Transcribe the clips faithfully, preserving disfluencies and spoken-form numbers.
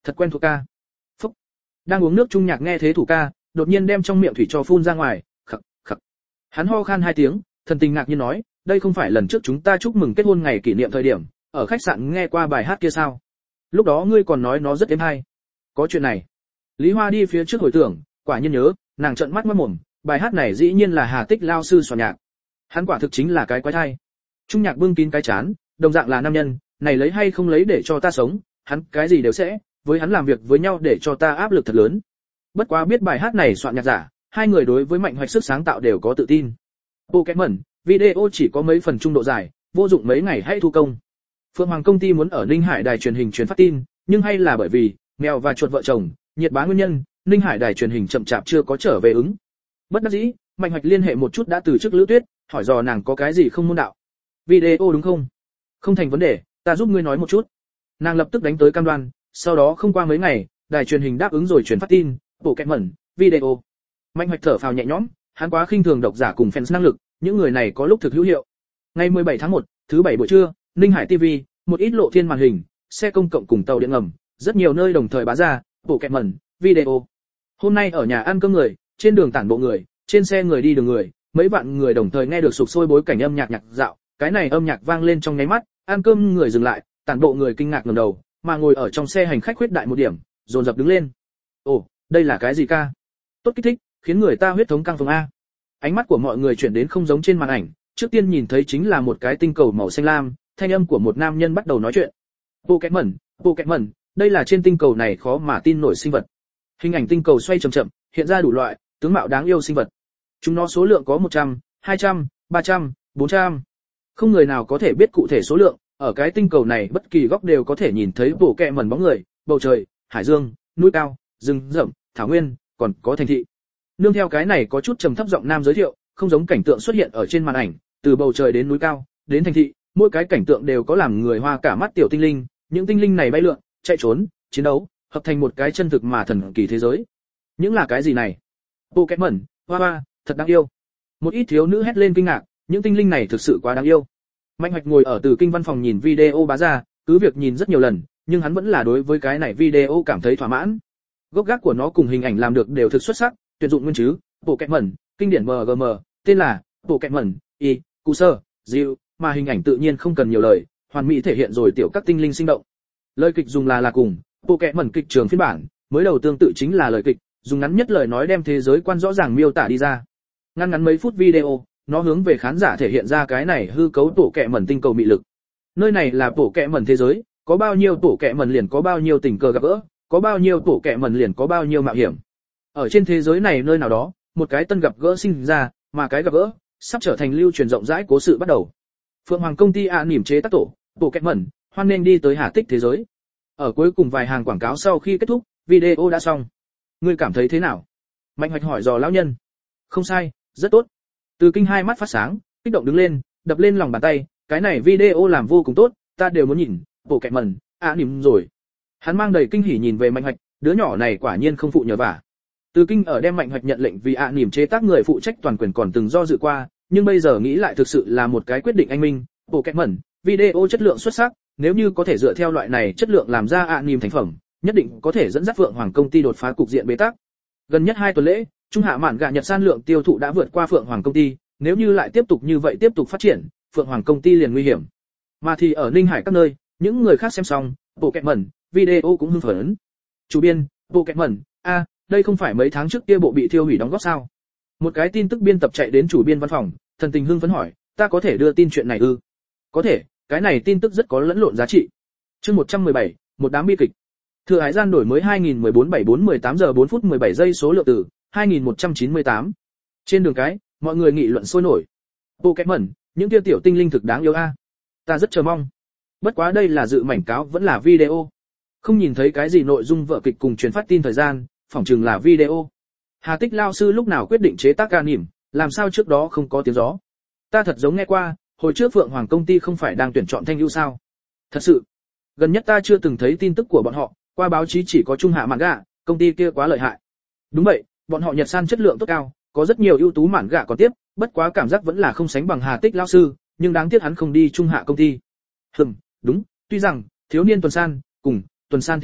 Thật quen thuộc ca. Phúc. Đang uống nước Trung Nhạc nghe thế thủ ca, đột nhiên đem trong miệng thủy cho phun ra ngoài, khặc khặc. Hắn ho khan hai tiếng, thần tình ngạc nhiên nói, đây không phải lần trước chúng ta chúc mừng kết hôn ngày kỷ niệm thời điểm, ở khách sạn nghe qua bài hát kia sao? Lúc đó ngươi còn nói nó rất êm hay. Có chuyện này. Lý Hoa đi phía trước hồi tưởng, quả nhiên nhớ, nàng trợn mắt mắt mồm, bài hát này dĩ nhiên là Hà Tích lao sư soạn nhạc. Hắn quả thực chính là cái quái thai. Trung Nhạc bưng kín cái chán, đồng dạng là nam nhân, này lấy hay không lấy để cho ta sống, hắn cái gì đều sẽ, với hắn làm việc với nhau để cho ta áp lực thật lớn. Bất quá biết bài hát này soạn nhạc giả, hai người đối với Mạnh Hoạch sức sáng tạo đều có tự tin. Pokémon, video chỉ có mấy phần trung độ dài, vô dụng mấy ngày hãy thu công. Phượng Hoàng công ty muốn ở Ninh Hải đài truyền hình truyền phát tin, nhưng hay là bởi vì mèo và chuột vợ chồng, nhiệt bá nguyên nhân, Ninh Hải đài truyền hình chậm chạp chưa có trở về ứng. Bất đắc dĩ, Mạnh Hoạch liên hệ một chút đã từ chức Lữ Tuyết, hỏi dò nàng có cái gì không môn đạo. Video đúng không? Không thành vấn đề, ta giúp ngươi nói một chút. Nàng lập tức đánh tới cam đoan, sau đó không qua mấy ngày, đài truyền hình đáp ứng rồi truyền phát tin, bộ kẹt mẩn, video. Mạnh Hoạch thở phào nhẹ nhõm, hắn quá khinh thường độc giả cùng fans năng lực, những người này có lúc thực hữu hiệu. Ngày mười bảy tháng một, thứ bảy buổi trưa, Ninh Hải ti vi, một ít lộ thiên màn hình, xe công cộng cùng tàu điện ngầm, rất nhiều nơi đồng thời bá ra, bộ kẹt mẩn, video. Hôm nay ở nhà ăn cơm người, trên đường tản bộ người, trên xe người đi đường người, mấy vạn người đồng thời nghe được sục sôi bối cảnh âm nhạc nhạc dạo, cái này âm nhạc vang lên trong nháy mắt, ăn cơm người dừng lại, tản bộ người kinh ngạc ngẩng đầu, mà ngồi ở trong xe hành khách khuyết đại một điểm, dồn dập đứng lên. Ồ, đây là cái gì ca? Tốt kích thích, khiến người ta huyết thống căng phồng a. Ánh mắt của mọi người chuyển đến không giống trên màn ảnh, trước tiên nhìn thấy chính là một cái tinh cầu màu xanh lam, thanh âm của một nam nhân bắt đầu nói chuyện. Pokémon, Pokémon, đây là trên tinh cầu này khó mà tin nổi sinh vật. Hình ảnh tinh cầu xoay chậm chậm, hiện ra đủ loại, tướng mạo đáng yêu sinh vật. Chúng nó số lượng có một trăm, hai trăm, ba trăm, bốn trăm. Không người nào có thể biết cụ thể số lượng, ở cái tinh cầu này bất kỳ góc đều có thể nhìn thấy bộ kẹ mẩn bóng người, bầu trời, hải dương, núi cao, rừng rậm, thảo nguyên, còn có thành thị. Nương theo cái này có chút trầm thấp giọng nam giới thiệu, không giống cảnh tượng xuất hiện ở trên màn ảnh, từ bầu trời đến núi cao, đến thành thị, mỗi cái cảnh tượng đều có làm người hoa cả mắt tiểu tinh linh, những tinh linh này bay lượn, chạy trốn, chiến đấu, hợp thành một cái chân thực mà thần kỳ thế giới. Những là cái gì này? Pokémon, hoa hoa, thật đáng yêu. Một ít thiếu nữ hét lên kinh ngạc, những tinh linh này thực sự quá đáng yêu. Mạnh Hoạch ngồi ở từ kinh văn phòng nhìn video bá ra, cứ việc nhìn rất nhiều lần, nhưng hắn vẫn là đối với cái này video cảm thấy thỏa mãn. Gốc gác của nó cùng hình ảnh làm được đều thực xuất sắc, tuyệt dụng nguyên chứ. Pokémon, kinh điển em giê em, tên là Pokémon, y, cụ sơ, dịu, mà hình ảnh tự nhiên không cần nhiều lời, hoàn mỹ thể hiện rồi tiểu các tinh linh sinh động. Lời kịch dùng là là cùng Pokémon kịch trường phiên bản, mới đầu tương tự chính là lời kịch, dùng ngắn nhất lời nói đem thế giới quan rõ ràng miêu tả đi ra. Ngắn ngắn mấy phút video, nó hướng về khán giả thể hiện ra cái này hư cấu tổ kẹ mẩn tinh cầu mị lực. Nơi này là tổ kẹ mẩn thế giới, có bao nhiêu tổ kẹ mẩn liền có bao nhiêu tình cờ gặp gỡ, có bao nhiêu tổ kẹ mẩn liền có bao nhiêu mạo hiểm. Ở trên thế giới này nơi nào đó, một cái tân gặp gỡ sinh ra, mà cái gặp gỡ sắp trở thành lưu truyền rộng rãi cố sự bắt đầu. Phượng Hoàng công ty ạ niềm chế tác tổ, tổ kẹ mẩn, hoan nên đi tới Hà Tích thế giới. Ở cuối cùng vài hàng quảng cáo sau khi kết thúc, video đã xong. Ngươi cảm thấy thế nào? Mạnh Hoạch hỏi dò lão nhân. Không sai, rất tốt. Từ kinh hai mắt phát sáng, kích động đứng lên, đập lên lòng bàn tay, cái này video làm vô cùng tốt, ta đều muốn nhìn, bộ kẹt mẩn, ạ niềm rồi. Hắn mang đầy kinh hỉ nhìn về Mạnh Hoạch, đứa nhỏ này quả nhiên không phụ nhờ vả. Từ kinh ở đem Mạnh Hoạch nhận lệnh vì ạ niềm chế tác người phụ trách toàn quyền còn từng do dự qua, nhưng bây giờ nghĩ lại thực sự là một cái quyết định anh minh, bộ kẹt mẩn, video chất lượng xuất sắc, nếu như có thể dựa theo loại này chất lượng làm ra ạ niềm thành phẩm, nhất định có thể dẫn dắt Phượng Hoàng công ty đột phá cục diện bế tắc. Gần nhất hai tuần lễ, trung hạ mạn gạ Nhật san lượng tiêu thụ đã vượt qua Phượng Hoàng công ty, nếu như lại tiếp tục như vậy tiếp tục phát triển, Phượng Hoàng công ty liền nguy hiểm. Mà thì ở Ninh Hải các nơi, những người khác xem xong, bộ kẹt mẩn, video cũng hưng phấn. Chủ biên, bộ kẹt mẩn, a, à, đây không phải mấy tháng trước kia bộ bị thiêu hủy đóng góp sao? Một cái tin tức biên tập chạy đến chủ biên văn phòng, thần tình hưng phấn hỏi, ta có thể đưa tin chuyện này ư? Có thể, cái này tin tức rất có lẫn lộn giá trị. Chương một trăm mười bảy, một đám bi kịch. Thừa hải gian đổi mới hai nghìn mười bốn bảy bốn mười tám giờ bốn phút mười bảy giây số lượng từ hai nghìn một trăm chín mươi tám. Trên đường cái, mọi người nghị luận sôi nổi. Pokémon, những kia tiểu tinh linh thực đáng yêu a. Ta rất chờ mong. Bất quá đây là dự mảnh cáo vẫn là video. Không nhìn thấy cái gì nội dung vở kịch cùng truyền phát tin thời gian, phỏng chừng là video. Hà Tích lao sư lúc nào quyết định chế tác ca nỉm, làm sao trước đó không có tiếng gió. Ta thật giống nghe qua, hồi trước Phượng Hoàng công ty không phải đang tuyển chọn thanh ưu sao? Thật sự, gần nhất ta chưa từng thấy tin tức của bọn họ, qua báo chí chỉ có trung hạ mạn gạ, công ty kia quá lợi hại. Đúng vậy, bọn họ Nhật san chất lượng tốt cao, có rất nhiều ưu tú mạn gạ còn tiếp, bất quá cảm giác vẫn là không sánh bằng Hà Tích lão sư, nhưng đáng tiếc hắn không đi trung hạ công ty. Hừm, đúng, tuy rằng thiếu niên tuần san cùng tuần san thiếu nữ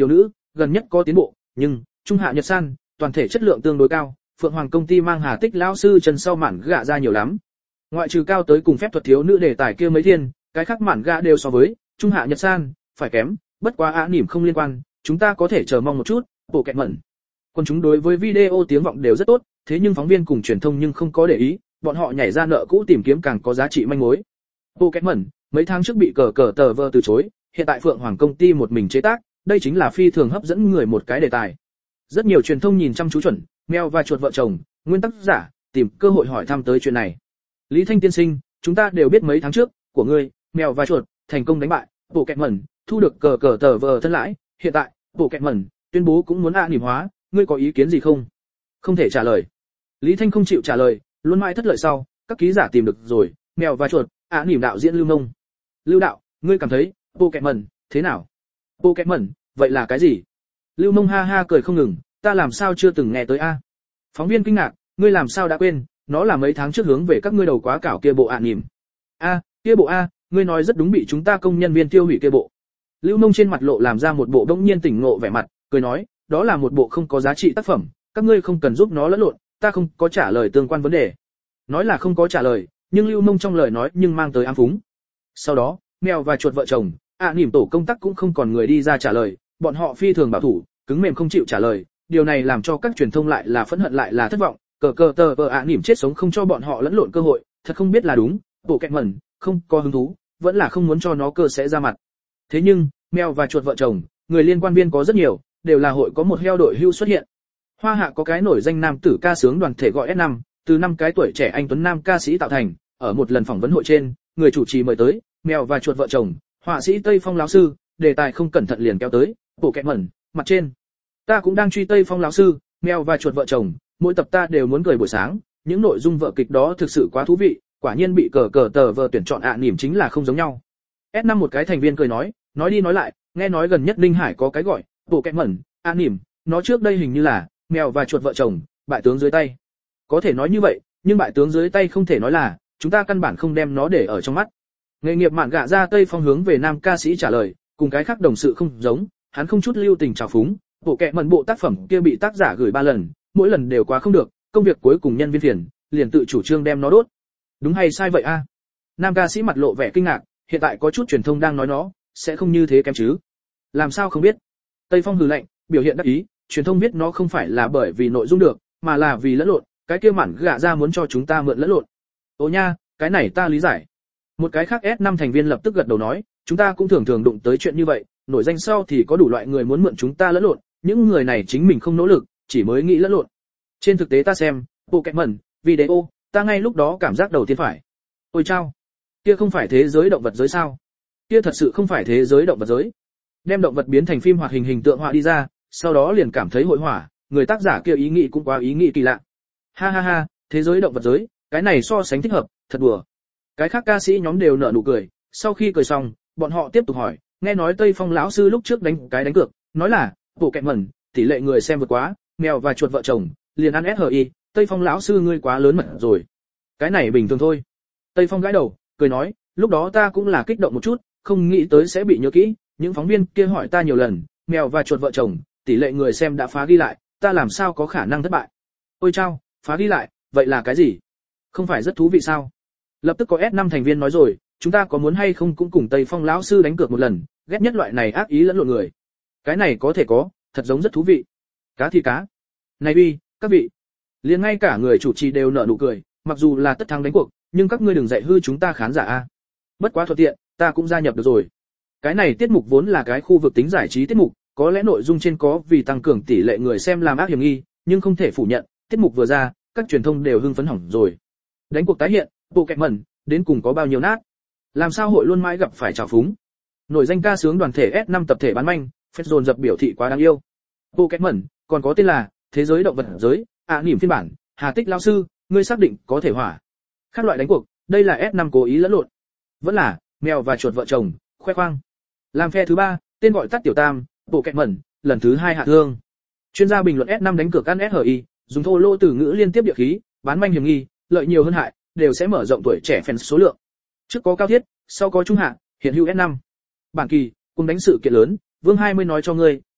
gần nhất có tiến bộ, nhưng trung hạ nhật san, toàn thể chất lượng tương đối cao, Phượng Hoàng công ty mang Hà Tích lão sư chân sau mạn gạ ra nhiều lắm. Ngoại trừ cao tới cùng phép thuật thiếu nữ đề tài kia mấy thiên, cái khác mạn gạ đều so với trung hạ nhật san phải kém, bất quá á nỉm không liên quan, chúng ta có thể chờ mong một chút, bộ kẹt mẩn. Còn chúng đối với video tiếng vọng đều rất tốt, thế nhưng phóng viên cùng truyền thông nhưng không có để ý, bọn họ nhảy ra nợ cũ tìm kiếm càng có giá trị manh mối. Bộ kẹt mẩn, mấy tháng trước bị cờ cờ tờ vơ từ chối, hiện tại Phượng Hoàng công ty một mình chế tác, đây chính là phi thường hấp dẫn người một cái đề tài. Rất nhiều truyền thông nhìn chăm chú chuẩn, mèo và chuột vợ chồng, nguyên tác giả, tìm cơ hội hỏi thăm tới chuyện này. Lý Thanh tiên sinh, chúng ta đều biết mấy tháng trước, của ngươi, mèo và chuột, thành công đánh bại, bộ kẹt mẩn, thu được cờ cờ tờ vờ thân lãi, hiện tại, bộ kẹt mẩn, tuyên bố cũng muốn ạ niệm hóa, ngươi có ý kiến gì không? Không thể trả lời. Lý Thanh không chịu trả lời, luôn mãi thất lợi sau, các ký giả tìm được rồi, mèo và chuột, ạ niệm đạo diễn Lưu Nông. Lưu đạo, ngươi cảm thấy, bộ kẹt mẩn, thế nào? Bộ kẹt mẩn, vậy là cái gì? Lưu Nông ha ha cười không ngừng, ta làm sao chưa từng nghe tới a? Phóng viên kinh ngạc, ngươi làm sao đã quên, nó là mấy tháng trước hướng về các ngươi đầu quá cảo kia bộ ạ niệm. A, kia bộ a, ngươi nói rất đúng, bị chúng ta công nhân viên tiêu hủy kia bộ. Lưu Nông trên mặt lộ làm ra một bộ đống nhiên tỉnh ngộ vẻ mặt, cười nói, đó là một bộ không có giá trị tác phẩm, các ngươi không cần giúp nó lẫn lộn, ta không có trả lời tương quan vấn đề. Nói là không có trả lời, nhưng Lưu Nông trong lời nói nhưng mang tới ám phúng. Sau đó, mèo và chuột vợ chồng, ạ niệm tổ công tác cũng không còn người đi ra trả lời, bọn họ phi thường bảo thủ, cứng mềm không chịu trả lời, điều này làm cho các truyền thông lại là phẫn hận lại là thất vọng, cờ cờ tờ vợ ạ niệm chết sống không cho bọn họ lẫn lộn cơ hội, thật không biết là đúng, bộ kẹt mẩn, không có hứng thú, vẫn là không muốn cho nó cơ sẽ ra mặt. Thế nhưng, mèo và chuột vợ chồng, người liên quan viên có rất nhiều, đều là hội có một heo đội hưu xuất hiện. Hoa Hạ có cái nổi danh nam tử ca sướng đoàn thể gọi S năm, từ năm cái tuổi trẻ anh tuấn nam ca sĩ tạo thành, ở một lần phỏng vấn hội trên, người chủ trì mời tới, mèo và chuột vợ chồng, họa sĩ Tây Phong lão sư, đề tài không cẩn thận liền kéo tới, bộ kẹt mẩn, mặt trên. Ta cũng đang truy Tây Phong lão sư, mèo và chuột vợ chồng, mỗi tập ta đều muốn cười buổi sáng, những nội dung vở kịch đó thực sự quá thú vị, quả nhiên bị cờ cờ tờ vờ tuyển chọn ạ niệm chính là không giống nhau. S năm một cái thành viên cười nói, nói đi nói lại, nghe nói gần nhất Ninh Hải có cái gọi, bộ kẹt mẩn, ạ niệm, nó trước đây hình như là mèo và chuột vợ chồng, bại tướng dưới tay. Có thể nói như vậy, nhưng bại tướng dưới tay không thể nói là, chúng ta căn bản không đem nó để ở trong mắt. Nghề nghiệp mạn gạ ra Tây Phong hướng về nam ca sĩ trả lời, cùng cái khác đồng sự không giống, hắn không chút lưu tình trào phúng, bộ kẹt mẩn bộ tác phẩm kia bị tác giả gửi ba lần, mỗi lần đều quá không được, công việc cuối cùng nhân viên phiền, liền tự chủ trương đem nó đốt. Đúng hay sai vậy a? Nam ca sĩ mặt lộ vẻ kinh ngạc, hiện tại có chút truyền thông đang nói nó sẽ không như thế kém chứ? Làm sao không biết? Tây Phong hừ lạnh, biểu hiện đắc ý, truyền thông biết nó không phải là bởi vì nội dung được, mà là vì lẫn lộn, cái kia mạn gạ ra muốn cho chúng ta mượn lẫn lộn. Ô nha, cái này ta lý giải. Một cái khác S năm thành viên lập tức gật đầu nói, chúng ta cũng thường thường đụng tới chuyện như vậy, nổi danh sau thì có đủ loại người muốn mượn chúng ta lẫn lộn, những người này chính mình không nỗ lực, chỉ mới nghĩ lẫn lộn. Trên thực tế ta xem, bộ kẹt mẩn, video, ta ngay lúc đó cảm giác đầu tiên phải. Ôi chao, kia không phải thế giới động vật giới sao? Kia thật sự không phải thế giới động vật giới. Đem động vật biến thành phim hoạt hình hình tượng họa đi ra, sau đó liền cảm thấy hội hỏa, người tác giả kia ý nghĩ cũng quá ý nghĩ kỳ lạ. Ha ha ha, thế giới động vật giới, cái này so sánh thích hợp, thật đùa. Cái khác ca sĩ nhóm đều nở nụ cười, sau khi cười xong, bọn họ tiếp tục hỏi, nghe nói Tây Phong lão sư lúc trước đánh cái đánh cược, nói là, bộ kẹt mẩn, tỷ lệ người xem vượt quá, mèo và chuột vợ chồng, liền ăn ét hát i, Tây Phong lão sư ngươi quá lớn mật rồi. Cái này bình thường thôi. Tây Phong gãi đầu, cười nói, lúc đó ta cũng là kích động một chút, không nghĩ tới sẽ bị nhớ kỹ, những phóng viên kia hỏi ta nhiều lần, mèo và chuột vợ chồng, tỷ lệ người xem đã phá ghi lại, ta làm sao có khả năng thất bại. Ôi chao, phá ghi lại, vậy là cái gì? Không phải rất thú vị sao? Lập tức có S năm thành viên nói rồi, chúng ta có muốn hay không cũng cùng Tây Phong lão sư đánh cược một lần, ghét nhất loại này ác ý lẫn lộn người. Cái này có thể có, thật giống rất thú vị. Cá thì cá. Này uy, các vị. Liền ngay cả người chủ trì đều nở nụ cười, mặc dù là tất thắng đánh cuộc, nhưng các ngươi đừng dạy hư chúng ta khán giả a. Bất quá thuận tiện, ta cũng gia nhập được rồi. Cái này tiết mục vốn là cái khu vực tính giải trí tiết mục, có lẽ nội dung trên có vì tăng cường tỷ lệ người xem làm ác hiểm nghi, nhưng không thể phủ nhận, tiết mục vừa ra, các truyền thông đều hưng phấn hỏng rồi. Đánh cuộc tái hiện, bộ kẹt mẩn, đến cùng có bao nhiêu nát? Làm sao hội luôn mãi gặp phải trào phúng? Nổi danh ca sướng đoàn thể S năm tập thể bán manh, phết dồn dập biểu thị quá đáng yêu. Bộ kẹt mẩn, còn có tên là thế giới động vật giới, ạ niệm phiên bản, Hà Tích lão sư, ngươi xác định có thể hỏa. Khác loại đánh cuộc, đây là S năm cố ý lẫn lộn. Vẫn là mèo và chuột vợ chồng, khoe khoang. Làm phe thứ ba, tên gọi tắt tiểu tam, bộ kẹt mẩn, lần thứ hai hạ thương. Chuyên gia bình luận S năm đánh cược ăn ét hát i, dùng thô lỗ từ ngữ liên tiếp địa khí, bán manh hiểm nghi, lợi nhiều hơn hại, đều sẽ mở rộng tuổi trẻ fan số lượng. Trước có cao thiết, sau có trung hạ, hiện hữu S năm. Bản kỳ, cùng đánh sự kiện lớn, Vương hai mươi nói cho ngươi,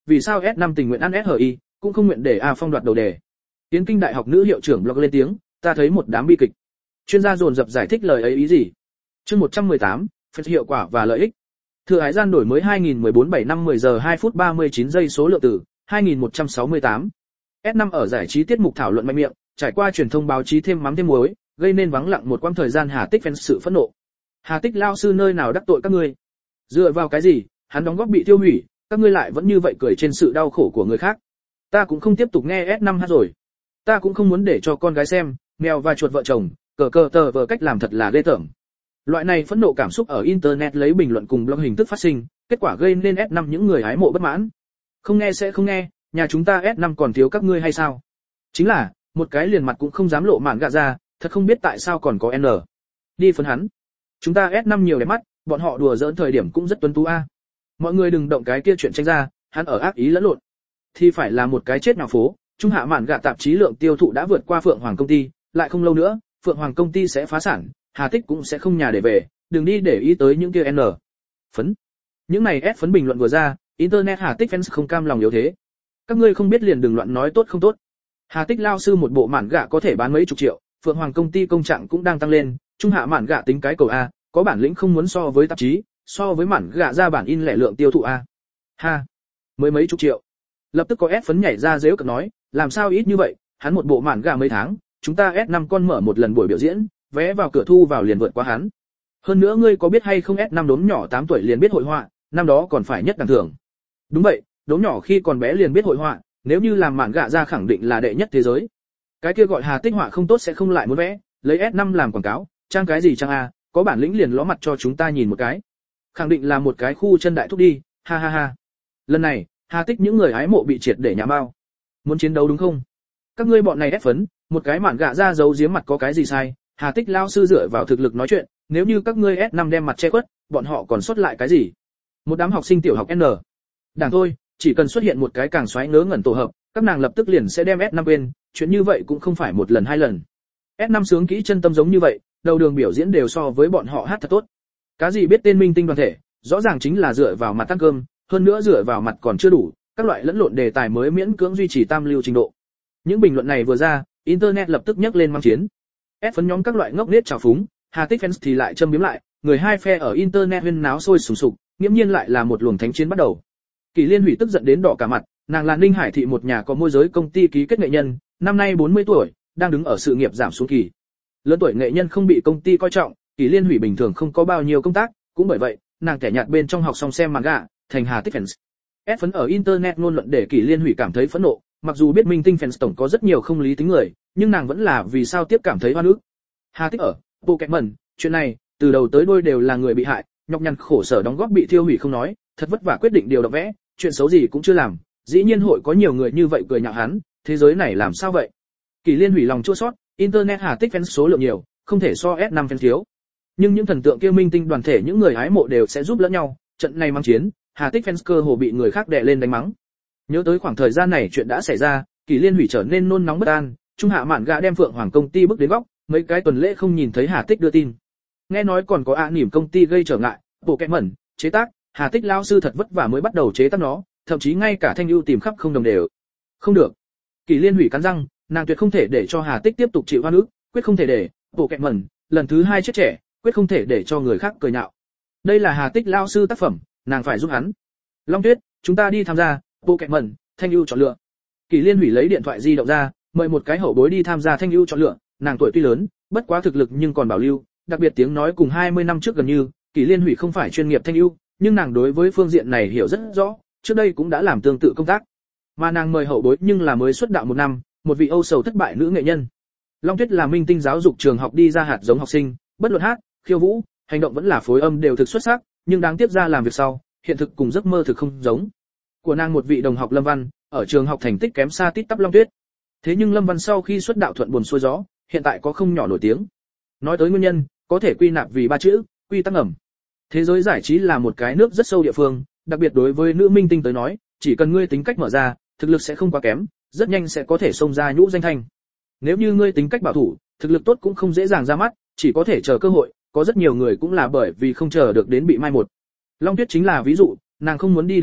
vì sao S năm tình nguyện ăn ét hát i, cũng không nguyện để A Phong đoạt đầu đề. Tiến Kinh Đại học nữ hiệu trưởng blog lên tiếng, ta thấy một đám bi kịch. Chuyên gia dồn dập giải thích lời ấy ý gì. Chương một trăm mười tám, phân hiệu quả và lợi ích. Thừa Hải gian đổi mới hai nghìn mười bốn bảy năm mười giờ hai phút ba mươi chín giây số lượng từ hai nghìn một trăm sáu mươi tám. S năm ở giải trí tiết mục thảo luận mạnh miệng, trải qua truyền thông báo chí thêm mắm thêm muối, gây nên vắng lặng một quãng thời gian Hà Tích fans sự phẫn nộ. Hà Tích lao sư nơi nào đắc tội các ngươi? Dựa vào cái gì, hắn đóng góp bị tiêu hủy, các ngươi lại vẫn như vậy cười trên sự đau khổ của người khác. Ta cũng không tiếp tục nghe S năm hát rồi. Ta cũng không muốn để cho con gái xem, mèo và chuột vợ chồng, cờ cờ tờ vờ cách làm thật là ghê tởm. Loại này phẫn nộ cảm xúc ở internet lấy bình luận cùng blog hình thức phát sinh, kết quả gây nên S năm những người hái mộ bất mãn. Không nghe sẽ không nghe, nhà chúng ta S năm còn thiếu các ngươi hay sao? Chính là, một cái liền mặt cũng không dám lộ mạn gạ ra, thật không biết tại sao còn có N. Đi phấn hắn. Chúng ta S năm nhiều đẹp mắt, bọn họ đùa giỡn thời điểm cũng rất tuấn tú a. Mọi người đừng động cái kia chuyện tranh ra, hắn ở ác ý lẫn lộn. Thì phải là một cái chết nào phố, trung hạ mạn gạ tạp chí lượng tiêu thụ đã vượt qua Phượng Hoàng công ty, lại không lâu nữa, Phượng Hoàng công ty sẽ phá sản, Hà Tích cũng sẽ không nhà để về, đừng đi để ý tới những kia N. Phấn. Những này S phấn bình luận vừa ra, internet Hà Tích fans không cam lòng yếu thế. Các ngươi không biết liền đừng loạn nói tốt không tốt. Hà Tích lao sư một bộ mạn gạ có thể bán mấy chục triệu, Phượng Hoàng công ty công trạng cũng đang tăng lên, trung hạ mạn gạ tính cái cầu a, có bản lĩnh không muốn so với tạp chí, so với mạn gạ ra bản in lẻ lượng tiêu thụ a. Ha, mới mấy chục triệu. Lập tức có S phấn nhảy ra giễu cợt nói, làm sao ít như vậy, hắn một bộ mạn gạ mấy tháng, chúng ta S năm con mở một lần buổi biểu diễn, vé vào cửa thu vào liền vượt qua hắn. Hơn nữa ngươi có biết hay không S năm đốm nhỏ tám tuổi liền biết hội họa, năm đó còn phải nhất đẳng thưởng. Đúng vậy, đốm nhỏ khi còn bé liền biết hội họa, nếu như làm mạn gạ ra khẳng định là đệ nhất thế giới. Cái kia gọi Hà Tích họa không tốt sẽ không lại muốn vẽ, lấy S năm làm quảng cáo, trang cái gì trang a, có bản lĩnh liền ló mặt cho chúng ta nhìn một cái. Khẳng định là một cái khu chân đại thúc đi, ha ha ha. Lần này, Hà Tích những người hái mộ bị triệt để nhả bao. Muốn chiến đấu đúng không? Các ngươi bọn này ép phấn, một cái mạn gạ ra giấu giếm mặt có cái gì sai? Hà Tích lao sư dựa vào thực lực nói chuyện, nếu như các ngươi S năm đem mặt che khuất, bọn họ còn sót lại cái gì? Một đám học sinh tiểu học N. Đảng thôi, chỉ cần xuất hiện một cái càng xoáy ngớ ngẩn tổ hợp, các nàng lập tức liền sẽ đem S năm quên, chuyện như vậy cũng không phải một lần hai lần. S năm sướng kỹ chân tâm giống như vậy, đầu đường biểu diễn đều so với bọn họ hát thật tốt. Cái gì biết tên minh tinh đoàn thể, rõ ràng chính là dựa vào mặt tăng cơm, hơn nữa dựa vào mặt còn chưa đủ, các loại lẫn lộn đề tài mới miễn cưỡng duy trì tam lưu trình độ. Những bình luận này vừa ra, internet lập tức nhấc lên mang chiến. S phấn nhóm các loại ngốc nết trào phúng, Hà Tích fans thì lại châm biếm lại, người hai phe ở internet huyên náo sôi sùng sục, nghiễm nhiên lại là một luồng thánh chiến bắt đầu. Kỳ Liên Hủy tức giận đến đỏ cả mặt, nàng là Ninh Hải thị một nhà có môi giới công ty ký kết nghệ nhân, năm nay bốn mươi tuổi, đang đứng ở sự nghiệp giảm xuống kỳ. Lớn tuổi nghệ nhân không bị công ty coi trọng, Kỳ Liên Hủy bình thường không có bao nhiêu công tác, cũng bởi vậy, nàng kẻ nhạt bên trong học xong xem manga, thành Hà Tích fans. S phấn ở internet ngôn luận để Kỳ Liên Hủy cảm thấy phẫn nộ, mặc dù biết minh tinh fans tổng có rất nhiều không lý tính người, nhưng nàng vẫn là vì sao tiếp cảm thấy oan ức. Hà Tích ở Pokémon, chuyện này, từ đầu tới đuôi đều là người bị hại, nhọc nhằn khổ sở đóng góp bị thiêu hủy không nói, thật vất vả quyết định điều động vẽ, chuyện xấu gì cũng chưa làm, dĩ nhiên hội có nhiều người như vậy cười nhạo hắn, thế giới này làm sao vậy? Kỳ Liên Hủy lòng chua xót, internet Hà Tích fans số lượng nhiều, không thể so S năm fans thiếu. Nhưng những thần tượng kia minh tinh đoàn thể những người hái mộ đều sẽ giúp lẫn nhau, trận này mang chiến, Hà Tích fans cơ hồ bị người khác đè lên đánh mắng. Nhớ tới khoảng thời gian này chuyện đã xảy ra, Kỳ Liên Hủy trở nên nôn nóng bất an, trung hạ mạn gạ đem Phượng Hoàng công ty bước đến góc, mấy cái tuần lễ không nhìn thấy Hà Tích đưa tin. Nghe nói còn có ạ niềm công ty gây trở ngại, bộ kẹm mẩn, chế tác, Hà Tích lao sư thật vất vả mới bắt đầu chế tác nó, thậm chí ngay cả thanh ưu tìm khắp không đồng đều. Không được. Kỳ Liên Hủy cắn răng, nàng tuyệt không thể để cho Hà Tích tiếp tục chịu oan ức, quyết không thể để, bộ kẹm mẩn, lần thứ hai chết trẻ, quyết không thể để cho người khác cười nhạo. Đây là Hà Tích lao sư tác phẩm, nàng phải giúp hắn. Long Tuyết, chúng ta đi tham gia, bộ kẹm mẩn, thanh ưu chọn lựa. Kỳ Liên Hủy lấy điện thoại di động ra, mời một cái hậu bối đi tham gia thanh ưu chọn lựa, nàng tuổi tuy lớn, bất quá thực lực nhưng còn bảo lưu, đặc biệt tiếng nói cùng hai mươi năm trước gần như, Kỳ Liên Hủy không phải chuyên nghiệp thanh ưu, nhưng nàng đối với phương diện này hiểu rất rõ, trước đây cũng đã làm tương tự công tác. Mà nàng mời hậu bối nhưng là mới xuất đạo một năm, một vị Âu sầu thất bại nữ nghệ nhân. Long Tuyết là minh tinh giáo dục trường học đi ra hạt giống học sinh, bất luận hát, khiêu vũ, hành động vẫn là phối âm đều thực xuất sắc, nhưng đáng tiếc ra làm việc sau, hiện thực cùng giấc mơ thực không giống. Của nàng một vị đồng học Lâm Văn, ở trường học thành tích kém xa tít tắp Long Tuyết. Thế nhưng Lâm Văn sau khi xuất đạo thuận buồm xuôi gió, hiện tại có không nhỏ nổi tiếng. Nói tới nguyên nhân, có thể quy nạp vì ba chữ, quy tắc ẩm. Thế giới giải trí là một cái nước rất sâu địa phương, đặc biệt đối với nữ minh tinh tới nói, chỉ cần ngươi tính cách mở ra, thực lực sẽ không quá kém, rất nhanh sẽ có thể xông ra nhũ danh thanh. Nếu như ngươi tính cách bảo thủ, thực lực tốt cũng không dễ dàng ra mắt, chỉ có thể chờ cơ hội, có rất nhiều người cũng là bởi vì không chờ được đến bị mai một. Long Tuyết chính là ví dụ, nàng không muốn đi đường tắt,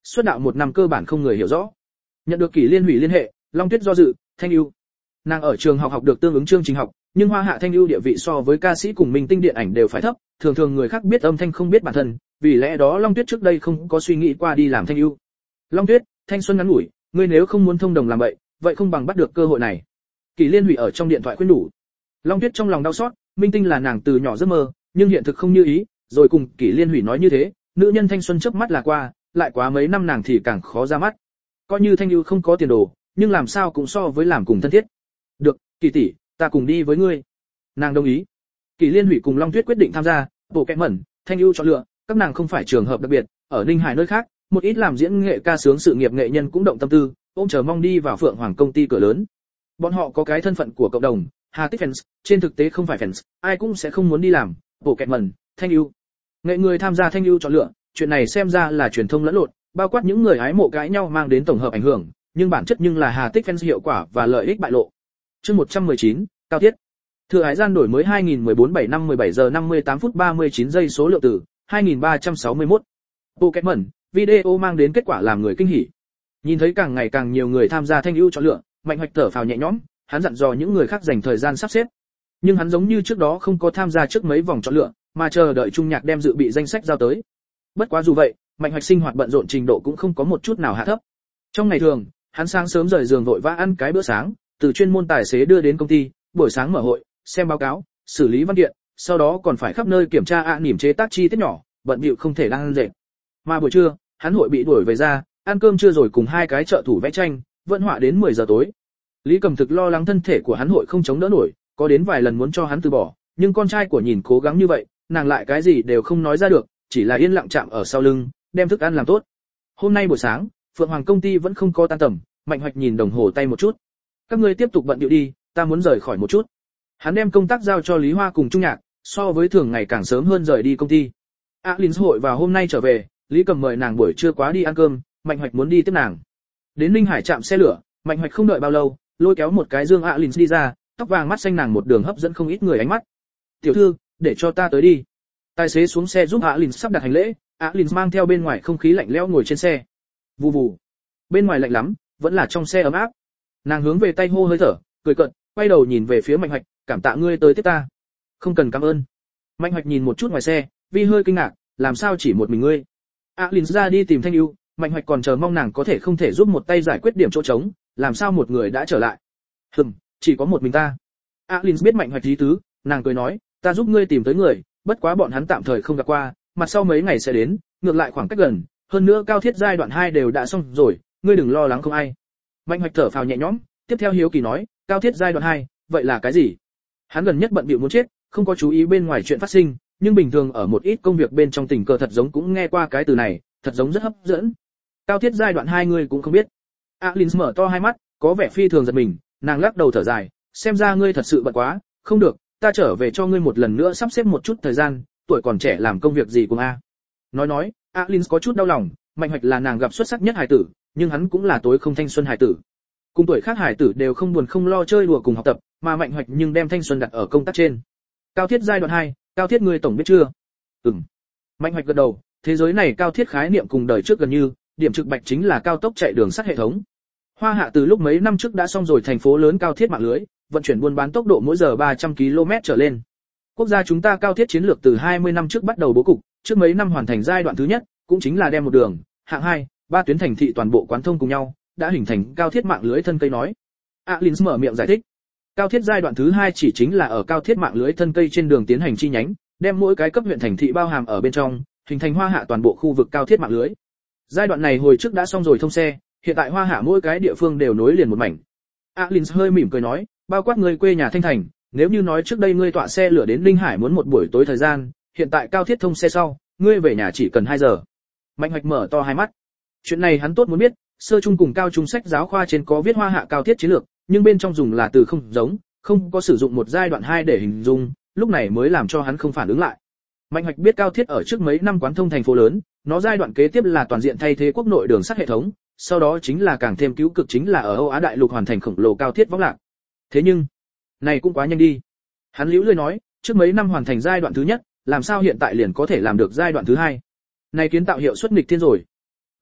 xuất đạo một năm cơ bản không người hiểu rõ. Nhận được Kỷ Liên hủy liên hệ, Long Tuyết do dự, Thanh ưu. Nàng ở trường học học được tương ứng chương trình học, nhưng Hoa Hạ Thanh ưu địa vị so với ca sĩ cùng minh tinh điện ảnh đều phải thấp, thường thường người khác biết âm thanh không biết bản thân, vì lẽ đó Long Tuyết trước đây không có suy nghĩ qua đi làm Thanh ưu. Long Tuyết, thanh xuân ngắn ngủi, ngươi nếu không muốn thông đồng làm vậy, vậy không bằng bắt được cơ hội này. Kỷ Liên hủy ở trong điện thoại khuyên nhủ. Long Tuyết trong lòng đau xót, minh tinh là nàng từ nhỏ giấc mơ, nhưng hiện thực không như ý, rồi cùng Kỷ Liên hủy nói như thế, nữ nhân thanh xuân chớp mắt là qua, lại quá mấy năm nàng thì càng khó ra mắt. Coi như Thanh ưu không có tiền đồ, nhưng làm sao cũng so với làm cùng thân thiết. Được, Kỷ tỷ, ta cùng đi với ngươi. Nàng đồng ý. Kỷ Liên hủy cùng Long Tuyết quyết định tham gia bộ kẹt mẩn, Thanh ưu chọn lựa, các nàng không phải trường hợp đặc biệt, ở Ninh Hải nơi khác, một ít làm diễn nghệ ca sướng sự nghiệp nghệ nhân cũng động tâm tư, ôm chờ mong đi vào Phượng Hoàng công ty cửa lớn. Bọn họ có cái thân phận của cộng đồng, Hà Tích fans, trên thực tế không phải fans, ai cũng sẽ không muốn đi làm bộ kẹt mẩn, Thanh ưu. Nghệ người tham gia Thanh ưu chọn lựa, chuyện này xem ra là truyền thông lẫn lộn, bao quát những người hái mộ cãi nhau mang đến tổng hợp ảnh hưởng, nhưng bản chất nhưng là Hà Tích fans hiệu quả và lợi ích bại lộ. Chương một trăm mười chín, Cao Thiết. Thừa Hải gian đổi mới hai nghìn mười bốn bảy năm mười bảy giờ năm mươi tám phút ba mươi chín giây số lượng từ hai nghìn ba trăm sáu mươi mốt. Pokémon, video mang đến kết quả làm người kinh hỉ. Nhìn thấy càng ngày càng nhiều người tham gia Thanh ưu chọn lựa, Mạnh Hoạch thở phào nhẹ nhõm, hắn dặn dò những người khác dành thời gian sắp xếp. Nhưng hắn giống như trước đó không có tham gia trước mấy vòng chọn lựa, mà chờ đợi Trung Nhạc đem dự bị danh sách giao tới. Bất quá dù vậy, Mạnh Hoạch sinh hoạt bận rộn trình độ cũng không có một chút nào hạ thấp. Trong ngày thường, hắn sáng sớm rời giường vội vã ăn cái bữa sáng, từ chuyên môn tài xế đưa đến công ty, buổi sáng mở hội, xem báo cáo, xử lý văn kiện, sau đó còn phải khắp nơi kiểm tra ạ niềm chế tác chi tiết nhỏ, bận bịu không thể đang ăn dệt. Mà buổi trưa, hắn hội bị đuổi về ra, ăn cơm trưa rồi cùng hai cái trợ thủ vẽ tranh, vẫn họa đến mười giờ tối. Lý Cầm Thực lo lắng thân thể của hắn hội không chống đỡ nổi, có đến vài lần muốn cho hắn từ bỏ, nhưng con trai của nhìn cố gắng như vậy, nàng lại cái gì đều không nói ra được, chỉ là yên lặng chạm ở sau lưng, đem thức ăn làm tốt. Hôm nay buổi sáng, Phượng Hoàng công ty vẫn không có tan tầm, Mạnh Hoạch nhìn đồng hồ tay một chút. Các ngươi tiếp tục bận điệu đi, ta muốn rời khỏi một chút. Hắn đem công tác giao cho Lý Hoa cùng Trung Nhạc, so với thường ngày càng sớm hơn rời đi công ty. Alin hội vào hôm nay trở về, Lý Cầm mời nàng buổi trưa quá đi ăn cơm, Mạnh Hoạch muốn đi tiếp nàng. Đến Ninh Hải trạm xe lửa, Mạnh Hoạch không đợi bao lâu, lôi kéo một cái dương Alin đi ra, tóc vàng mắt xanh nàng một đường hấp dẫn không ít người ánh mắt. "Tiểu thư, để cho ta tới đi." Tài xế xuống xe giúp Alin sắp đặt hành lễ, Alin mang theo bên ngoài không khí lạnh lẽo ngồi trên xe. Vù vù. Bên ngoài lạnh lắm, vẫn là trong xe ấm áp. Nàng hướng về tay hô hơi thở, cười cợt, quay đầu nhìn về phía Mạnh Hoạch, "Cảm tạ ngươi tới tiếp ta." "Không cần cảm ơn." Mạnh Hoạch nhìn một chút ngoài xe, Vi hơi kinh ngạc, "Làm sao chỉ một mình ngươi?" Alin ra đi tìm Thanh ưu, Mạnh Hoạch còn chờ mong nàng có thể không thể giúp một tay giải quyết điểm chỗ trống, làm sao một người đã trở lại. "Hừm, chỉ có một mình ta." Alin biết Mạnh Hoạch ý tứ, nàng cười nói, "Ta giúp ngươi tìm tới người, bất quá bọn hắn tạm thời không gặp qua, mặt sau mấy ngày sẽ đến, ngược lại khoảng cách gần, hơn nữa Cao Thiết giai đoạn hai đều đã xong rồi, ngươi đừng lo lắng không ai." Mạnh Hoạch thở phào nhẹ nhõm, tiếp theo hiếu kỳ nói, "Cao Thiết giai đoạn hai, vậy là cái gì?" Hắn gần nhất bận bịu muốn chết, không có chú ý bên ngoài chuyện phát sinh, nhưng bình thường ở một ít công việc bên trong tình cờ thật giống cũng nghe qua cái từ này, thật giống rất hấp dẫn. "Cao Thiết giai đoạn hai ngươi cũng không biết?" Alin mở to hai mắt, có vẻ phi thường giật mình, nàng lắc đầu thở dài, "Xem ra ngươi thật sự bận quá, không được, ta trở về cho ngươi một lần nữa sắp xếp một chút thời gian, tuổi còn trẻ làm công việc gì cùng a." Nói nói, Alin có chút đau lòng, Mạnh Hoạch là nàng gặp xuất sắc nhất hài tử, nhưng hắn cũng là tối không thanh xuân hài tử. Cùng tuổi khác hài tử đều không buồn không lo chơi đùa cùng học tập, mà Mạnh Hoạch nhưng đem thanh xuân đặt ở công tác trên. "Cao Thiết giai đoạn hai, Cao Thiết ngươi tổng biết chưa?" "Ừm." Mạnh Hoạch gật đầu, thế giới này Cao Thiết khái niệm cùng đời trước gần như, điểm trực bạch chính là cao tốc chạy đường sắt hệ thống. Hoa Hạ từ lúc mấy năm trước đã xong rồi thành phố lớn Cao Thiết mạng lưới, vận chuyển buôn bán tốc độ mỗi giờ ba trăm ki lô mét trở lên. Quốc gia chúng ta Cao Thiết chiến lược từ hai mươi năm trước bắt đầu bố cục, trước mấy năm hoàn thành giai đoạn thứ nhất, cũng chính là đem một đường, hạng hai, ba tuyến thành thị toàn bộ quán thông cùng nhau, đã hình thành Cao Thiết mạng lưới thân cây nói. Alin mở miệng giải thích. Cao Thiết giai đoạn thứ hai chỉ chính là ở Cao Thiết mạng lưới thân cây trên đường tiến hành chi nhánh, đem mỗi cái cấp huyện thành thị bao hàm ở bên trong, hình thành Hoa Hạ toàn bộ khu vực Cao Thiết mạng lưới. Giai đoạn này hồi trước đã xong rồi thông xe, hiện tại Hoa Hạ mỗi cái địa phương đều nối liền một mảnh. Alin hơi mỉm cười nói, bao quát người quê nhà Thanh Thành, nếu như nói trước đây ngươi tọa xe lửa đến Ninh Hải muốn một buổi tối thời gian, hiện tại Cao Thiết thông xe sau, ngươi về nhà chỉ cần hai giờ. Mạnh Hoạch mở to hai mắt. Chuyện này hắn tốt muốn biết, sơ trung cùng cao trung sách giáo khoa trên có viết Hoa Hạ Cao Thiết chiến lược, nhưng bên trong dùng là từ không giống, không có sử dụng một giai đoạn hai để hình dung, lúc này mới làm cho hắn không phản ứng lại. Mạnh Hoạch biết Cao Thiết ở trước mấy năm quán thông thành phố lớn, nó giai đoạn kế tiếp là toàn diện thay thế quốc nội đường sắt hệ thống, sau đó chính là càng thêm cứu cực chính là ở Âu Á đại lục hoàn thành khổng lồ Cao Thiết võng lạc. Thế nhưng, này cũng quá nhanh đi. Hắn liễu lười nói, trước mấy năm hoàn thành giai đoạn thứ nhất, làm sao hiện tại liền có thể làm được giai đoạn thứ hai? Này kiến tạo hiệu suất nghịch thiên rồi.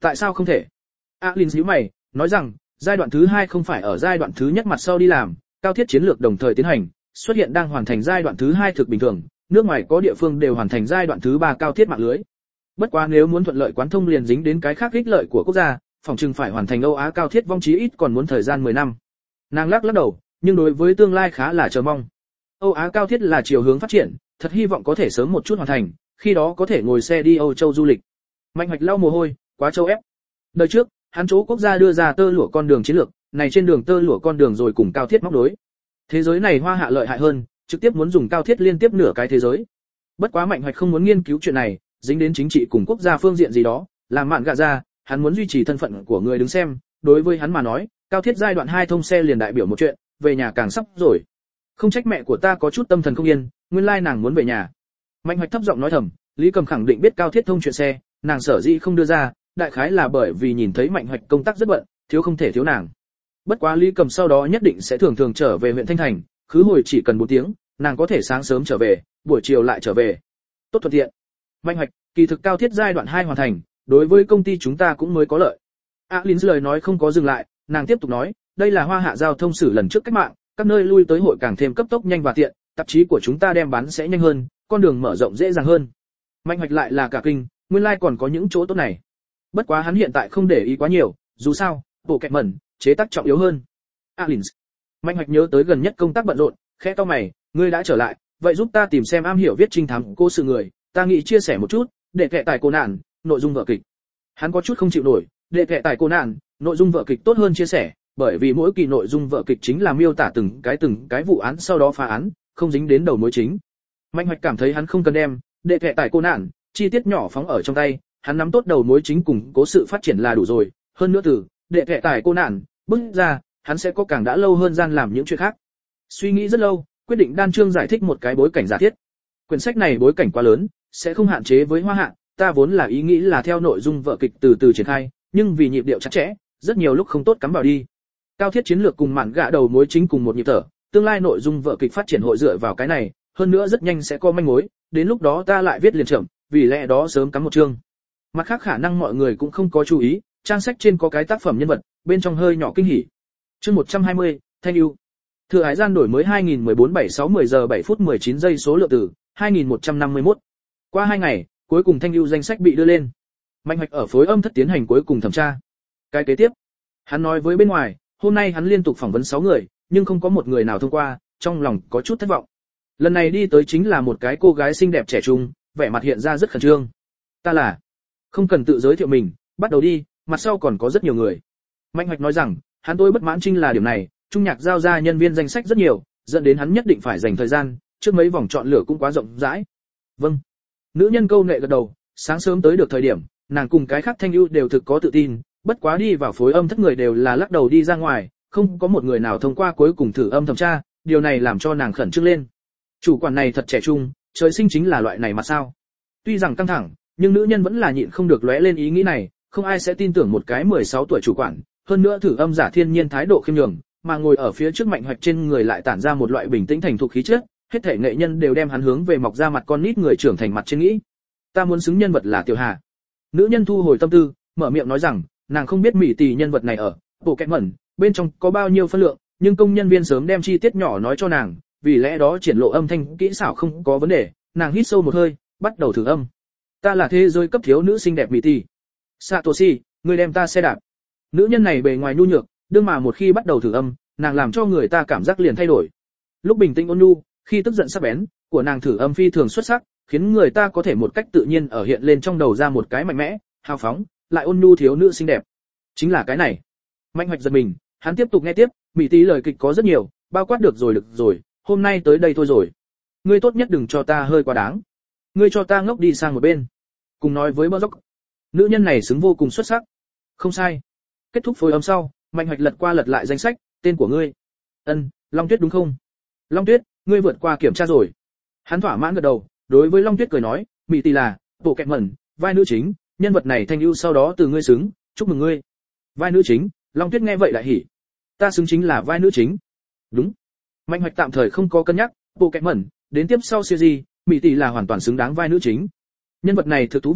Tại sao không thể? Alin nhíu mày, nói rằng, giai đoạn thứ hai không phải ở giai đoạn thứ nhất mặt sau đi làm, cao thiết chiến lược đồng thời tiến hành, xuất hiện đang hoàn thành giai đoạn thứ hai thực bình thường, nước ngoài có địa phương đều hoàn thành giai đoạn thứ ba cao thiết mạng lưới. Bất quá nếu muốn thuận lợi quán thông liền dính đến cái khác ích lợi của quốc gia, phòng trừng phải hoàn thành Âu Á cao thiết vong chí ít còn muốn thời gian mười năm. Nàng lắc lắc đầu, nhưng đối với tương lai khá là chờ mong. Âu Á cao thiết là chiều hướng phát triển, thật hy vọng có thể sớm một chút hoàn thành, khi đó có thể ngồi xe đi Âu Châu du lịch. Mạnh Hoạch lau mồ hôi, quá châu ép. Đời trước, hắn chỗ quốc gia đưa ra tơ lụa con đường chiến lược, này trên đường tơ lụa con đường rồi cùng cao thiết móc nối. Thế giới này Hoa Hạ lợi hại hơn, trực tiếp muốn dùng cao thiết liên tiếp nửa cái thế giới. Bất quá Mạnh Hoạch không muốn nghiên cứu chuyện này, dính đến chính trị cùng quốc gia phương diện gì đó, làm mạn gạ ra, hắn muốn duy trì thân phận của người đứng xem, đối với hắn mà nói, cao thiết giai đoạn hai thông xe liền đại biểu một chuyện, về nhà càng sắp rồi. Không trách mẹ của ta có chút tâm thần không yên, nguyên lai nàng muốn về nhà. Mạnh Hoạch thấp giọng nói thầm, Lý Cầm khẳng định biết cao thiết thông chuyện xe, nàng sở dĩ không đưa ra, đại khái là bởi vì nhìn thấy Mạnh Hoạch công tác rất bận, thiếu không thể thiếu nàng. Bất quá Lý Cầm sau đó nhất định sẽ thường thường trở về huyện Thanh Thành, khứ hồi chỉ cần bốn tiếng, nàng có thể sáng sớm trở về, buổi chiều lại trở về. Tốt thuận tiện. Mạnh Hoạch, kỳ thực cao thiết giai đoạn hai hoàn thành, đối với công ty chúng ta cũng mới có lợi. Alin lời nói không có dừng lại, nàng tiếp tục nói, đây là Hoa Hạ giao thông sử lần trước cách mạng, các nơi lui tới hội càng thêm cấp tốc nhanh và tiện, tạp chí của chúng ta đem bán sẽ nhanh hơn, con đường mở rộng dễ dàng hơn. Mạnh Hoạch lại là cả kinh, nguyên lai like còn có những chỗ tốt này. Bất quá hắn hiện tại không để ý quá nhiều, dù sao, bộ kẹt mẩn, chế tác trọng yếu hơn. Alin. Mạnh Hoạch nhớ tới gần nhất công tác bận rộn, khẽ cau mày, ngươi đã trở lại, vậy giúp ta tìm xem am hiểu viết trinh thám cô sự người, ta nghĩ chia sẻ một chút, để kệ tài cô nạn, nội dung vở kịch. Hắn có chút không chịu nổi, để kệ tài cô nạn, nội dung vở kịch tốt hơn chia sẻ, bởi vì mỗi kỳ nội dung vở kịch chính là miêu tả từng cái từng cái vụ án sau đó phá án, không dính đến đầu mối chính. Mạnh Hoạch cảm thấy hắn không cần đem để kệ tài cô nạn, chi tiết nhỏ phóng ở trong tay, hắn nắm tốt đầu mối chính cùng cố sự phát triển là đủ rồi, hơn nữa từ để kệ tài cô nạn bước ra, hắn sẽ có càng đã lâu hơn gian làm những chuyện khác. Suy nghĩ rất lâu, quyết định đan chương giải thích một cái bối cảnh giả thiết. Quyển sách này bối cảnh quá lớn, sẽ không hạn chế với Hoa Hạ, ta vốn là ý nghĩ là theo nội dung vở kịch từ từ triển khai, nhưng vì nhịp điệu chặt chẽ, rất nhiều lúc không tốt cắm vào đi. Cao thiết chiến lược cùng mạn gạ đầu mối chính cùng một nhịp thở, tương lai nội dung vở kịch phát triển hội dựa vào cái này, hơn nữa rất nhanh sẽ có manh mối, đến lúc đó ta lại viết liền chậm, vì lẽ đó sớm cắm một chương. Mặt khác khả năng mọi người cũng không có chú ý, trang sách trên có cái tác phẩm nhân vật, bên trong hơi nhỏ kinh hỉ. Chương một trăm hai mươi, Thanh ưu. Thừa Hải gian đổi mới hai nghìn mười bốn bảy sáu mười giờ bảy phút mười chín giây số lượng từ hai nghìn một trăm năm mươi mốt. Qua hai ngày, cuối cùng Thanh ưu danh sách bị đưa lên. Mạnh Hoạch ở phối âm thất tiến hành cuối cùng thẩm tra. Cái kế tiếp, hắn nói với bên ngoài, hôm nay hắn liên tục phỏng vấn sáu người, nhưng không có một người nào thông qua, trong lòng có chút thất vọng. Lần này đi tới chính là một cái cô gái xinh đẹp trẻ trung, vẻ mặt hiện ra rất khẩn trương. Ta là, không cần tự giới thiệu mình, bắt đầu đi, mặt sau còn có rất nhiều người. Mạnh Hoạch nói rằng, hắn tôi bất mãn chính là điểm này, Trung Nhạc giao ra nhân viên danh sách rất nhiều, dẫn đến hắn nhất định phải dành thời gian, trước mấy vòng chọn lựa cũng quá rộng rãi. Vâng. Nữ nhân câu nệ gật đầu, sáng sớm tới được thời điểm, nàng cùng cái khác Thanh ưu đều thực có tự tin, bất quá đi vào phối âm thất người đều là lắc đầu đi ra ngoài, không có một người nào thông qua cuối cùng thử âm thẩm tra, điều này làm cho nàng khẩn trương lên. Chủ quản này thật trẻ trung, trời sinh chính là loại này mà sao? Tuy rằng căng thẳng, nhưng nữ nhân vẫn là nhịn không được lóe lên ý nghĩ này, không ai sẽ tin tưởng một cái mười sáu tuổi chủ quản, hơn nữa thử âm giả thiên nhiên thái độ khiêm nhường, mà ngồi ở phía trước Mạnh Hoạch trên người lại tản ra một loại bình tĩnh thành thục khí chất, hết thể nghệ nhân đều đem hắn hướng về mọc ra mặt con nít người trưởng thành mặt trên nghĩ. Ta muốn xứng nhân vật là Tiểu Hà. Nữ nhân thu hồi tâm tư, mở miệng nói rằng, nàng không biết Mỹ Tỷ nhân vật này ở bộ kẹt mẩn bên trong có bao nhiêu phân lượng, nhưng công nhân viên sớm đem chi tiết nhỏ nói cho nàng, vì lẽ đó triển lộ âm thanh kỹ xảo không có vấn đề. Nàng hít sâu một hơi, bắt đầu thử âm. Ta là thế giới cấp thiếu nữ xinh đẹp Mỹ Tỷ. Satoshi, ngươi đem ta xe đạp. Nữ nhân này bề ngoài nhu nhược, đương mà một khi bắt đầu thử âm, nàng làm cho người ta cảm giác liền thay đổi. Lúc bình tĩnh ôn nhu, khi tức giận sắc bén, của nàng thử âm phi thường xuất sắc, khiến người ta có thể một cách tự nhiên ở hiện lên trong đầu ra một cái mạnh mẽ, hào phóng, lại ôn nhu thiếu nữ xinh đẹp. Chính là cái này. Mạnh Hoạch giật mình, hắn tiếp tục nghe tiếp, Mỹ Tỷ lời kịch có rất nhiều, bao quát được rồi được rồi, hôm nay tới đây thôi rồi. Ngươi tốt nhất đừng cho ta hơi quá đáng. Ngươi cho ta ngốc đi sang một bên. Cùng nói với Bơ Dốc. Nữ nhân này xứng vô cùng xuất sắc. Không sai. Kết thúc phối âm sau, Mạnh Hoạch lật qua lật lại danh sách, tên của ngươi. Ân, Long Tuyết đúng không? Long Tuyết, ngươi vượt qua kiểm tra rồi. Hắn thỏa mãn gật đầu, đối với Long Tuyết cười nói, Mỹ Tỷ là bộ kẹt mẩn, vai nữ chính, nhân vật này Thanh ưu sau đó từ ngươi xứng, chúc mừng ngươi. Vai nữ chính, Long Tuyết nghe vậy lại hỉ. Ta xứng chính là vai nữ chính. Đúng. Mạnh Hoạch tạm thời không có cân nhắc, bộ kẹt mẩn, đến tiếp sau series, Mỹ Tỷ là hoàn toàn xứng đáng vai nữ chính. Nhân vật này thực thú vị,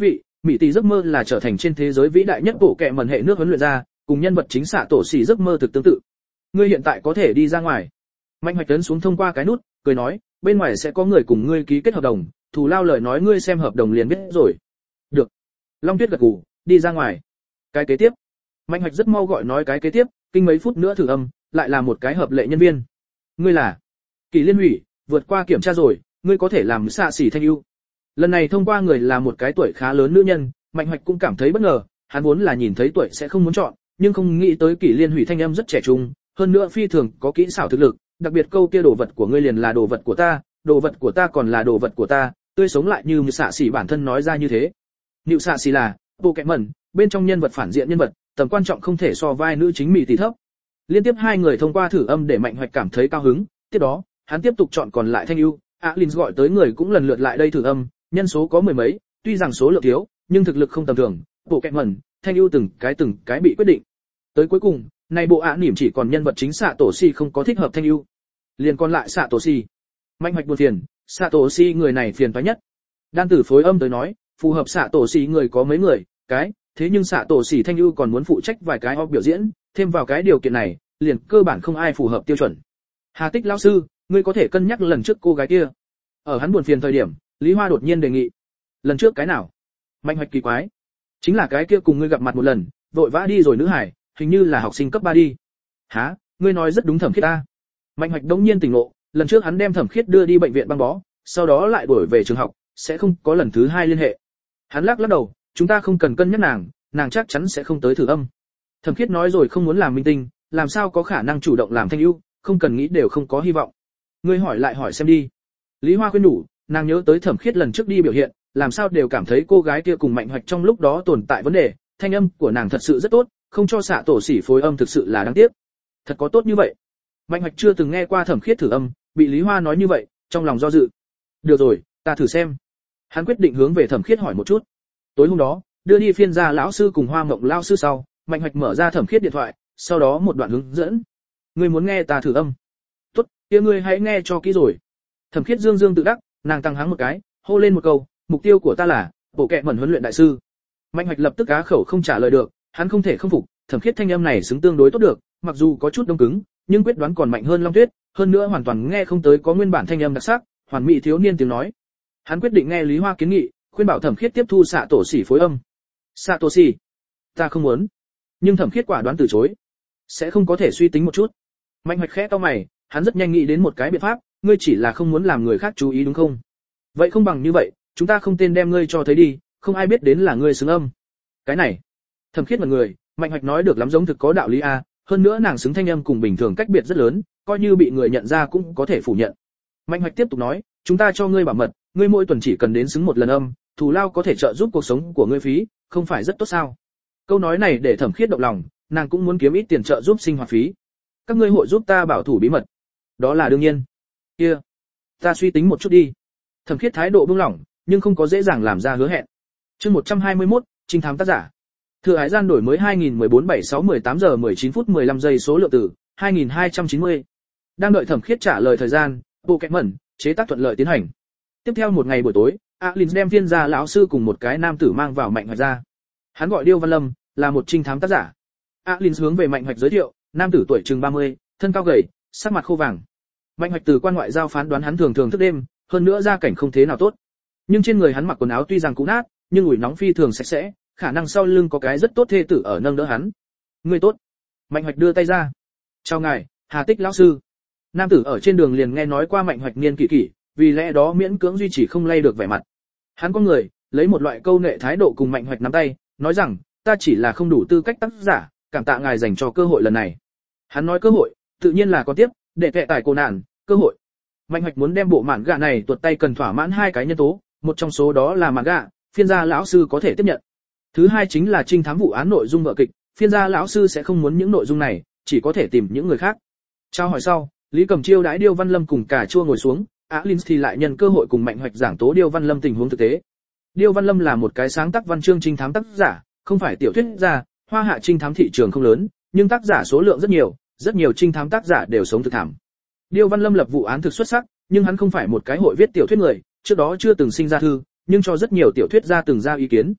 Mỹ tỷ giấc mơ là trở thành trên thế giới vĩ đại nhất bộ kệ mẩn hệ nước huấn luyện ra, cùng nhân vật chính xạ tổ xỉ giấc mơ thực tương tự. Ngươi hiện tại có thể đi ra ngoài. Mạnh Hoạch tấn xuống thông qua cái nút, cười nói, bên ngoài sẽ có người cùng ngươi ký kết hợp đồng, thù lao lời nói ngươi xem hợp đồng liền biết rồi. Được. Long Tuyết gật gù, đi ra ngoài. Cái kế tiếp. Mạnh Hoạch rất mau gọi nói cái kế tiếp, kinh mấy phút nữa thử âm, lại là một cái hợp lệ nhân viên. Ngươi là Kỳ Liên Hủy, vượt qua kiểm tra rồi, ngươi có thể làm xạ xỉ thanh ưu. Lần này thông qua người là một cái tuổi khá lớn nữ nhân, Mạnh Hoạch cũng cảm thấy bất ngờ, hắn vốn là nhìn thấy tuổi sẽ không muốn chọn, nhưng không nghĩ tới Kỳ Liên Hủy thanh âm rất trẻ trung, hơn nữa phi thường có kỹ xảo thực lực, đặc biệt câu kia đồ vật của ngươi liền là đồ vật của ta, đồ vật của ta còn là đồ vật của ta, tươi sống lại như xạ xỉ bản thân nói ra như thế. Nịu xạ xỉ là bộ kệ mẩn, bên trong nhân vật phản diện nhân vật, tầm quan trọng không thể so vai nữ chính Mỹ tỷ thấp. Liên tiếp hai người thông qua thử âm để Mạnh Hoạch cảm thấy cao hứng, tiếp đó, hắn tiếp tục chọn còn lại thanh ưu, Alins gọi tới người cũng lần lượt lại đây thử âm, nhân số có mười mấy, tuy rằng số lượng thiếu, nhưng thực lực không tầm thường, bộ kệ mẩn, thanh ưu từng cái từng cái bị quyết định. Tới cuối cùng, này bộ ạ niệm chỉ còn nhân vật chính xạ tổ si không có thích hợp thanh ưu. Liền còn lại xạ tổ si. Mạnh Hoạch buồn phiền, xạ tổ si người này phiền toái nhất. Đan tử phối âm tới nói, phù hợp xạ tổ si người có mấy người, cái, thế nhưng xạ tổ si thanh ưu còn muốn phụ trách vài cái op biểu diễn, thêm vào cái điều kiện này, liền cơ bản không ai phù hợp tiêu chuẩn. Hà Tích lão sư, ngươi có thể cân nhắc lần trước cô gái kia. Ở hắn buồn phiền thời điểm, Lý Hoa đột nhiên đề nghị. Lần trước cái nào? Mạnh Hoạch kỳ quái. Chính là cái kia cùng ngươi gặp mặt một lần, vội vã đi rồi nữ hải, hình như là học sinh cấp ba đi. Hả? Ngươi nói rất đúng Thẩm Khiết ta. Mạnh Hoạch đống nhiên tỉnh ngộ, lần trước hắn đem Thẩm Khiết đưa đi bệnh viện băng bó, sau đó lại đuổi về trường học, sẽ không có lần thứ hai liên hệ. Hắn lắc lắc đầu, chúng ta không cần cân nhắc nàng, nàng chắc chắn sẽ không tới thử âm. Thẩm Khiết nói rồi không muốn làm minh tinh, làm sao có khả năng chủ động làm thanh ưu, không cần nghĩ đều không có hy vọng. Ngươi hỏi lại hỏi xem đi. Lý Hoa khuyên nhủ, nàng nhớ tới Thẩm Khiết lần trước đi biểu hiện, làm sao đều cảm thấy cô gái kia cùng Mạnh Hoạch trong lúc đó tồn tại vấn đề, thanh âm của nàng thật sự rất tốt, không cho xạ tổ xỉ phối âm thực sự là đáng tiếc. Thật có tốt như vậy? Mạnh Hoạch chưa từng nghe qua Thẩm Khiết thử âm, bị Lý Hoa nói như vậy, trong lòng do dự. Được rồi, ta thử xem. Hắn quyết định hướng về Thẩm Khiết hỏi một chút. Tối hôm đó, đưa đi phiên gia lão sư cùng Hoa Mộng lão sư sau, Mạnh Hoạch mở ra Thẩm Khiết điện thoại, sau đó một đoạn hướng dẫn. Ngươi muốn nghe ta thử âm? Tốt, kia ngươi hãy nghe cho kỹ rồi. Thẩm Khiết dương dương tự đắc, nàng tăng hắng một cái, hô lên một câu, mục tiêu của ta là bộ kệ mẩn huấn luyện đại sư. Mạnh Hoạch lập tức cá khẩu không trả lời được, hắn không thể không phục, Thẩm Khiết thanh âm này xứng tương đối tốt được, mặc dù có chút đông cứng, nhưng quyết đoán còn mạnh hơn Long Tuyết, hơn nữa hoàn toàn nghe không tới có nguyên bản thanh âm đặc sắc, hoàn mỹ thiếu niên tiếng nói. Hắn quyết định nghe Lý Hoa kiến nghị, khuyên bảo Thẩm Khiết tiếp thu xạ tổ xỉ phối âm. Xạ tổ xỉ? Ta không muốn. Nhưng Thẩm Khiết quả đoán từ chối. Sẽ không có thể suy tính một chút. Mạnh Hoạch khẽ cau mày, hắn rất nhanh nghĩ đến một cái biện pháp, ngươi chỉ là không muốn làm người khác chú ý đúng không? Vậy không bằng như vậy, chúng ta không tên đem ngươi cho thấy đi, không ai biết đến là ngươi xứng âm. Cái này, Thẩm Khiết mặt người, Mạnh Hoạch nói được lắm giống thực có đạo lý a, hơn nữa nàng xứng thanh âm cùng bình thường cách biệt rất lớn, coi như bị người nhận ra cũng có thể phủ nhận. Mạnh Hoạch tiếp tục nói, chúng ta cho ngươi bảo mật, ngươi mỗi tuần chỉ cần đến xứng một lần âm, thù lao có thể trợ giúp cuộc sống của ngươi phí, không phải rất tốt sao? Câu nói này để Thẩm Khiết động lòng, nàng cũng muốn kiếm ít tiền trợ giúp sinh hoạt phí. Các ngươi hội giúp ta bảo thủ bí mật. Đó là đương nhiên. Kia, ta suy tính một chút đi. Thẩm Khiết thái độ buông lỏng, nhưng không có dễ dàng làm ra hứa hẹn. Chương một trăm hai mươi mốt, trinh thám tác giả. Thừa Hải gian đổi mới hai nghìn mười bốn bảy sáu mười tám giờ mười chín phút mười lăm giây số lượng từ hai nghìn hai trăm chín mươi. Đang đợi Thẩm Khiết trả lời thời gian, bộ kệ mẩn chế tác thuận lợi tiến hành. Tiếp theo một ngày buổi tối, Alins đem phiên gia lão sư cùng một cái nam tử mang vào Mạnh Hoạch ra. Hắn gọi Điêu Văn Lâm, là một trinh thám tác giả. Alins hướng về Mạnh Hoạch giới thiệu, nam tử tuổi chừng ba mươi, thân cao gầy, sắc mặt khô vàng. Mạnh Hoạch từ quan ngoại giao phán đoán hắn thường thường thức đêm, hơn nữa gia cảnh không thế nào tốt. Nhưng trên người hắn mặc quần áo tuy rằng cũ nát, nhưng ủi nóng phi thường sạch sẽ, khả năng sau lưng có cái rất tốt thê tử ở nâng đỡ hắn. Người tốt. Mạnh Hoạch đưa tay ra. Chào ngài, Hà Tích lão sư. Nam tử ở trên đường liền nghe nói qua Mạnh Hoạch niên kỷ kỷ, vì lẽ đó miễn cưỡng duy trì không lay được vẻ mặt. Hắn có người, lấy một loại câu nệ thái độ cùng Mạnh Hoạch nắm tay, nói rằng, ta chỉ là không đủ tư cách tác giả, cảm tạ ngài dành cho cơ hội lần này. Hắn nói cơ hội, tự nhiên là có tiếp, để kệ tải cô nạn, cơ hội. Mạnh Hoạch muốn đem bộ mạn gạ này tuột tay cần thỏa mãn hai cái nhân tố, một trong số đó là mạn gạ, phiên gia lão sư có thể tiếp nhận. Thứ hai chính là trinh thám vụ án nội dung vở kịch, phiên gia lão sư sẽ không muốn những nội dung này, chỉ có thể tìm những người khác. Trao hỏi sau, Lý Cầm chiêu đãi Điêu Văn Lâm cùng cả chua ngồi xuống, Alins thì lại nhân cơ hội cùng Mạnh Hoạch giảng tố Điêu Văn Lâm tình huống thực tế. Điêu Văn Lâm là một cái sáng tác văn chương trinh thám tác giả, không phải tiểu thuyết gia, hoa hạ trinh thám thị trường không lớn, nhưng tác giả số lượng rất nhiều, rất nhiều trinh thám tác giả đều sống thực thảm. Điêu Văn Lâm lập vụ án thực xuất sắc, nhưng hắn không phải một cái hội viết tiểu thuyết người, trước đó chưa từng sinh ra thư, nhưng cho rất nhiều tiểu thuyết gia từng ra ý kiến.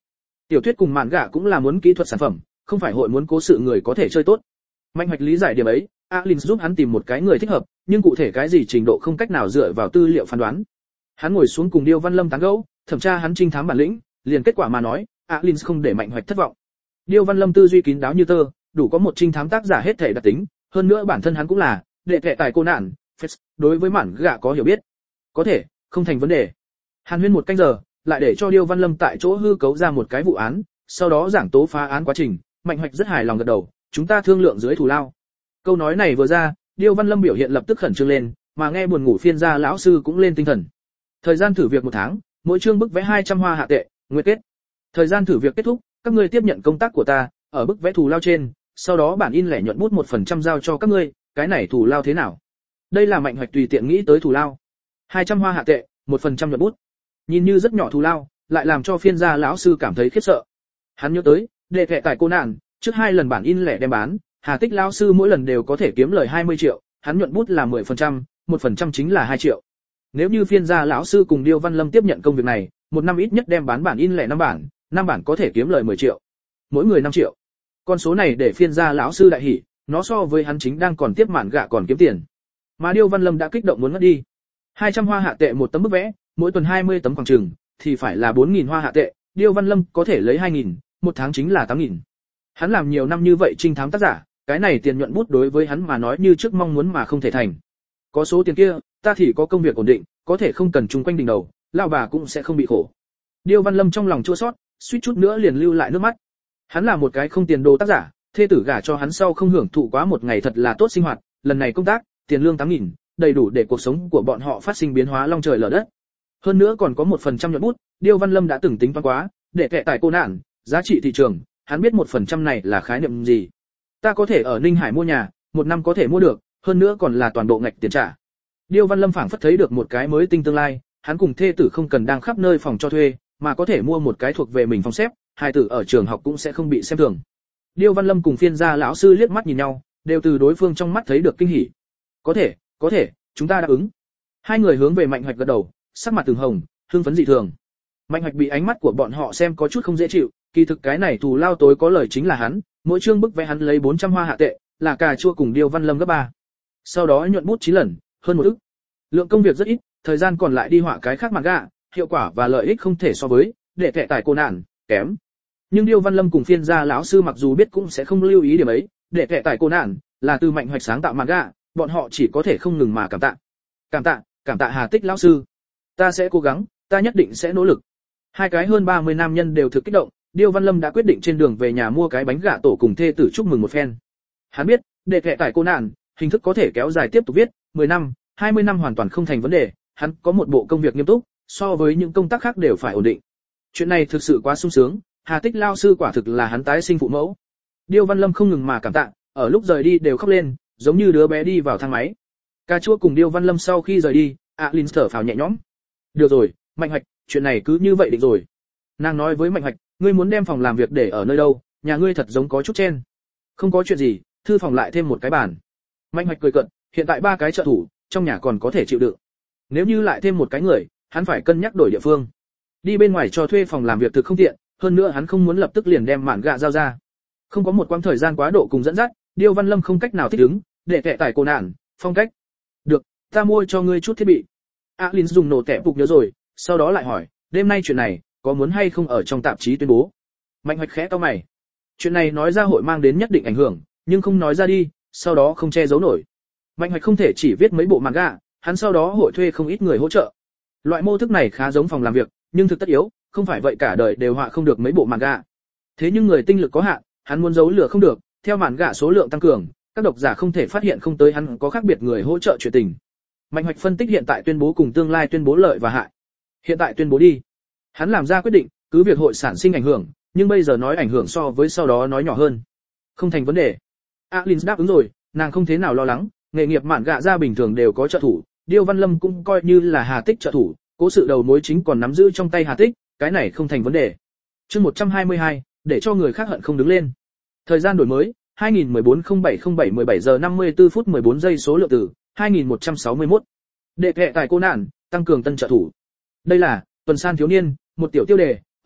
Tiểu thuyết cùng mạn gạ cũng là muốn kỹ thuật sản phẩm, không phải hội muốn cố sự người có thể chơi tốt. Mạnh Hoạch lý giải điểm ấy, Alin giúp hắn tìm một cái người thích hợp, nhưng cụ thể cái gì trình độ không cách nào dựa vào tư liệu phán đoán. Hắn ngồi xuống cùng Điêu Văn Lâm tán gẫu, thẩm tra hắn trinh thám bản lĩnh, liền kết quả mà nói, Alin không để Mạnh Hoạch thất vọng. Điêu Văn Lâm tư duy kín đáo như tơ, đủ có một trinh thám tác giả hết thể đặc tính, hơn nữa bản thân hắn cũng là đệ kệ tài cô nạn, đối với mạn gạ có hiểu biết. Có thể, không thành vấn đề. Hàn huyên một canh giờ, lại để cho Điêu Văn Lâm tại chỗ hư cấu ra một cái vụ án, sau đó giảng tố phá án quá trình, Mạnh Hoạch rất hài lòng gật đầu, chúng ta thương lượng dưới thù lao. Câu nói này vừa ra, Điêu Văn Lâm biểu hiện lập tức khẩn trương lên, mà nghe buồn ngủ phiên gia lão sư cũng lên tinh thần. Thời gian thử việc một tháng, mỗi chương bức vẽ hai trăm hoa hạ tệ, nguyệt kết. Thời gian thử việc kết thúc, các ngươi tiếp nhận công tác của ta, ở bức vẽ thù lao trên, sau đó bản in lẻ nhuận bút một phần trăm giao cho các ngươi, cái này thù lao thế nào? Đây là Mạnh Hoạch tùy tiện nghĩ tới thù lao. hai trăm hoa hạ tệ, một phần trăm nhuận bút. Nhìn như rất nhỏ thù lao, lại làm cho phiên gia lão sư cảm thấy khiếp sợ. Hắn nhớ tới, đệ kệ tại cô nạn, trước hai lần bản in lẻ đem bán, Hà Tích lão sư mỗi lần đều có thể kiếm lời hai mươi triệu, hắn nhuận bút là mười phần trăm, một phần trăm chính là hai triệu. Nếu như phiên gia lão sư cùng Điêu Văn Lâm tiếp nhận công việc này, một năm ít nhất đem bán bản in lẻ năm bản, năm bản có thể kiếm lời mười triệu. Mỗi người năm triệu. Con số này để phiên gia lão sư đại hỉ, nó so với hắn chính đang còn tiếp mạn gạ còn kiếm tiền. Mà Điêu Văn Lâm đã kích động muốn ngất đi. hai trăm hoa hạ tệ một tấm bức vẽ, mỗi tuần hai mươi tấm khoảng chừng, thì phải là bốn nghìn hoa hạ tệ, Điêu Văn Lâm có thể lấy hai nghìn, một tháng chính là tám nghìn. Hắn làm nhiều năm như vậy trinh thám tác giả, cái này tiền nhuận bút đối với hắn mà nói như trước mong muốn mà không thể thành. Có số tiền kia, ta thì có công việc ổn định, có thể không cần chung quanh đỉnh đầu, lão bà cũng sẽ không bị khổ. Điêu Văn Lâm trong lòng chua xót, suýt chút nữa liền lưu lại nước mắt. Hắn là một cái không tiền đồ tác giả, thê tử gả cho hắn sau không hưởng thụ quá một ngày thật là tốt sinh hoạt, lần này công tác, tiền lương tám nghìn, đầy đủ để cuộc sống của bọn họ phát sinh biến hóa long trời lở đất. Hơn nữa còn có một phần trăm nhuận bút, Điêu Văn Lâm đã từng tính toán quá, để kệ tại cô nạn, giá trị thị trường, hắn biết một phần trăm này là khái niệm gì. Ta có thể ở Ninh Hải mua nhà, một năm có thể mua được, hơn nữa còn là toàn bộ ngạch tiền trả. Điêu Văn Lâm phảng phất thấy được một cái mới tinh tương lai, hắn cùng thê tử không cần đang khắp nơi phòng cho thuê, mà có thể mua một cái thuộc về mình phòng xếp, hai tử ở trường học cũng sẽ không bị xem thường. Điêu Văn Lâm cùng phiên gia lão sư liếc mắt nhìn nhau, đều từ đối phương trong mắt thấy được kinh hỉ. Có thể, có thể, chúng ta đáp ứng. Hai người hướng về Mạnh Hoạch gật đầu, sắc mặt từng hồng, hưng phấn dị thường. Mạnh Hoạch bị ánh mắt của bọn họ xem có chút không dễ chịu, kỳ thực cái này thù lao tối có lời chính là hắn, mỗi chương bức vẽ hắn lấy bốn trăm hoa hạ tệ, là cà chua cùng Điêu Văn Lâm gấp ba. Sau đó nhuận bút chín lần, hơn một ức. Lượng công việc rất ít, thời gian còn lại đi họa cái khác mặt gạ, hiệu quả và lợi ích không thể so với, để kệ tại cô nạn, kém. Nhưng Điêu Văn Lâm cùng phiên gia lão sư mặc dù biết cũng sẽ không lưu ý điểm ấy, để kệ tại cô nạn, là từ Mạnh Hoạch sáng tạo mặt gạ, bọn họ chỉ có thể không ngừng mà cảm tạ. Cảm tạ, cảm tạ Hà Tích lão sư. Ta sẽ cố gắng, ta nhất định sẽ nỗ lực. Hai cái hơn ba mươi nam nhân đều thực kích động, Điêu Văn Lâm đã quyết định trên đường về nhà mua cái bánh gạ tổ cùng thê tử chúc mừng một phen. Hắn biết, để kệ tại cô nạn, hình thức có thể kéo dài tiếp tục viết, mười năm, hai mươi năm hoàn toàn không thành vấn đề, hắn có một bộ công việc nghiêm túc, so với những công tác khác đều phải ổn định. Chuyện này thực sự quá sung sướng, Hà Tích lão sư quả thực là hắn tái sinh phụ mẫu. Điêu Văn Lâm không ngừng mà cảm tạ, ở lúc rời đi đều khóc lên, giống như đứa bé đi vào thang máy. Cà chua cùng Điêu Văn Lâm sau khi rời đi, Alin thở phào nhẹ nhõm. Được rồi, Mạnh Hoạch, chuyện này cứ như vậy định rồi. Nàng nói với Mạnh Hoạch, ngươi muốn đem phòng làm việc để ở nơi đâu, nhà ngươi thật giống có chút chen. Không có chuyện gì, thư phòng lại thêm một cái bàn. Mạnh Hoạch cười cợt, hiện tại ba cái trợ thủ, trong nhà còn có thể chịu đựng. Nếu như lại thêm một cái người, hắn phải cân nhắc đổi địa phương. Đi bên ngoài cho thuê phòng làm việc thực không tiện, hơn nữa hắn không muốn lập tức liền đem mạn gạ giao ra. Không có một quãng thời gian quá độ cùng dẫn dắt, Điêu Văn Lâm không cách nào thích ứng, để kệ tại cô nạn, phong cách. Được, ta mua cho ngươi chút thiết bị. Alin dùng nổ tẻ phục nhớ rồi, sau đó lại hỏi, đêm nay chuyện này, có muốn hay không ở trong tạp chí tuyên bố? Mạnh Hoạch khẽ cau mày. Chuyện này nói ra hội mang đến nhất định ảnh hưởng, nhưng không nói ra đi, sau đó không che giấu nổi. Mạnh Hoạch không thể chỉ viết mấy bộ manga, hắn sau đó hội thuê không ít người hỗ trợ. Loại mô thức này khá giống phòng làm việc, nhưng thực tất yếu, không phải vậy cả đời đều họa không được mấy bộ manga. Thế nhưng người tinh lực có hạn, hắn muốn giấu lửa không được, theo manga số lượng tăng cường, các độc giả không thể phát hiện không tới hắn có khác biệt người hỗ trợ chuyện tình. Mạnh Hoạch phân tích hiện tại tuyên bố cùng tương lai tuyên bố lợi và hại. Hiện tại tuyên bố đi. Hắn làm ra quyết định, cứ việc hội sản sinh ảnh hưởng, nhưng bây giờ nói ảnh hưởng so với sau đó nói nhỏ hơn. Không thành vấn đề. Alin đáp ứng rồi, nàng không thế nào lo lắng, nghề nghiệp mạn gạ ra bình thường đều có trợ thủ, Điêu Văn Lâm cũng coi như là Hà Tích trợ thủ, cố sự đầu mối chính còn nắm giữ trong tay Hà Tích, cái này không thành vấn đề. Chương một trăm hai mươi hai, để cho người khác hận không đứng lên. Thời gian đổi mới, hai nghìn mười bốn không bảy không bảy mười bảy giờ năm mươi tư phút mười bốn giây số lượng từ, hai nghìn một trăm sáu mươi mốt. Đệ kệ tại cô nạn, tăng cường tân trợ thủ. Đây là tuần san thiếu niên, một tiểu tiêu đề,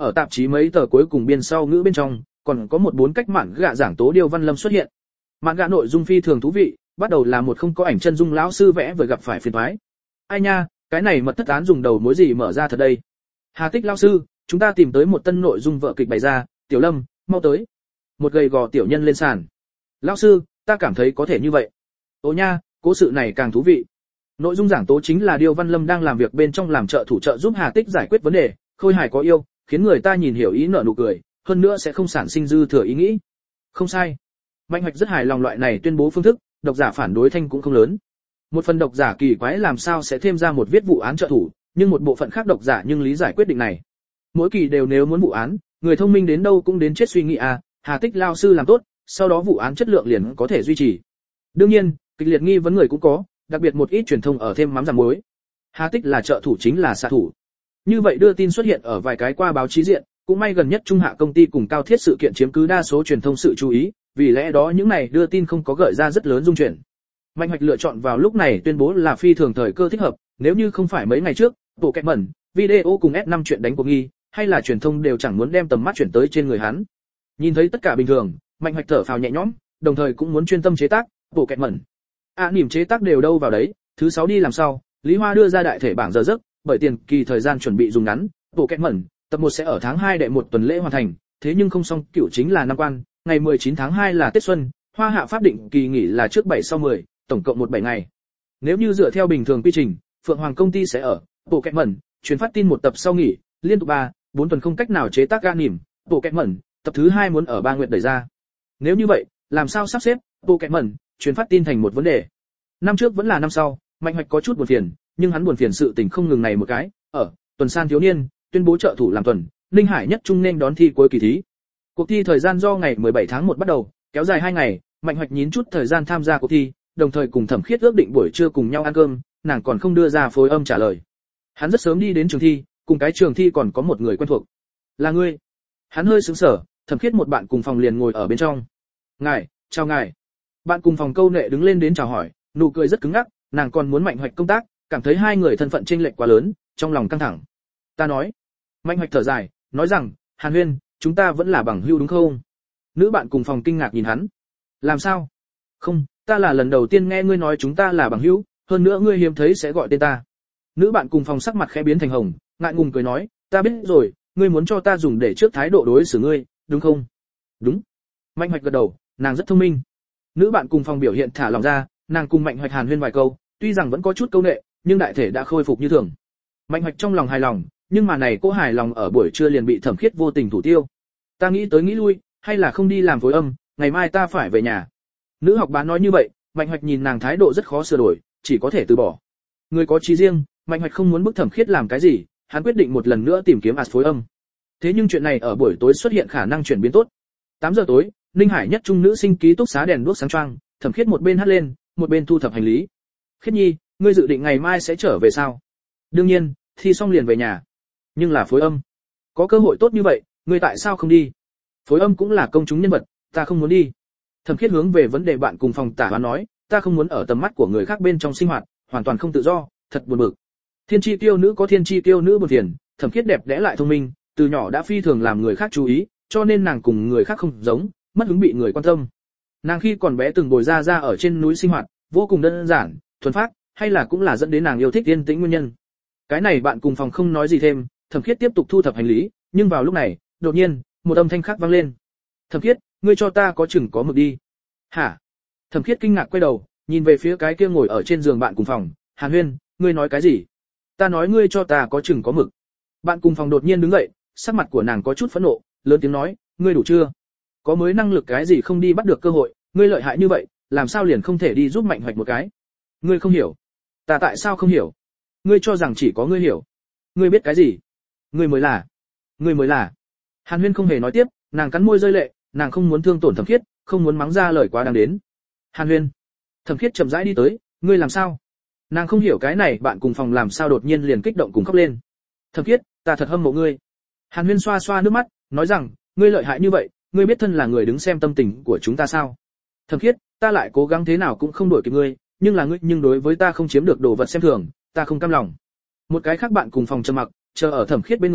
ở tạp chí mấy tờ cuối cùng biên sau ngữ bên trong, còn có một bốn cách mạn gạ giảng tố Điêu Văn Lâm xuất hiện. Mạn gạ nội dung phi thường thú vị, bắt đầu là một không có ảnh chân dung lão sư vẽ vừa gặp phải phiền toái. Ai nha, cái này mật thất án dùng đầu mối gì mở ra thật đây? Hà Tích lão sư, chúng ta tìm tới một tân nội dung vợ kịch bày ra, Tiểu Lâm, mau tới. Một gầy gò tiểu nhân lên sàn. Lão sư, ta cảm thấy có thể như vậy. Ô nha, cố sự này càng thú vị. Nội dung giảng tố chính là Điêu Văn Lâm đang làm việc bên trong làm trợ thủ trợ giúp Hà Tích giải quyết vấn đề, khôi hài có yêu, khiến người ta nhìn hiểu ý nở nụ cười, hơn nữa sẽ không sản sinh dư thừa ý nghĩ. Không sai. Mạnh Hoạch rất hài lòng loại này tuyên bố phương thức, độc giả phản đối thanh cũng không lớn. Một phần độc giả kỳ quái làm sao sẽ thêm ra một viết vụ án trợ thủ, nhưng một bộ phận khác độc giả nhưng lý giải quyết định này. Mỗi kỳ đều nếu muốn vụ án, người thông minh đến đâu cũng đến chết suy nghĩ à, Hà Tích lao sư làm tốt, sau đó vụ án chất lượng liền có thể duy trì. Đương nhiên, kịch liệt nghi vấn người cũng có, đặc biệt một ít truyền thông ở thêm mắm giảm muối. Hà Tích là trợ thủ chính là xạ thủ. Như vậy đưa tin xuất hiện ở vài cái qua báo chí diện, cũng may gần nhất Trung Hạ công ty cùng Cao Thiết sự kiện chiếm cứ đa số truyền thông sự chú ý, vì lẽ đó những này đưa tin không có gợi ra rất lớn dung chuyển. Mạnh Hoạch lựa chọn vào lúc này tuyên bố là phi thường thời cơ thích hợp, nếu như không phải mấy ngày trước, bộ kẹt mẩn, video cùng S năm chuyện đánh cuộc nghi, hay là truyền thông đều chẳng muốn đem tầm mắt chuyển tới trên người hắn. Nhìn thấy tất cả bình thường, Mạnh Hoạch thở phào nhẹ nhõm, đồng thời cũng muốn chuyên tâm chế tác, bộ kẹt mẩn. À niềm chế tác đều đâu vào đấy, thứ sáu đi làm sau, Lý Hoa đưa ra đại thể bảng giờ giấc, bởi tiền kỳ thời gian chuẩn bị dùng ngắn, bộ kẹt mẩn, tập một sẽ ở tháng hai đệ một tuần lễ hoàn thành, thế nhưng không xong, cửu chính là năm quan, ngày mười chín tháng hai là Tết xuân, Hoa Hạ pháp định kỳ nghỉ là trước bảy sau mười, tổng cộng một bảy ngày. Nếu như dựa theo bình thường quy trình, Phượng Hoàng công ty sẽ ở bộ kẹt mẩn, truyền phát tin một tập sau nghỉ, liên tục ba, bốn tuần không cách nào chế tác ga nỉm, bộ kẹt mẩn, tập thứ hai muốn ở ba nguyệt đẩy ra. Nếu như vậy, làm sao sắp xếp bộ kẹt mẩn, truyền phát tin thành một vấn đề. Năm trước vẫn là năm sau, Mạnh Hoạch có chút buồn phiền, nhưng hắn buồn phiền sự tình không ngừng này một cái, ở tuần san thiếu niên, tuyên bố trợ thủ làm tuần, Ninh Hải Nhất Trung nên đón thi cuối kỳ thí. Cuộc thi thời gian do ngày mười bảy tháng một bắt đầu, kéo dài hai ngày, Mạnh Hoạch nhín chút thời gian tham gia cuộc thi, đồng thời cùng Thẩm Khiết ước định buổi trưa cùng nhau ăn cơm, nàng còn không đưa ra phối âm trả lời. Hắn rất sớm đi đến trường thi, cùng cái trường thi còn có một người quen thuộc. Là ngươi? Hắn hơi sững sờ, Thẩm Khiết một bạn cùng phòng liền ngồi ở bên trong. Ngài, chào ngài. Bạn cùng phòng câu nệ đứng lên đến chào hỏi, nụ cười rất cứng ngắc, nàng còn muốn Mạnh Hoạch công tác, cảm thấy hai người thân phận chênh lệch quá lớn, trong lòng căng thẳng. Ta nói. Mạnh Hoạch thở dài, nói rằng, Hàn Huyên, chúng ta vẫn là bằng hữu đúng không? Nữ bạn cùng phòng kinh ngạc nhìn hắn. Làm sao? Không, ta là lần đầu tiên nghe ngươi nói chúng ta là bằng hữu, hơn nữa ngươi hiếm thấy sẽ gọi tên ta. Nữ bạn cùng phòng sắc mặt khẽ biến thành hồng, ngại ngùng cười nói, ta biết rồi, ngươi muốn cho ta dùng để trước thái độ đối xử ngươi, đúng không? Đúng. Mạnh Hoạch gật đầu, nàng rất thông minh. Nữ bạn cùng phòng biểu hiện thả lòng ra, nàng cùng Mạnh Hoạch hàn huyên vài câu, tuy rằng vẫn có chút câu nệ, nhưng đại thể đã khôi phục như thường. Mạnh Hoạch trong lòng hài lòng, nhưng mà này cô hài lòng ở buổi trưa liền bị Thẩm Khiết vô tình thủ tiêu. Ta nghĩ tới nghĩ lui, hay là không đi làm phối âm, ngày mai ta phải về nhà. Nữ học bá nói như vậy, Mạnh Hoạch nhìn nàng thái độ rất khó sửa đổi, chỉ có thể từ bỏ. Người có chí riêng, Mạnh Hoạch không muốn bức Thẩm Khiết làm cái gì, hắn quyết định một lần nữa tìm kiếm as phối âm. Thế nhưng chuyện này ở buổi tối xuất hiện khả năng chuyển biến tốt. tám giờ tối, Ninh Hải Nhất Trung nữ sinh ký túc xá đèn đuốc sáng choang, Thẩm Khiết một bên hát lên, một bên thu thập hành lý. Khiết Nhi, ngươi dự định ngày mai sẽ trở về sao? Đương nhiên, thi xong liền về nhà. Nhưng là phối âm. Có cơ hội tốt như vậy, ngươi tại sao không đi? Phối âm cũng là công chúng nhân vật, ta không muốn đi. Thẩm Khiết hướng về vấn đề bạn cùng phòng tả hoán nói, ta không muốn ở tầm mắt của người khác bên trong sinh hoạt, hoàn toàn không tự do, thật buồn bực. Thiên chi tiêu nữ có thiên chi tiêu nữ buồn phiền, Thẩm Khiết đẹp đẽ lại thông minh, từ nhỏ đã phi thường làm người khác chú ý, cho nên nàng cùng người khác không giống, mất hứng bị người quan tâm. Nàng khi còn bé từng bồi ra ra ở trên núi sinh hoạt, vô cùng đơn giản, thuần phác, hay là cũng là dẫn đến nàng yêu thích yên tĩnh nguyên nhân. Cái này bạn cùng phòng không nói gì thêm, Thẩm Khiết tiếp tục thu thập hành lý, nhưng vào lúc này, đột nhiên, một âm thanh khác vang lên. Thẩm Khiết, ngươi cho ta có chừng có mực đi. Hả? Thẩm Khiết kinh ngạc quay đầu, nhìn về phía cái kia ngồi ở trên giường bạn cùng phòng, Hàn Huyên, ngươi nói cái gì? Ta nói ngươi cho ta có chừng có mực. Bạn cùng phòng đột nhiên đứng dậy, sắc mặt của nàng có chút phẫn nộ, lớn tiếng nói, ngươi đủ chưa? Có mới năng lực cái gì không đi bắt được cơ hội, ngươi lợi hại như vậy, làm sao liền không thể đi giúp Mạnh Hoạch một cái? Ngươi không hiểu. Ta tại sao không hiểu? Ngươi cho rằng chỉ có ngươi hiểu. Ngươi biết cái gì? Ngươi mới là. Ngươi mới là. Hàn Huyên không hề nói tiếp, nàng cắn môi rơi lệ, nàng không muốn thương tổn Thẩm Khiết, không muốn mắng ra lời quá đáng đến. Hàn Huyên. Thẩm Khiết chậm rãi đi tới, ngươi làm sao? Nàng không hiểu cái này bạn cùng phòng làm sao đột nhiên liền kích động cùng khóc lên. Thẩm Khiết, ta thật hâm mộ ngươi. Hàn Huyên xoa xoa nước mắt, nói rằng, ngươi lợi hại như vậy, ngươi biết thân là người đứng xem tâm tình của chúng ta sao? Thẩm Khiết, ta lại cố gắng thế nào cũng không đổi kịp ngươi, nhưng là ngươi nhưng đối với ta không chiếm được đồ vật xem thường, ta không cam lòng. Một cái khác bạn cùng phòng trầm mặc, chờ ở Thẩm Khiết bên người,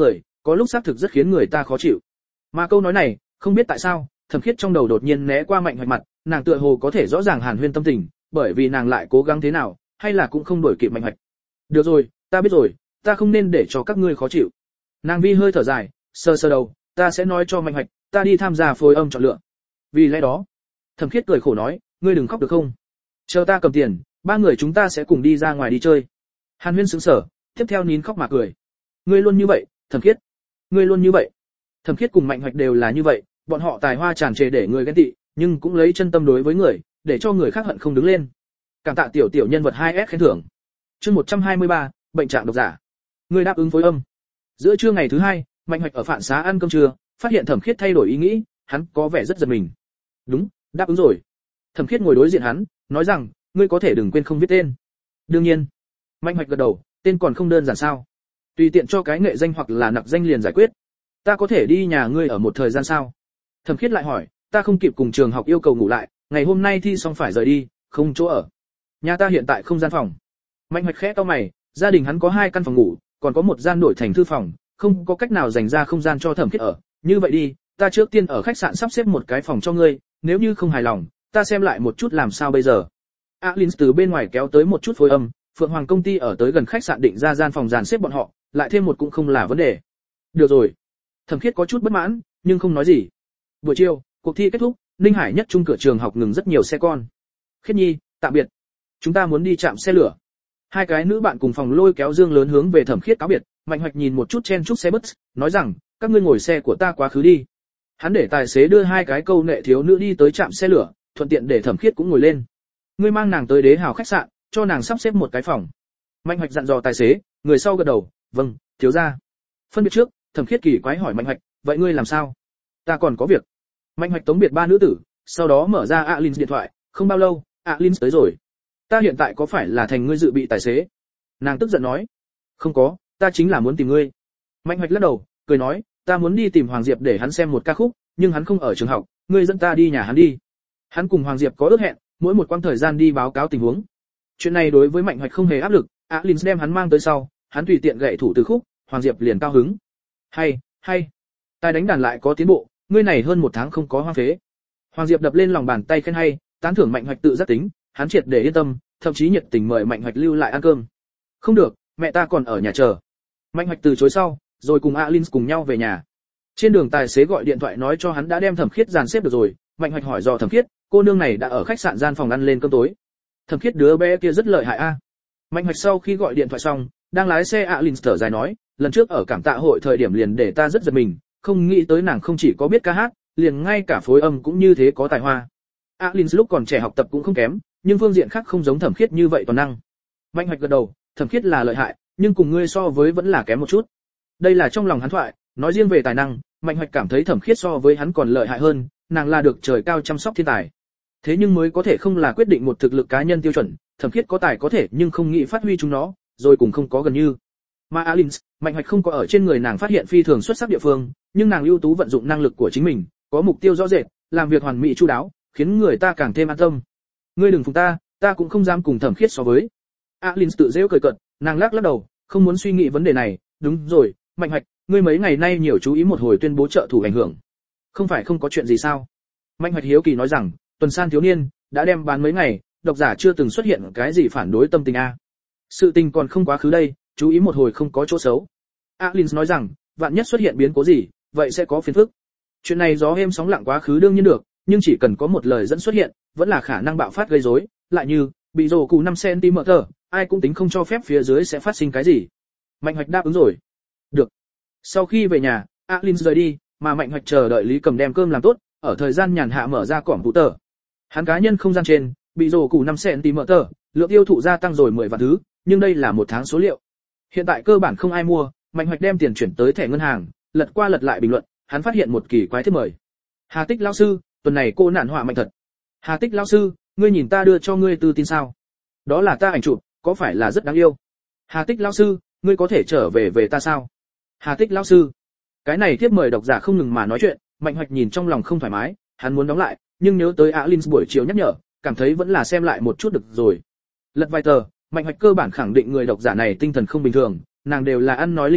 có lúc xác thực rất khiến người ta khó chịu. Mà câu nói này, không biết tại sao, Thẩm Khiết trong đầu đột nhiên né qua Mạnh Hoạch mặt, nàng tựa hồ có thể rõ ràng Hàn Huyên tâm tình, bởi vì nàng lại cố gắng thế nào, hay là cũng không đổi kịp Mạnh Hoạch. Được rồi, ta biết rồi, ta không nên để cho các ngươi khó chịu. Nàng vi hơi thở dài, sờ sờ đầu, ta sẽ nói cho Mạnh Hoạch, ta đi tham gia phối âm chọn lựa. Vì lẽ đó, Thẩm Khiết cười khổ nói, ngươi đừng khóc được không? Chờ ta cầm tiền, ba người chúng ta sẽ cùng đi ra ngoài đi chơi. Hàn Huyên sững sờ, tiếp theo nín khóc mà cười. Ngươi luôn như vậy, Thẩm Khiết. Ngươi luôn như vậy. Thẩm Khiết cùng Mạnh Hoạch đều là như vậy, bọn họ tài hoa tràn trề để người ghen tị, nhưng cũng lấy chân tâm đối với người, để cho người khác hận không đứng lên. Cảm tạ tiểu tiểu nhân vật hai S khen thưởng. Chương một trăm hai mươi ba, bệnh trạng độc giả. Ngươi đáp ứng phối âm. Giữa trưa ngày thứ hai, Mạnh Hoạch ở phản xá ăn cơm trưa, phát hiện Thẩm Khiết thay đổi ý nghĩ, hắn có vẻ rất giật mình. Đúng, đáp ứng rồi. Thẩm Khiết ngồi đối diện hắn, nói rằng, ngươi có thể đừng quên không viết tên. Đương nhiên. Mạnh Hoạch gật đầu, tên còn không đơn giản sao? Tùy tiện cho cái nghệ danh hoặc là nặc danh liền giải quyết. Ta có thể đi nhà ngươi ở một thời gian sao? Thẩm Khiết lại hỏi, ta không kịp cùng trường học yêu cầu ngủ lại, ngày hôm nay thi xong phải rời đi, không chỗ ở. Nhà ta hiện tại không gian phòng. Mạnh Hoạch khẽ cau mày, gia đình hắn có hai căn phòng ngủ, còn có một gian đổi thành thư phòng, không có cách nào dành ra không gian cho Thẩm Khiết ở. Như vậy đi, ta trước tiên ở khách sạn sắp xếp một cái phòng cho ngươi, nếu như không hài lòng, ta xem lại một chút làm sao bây giờ. Alin từ bên ngoài kéo tới một chút phối âm, Phượng Hoàng công ty ở tới gần khách sạn định ra gian phòng dàn xếp bọn họ, lại thêm một cũng không là vấn đề. Được rồi. Thẩm Khiết có chút bất mãn, nhưng không nói gì. Buổi chiều, cuộc thi kết thúc, Ninh Hải nhất trung cửa trường học ngừng rất nhiều xe con. Khiết Nhi, tạm biệt. Chúng ta muốn đi trạm xe lửa. Hai cái nữ bạn cùng phòng lôi kéo Dương lớn hướng về Thẩm Khiết cáo biệt, Mạnh Hoạch nhìn một chút chen chúc xe bus, nói rằng, các ngươi ngồi xe của ta quá khứ đi. Hắn để tài xế đưa hai cái câu nệ thiếu nữ đi tới trạm xe lửa, thuận tiện để Thẩm Khiết cũng ngồi lên. Ngươi mang nàng tới Đế Hào khách sạn, cho nàng sắp xếp một cái phòng. Mạnh Hoạch dặn dò tài xế, người sau gật đầu, vâng, thiếu gia. Phân biệt trước, Thẩm Khiết kỳ quái hỏi Mạnh Hoạch, vậy ngươi làm sao? Ta còn có việc. Mạnh Hoạch tống biệt ba nữ tử, sau đó mở ra Alin điện thoại, không bao lâu, Alin tới rồi. Ta hiện tại có phải là thành ngươi dự bị tài xế? Nàng tức giận nói. Không có, ta chính là muốn tìm ngươi. Mạnh Hoạch lắc đầu, cười nói, ta muốn đi tìm Hoàng Diệp để hắn xem một ca khúc, nhưng hắn không ở trường học, ngươi dẫn ta đi nhà hắn đi. Hắn cùng Hoàng Diệp có ước hẹn, mỗi một quãng thời gian đi báo cáo tình huống. Chuyện này đối với Mạnh Hoạch không hề áp lực, Alin đem hắn mang tới sau, hắn tùy tiện gậy thủ từ khúc, Hoàng Diệp liền cao hứng. Hay, hay. Tài đánh đàn lại có tiến bộ, ngươi này hơn một tháng không có hoang phế. Hoàng Diệp đập lên lòng bàn tay khen hay, tán thưởng Mạnh Hoạch tự giác tính, hắn triệt để yên tâm, thậm chí nhiệt tình mời Mạnh Hoạch lưu lại ăn cơm. Không được, mẹ ta còn ở nhà chờ. Mạnh Hoạch từ chối sau, rồi cùng Alin cùng nhau về nhà. Trên đường tài xế gọi điện thoại nói cho hắn đã đem Thẩm Khiết dàn xếp được rồi, Mạnh Hoạch hỏi dò Thẩm Khiết, cô nương này đã ở khách sạn gian phòng ăn lên cơm tối. Thẩm Khiết đứa bé kia rất lợi hại a. Mạnh Hoạch sau khi gọi điện thoại xong, đang lái xe Alin thở dài nói, lần trước ở cảm tạ hội thời điểm liền để ta rất giật mình, không nghĩ tới nàng không chỉ có biết ca hát, liền ngay cả phối âm cũng như thế có tài hoa. Alin lúc còn trẻ học tập cũng không kém, nhưng phương diện khác không giống Thẩm Khiết như vậy toàn năng. Mạnh Hoạch gật đầu, Thẩm Khiết là lợi hại, nhưng cùng ngươi so với vẫn là kém một chút. Đây là trong lòng hắn thoại, nói riêng về tài năng, Mạnh Hoạch cảm thấy Thẩm Khiết so với hắn còn lợi hại hơn, nàng là được trời cao chăm sóc thiên tài. Thế nhưng mới có thể không là quyết định một thực lực cá nhân tiêu chuẩn, Thẩm Khiết có tài có thể nhưng không nghĩ phát huy chúng nó, rồi cũng không có gần như. Mà Alin, Mạnh Hoạch không có ở trên người nàng phát hiện phi thường xuất sắc địa phương, nhưng nàng ưu tú vận dụng năng lực của chính mình, có mục tiêu rõ rệt, làm việc hoàn mỹ chu đáo, khiến người ta càng thêm an tâm. Ngươi đừng phục ta, ta cũng không dám cùng Thẩm Khiết so với. Alin tự giễu cười cợt, nàng lắc lắc đầu, không muốn suy nghĩ vấn đề này. Đúng rồi, Mạnh Hoạch, ngươi mấy ngày nay nhiều chú ý một hồi tuyên bố trợ thủ ảnh hưởng. Không phải không có chuyện gì sao? Mạnh Hoạch hiếu kỳ nói rằng, tuần san thiếu niên đã đem bán mấy ngày, độc giả chưa từng xuất hiện cái gì phản đối tâm tình a. Sự tình còn không quá khứ đây, chú ý một hồi không có chỗ xấu. Alin nói rằng, vạn nhất xuất hiện biến cố gì, vậy sẽ có phiền phức. Chuyện này gió êm sóng lặng quá khứ đương nhiên được, nhưng chỉ cần có một lời dẫn xuất hiện, vẫn là khả năng bạo phát gây rối, lại như bị rồ cụ năm xăng ti mét, ai cũng tính không cho phép phía dưới sẽ phát sinh cái gì. Mạnh Hoạch đáp ứng rồi. Được. Sau khi về nhà, Alin rời đi, mà Mạnh Hoạch chờ đợi Lý Cầm đem cơm làm tốt, ở thời gian nhàn hạ mở ra cỏm phụ tờ. Hắn cá nhân không gian trên, bị rồ cụ năm xăng ti mét, lượng tiêu thụ gia tăng rồi mười vạn thứ, nhưng đây là một tháng số liệu. Hiện tại cơ bản không ai mua, Mạnh Hoạch đem tiền chuyển tới thẻ ngân hàng, lật qua lật lại bình luận, hắn phát hiện một kỳ quái thiếp mời. Hà Tích lão sư, tuần này cô nạn họa mạnh thật. Hà Tích lão sư, ngươi nhìn ta đưa cho ngươi tư tin sao? Đó là ta ảnh chụp, có phải là rất đáng yêu? Hà Tích lão sư, ngươi có thể trở về về ta sao? Hà Tích lão sư. Cái này thiếp mời độc giả không ngừng mà nói chuyện, Mạnh Hoạch nhìn trong lòng không thoải mái, hắn muốn đóng lại, nhưng nhớ tới Alin buổi chiều nhắc nhở, cảm thấy vẫn là xem lại một chút được rồi. Lật vài tờ, Mạnh Hoạch cơ bản khẳng định người độc giả này tinh thần không bình thường, nàng đều là ăn nói linh tinh,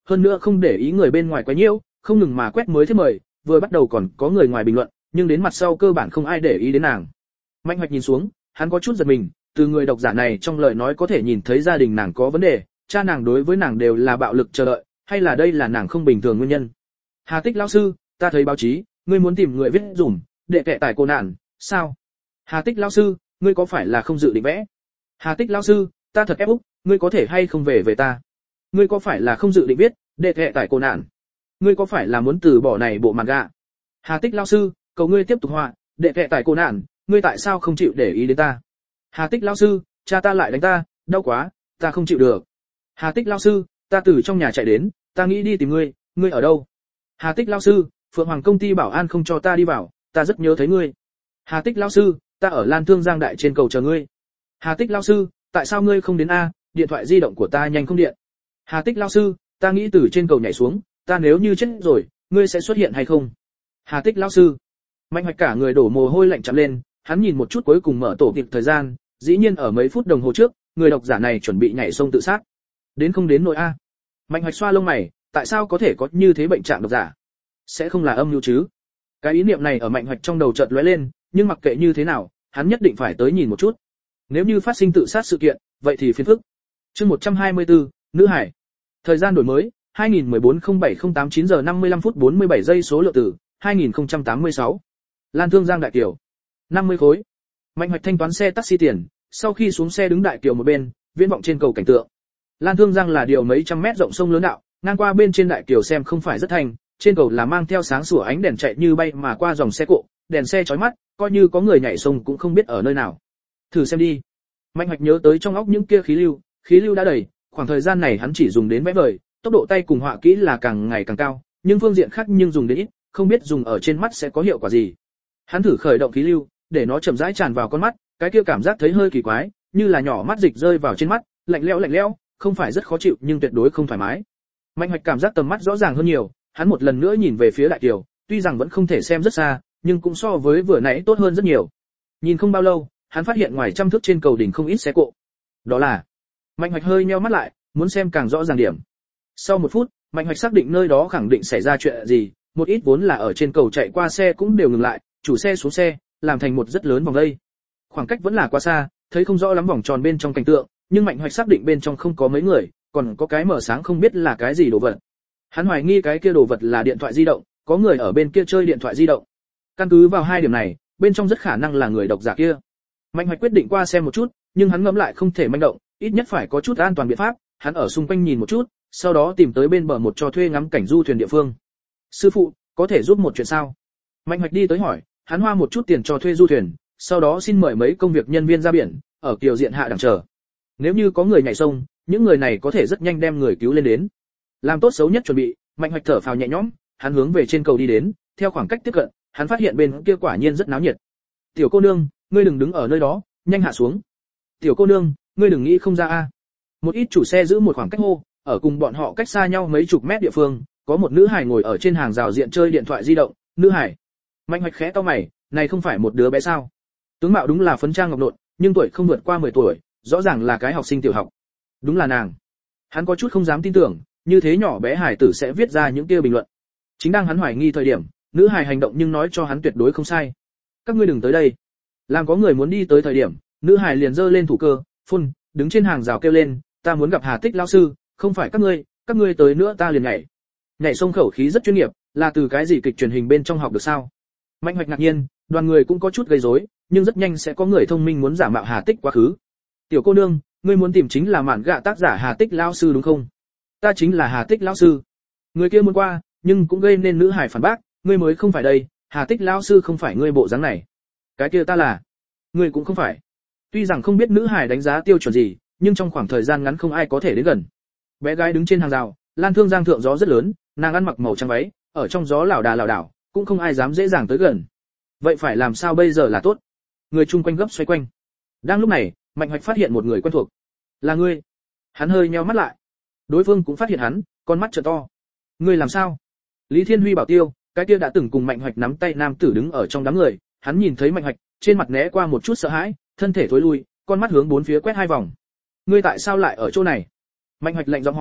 hơn nữa không để ý người bên ngoài quá nhiễu, không ngừng mà quét mới thế mời, vừa bắt đầu còn có người ngoài bình luận, nhưng đến mặt sau cơ bản không ai để ý đến nàng. Mạnh Hoạch nhìn xuống, hắn có chút giật mình, từ người độc giả này trong lời nói có thể nhìn thấy gia đình nàng có vấn đề, cha nàng đối với nàng đều là bạo lực chờ đợi, hay là đây là nàng không bình thường nguyên nhân. Hà Tích lão sư, ta thấy báo chí, ngươi muốn tìm người viết dùm, để kệ tải cô nạn, sao? Hà Tích lão sư, ngươi có phải là không dự định vẽ? Hà Tích lão sư, ta thật ép úc, ngươi có thể hay không về về ta? Ngươi có phải là không dự định viết, để kệ tải cô nạn? Ngươi có phải là muốn từ bỏ này bộ manga? Hà Tích lão sư, cầu ngươi tiếp tục họa, để kệ tải cô nạn, ngươi tại sao không chịu để ý đến ta? Hà Tích lão sư, cha ta lại đánh ta, đau quá, ta không chịu được. Hà Tích lão sư, ta từ trong nhà chạy đến, ta nghĩ đi tìm ngươi, ngươi ở đâu? Hà Tích lão sư, Phượng Hoàng công ty bảo an không cho ta đi vào, ta rất nhớ thấy ngươi. Hà Tích lão sư, ta ở Lan Thương Giang đại trên cầu chờ ngươi. Hà Tích lão sư, tại sao ngươi không đến a, điện thoại di động của ta nhanh không điện. Hà Tích lão sư, ta nghĩ từ trên cầu nhảy xuống, ta nếu như chết rồi, ngươi sẽ xuất hiện hay không? Hà Tích lão sư. Mạnh Hoạch cả người đổ mồ hôi lạnh chạm lên, hắn nhìn một chút cuối cùng mở tổ kịp thời gian, dĩ nhiên ở mấy phút đồng hồ trước, người độc giả này chuẩn bị nhảy sông tự sát. Đến không đến nội a. Mạnh Hoạch xoa lông mày, tại sao có thể có như thế bệnh trạng độc giả? Sẽ không là âm mưu chứ? Cái ý niệm này ở Mạnh Hoạch trong đầu chợt lóe lên, nhưng mặc kệ như thế nào, hắn nhất định phải tới nhìn một chút. Nếu như phát sinh tự sát sự kiện, vậy thì phiền phức. Chương một trăm hai mươi tư, nữ hải. Thời gian đổi mới, hai nghìn mười bốn không bảy không tám chín giờ năm mươi lăm phút bốn mươi bảy giây số lượng tử, hai nghìn không trăm tám mươi sáu. Lan Thương Giang đại kiều. năm mươi khối. Mạnh Hoạch thanh toán xe taxi tiền, sau khi xuống xe đứng đại kiều một bên, viễn vọng trên cầu cảnh tượng. Lan Thương Giang là điều mấy trăm mét rộng sông lớn đạo, ngang qua bên trên đại kiều xem không phải rất thành, trên cầu là mang theo sáng sủa ánh đèn chạy như bay mà qua dòng xe cộ, đèn xe chói mắt, coi như có người nhảy sông cũng không biết ở nơi nào. Thử xem đi. Mạnh Hoạch nhớ tới trong óc những kia khí lưu, khí lưu đã đầy, khoảng thời gian này hắn chỉ dùng đến vẽ vời, tốc độ tay cùng họa kỹ là càng ngày càng cao, nhưng phương diện khác nhưng dùng đến ít, không biết dùng ở trên mắt sẽ có hiệu quả gì. Hắn thử khởi động khí lưu, để nó chậm rãi tràn vào con mắt, cái kia cảm giác thấy hơi kỳ quái, như là nhỏ mắt dịch rơi vào trên mắt, lạnh lẽo lạnh lẽo, không phải rất khó chịu nhưng tuyệt đối không thoải mái. Mạnh Hoạch cảm giác tầm mắt rõ ràng hơn nhiều, hắn một lần nữa nhìn về phía đại kiều, tuy rằng vẫn không thể xem rất xa, nhưng cũng so với vừa nãy tốt hơn rất nhiều. Nhìn không bao lâu, hắn phát hiện ngoài trăm thước trên cầu đỉnh không ít xe cộ. Đó là. Mạnh Hoạch hơi nheo mắt lại, muốn xem càng rõ ràng điểm. Sau một phút, Mạnh Hoạch xác định nơi đó khẳng định xảy ra chuyện gì, một ít vốn là ở trên cầu chạy qua xe cũng đều ngừng lại, chủ xe xuống xe, làm thành một rất lớn vòng dây. Khoảng cách vẫn là quá xa, thấy không rõ lắm vòng tròn bên trong cảnh tượng, nhưng Mạnh Hoạch xác định bên trong không có mấy người, còn có cái mở sáng không biết là cái gì đồ vật. Hắn hoài nghi cái kia đồ vật là điện thoại di động, có người ở bên kia chơi điện thoại di động. Căn cứ vào hai điểm này, bên trong rất khả năng là người độc giả kia. Mạnh Hoạch quyết định qua xem một chút, nhưng hắn ngẫm lại không thể manh động, ít nhất phải có chút an toàn biện pháp, hắn ở xung quanh nhìn một chút, sau đó tìm tới bên bờ một cho thuê ngắm cảnh du thuyền địa phương. Sư phụ, có thể giúp một chuyện sao? Mạnh Hoạch đi tới hỏi, hắn hoa một chút tiền cho thuê du thuyền, sau đó xin mời mấy công việc nhân viên ra biển, ở kiều diện hạ đẳng chờ. Nếu như có người nhảy sông, những người này có thể rất nhanh đem người cứu lên đến. Làm tốt xấu nhất chuẩn bị, Mạnh Hoạch thở phào nhẹ nhõm, hắn hướng về trên cầu đi đến, theo khoảng cách tiếp cận, hắn phát hiện bên kia quả nhiên rất náo nhiệt. Tiểu cô nương, ngươi đừng đứng ở nơi đó, nhanh hạ xuống. Tiểu cô nương, ngươi đừng nghĩ không ra a. Một ít chủ xe giữ một khoảng cách hô, ở cùng bọn họ cách xa nhau mấy chục mét địa phương, có một nữ hài ngồi ở trên hàng rào diện chơi điện thoại di động. Nữ hài. Mạnh Hoạch khẽ cau mày, này không phải một đứa bé sao? Tướng mạo đúng là phấn trang ngọc nộn, nhưng tuổi không vượt qua mười tuổi, rõ ràng là cái học sinh tiểu học. Đúng là nàng. Hắn có chút không dám tin tưởng, như thế nhỏ bé hài tử sẽ viết ra những kia bình luận. Chính đang hắn hoài nghi thời điểm, nữ hài hành động nhưng nói cho hắn tuyệt đối không sai. Các ngươi đừng tới đây. Làm có người muốn đi tới thời điểm, nữ hài liền giơ lên thủ cơ, phun, đứng trên hàng rào kêu lên, ta muốn gặp Hà Tích lão sư, không phải các ngươi, các ngươi tới nữa ta liền nhảy. Nhảy sông khẩu khí rất chuyên nghiệp, là từ cái gì kịch truyền hình bên trong học được sao? Mạnh Hoạch ngạc nhiên, đoàn người cũng có chút gây rối, nhưng rất nhanh sẽ có người thông minh muốn giả mạo Hà Tích quá khứ. Tiểu cô nương, ngươi muốn tìm chính là mạn gạ tác giả Hà Tích lão sư đúng không? Ta chính là Hà Tích lão sư. Người kia muốn qua, nhưng cũng gây nên nữ hải phản bác, ngươi mới không phải đây, Hà Tích lão sư không phải ngươi bộ dáng này. Cái kia ta là. Ngươi cũng không phải. Tuy rằng không biết nữ hải đánh giá tiêu chuẩn gì, nhưng trong khoảng thời gian ngắn không ai có thể đến gần. Bé gái đứng trên hàng rào, Lan Thương Giang thượng gió rất lớn, nàng ăn mặc màu trắng váy, ở trong gió lảo đà lảo đảo, cũng không ai dám dễ dàng tới gần. Vậy phải làm sao bây giờ là tốt? Người chung quanh gấp xoay quanh. Đang lúc này, Mạnh Hoạch phát hiện một người quen thuộc. Là ngươi. Hắn hơi nheo mắt lại. Đối phương cũng phát hiện hắn, con mắt trợn to. Ngươi làm sao? Lý Thiên Huy bảo tiêu, cái kia đã từng cùng Mạnh Hoạch nắm tay nam tử đứng ở trong đám người, hắn nhìn thấy Mạnh Hoạch, trên mặt né qua một chút sợ hãi, thân thể thối lui, con mắt hướng bốn phía quét hai vòng. Ngươi tại sao lại ở chỗ này? Mạnh Hoạch lạnh giọng hỏi,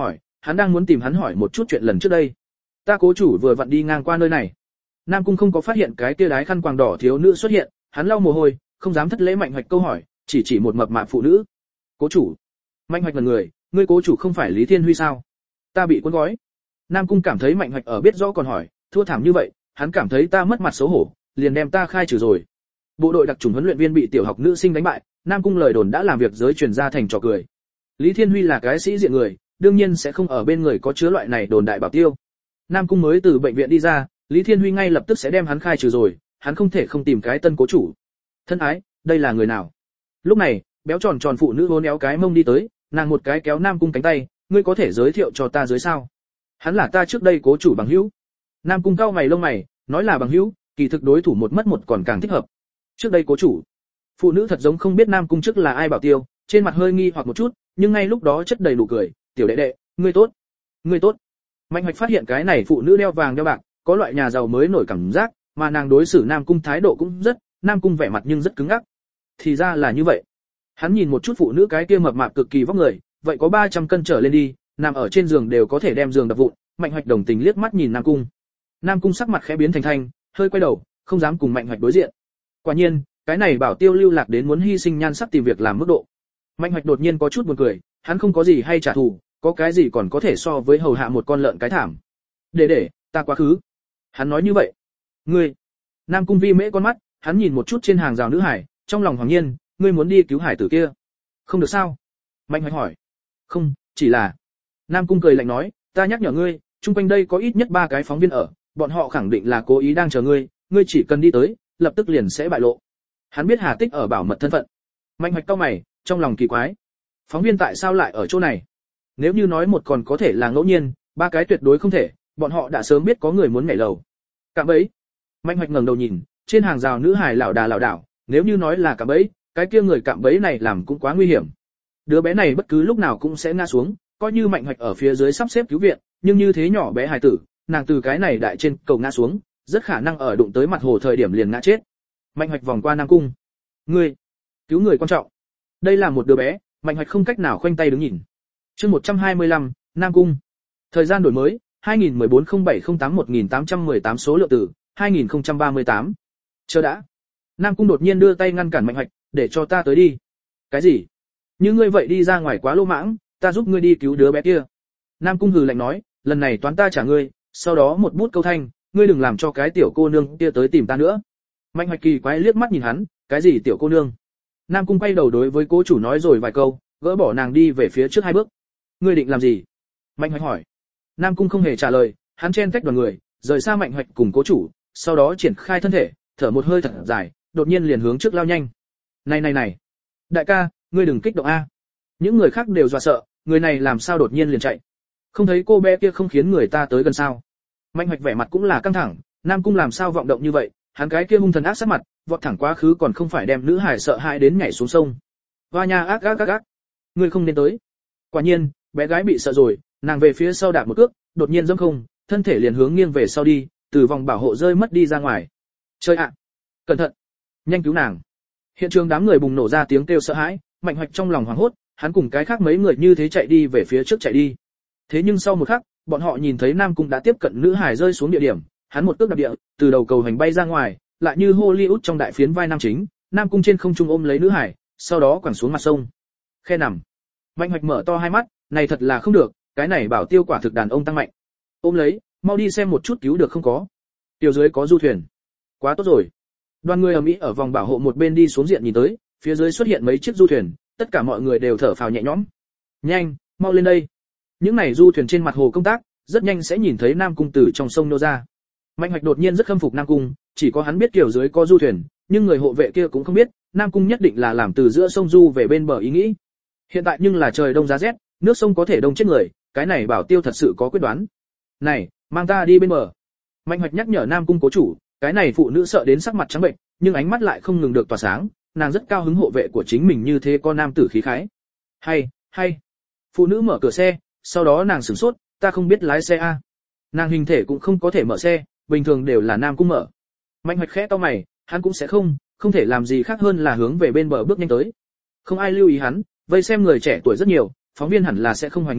hắn đang muốn tìm hắn hỏi một chút chuyện lần trước đây. Ta cố chủ vừa vặn đi ngang qua nơi này. Nam Cung không có phát hiện cái kia đái khăn quàng đỏ thiếu nữ xuất hiện, hắn lau mồ hôi, không dám thất lễ Mạnh Hoạch câu hỏi, chỉ chỉ một mập mạp phụ nữ. Cố chủ. Mạnh Hoạch ngẩn người, ngươi cố chủ không phải Lý Thiên Huy sao? Ta bị cuốn gói. Nam Cung cảm thấy Mạnh Hoạch ở biết rõ còn hỏi, thua thảm như vậy, hắn cảm thấy ta mất mặt xấu hổ, liền đem ta khai trừ rồi. Bộ đội đặc chủng huấn luyện viên bị tiểu học nữ sinh đánh bại, Nam Cung lời đồn đã làm việc giới truyền ra thành trò cười. Lý Thiên Huy là cái sĩ diện người, đương nhiên sẽ không ở bên người có chứa loại này đồn đại bảo tiêu. Nam Cung mới từ bệnh viện đi ra, Lý Thiên Huy ngay lập tức sẽ đem hắn khai trừ rồi, hắn không thể không tìm cái tân cố chủ. Thân ái, đây là người nào? Lúc này, béo tròn tròn phụ nữ vốn éo cái mông đi tới, nàng một cái kéo Nam Cung cánh tay, ngươi có thể giới thiệu cho ta dưới sao? Hắn là ta trước đây cố chủ bằng hữu. Nam Cung cau mày lông mày, nói là bằng hữu, kỳ thực đối thủ một mất một còn càng thích hợp. Trước đây cố chủ. Phụ nữ thật giống không biết Nam Cung trước là ai bảo tiêu, trên mặt hơi nghi hoặc một chút, nhưng ngay lúc đó chất đầy nụ cười, tiểu đệ đệ, ngươi tốt. Ngươi tốt. Mạnh Hoạch phát hiện cái này phụ nữ đeo vàng đeo bạc, có loại nhà giàu mới nổi cảm giác, mà nàng đối xử Nam Cung thái độ cũng rất, Nam Cung vẻ mặt nhưng rất cứng ngắc. Thì ra là như vậy. Hắn nhìn một chút phụ nữ cái kia mập mạp cực kỳ vóc người, vậy có ba trăm cân trở lên đi, nằm ở trên giường đều có thể đem giường đập vụn. Mạnh Hoạch đồng tình liếc mắt nhìn Nam Cung. Nam Cung sắc mặt khẽ biến thành thanh, hơi quay đầu, không dám cùng Mạnh Hoạch đối diện. Quả nhiên, cái này bảo tiêu lưu lạc đến muốn hy sinh nhan sắc tìm việc làm mức độ. Mạnh Hoạch đột nhiên có chút buồn cười, hắn không có gì hay trả thù, có cái gì còn có thể so với hầu hạ một con lợn cái thảm. Để để, ta quá khứ. Hắn nói như vậy. Ngươi. Nam Cung vi mễ con mắt, hắn nhìn một chút trên hàng rào nữ hải, trong lòng hoàng nhiên, ngươi muốn đi cứu hải tử kia. Không được sao? Mạnh Hoạch hỏi. Không, chỉ là. Nam Cung cười lạnh nói, ta nhắc nhở ngươi, chung quanh đây có ít nhất ba cái phóng viên ở, bọn họ khẳng định là cố ý đang chờ ngươi, ngươi chỉ cần đi tới, lập tức liền sẽ bại lộ. Hắn biết Hà Tích ở bảo mật thân phận. Mạnh Hoạch cau mày, trong lòng kỳ quái. Phóng viên tại sao lại ở chỗ này? Nếu như nói một còn có thể là ngẫu nhiên, ba cái tuyệt đối không thể, bọn họ đã sớm biết có người muốn nhảy lầu. Cạm bẫy. Mạnh Hoạch ngẩng đầu nhìn, trên hàng rào nữ hài lảo đà lảo đảo, nếu như nói là cạm bẫy, cái kia người cạm bẫy này làm cũng quá nguy hiểm. Đứa bé này bất cứ lúc nào cũng sẽ ngã xuống, coi như Mạnh Hoạch ở phía dưới sắp xếp cứu viện, nhưng như thế nhỏ bé hài tử, nàng từ cái này đại trên cầu ngã xuống, rất khả năng ở đụng tới mặt hồ thời điểm liền ngã chết. Mạnh Hoạch vòng qua Nam Cung. Ngươi, cứu người quan trọng. Đây là một đứa bé, Mạnh Hoạch không cách nào khoanh tay đứng nhìn. Chương một trăm hai mươi lăm, Nam Cung. Thời gian đổi mới, hai nghìn mười bốn không bảy không tám một nghìn tám trăm mười tám số lượng tử, hai nghìn không trăm ba mươi tám. Chờ đã. Nam Cung đột nhiên đưa tay ngăn cản Mạnh Hoạch, để cho ta tới đi. Cái gì? Như ngươi vậy đi ra ngoài quá lô mãng, ta giúp ngươi đi cứu đứa bé kia. Nam Cung hừ lạnh nói, lần này toán ta trả ngươi, sau đó một bút câu thanh, ngươi đừng làm cho cái tiểu cô nương kia tới tìm ta nữa. Mạnh Hoạch kỳ quái liếc mắt nhìn hắn, cái gì tiểu cô nương? Nam Cung quay đầu đối với cố chủ nói rồi vài câu, gỡ bỏ nàng đi về phía trước hai bước. Ngươi định làm gì? Mạnh Hoạch hỏi. Nam Cung không hề trả lời, hắn chen tách đoàn người, rời xa Mạnh Hoạch cùng cố chủ, sau đó triển khai thân thể, thở một hơi thật dài, đột nhiên liền hướng trước lao nhanh. Này này này, đại ca, ngươi đừng kích động a. Những người khác đều dọa sợ, người này làm sao đột nhiên liền chạy? Không thấy cô bé kia không khiến người ta tới gần sao? Mạnh Hoạch vẻ mặt cũng là căng thẳng, Nam Cung làm sao vọng động như vậy, hắn cái kia hung thần ác sát mặt, vọt thẳng quá khứ còn không phải đem nữ hải sợ hãi đến nhảy xuống sông. Hoa nha ác ác ác ác, ngươi không nên tới. Quả nhiên, bé gái bị sợ rồi, nàng về phía sau đạp một cước, đột nhiên giẫm không, thân thể liền hướng nghiêng về sau đi, từ vòng bảo hộ rơi mất đi ra ngoài. Chơi ạ, cẩn thận, nhanh cứu nàng. Hiện trường đám người bùng nổ ra tiếng kêu sợ hãi, Mạnh Hoạch trong lòng hoảng hốt, hắn cùng cái khác mấy người như thế chạy đi về phía trước chạy đi. Thế nhưng sau một khắc, bọn họ nhìn thấy Nam Cung đã tiếp cận nữ hải rơi xuống địa điểm, hắn một cước đạp địa, từ đầu cầu hành bay ra ngoài, lại như Hollywood trong đại phiến vai nam chính, Nam Cung trên không trung ôm lấy nữ hải, sau đó quẳng xuống mặt sông. Khe nằm. Mạnh Hoạch mở to hai mắt, này thật là không được, cái này bảo tiêu quả thực đàn ông tăng mạnh. Ôm lấy, mau đi xem một chút cứu được không có. Tiểu dưới có du thuyền. Quá tốt rồi. Đoàn người ầm ĩ ở vòng bảo hộ một bên đi xuống diện nhìn tới, phía dưới xuất hiện mấy chiếc du thuyền, tất cả mọi người đều thở phào nhẹ nhõm. Nhanh, mau lên đây. Những này du thuyền trên mặt hồ công tác, rất nhanh sẽ nhìn thấy Nam Cung từ trong sông nô ra. Mạnh Hoạch đột nhiên rất khâm phục Nam Cung, chỉ có hắn biết kiểu dưới có du thuyền, nhưng người hộ vệ kia cũng không biết, Nam Cung nhất định là làm từ giữa sông du về bên bờ ý nghĩ. Hiện tại nhưng là trời đông giá rét, nước sông có thể đông chết người, cái này bảo tiêu thật sự có quyết đoán. Này, mang ta đi bên bờ. Mạnh Hoạch nhắc nhở Nam Cung cố chủ, cái này phụ nữ sợ đến sắc mặt trắng bệnh, nhưng ánh mắt lại không ngừng được tỏa sáng, nàng rất cao hứng hộ vệ của chính mình như thế có nam tử khí khái. Hay, hay. Phụ nữ mở cửa xe, sau đó nàng sửng sốt, ta không biết lái xe a. Nàng hình thể cũng không có thể mở xe, bình thường đều là Nam Cung mở. Mạnh Hoạch khẽ cau mày, hắn cũng sẽ không, không thể làm gì khác hơn là hướng về bên bờ bước nhanh tới. Không ai lưu ý hắn, vây xem người trẻ tuổi rất nhiều, phóng viên hẳn là sẽ không hoài nghi,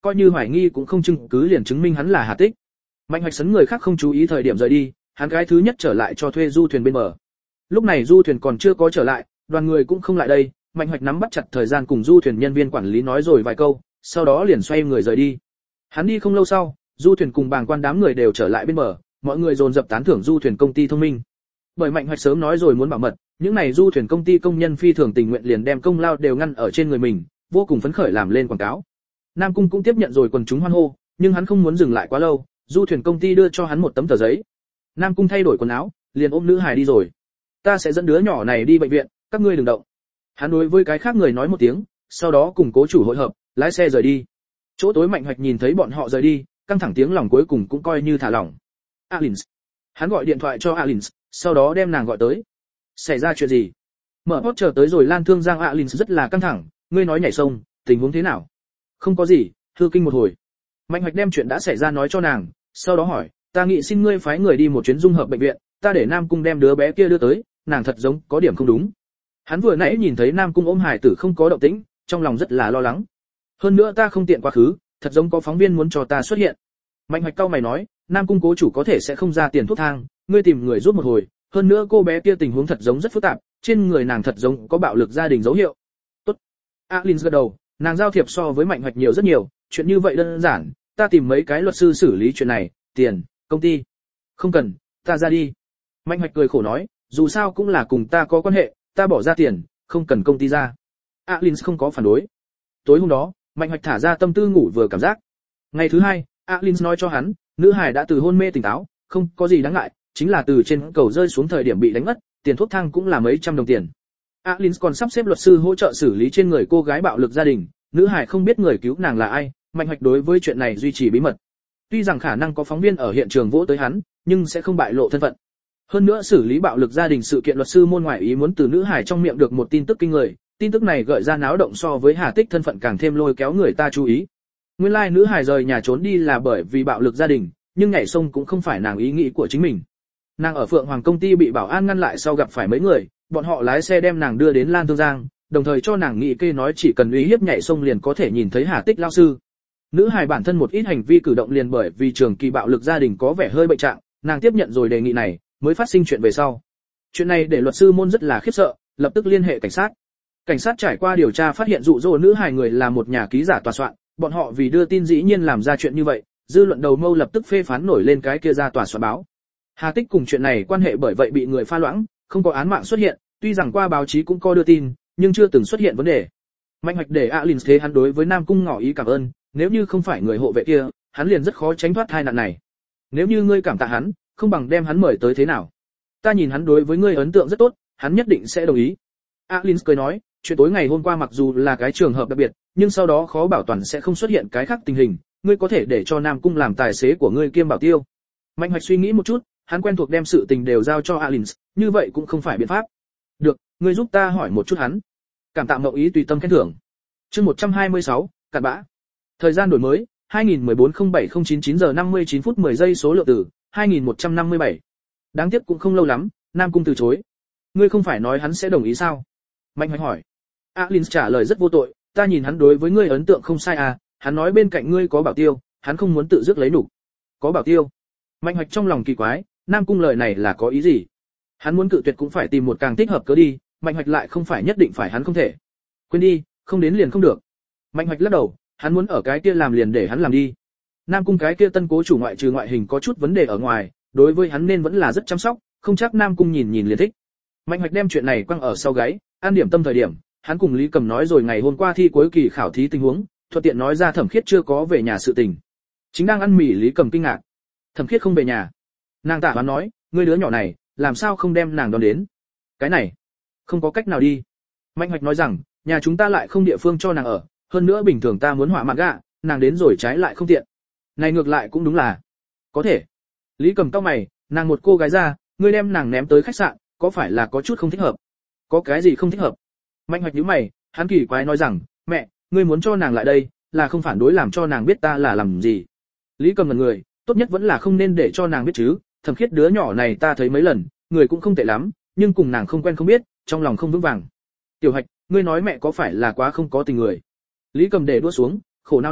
coi như hoài nghi cũng không chứng cứ liền chứng minh hắn là Hà Tích. Mạnh Hoạch sấn người khác không chú ý thời điểm rời đi, hắn cái thứ nhất trở lại cho thuê du thuyền bên bờ. Lúc này du thuyền còn chưa có trở lại, đoàn người cũng không lại đây, Mạnh Hoạch nắm bắt chặt thời gian cùng du thuyền nhân viên quản lý nói rồi vài câu, sau đó liền xoay người rời đi. Hắn đi không lâu sau, du thuyền cùng bàng quan đám người đều trở lại bên bờ, mọi người dồn dập tán thưởng du thuyền công ty thông minh. Bởi Mạnh Hoạch sớm nói rồi muốn bảo mật, những này du thuyền công ty công nhân phi thường tình nguyện liền đem công lao đều ngăn ở trên người mình, vô cùng phấn khởi làm lên quảng cáo. Nam Cung cũng tiếp nhận rồi quần chúng hoan hô, nhưng hắn không muốn dừng lại quá lâu, du thuyền công ty đưa cho hắn một tấm tờ giấy. Nam Cung thay đổi quần áo, liền ôm nữ hài đi rồi. Ta sẽ dẫn đứa nhỏ này đi bệnh viện, các ngươi đừng động. Hắn đối với cái khác người nói một tiếng, sau đó cùng cố chủ hội hợp, lái xe rời đi. Chỗ tối Mạnh Hoạch nhìn thấy bọn họ rời đi, căng thẳng tiếng lòng cuối cùng cũng coi như thả lỏng. Alins. Hắn gọi điện thoại cho Alins, sau đó đem nàng gọi tới. Xảy ra chuyện gì? Mở hot chờ tới rồi Lan Thương Giang. Alins rất là căng thẳng, ngươi nói nhảy sông, tình huống thế nào? Không có gì, hư kinh một hồi. Mạnh Hoạch đem chuyện đã xảy ra nói cho nàng, sau đó hỏi, ta nghĩ xin ngươi phái người đi một chuyến dung hợp bệnh viện, ta để Nam Cung đem đứa bé kia đưa tới, nàng thật giống có điểm không đúng. Hắn vừa nãy nhìn thấy Nam Cung ôm hải tử không có động tĩnh, trong lòng rất là lo lắng. Hơn nữa ta không tiện quá khứ, thật giống có phóng viên muốn cho ta xuất hiện. Mạnh Hoạch cau mày nói, Nam Cung cố chủ có thể sẽ không ra tiền thuốc thang, ngươi tìm người giúp một hồi, hơn nữa cô bé kia tình huống thật giống rất phức tạp, trên người nàng thật giống có bạo lực gia đình dấu hiệu. Tốt. Alins gật đầu, nàng giao thiệp so với Mạnh Hoạch nhiều rất nhiều, chuyện như vậy đơn giản, ta tìm mấy cái luật sư xử lý chuyện này, tiền, công ty. Không cần, ta ra đi. Mạnh Hoạch cười khổ nói, dù sao cũng là cùng ta có quan hệ, ta bỏ ra tiền, không cần công ty ra. Alins không có phản đối. Tối hôm đó, Mạnh Hoạch thả ra tâm tư ngủ vừa cảm giác. Ngày thứ hai, Alins nói cho hắn, nữ hài đã từ hôn mê tỉnh táo, không có gì đáng ngại, chính là từ trên cầu rơi xuống thời điểm bị đánh ngất, tiền thuốc thang cũng là mấy trăm đồng tiền. Alins còn sắp xếp luật sư hỗ trợ xử lý trên người cô gái bạo lực gia đình, nữ hài không biết người cứu nàng là ai, Mạnh Hoạch đối với chuyện này duy trì bí mật. Tuy rằng khả năng có phóng viên ở hiện trường vỗ tới hắn, nhưng sẽ không bại lộ thân phận. Hơn nữa xử lý bạo lực gia đình sự kiện luật sư môn ngoại ý muốn từ nữ hài trong miệng được một tin tức kinh người, tin tức này gợi ra náo động so với Hà Tích thân phận càng thêm lôi kéo người ta chú ý. Nguyên lai like, nữ hài rời nhà trốn đi là bởi vì bạo lực gia đình, nhưng nhảy sông cũng không phải nàng ý nghĩ của chính mình. Nàng ở Phượng Hoàng công ty bị bảo an ngăn lại sau gặp phải mấy người, bọn họ lái xe đem nàng đưa đến Lan Thương Giang, đồng thời cho nàng nghị kê nói chỉ cần uy hiếp nhảy sông liền có thể nhìn thấy Hà Tích lao sư. Nữ hài bản thân một ít hành vi cử động liền bởi vì trường kỳ bạo lực gia đình có vẻ hơi bệnh trạng, nàng tiếp nhận rồi đề nghị này, mới phát sinh chuyện về sau. Chuyện này để luật sư môn rất là khiếp sợ, lập tức liên hệ cảnh sát. Cảnh sát trải qua điều tra phát hiện dụ dỗ nữ hài người là một nhà ký giả tòa soạn, bọn họ vì đưa tin dĩ nhiên làm ra chuyện như vậy, dư luận đầu mâu lập tức phê phán nổi lên cái kia ra tòa soạn báo. Hà Tích cùng chuyện này quan hệ bởi vậy bị người pha loãng, không có án mạng xuất hiện, tuy rằng qua báo chí cũng có đưa tin, nhưng chưa từng xuất hiện vấn đề. Mạnh Hoạch để Alins thế hắn đối với Nam Cung ngỏ ý cảm ơn, nếu như không phải người hộ vệ kia, hắn liền rất khó tránh thoát tai nạn này. Nếu như ngươi cảm tạ hắn, không bằng đem hắn mời tới thế nào? Ta nhìn hắn đối với ngươi ấn tượng rất tốt, hắn nhất định sẽ đồng ý. Alins cười nói, chuyện tối ngày hôm qua mặc dù là cái trường hợp đặc biệt, nhưng sau đó khó bảo toàn sẽ không xuất hiện cái khác tình hình, ngươi có thể để cho Nam Cung làm tài xế của ngươi kiêm bảo tiêu. Mạnh Hoạch suy nghĩ một chút, hắn quen thuộc đem sự tình đều giao cho Alins, như vậy cũng không phải biện pháp. Được, ngươi giúp ta hỏi một chút hắn. Cảm tạ Mộng Ý tùy tâm khen thưởng. Chương một trăm hai mươi sáu, cặn bã. Thời gian đổi mới, hai nghìn mười bốn không bảy không chín chín giờ năm mươi chín phút mười giây số lượng tử, hai nghìn một trăm năm mươi bảy. Đáng tiếc cũng không lâu lắm, Nam Cung từ chối. Ngươi không phải nói hắn sẽ đồng ý sao? Mạnh Hoạch hỏi. Alins trả lời rất vô tội, ta nhìn hắn đối với ngươi ấn tượng không sai à, hắn nói bên cạnh ngươi có bảo tiêu, hắn không muốn tự dứt lấy nhục. Có bảo tiêu? Mạnh Hoạch trong lòng kỳ quái, Nam Cung lời này là có ý gì? Hắn muốn cự tuyệt cũng phải tìm một càng thích hợp cớ đi, Mạnh Hoạch lại không phải nhất định phải hắn không thể. Quên đi, không đến liền không được. Mạnh Hoạch lắc đầu, hắn muốn ở cái kia làm liền để hắn làm đi. Nam Cung cái kia tân cố chủ ngoại trừ ngoại hình có chút vấn đề ở ngoài, đối với hắn nên vẫn là rất chăm sóc, không chắc Nam Cung nhìn nhìn liền thích. Mạnh Hoạch đem chuyện này quăng ở sau gáy, an điểm tâm thời điểm, hắn cùng Lý Cầm nói rồi ngày hôm qua thi cuối kỳ khảo thí tình huống, thuận tiện nói ra Thẩm Khiết chưa có về nhà sự tình. Chính đang ăn mì Lý Cầm kinh ngạc, Thẩm Khiết không về nhà? Nàng tả hắn nói, ngươi đứa nhỏ này, làm sao không đem nàng đón đến? Cái này, không có cách nào đi. Mạnh Hoạch nói rằng, nhà chúng ta lại không địa phương cho nàng ở, hơn nữa bình thường ta muốn hỏa mặt gạ, nàng đến rồi trái lại không tiện. Này ngược lại cũng đúng là, có thể. Lý Cầm cau mày, nàng một cô gái ra, ngươi đem nàng ném tới khách sạn, có phải là có chút không thích hợp? Có cái gì không thích hợp? Mạnh Hoạch nhíu mày, hắn kỳ quái nói rằng, mẹ, ngươi muốn cho nàng lại đây, là không phản đối làm cho nàng biết ta là làm gì? Lý Cầm ngẩn người, tốt nhất vẫn là không nên để cho nàng biết chứ, Thẩm Khiết đứa nhỏ này ta thấy mấy lần, người cũng không tệ lắm, nhưng cùng nàng không quen không biết, trong lòng không vững vàng. Tiểu Hạch, ngươi nói mẹ có phải là quá không có tình người? Lý Cầm để đũa xuống, khổ não nói,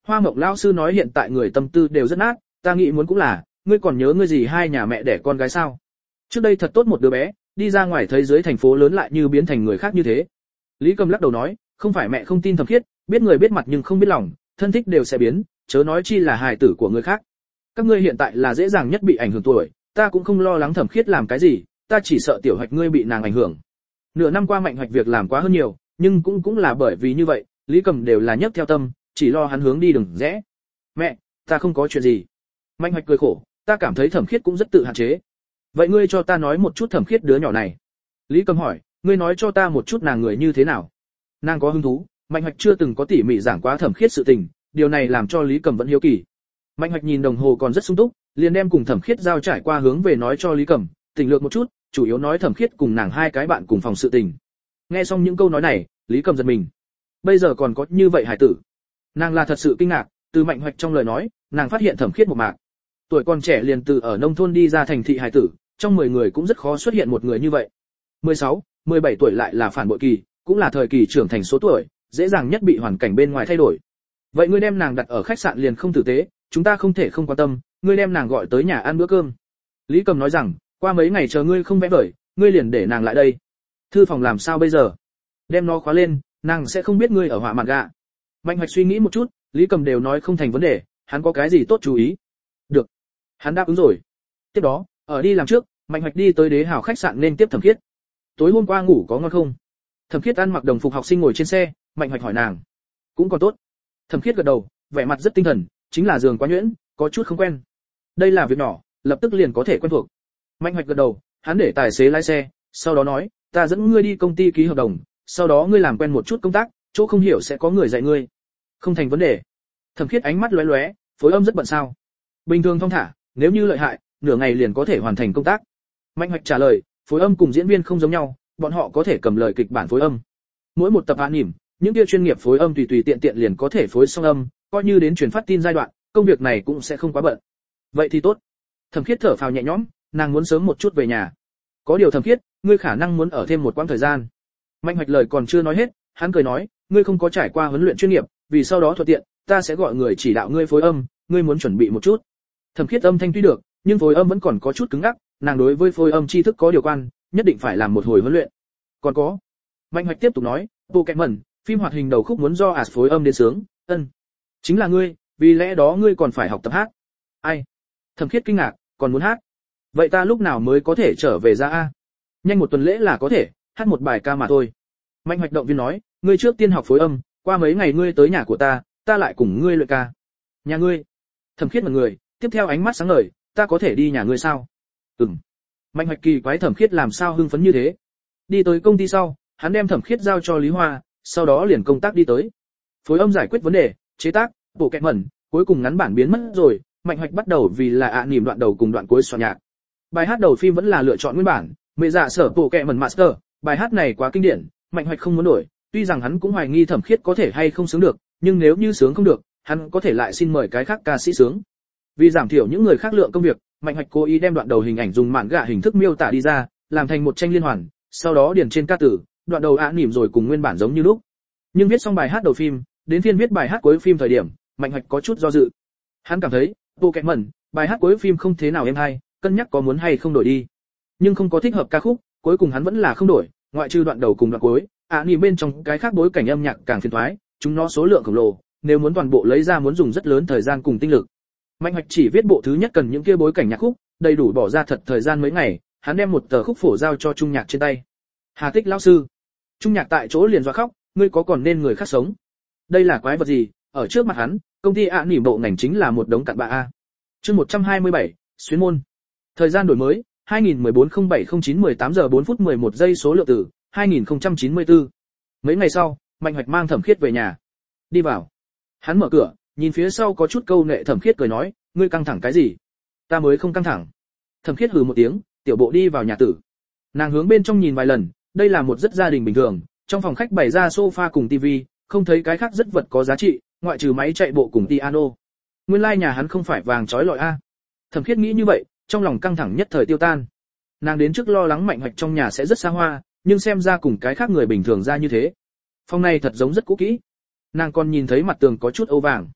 Hoa Mộng lão sư nói hiện tại người tâm tư đều rất nát, ta nghĩ muốn cũng là, ngươi còn nhớ ngươi gì hai nhà mẹ đẻ con gái sao? Trước đây thật tốt một đứa bé, đi ra ngoài thấy dưới thành phố lớn lại như biến thành người khác như thế. Lý Cầm lắc đầu nói, không phải mẹ không tin Thẩm Khiết, biết người biết mặt nhưng không biết lòng, thân thích đều sẽ biến, chớ nói chi là hài tử của người khác. Các ngươi hiện tại là dễ dàng nhất bị ảnh hưởng tuổi, ta cũng không lo lắng Thẩm Khiết làm cái gì, ta chỉ sợ tiểu Hoạch ngươi bị nàng ảnh hưởng. Nửa năm qua Mạnh Hoạch việc làm quá hơn nhiều, nhưng cũng cũng là bởi vì như vậy, Lý Cầm đều là nhấc theo tâm, chỉ lo hắn hướng đi đừng rẽ. Mẹ, ta không có chuyện gì. Mạnh Hoạch cười khổ, ta cảm thấy Thẩm Khiết cũng rất tự hạn chế. Vậy ngươi cho ta nói một chút Thẩm Khiết đứa nhỏ này. Lý Cầm hỏi, ngươi nói cho ta một chút nàng người như thế nào. Nàng có hứng thú, Mạnh Hoạch chưa từng có tỉ mỉ giảng quá Thẩm Khiết sự tình, điều này làm cho Lý Cầm vẫn hiếu kỳ. Mạnh Hoạch nhìn đồng hồ còn rất sung túc, liền đem cùng Thẩm Khiết giao trải qua hướng về nói cho Lý Cầm, tỉnh lược một chút, chủ yếu nói Thẩm Khiết cùng nàng hai cái bạn cùng phòng sự tình. Nghe xong những câu nói này, Lý Cầm giật mình. Bây giờ còn có như vậy hải tử. Nàng là thật sự kinh ngạc, từ Mạnh Hoạch trong lời nói, nàng phát hiện Thẩm Khiết một mạc. Tuổi còn trẻ liền từ ở nông thôn đi ra thành thị hải tử, trong mười người cũng rất khó xuất hiện một người như vậy. mười sáu, mười bảy tuổi lại là phản bội kỳ, cũng là thời kỳ trưởng thành số tuổi, dễ dàng nhất bị hoàn cảnh bên ngoài thay đổi. Vậy ngươi đem nàng đặt ở khách sạn liền không tử tế, chúng ta không thể không quan tâm, ngươi đem nàng gọi tới nhà ăn bữa cơm. Lý Cầm nói rằng, qua mấy ngày chờ ngươi không vẽ vời, ngươi liền để nàng lại đây. Thư phòng làm sao bây giờ? Đem nó khóa lên, nàng sẽ không biết ngươi ở họa mặt gạ. Mạnh Hoạch suy nghĩ một chút, Lý Cầm đều nói không thành vấn đề, hắn có cái gì tốt chú ý? Được, hắn đáp ứng rồi. Tiếp đó, ở đi làm trước, Mạnh Hoạch đi tới Đế Hào khách sạn nên tiếp Thẩm Khiết. Tối hôm qua ngủ có ngon không? Thẩm Khiết ăn mặc đồng phục học sinh ngồi trên xe, Mạnh Hoạch hỏi nàng. Cũng còn tốt. Thẩm Khiết gật đầu, vẻ mặt rất tinh thần, chính là giường quá nhuyễn, có chút không quen. Đây là việc nhỏ, lập tức liền có thể quen thuộc. Mạnh Hoạch gật đầu, hắn để tài xế lái xe, sau đó nói, ta dẫn ngươi đi công ty ký hợp đồng, sau đó ngươi làm quen một chút công tác, chỗ không hiểu sẽ có người dạy ngươi. Không thành vấn đề. Thẩm Khiết ánh mắt lóe lóe, phối âm rất bận sao? Bình thường thong thả, nếu như lợi hại, nửa ngày liền có thể hoàn thành công tác. Mạnh Hoạch trả lời, phối âm cùng diễn viên không giống nhau, bọn họ có thể cầm lời kịch bản phối âm. Mỗi một tập anime, những kia chuyên nghiệp phối âm tùy tùy tiện tiện liền có thể phối xong âm, coi như đến truyền phát tin giai đoạn, công việc này cũng sẽ không quá bận. Vậy thì tốt. Thẩm Khiết thở phào nhẹ nhõm, nàng muốn sớm một chút về nhà. Có điều Thẩm Khiết, ngươi khả năng muốn ở thêm một quãng thời gian. Mạnh Hoạch lời còn chưa nói hết, hắn cười nói, ngươi không có trải qua huấn luyện chuyên nghiệp, vì sau đó thuận tiện, ta sẽ gọi người chỉ đạo ngươi phối âm, ngươi muốn chuẩn bị một chút. Thẩm Khiết âm thanh tuy được, nhưng phối âm vẫn còn có chút cứng ngắc, nàng đối với phối âm tri thức có điều quan, nhất định phải làm một hồi huấn luyện. Còn có, Mạnh Hoạch tiếp tục nói, Pokémon, phim hoạt hình đầu khúc muốn do As phối âm đến sướng, ân, chính là ngươi, vì lẽ đó ngươi còn phải học tập hát. Ai? Thẩm Khiết kinh ngạc, còn muốn hát? Vậy ta lúc nào mới có thể trở về ra a? Nhanh một tuần lễ là có thể, hát một bài ca mà thôi. Mạnh Hoạch động viên nói, ngươi trước tiên học phối âm, qua mấy ngày ngươi tới nhà của ta, ta lại cùng ngươi luyện ca. Nhà ngươi? Thẩm Khiết mặt người, tiếp theo ánh mắt sáng ngời, ta có thể đi nhà ngươi sao? Ừm. Mạnh Hoạch kỳ quái Thẩm Khiết làm sao hưng phấn như thế. Đi tới công ty sau, hắn đem Thẩm Khiết giao cho Lý Hoa, sau đó liền công tác đi tới. Phối âm giải quyết vấn đề, chế tác, bộ kẹt mẩn, cuối cùng ngắn bản biến mất rồi, Mạnh Hoạch bắt đầu vì là ạ niềm đoạn đầu cùng đoạn cuối soạn nhạc. Bài hát đầu phim vẫn là lựa chọn nguyên bản, mẹ dạ sở bộ kẹt mẩn master, bài hát này quá kinh điển, Mạnh Hoạch không muốn đổi, tuy rằng hắn cũng hoài nghi Thẩm Khiết có thể hay không sướng được, nhưng nếu như sướng không được, hắn có thể lại xin mời cái khác ca sĩ sướng. Vì giảm thiểu những người khác lượng công việc, Mạnh Hoạch cố ý đem đoạn đầu hình ảnh dùng mạn gạ hình thức miêu tả đi ra, làm thành một tranh liên hoàn, sau đó điền trên ca từ, đoạn đầu ạ niềm rồi cùng nguyên bản giống như lúc. Nhưng viết xong bài hát đầu phim, đến phiên viết bài hát cuối phim thời điểm, Mạnh Hoạch có chút do dự. Hắn cảm thấy, Pokémon, bài hát cuối phim không thế nào êm hay, cân nhắc có muốn hay không đổi đi. Nhưng không có thích hợp ca khúc, cuối cùng hắn vẫn là không đổi, ngoại trừ đoạn đầu cùng đoạn cuối, ạ niềm bên trong cái khác bối cảnh âm nhạc càng phiền toái, chúng nó số lượng khổng lồ, nếu muốn toàn bộ lấy ra muốn dùng rất lớn thời gian cùng tinh lực. Mạnh Hoạch chỉ viết bộ thứ nhất cần những kia bối cảnh nhạc khúc, đầy đủ bỏ ra thật thời gian mấy ngày, hắn đem một tờ khúc phổ giao cho Trung Nhạc trên tay. Hà Tích lão sư. Trung Nhạc tại chỗ liền dọa khóc, ngươi có còn nên người khác sống? Đây là quái vật gì? Ở trước mặt hắn, công ty ạ nỉ bộ ngành chính là một đống cặn bã a. Chương một trăm hai mươi bảy, xuyến môn. Thời gian đổi mới, hai nghìn mười bốn không bảy không chín mười tám giờ bốn phút mười một giây số lượng tử, hai nghìn không trăm chín mươi tư. Mấy ngày sau, Mạnh Hoạch mang Thẩm Khiết về nhà. Đi vào. Hắn mở cửa, nhìn phía sau có chút câu nệ Thẩm Khiết cười nói, ngươi căng thẳng cái gì? Ta mới không căng thẳng. Thẩm Khiết hừ một tiếng, tiểu bộ đi vào nhà tử. Nàng hướng bên trong nhìn vài lần, đây là một rất gia đình bình thường, trong phòng khách bày ra sofa cùng tivi, không thấy cái khác rất vật có giá trị, ngoại trừ máy chạy bộ cùng piano. Nguyên lai like nhà hắn không phải vàng chói lọi a. Thẩm Khiết nghĩ như vậy, trong lòng căng thẳng nhất thời tiêu tan. Nàng đến trước lo lắng Mạnh Hoạch trong nhà sẽ rất xa hoa, nhưng xem ra cùng cái khác người bình thường ra như thế. Phòng này thật giống rất cũ kỹ. Nàng còn nhìn thấy mặt tường có chút âu vàng.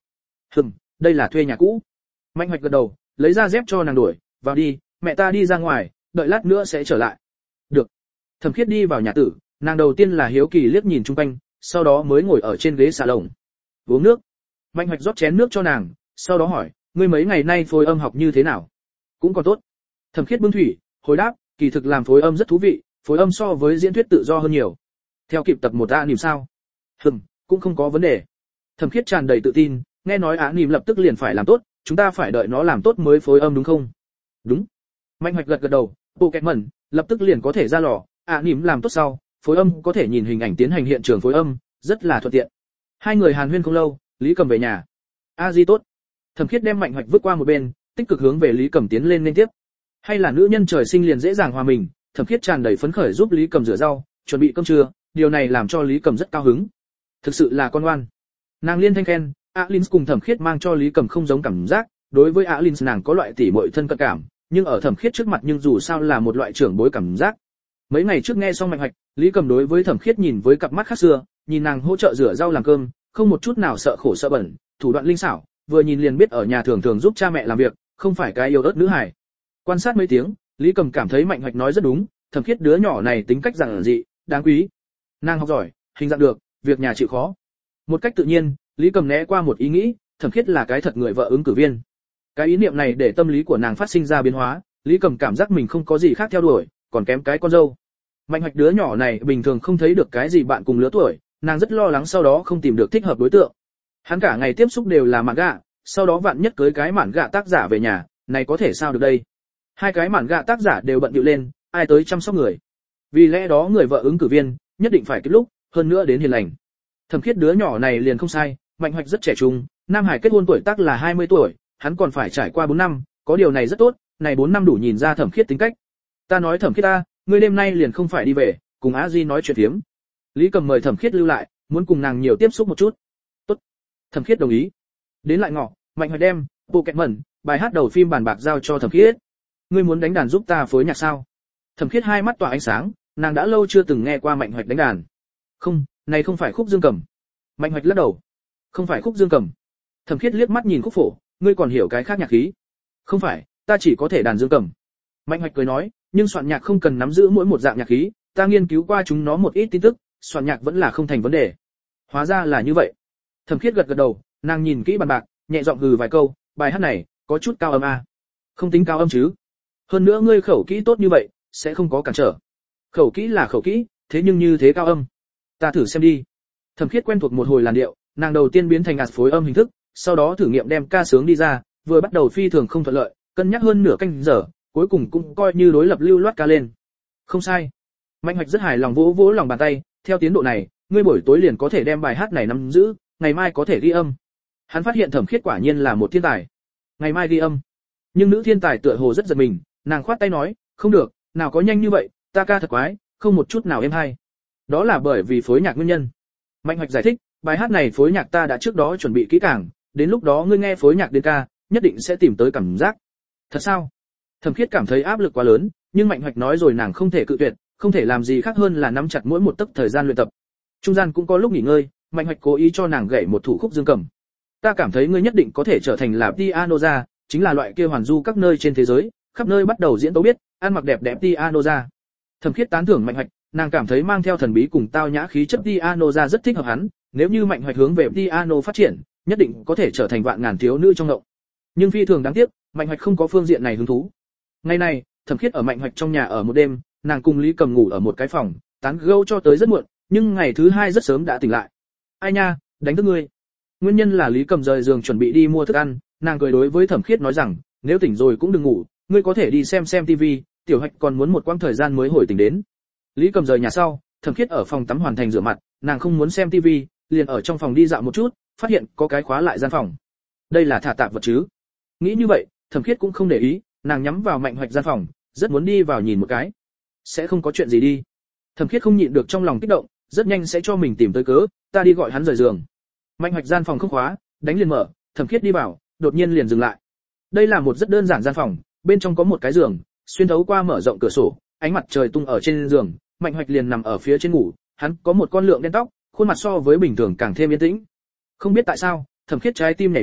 Hừm, đây là thuê nhà cũ. Mạnh Hoạch gật đầu, lấy ra dép cho nàng đuổi, vào đi, mẹ ta đi ra ngoài, đợi lát nữa sẽ trở lại. Được. Thẩm Khiết đi vào nhà tử, nàng đầu tiên là hiếu kỳ liếc nhìn chung quanh, sau đó mới ngồi ở trên ghế xà lồng. Uống nước. Mạnh Hoạch rót chén nước cho nàng, sau đó hỏi, ngươi mấy ngày nay phối âm học như thế nào? Cũng còn tốt. Thẩm Khiết bưng thủy, hồi đáp, kỳ thực làm phối âm rất thú vị, phối âm so với diễn thuyết tự do hơn nhiều. Theo kịp tập một ạ niệm sao? Hừm, cũng không có vấn đề. Thẩm Khiết tràn đầy tự tin, nghe nói ạ niệm lập tức liền phải làm tốt, chúng ta phải đợi nó làm tốt mới phối âm đúng không? Đúng. Mạnh Hoạch gật gật đầu, bộ kẹt mẩn, lập tức liền có thể ra lò, ạ niệm làm tốt sau, phối âm có thể nhìn hình ảnh tiến hành hiện trường phối âm, rất là thuận tiện. Hai người hàn huyên không lâu, Lý Cầm về nhà. A Di tốt. Thẩm Khiết đem Mạnh Hoạch vứt qua một bên, tích cực hướng về Lý Cầm tiến lên liên tiếp. Hay là nữ nhân trời sinh liền dễ dàng hòa mình, Thẩm Khiết tràn đầy phấn khởi giúp Lý Cầm rửa rau, chuẩn bị cơm trưa, điều này làm cho Lý Cầm rất cao hứng. Thực sự là con ngoan. Nàng liên thanh khen, Alin cùng Thẩm Khiết mang cho Lý Cầm không giống cảm giác, đối với Alin nàng có loại tỉ muội thân cận cảm, nhưng ở Thẩm Khiết trước mặt nhưng dù sao là một loại trưởng bối cảm giác. Mấy ngày trước nghe xong Mạnh Hoạch, Lý Cầm đối với Thẩm Khiết nhìn với cặp mắt khác xưa, nhìn nàng hỗ trợ rửa rau làm cơm, không một chút nào sợ khổ sợ bẩn, thủ đoạn linh xảo, vừa nhìn liền biết ở nhà thường thường giúp cha mẹ làm việc, không phải cái yêu ớt nữ hài. Quan sát mấy tiếng, Lý Cầm cảm thấy Mạnh Hoạch nói rất đúng, Thẩm Khiết đứa nhỏ này tính cách giản dị, đáng quý. Nàng học giỏi, hình dạng được, việc nhà chịu khó. Một cách tự nhiên, Lý Cầm né qua một ý nghĩ, Thẩm Khiết là cái thật người vợ ứng cử viên. Cái ý niệm này để tâm lý của nàng phát sinh ra biến hóa, Lý Cầm cảm giác mình không có gì khác theo đuổi, còn kém cái con dâu. Mạnh Hoạch đứa nhỏ này bình thường không thấy được cái gì bạn cùng lứa tuổi, nàng rất lo lắng sau đó không tìm được thích hợp đối tượng. Hắn cả ngày tiếp xúc đều là mạn gạ, sau đó vạn nhất cưới cái mạn gạ tác giả về nhà, này có thể sao được đây? Hai cái mạn gạ tác giả đều bận bịu lên, ai tới chăm sóc người? Vì lẽ đó người vợ ứng cử viên nhất định phải kịp lúc, hơn nữa đến hiền lành. Thẩm Khiết đứa nhỏ này liền không sai, Mạnh Hoạch rất trẻ trung, Nam Hải kết hôn tuổi tác là hai mươi tuổi, hắn còn phải trải qua bốn năm, có điều này rất tốt, này bốn năm đủ nhìn ra Thẩm Khiết tính cách. Ta nói Thẩm Khiết ta, ngươi đêm nay liền không phải đi về, cùng Á Di nói chuyện phiếm. Lý Cầm mời Thẩm Khiết lưu lại, muốn cùng nàng nhiều tiếp xúc một chút. Tốt. Thẩm Khiết đồng ý. Đến lại ngọ, Mạnh Hoạch đem bộ kẹt mẩn, bài hát đầu phim bản bạc giao cho Thẩm Khiết. Ngươi muốn đánh đàn giúp ta phối nhạc sao? Thẩm Khiết hai mắt tỏa ánh sáng, nàng đã lâu chưa từng nghe qua Mạnh Hoạch đánh đàn. Không, này không phải khúc dương cầm. Mạnh Hoạch lắc đầu. Không phải khúc dương cầm. Thẩm Khiết liếc mắt nhìn khúc phổ, ngươi còn hiểu cái khác nhạc khí? Không phải, ta chỉ có thể đàn dương cầm. Mạnh Hoạch cười nói, nhưng soạn nhạc không cần nắm giữ mỗi một dạng nhạc khí, ta nghiên cứu qua chúng nó một ít tin tức, soạn nhạc vẫn là không thành vấn đề. Hóa ra là như vậy. Thẩm Khiết gật gật đầu, nàng nhìn kỹ bàn bạc, nhẹ giọng hừ vài câu, bài hát này có chút cao âm a. Không tính cao âm chứ? Hơn nữa ngươi khẩu kỹ tốt như vậy, sẽ không có cản trở. Khẩu kỹ là khẩu kỹ, thế nhưng như thế cao âm. Ta thử xem đi. Thẩm Khiết quen thuộc một hồi làn điệu, nàng đầu tiên biến thành ạt phối âm hình thức, sau đó thử nghiệm đem ca sướng đi ra, vừa bắt đầu phi thường không thuận lợi, cân nhắc hơn nửa canh giờ, cuối cùng cũng coi như đối lập lưu loát ca lên. Không sai. Mạnh Hoạch rất hài lòng vỗ vỗ lòng bàn tay, theo tiến độ này, ngươi buổi tối liền có thể đem bài hát này nắm giữ, ngày mai có thể ghi âm. Hắn phát hiện Thẩm Khiết quả nhiên là một thiên tài. Ngày mai ghi âm. Nhưng nữ thiên tài tựa hồ rất giật mình, nàng khoát tay nói, không được, nào có nhanh như vậy, ta ca thật quái, không một chút nào êm hay. Đó là bởi vì phối nhạc nguyên nhân. Mạnh Hoạch giải thích, bài hát này phối nhạc ta đã trước đó chuẩn bị kỹ càng, đến lúc đó ngươi nghe phối nhạc đến ca, nhất định sẽ tìm tới cảm giác. Thật sao? Thẩm Khiết cảm thấy áp lực quá lớn, nhưng Mạnh Hoạch nói rồi nàng không thể cự tuyệt, không thể làm gì khác hơn là nắm chặt mỗi một tấc thời gian luyện tập. Trung gian cũng có lúc nghỉ ngơi, Mạnh Hoạch cố ý cho nàng gảy một thủ khúc dương cầm. Ta cảm thấy ngươi nhất định có thể trở thành là piano ra, chính là loại kia hoàn du các nơi trên thế giới, khắp nơi bắt đầu diễn tấu biết, ăn mặc đẹp đẹp piano ra. Thẩm Khiết tán thưởng Mạnh Hoạch, nàng cảm thấy mang theo thần bí cùng tao nhã khí chất piano ra rất thích hợp hắn, nếu như Mạnh Hoạch hướng về piano phát triển, nhất định có thể trở thành vạn ngàn thiếu nữ trong ngộng. Nhưng phi thường đáng tiếc, Mạnh Hoạch không có phương diện này hứng thú. Ngày này, Thẩm Khiết ở Mạnh Hoạch trong nhà ở một đêm, nàng cùng Lý Cầm ngủ ở một cái phòng, tán gẫu cho tới rất muộn, nhưng ngày thứ hai rất sớm đã tỉnh lại. Ai nha, đánh thức ngươi. Nguyên nhân là Lý Cầm rời giường chuẩn bị đi mua thức ăn, nàng cười đối với Thẩm Khiết nói rằng, nếu tỉnh rồi cũng đừng ngủ, ngươi có thể đi xem xem tivi, tiểu Hạch còn muốn một quãng thời gian mới hồi tỉnh đến. Lý Cầm rời nhà sau, Thẩm Khiết ở phòng tắm hoàn thành rửa mặt, nàng không muốn xem tivi, liền ở trong phòng đi dạo một chút, phát hiện có cái khóa lại gian phòng. Đây là thả tạp vật chứ? Nghĩ như vậy, Thẩm Khiết cũng không để ý, nàng nhắm vào Mạnh Hoạch gian phòng, rất muốn đi vào nhìn một cái. Sẽ không có chuyện gì đi. Thẩm Khiết không nhịn được trong lòng kích động, rất nhanh sẽ cho mình tìm tới cớ, ta đi gọi hắn rời giường. Mạnh Hoạch gian phòng không khóa, đánh liền mở, Thẩm Khiết đi vào, đột nhiên liền dừng lại. Đây là một rất đơn giản gian phòng, bên trong có một cái giường, xuyên thấu qua mở rộng cửa sổ, ánh mặt trời tung ở trên giường, Mạnh Hoạch liền nằm ở phía trên ngủ, hắn có một con lượng đen tóc, khuôn mặt so với bình thường càng thêm yên tĩnh. Không biết tại sao, Thẩm Khiết trái tim nhảy nhảy,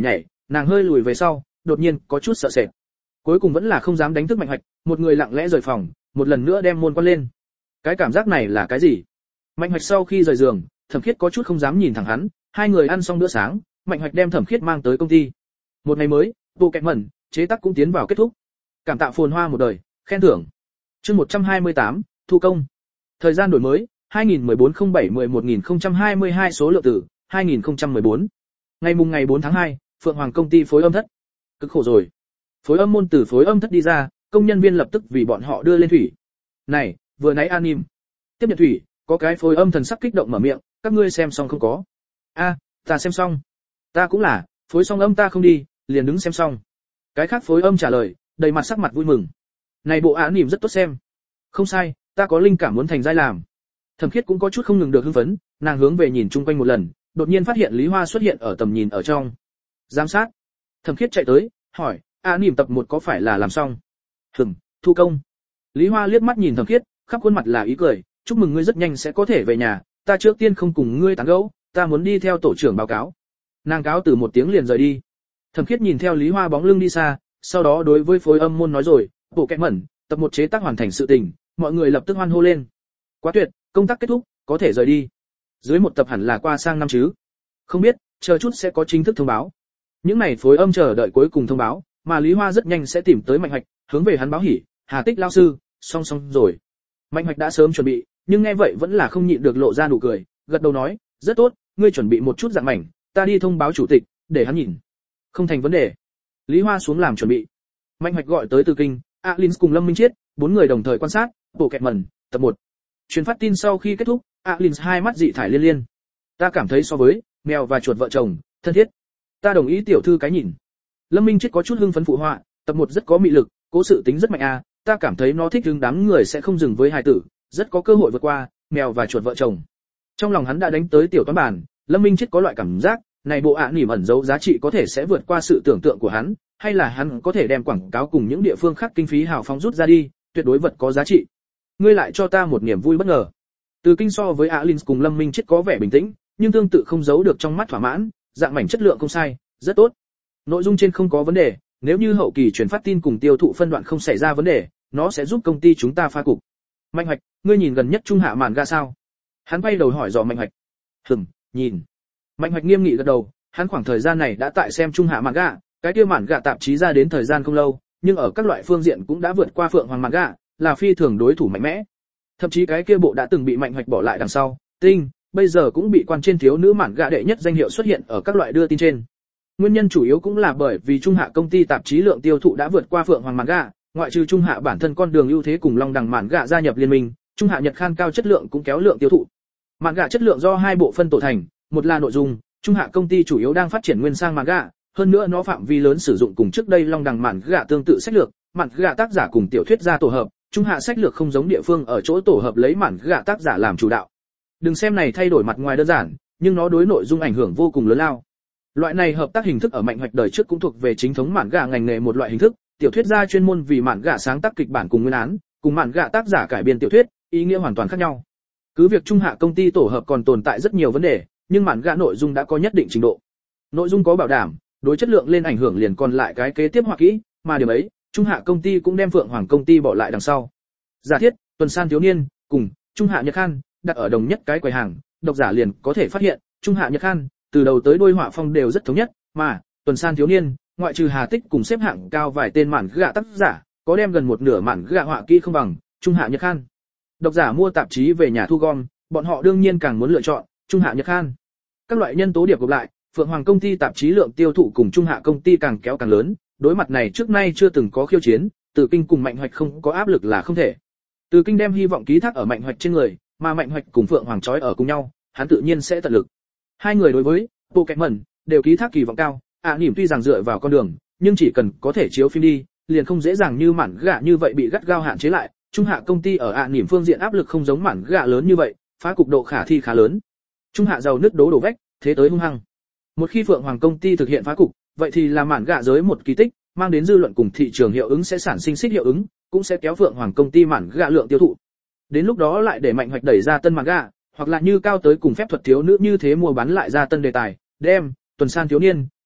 nàng hơi lùi về sau, đột nhiên có chút sợ sệt. Cuối cùng vẫn là không dám đánh thức Mạnh Hoạch, một người lặng lẽ rời phòng, một lần nữa đem môn quan lên. Cái cảm giác này là cái gì? Mạnh Hoạch sau khi rời giường, Thẩm Khiết có chút không dám nhìn thẳng hắn, hai người ăn xong bữa sáng, Mạnh Hoạch đem Thẩm Khiết mang tới công ty. Một ngày mới, bộ kẹt mẩn, chế tác cũng tiến vào kết thúc. Cảm tạ phồn hoa một đời, khen thưởng. Chương một trăm hai mươi tám, thu công. Thời gian đổi mới, hai nghìn mười bốn không bảy mười một nghìn không trăm hai mươi hai số lượng tử, hai nghìn không trăm mười bốn. Ngày mùng ngày bốn tháng hai, Phượng Hoàng công ty phối âm thất. Cực khổ rồi. Phối âm môn từ phối âm thất đi ra, công nhân viên lập tức vì bọn họ đưa lên thủy. Này, vừa nãy an im. Tiếp nhận thủy, có cái phối âm thần sắc kích động mở miệng, các ngươi xem xong không có? A, ta xem xong. Ta cũng là, phối xong âm ta không đi, liền đứng xem xong. Cái khác phối âm trả lời, đầy mặt sắc mặt vui mừng. Này bộ án nỉm rất tốt xem. Không sai, ta có linh cảm muốn thành giai làm. Thẩm Khiết cũng có chút không ngừng được hưng phấn, nàng hướng về nhìn chung quanh một lần, đột nhiên phát hiện Lý Hoa xuất hiện ở tầm nhìn ở trong. Giám sát. Thẩm Khiết chạy tới, hỏi, án nỉm tập một có phải là làm xong? Hừm, thu công. Lý Hoa liếc mắt nhìn Thẩm Khiết, khắp khuôn mặt là ý cười, chúc mừng ngươi rất nhanh sẽ có thể về nhà, ta trước tiên không cùng ngươi tán gẫu, ta muốn đi theo tổ trưởng báo cáo. Nàng cáo từ một tiếng liền rời đi. Thẩm Khiết nhìn theo Lý Hoa bóng lưng đi xa, sau đó đối với phối âm môn nói rồi, bộ kẹt mẩn, tập một chế tác hoàn thành sự tình, mọi người lập tức hoan hô lên. Quá tuyệt, công tác kết thúc, có thể rời đi. Dưới một tập hẳn là qua sang năm chứ? Không biết, chờ chút sẽ có chính thức thông báo. Những này phối âm chờ đợi cuối cùng thông báo, mà Lý Hoa rất nhanh sẽ tìm tới Mạnh Hoạch, hướng về hắn báo hỉ, Hà Tích lão sư, song song rồi. Mạnh Hoạch đã sớm chuẩn bị, nhưng nghe vậy vẫn là không nhịn được lộ ra nụ cười, gật đầu nói, rất tốt, ngươi chuẩn bị một chút dạng mảnh, ta đi thông báo chủ tịch, để hắn nhìn. Không thành vấn đề. Lý Hoa xuống làm chuẩn bị. Mạnh Hoạch gọi tới Từ Kinh, Alin cùng Lâm Minh Chiết, bốn người đồng thời quan sát, bộ kẹt mẩn, tập một. Truyền phát tin sau khi kết thúc, Alin hai mắt dị thải liên liên. Ta cảm thấy so với mèo và chuột vợ chồng, thân thiết. Ta đồng ý tiểu thư cái nhìn. Lâm Minh Chiết có chút hưng phấn phụ họa, tập một rất có mị lực, cố sự tính rất mạnh a, ta cảm thấy nó thích hứng đám người sẽ không dừng với hài tử, rất có cơ hội vượt qua mèo và chuột vợ chồng. Trong lòng hắn đã đánh tới tiểu toán bản, Lâm Minh Chiết có loại cảm giác, này bộ ạ nỉm ẩn dấu giá trị có thể sẽ vượt qua sự tưởng tượng của hắn, hay là hắn có thể đem quảng cáo cùng những địa phương khác kinh phí hào phóng rút ra đi, tuyệt đối vật có giá trị. Ngươi lại cho ta một niềm vui bất ngờ. Từ Kinh so với Alin cùng Lâm Minh Chiết có vẻ bình tĩnh, nhưng tương tự không giấu được trong mắt thỏa mãn, dạng mảnh chất lượng không sai, rất tốt. Nội dung trên không có vấn đề, nếu như hậu kỳ truyền phát tin cùng tiêu thụ phân đoạn không xảy ra vấn đề, nó sẽ giúp công ty chúng ta phá cục. Mạnh Hoạch, ngươi nhìn gần nhất trung hạ màn ga sao? Hắn quay đầu hỏi dò Mạnh Hoạch. Hừm, nhìn. Mạnh Hoạch nghiêm nghị gật đầu, hắn khoảng thời gian này đã tại xem trung hạ màn ga, cái kia màn ga tạp chí ra đến thời gian không lâu, nhưng ở các loại phương diện cũng đã vượt qua Phượng Hoàng màn ga, là phi thường đối thủ mạnh mẽ. Thậm chí cái kia bộ đã từng bị Mạnh Hoạch bỏ lại đằng sau, Tinh, bây giờ cũng bị quan trên thiếu nữ màn ga đệ nhất danh hiệu xuất hiện ở các loại đưa tin trên. Nguyên nhân chủ yếu cũng là bởi vì trung hạ công ty tạp chí lượng tiêu thụ đã vượt qua Phượng Hoàng màn ga, ngoại trừ trung hạ bản thân con đường ưu thế cùng Long Đằng màn ga gia nhập liên minh, trung hạ Nhật Khan cao chất lượng cũng kéo lượng tiêu thụ. Màn ga chất lượng do hai bộ phân tổ thành, một là nội dung, trung hạ công ty chủ yếu đang phát triển nguyên sang màn ga, hơn nữa nó phạm vi lớn sử dụng cùng trước đây Long Đằng màn ga tương tự sách lược, màn ga tác giả cùng tiểu thuyết gia tổ hợp, trung hạ sách lược không giống địa phương ở chỗ tổ hợp lấy màn ga tác giả làm chủ đạo. Đừng xem này thay đổi mặt ngoài đơn giản, nhưng nó đối nội dung ảnh hưởng vô cùng lớn lao. Loại này hợp tác hình thức ở Mạnh Hoạch đời trước cũng thuộc về chính thống mạn gạ ngành nghề một loại hình thức, tiểu thuyết gia chuyên môn vì mạn gạ sáng tác kịch bản cùng nguyên án, cùng mạn gạ tác giả cải biên tiểu thuyết, ý nghĩa hoàn toàn khác nhau. Cứ việc trung hạ công ty tổ hợp còn tồn tại rất nhiều vấn đề, nhưng mạn gạ nội dung đã có nhất định trình độ. Nội dung có bảo đảm, đối chất lượng lên ảnh hưởng liền còn lại cái kế tiếp họa kỹ, mà điểm ấy, trung hạ công ty cũng đem Phượng Hoàng công ty bỏ lại đằng sau. Giả thiết, tuần san thiếu niên cùng trung hạ Nhật Khan đặt ở đồng nhất cái quầy hàng, độc giả liền có thể phát hiện, trung hạ Nhật Khan từ đầu tới đuôi họa phong đều rất thống nhất, mà tuần san thiếu niên, ngoại trừ Hà Tích cùng xếp hạng cao vài tên mạn gạ tác giả, có đem gần một nửa mạn gạ họa kỹ không bằng trung hạ Nhật Khan. Độc giả mua tạp chí về nhà thu gom, bọn họ đương nhiên càng muốn lựa chọn trung hạ Nhật Khan. Các loại nhân tố điệp gộp lại, Phượng Hoàng công ty tạp chí lượng tiêu thụ cùng trung hạ công ty càng kéo càng lớn, đối mặt này trước nay chưa từng có khiêu chiến, Từ Kinh cùng Mạnh Hoạch không có áp lực là không thể. Từ Kinh đem hy vọng ký thác ở Mạnh Hoạch trên người, mà Mạnh Hoạch cùng Phượng Hoàng chói ở cùng nhau, hắn tự nhiên sẽ tận lực. Hai người đối với bộ kẹt mẩn đều ký thác kỳ vọng cao, ạ nỉm tuy rằng dựa vào con đường, nhưng chỉ cần có thể chiếu phim đi, liền không dễ dàng như mản gạ như vậy bị gắt gao hạn chế lại. Trung hạ công ty ở ạ nỉm phương diện áp lực không giống mản gạ lớn như vậy, phá cục độ khả thi khá lớn. Trung hạ giàu nứt đố đổ vách, thế tới hung hăng. Một khi Phượng Hoàng công ty thực hiện phá cục, vậy thì là mản gạ giới một kỳ tích, mang đến dư luận cùng thị trường hiệu ứng sẽ sản sinh xích hiệu ứng, cũng sẽ kéo Phượng Hoàng công ty mản gạ lượng tiêu thụ. Đến lúc đó lại để Mạnh Hoạch đẩy ra tân mản gạ, hoặc là như cao tới cùng phép thuật thiếu nữ như thế mua bán lại ra tân đề tài, đem tuần san thiếu niên cùng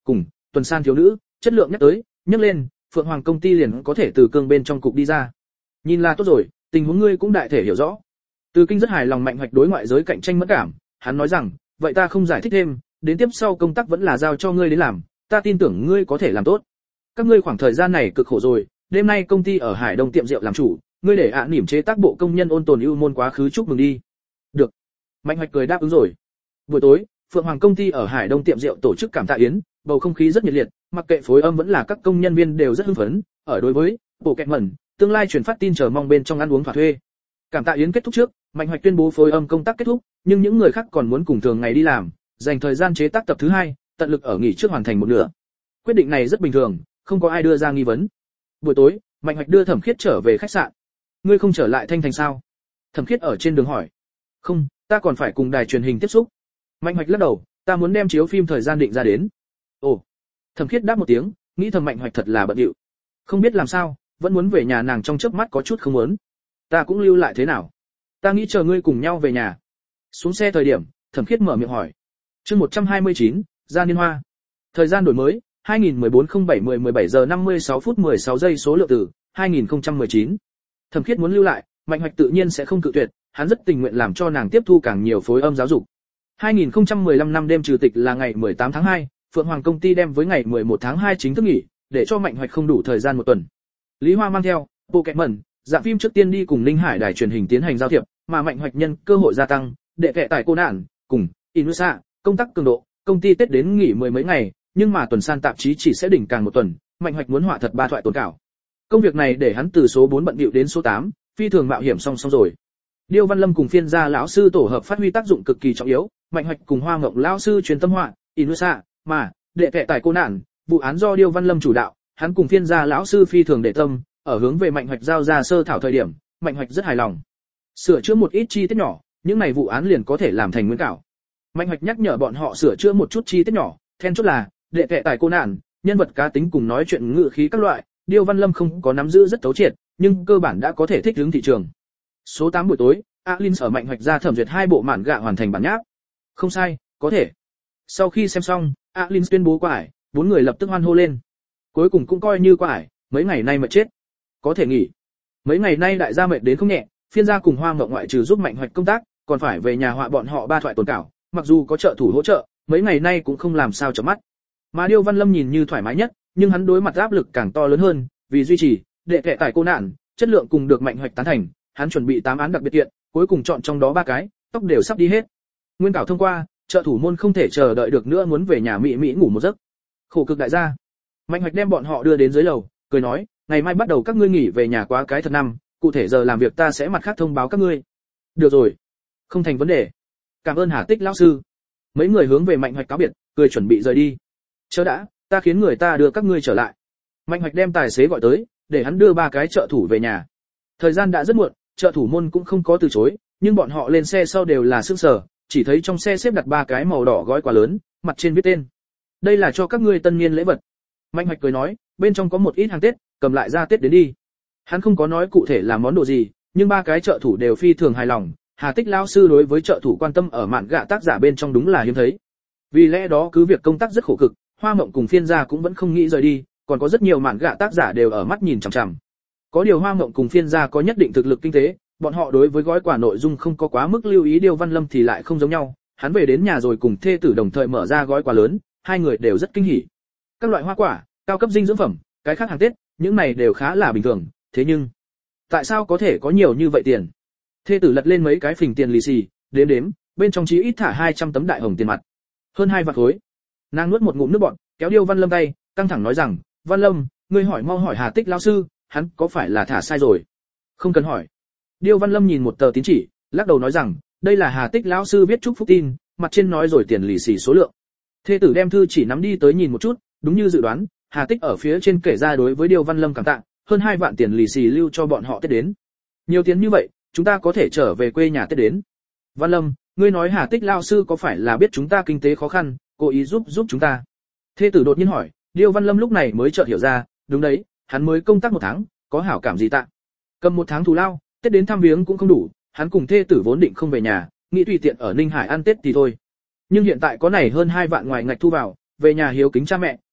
tuần san thiếu nữ, chất lượng nhắc tới, nhắc lên, Phượng Hoàng công ty liền có thể từ cương bên trong cục đi ra. Nhìn là tốt rồi, tình huống ngươi cũng đại thể hiểu rõ. Từ Kinh rất hài lòng Mạnh Hoạch đối ngoại giới cạnh tranh mẫn cảm, hắn nói rằng, vậy ta không giải thích thêm, đến tiếp sau công tác vẫn là giao cho ngươi đến làm, ta tin tưởng ngươi có thể làm tốt. Các ngươi khoảng thời gian này cực khổ rồi, đêm nay công ty ở Hải Đông tiệm rượu làm chủ, ngươi để ạ niệm chế tác bộ công nhân ôn tồn ưu môn quá khứ chúc mừng đi. Được. Mạnh Hoạch cười đáp ứng rồi. Buổi tối, Phượng Hoàng công ty ở Hải Đông tiệm rượu tổ chức cảm tạ yến, bầu không khí rất nhiệt liệt, mặc kệ phối âm vẫn là các công nhân viên đều rất hưng phấn, ở đối với bộ kẹt mẩn, tương lai truyền phát tin chờ mong bên trong ăn uống thỏa thuê. Cảm tạ yến kết thúc trước, Mạnh Hoạch tuyên bố phối âm công tác kết thúc, nhưng những người khác còn muốn cùng thường ngày đi làm, dành thời gian chế tác tập thứ hai, tận lực ở nghỉ trước hoàn thành một nửa. Quyết định này rất bình thường, không có ai đưa ra nghi vấn. Buổi tối, Mạnh Hoạch đưa Thẩm Khiết trở về khách sạn. Ngươi không trở lại Thanh Thành sao? Thẩm Khiết ở trên đường hỏi. Không, ta còn phải cùng đài truyền hình tiếp xúc. Mạnh Hoạch lắc đầu, ta muốn đem chiếu phim thời gian định ra đến. Ồ. Thẩm Khiết đáp một tiếng, nghĩ thầm Mạnh Hoạch thật là bận rộn. Không biết làm sao, vẫn muốn về nhà nàng trong chớp mắt có chút không muốn. Ta cũng lưu lại thế nào? Ta nghĩ chờ ngươi cùng nhau về nhà. Xuống xe thời điểm, Thẩm Khiết mở miệng hỏi. Chương một trăm hai mươi chín, Gia Niên Hoa. Thời gian đổi mới, hai nghìn mười bốn không bảy mười mười bảy giờ năm mươi sáu phút mười sáu giây số lượng từ, hai nghìn không trăm mười chín. Thẩm Khiết muốn lưu lại, Mạnh Hoạch tự nhiên sẽ không cự tuyệt, hắn rất tình nguyện làm cho nàng tiếp thu càng nhiều phối âm giáo dục. hai nghìn không trăm mười lăm năm đêm trừ tịch là ngày mười tám tháng hai, Phượng Hoàng công ty đem với ngày mười một tháng hai chính thức nghỉ, để cho Mạnh Hoạch không đủ thời gian một tuần. Lý Hoa mang theo bộ kẹt mẩn, dạng phim trước tiên đi cùng Ninh Hải đài truyền hình tiến hành giao thiệp, mà Mạnh Hoạch nhân cơ hội gia tăng, đệ kệ tại cô nạn, cùng Inusa, công tác cường độ, công ty Tết đến nghỉ mười mấy ngày, nhưng mà tuần san tạp chí chỉ sẽ đỉnh càng một tuần, Mạnh Hoạch muốn họa thật ba thoại tồn cảo. Công việc này để hắn từ số bốn bận bịu đến số tám, phi thường mạo hiểm song song rồi. Điêu Văn Lâm cùng phiên gia lão sư tổ hợp phát huy tác dụng cực kỳ trọng yếu, Mạnh Hoạch cùng Hoa Ngộng lão sư truyền tâm họa, Inusa, mà đệ kệ tại cô nạn, vụ án do Điêu Văn Lâm chủ đạo, hắn cùng phiên gia lão sư phi thường để tâm, ở hướng về Mạnh Hoạch giao ra sơ thảo thời điểm, Mạnh Hoạch rất hài lòng. Sửa chữa một ít chi tiết nhỏ, những này vụ án liền có thể làm thành nguyên cảo. Mạnh Hoạch nhắc nhở bọn họ sửa chữa một chút chi tiết nhỏ, then chốt là đệ kệ tại cô nạn, nhân vật cá tính cùng nói chuyện ngữ khí các loại, Điêu Văn Lâm không có nắm giữ rất thấu triệt, nhưng cơ bản đã có thể thích ứng thị trường. Số tám buổi tối, Alin ở Mạnh Hoạch ra thẩm duyệt hai bộ mạn gạ hoàn thành bản nháp. Không sai, có thể. Sau khi xem xong, Alin tuyên bố qua ải, bốn người lập tức hoan hô lên. Cuối cùng cũng coi như qua ải, mấy ngày nay mệt chết, có thể nghỉ. Mấy ngày nay đại gia mệt đến không nhẹ, phiên gia cùng Hoa Ngộng ngoại trừ giúp Mạnh Hoạch công tác, còn phải về nhà họa bọn họ ba thoại tồn cảo, mặc dù có trợ thủ hỗ trợ, mấy ngày nay cũng không làm sao chợp mắt. Mà Điêu Văn Lâm nhìn như thoải mái nhất, nhưng hắn đối mặt áp lực càng to lớn hơn, vì duy trì đệ kệ tại cô nạn, chất lượng cùng được Mạnh Hoạch tán thành, hắn chuẩn bị tám án đặc biệt kiện, cuối cùng chọn trong đó ba cái, tóc đều sắp đi hết. Nguyên cảo thông qua, trợ thủ môn không thể chờ đợi được nữa muốn về nhà mị mị ngủ một giấc. Khổ cực đại gia. Mạnh Hoạch đem bọn họ đưa đến dưới lầu, cười nói, ngày mai bắt đầu các ngươi nghỉ về nhà quá cái thật năm, cụ thể giờ làm việc ta sẽ mặt khác thông báo các ngươi. Được rồi, không thành vấn đề. Cảm ơn Hà Tích lão sư. Mấy người hướng về Mạnh Hoạch cáo biệt, cười chuẩn bị rời đi. Chờ đã, ta khiến người ta đưa các ngươi trở lại. Mạnh Hoạch đem tài xế gọi tới, để hắn đưa ba cái trợ thủ về nhà. Thời gian đã rất muộn, trợ thủ môn cũng không có từ chối, nhưng bọn họ lên xe sau đều là sững sờ, chỉ thấy trong xe xếp đặt ba cái màu đỏ gói quà lớn, mặt trên viết tên. Đây là cho các ngươi tân niên lễ vật. Mạnh Hoạch cười nói, bên trong có một ít hàng Tết, cầm lại ra Tết đến đi. Hắn không có nói cụ thể là món đồ gì, nhưng ba cái trợ thủ đều phi thường hài lòng. Hà Tích lão sư đối với trợ thủ quan tâm ở mạn gạ tác giả bên trong đúng là hiếm thấy. Vì lẽ đó cứ việc công tác rất khổ cực, Hoa Ngộng cùng phiên gia cũng vẫn không nghĩ rời đi, còn có rất nhiều mạn gạ tác giả đều ở mắt nhìn chằm chằm. Có điều Hoa Ngộng cùng phiên gia có nhất định thực lực kinh tế, bọn họ đối với gói quà nội dung không có quá mức lưu ý. Điêu Văn Lâm thì lại không giống nhau, hắn về đến nhà rồi cùng thê tử đồng thời mở ra gói quà lớn, hai người đều rất kinh hỉ. Các loại hoa quả, cao cấp dinh dưỡng phẩm, cái khác hàng Tết, những này đều khá là bình thường, thế nhưng tại sao có thể có nhiều như vậy tiền? Thê tử lật lên mấy cái phình tiền lì xì, đếm đếm, bên trong chí ít thả hai trăm tấm đại hồng tiền mặt, hơn hai vạn khối. Nàng nuốt một ngụm nước bọt, kéo Điêu Văn Lâm tay, căng thẳng nói rằng, Văn Lâm, ngươi hỏi mau hỏi Hà Tích lão sư, hắn có phải là thả sai rồi? Không cần hỏi. Điêu Văn Lâm nhìn một tờ tín chỉ, lắc đầu nói rằng, đây là Hà Tích lão sư viết chúc phúc tin, mặt trên nói rồi tiền lì xì số lượng. Thê tử đem thư chỉ nắm đi tới nhìn một chút, đúng như dự đoán, Hà Tích ở phía trên kể ra đối với Điêu Văn Lâm cảm tạ, hơn hai vạn tiền lì xì lưu cho bọn họ Tết đến. Nhiều tiền như vậy, chúng ta có thể trở về quê nhà Tết đến. Văn Lâm, ngươi nói Hà Tích lão sư có phải là biết chúng ta kinh tế khó khăn, cố ý giúp giúp chúng ta? Thê tử đột nhiên hỏi. Điêu Văn Lâm lúc này mới chợt hiểu ra, đúng đấy, hắn mới công tác một tháng, có hảo cảm gì tạ? Cầm một tháng thù lao, Tết đến thăm viếng cũng không đủ, hắn cùng thê tử vốn định không về nhà, nghĩ tùy tiện ở Ninh Hải ăn Tết thì thôi. Nhưng hiện tại có này hơn hai vạn ngoài ngạch thu vào, về nhà hiếu kính cha mẹ,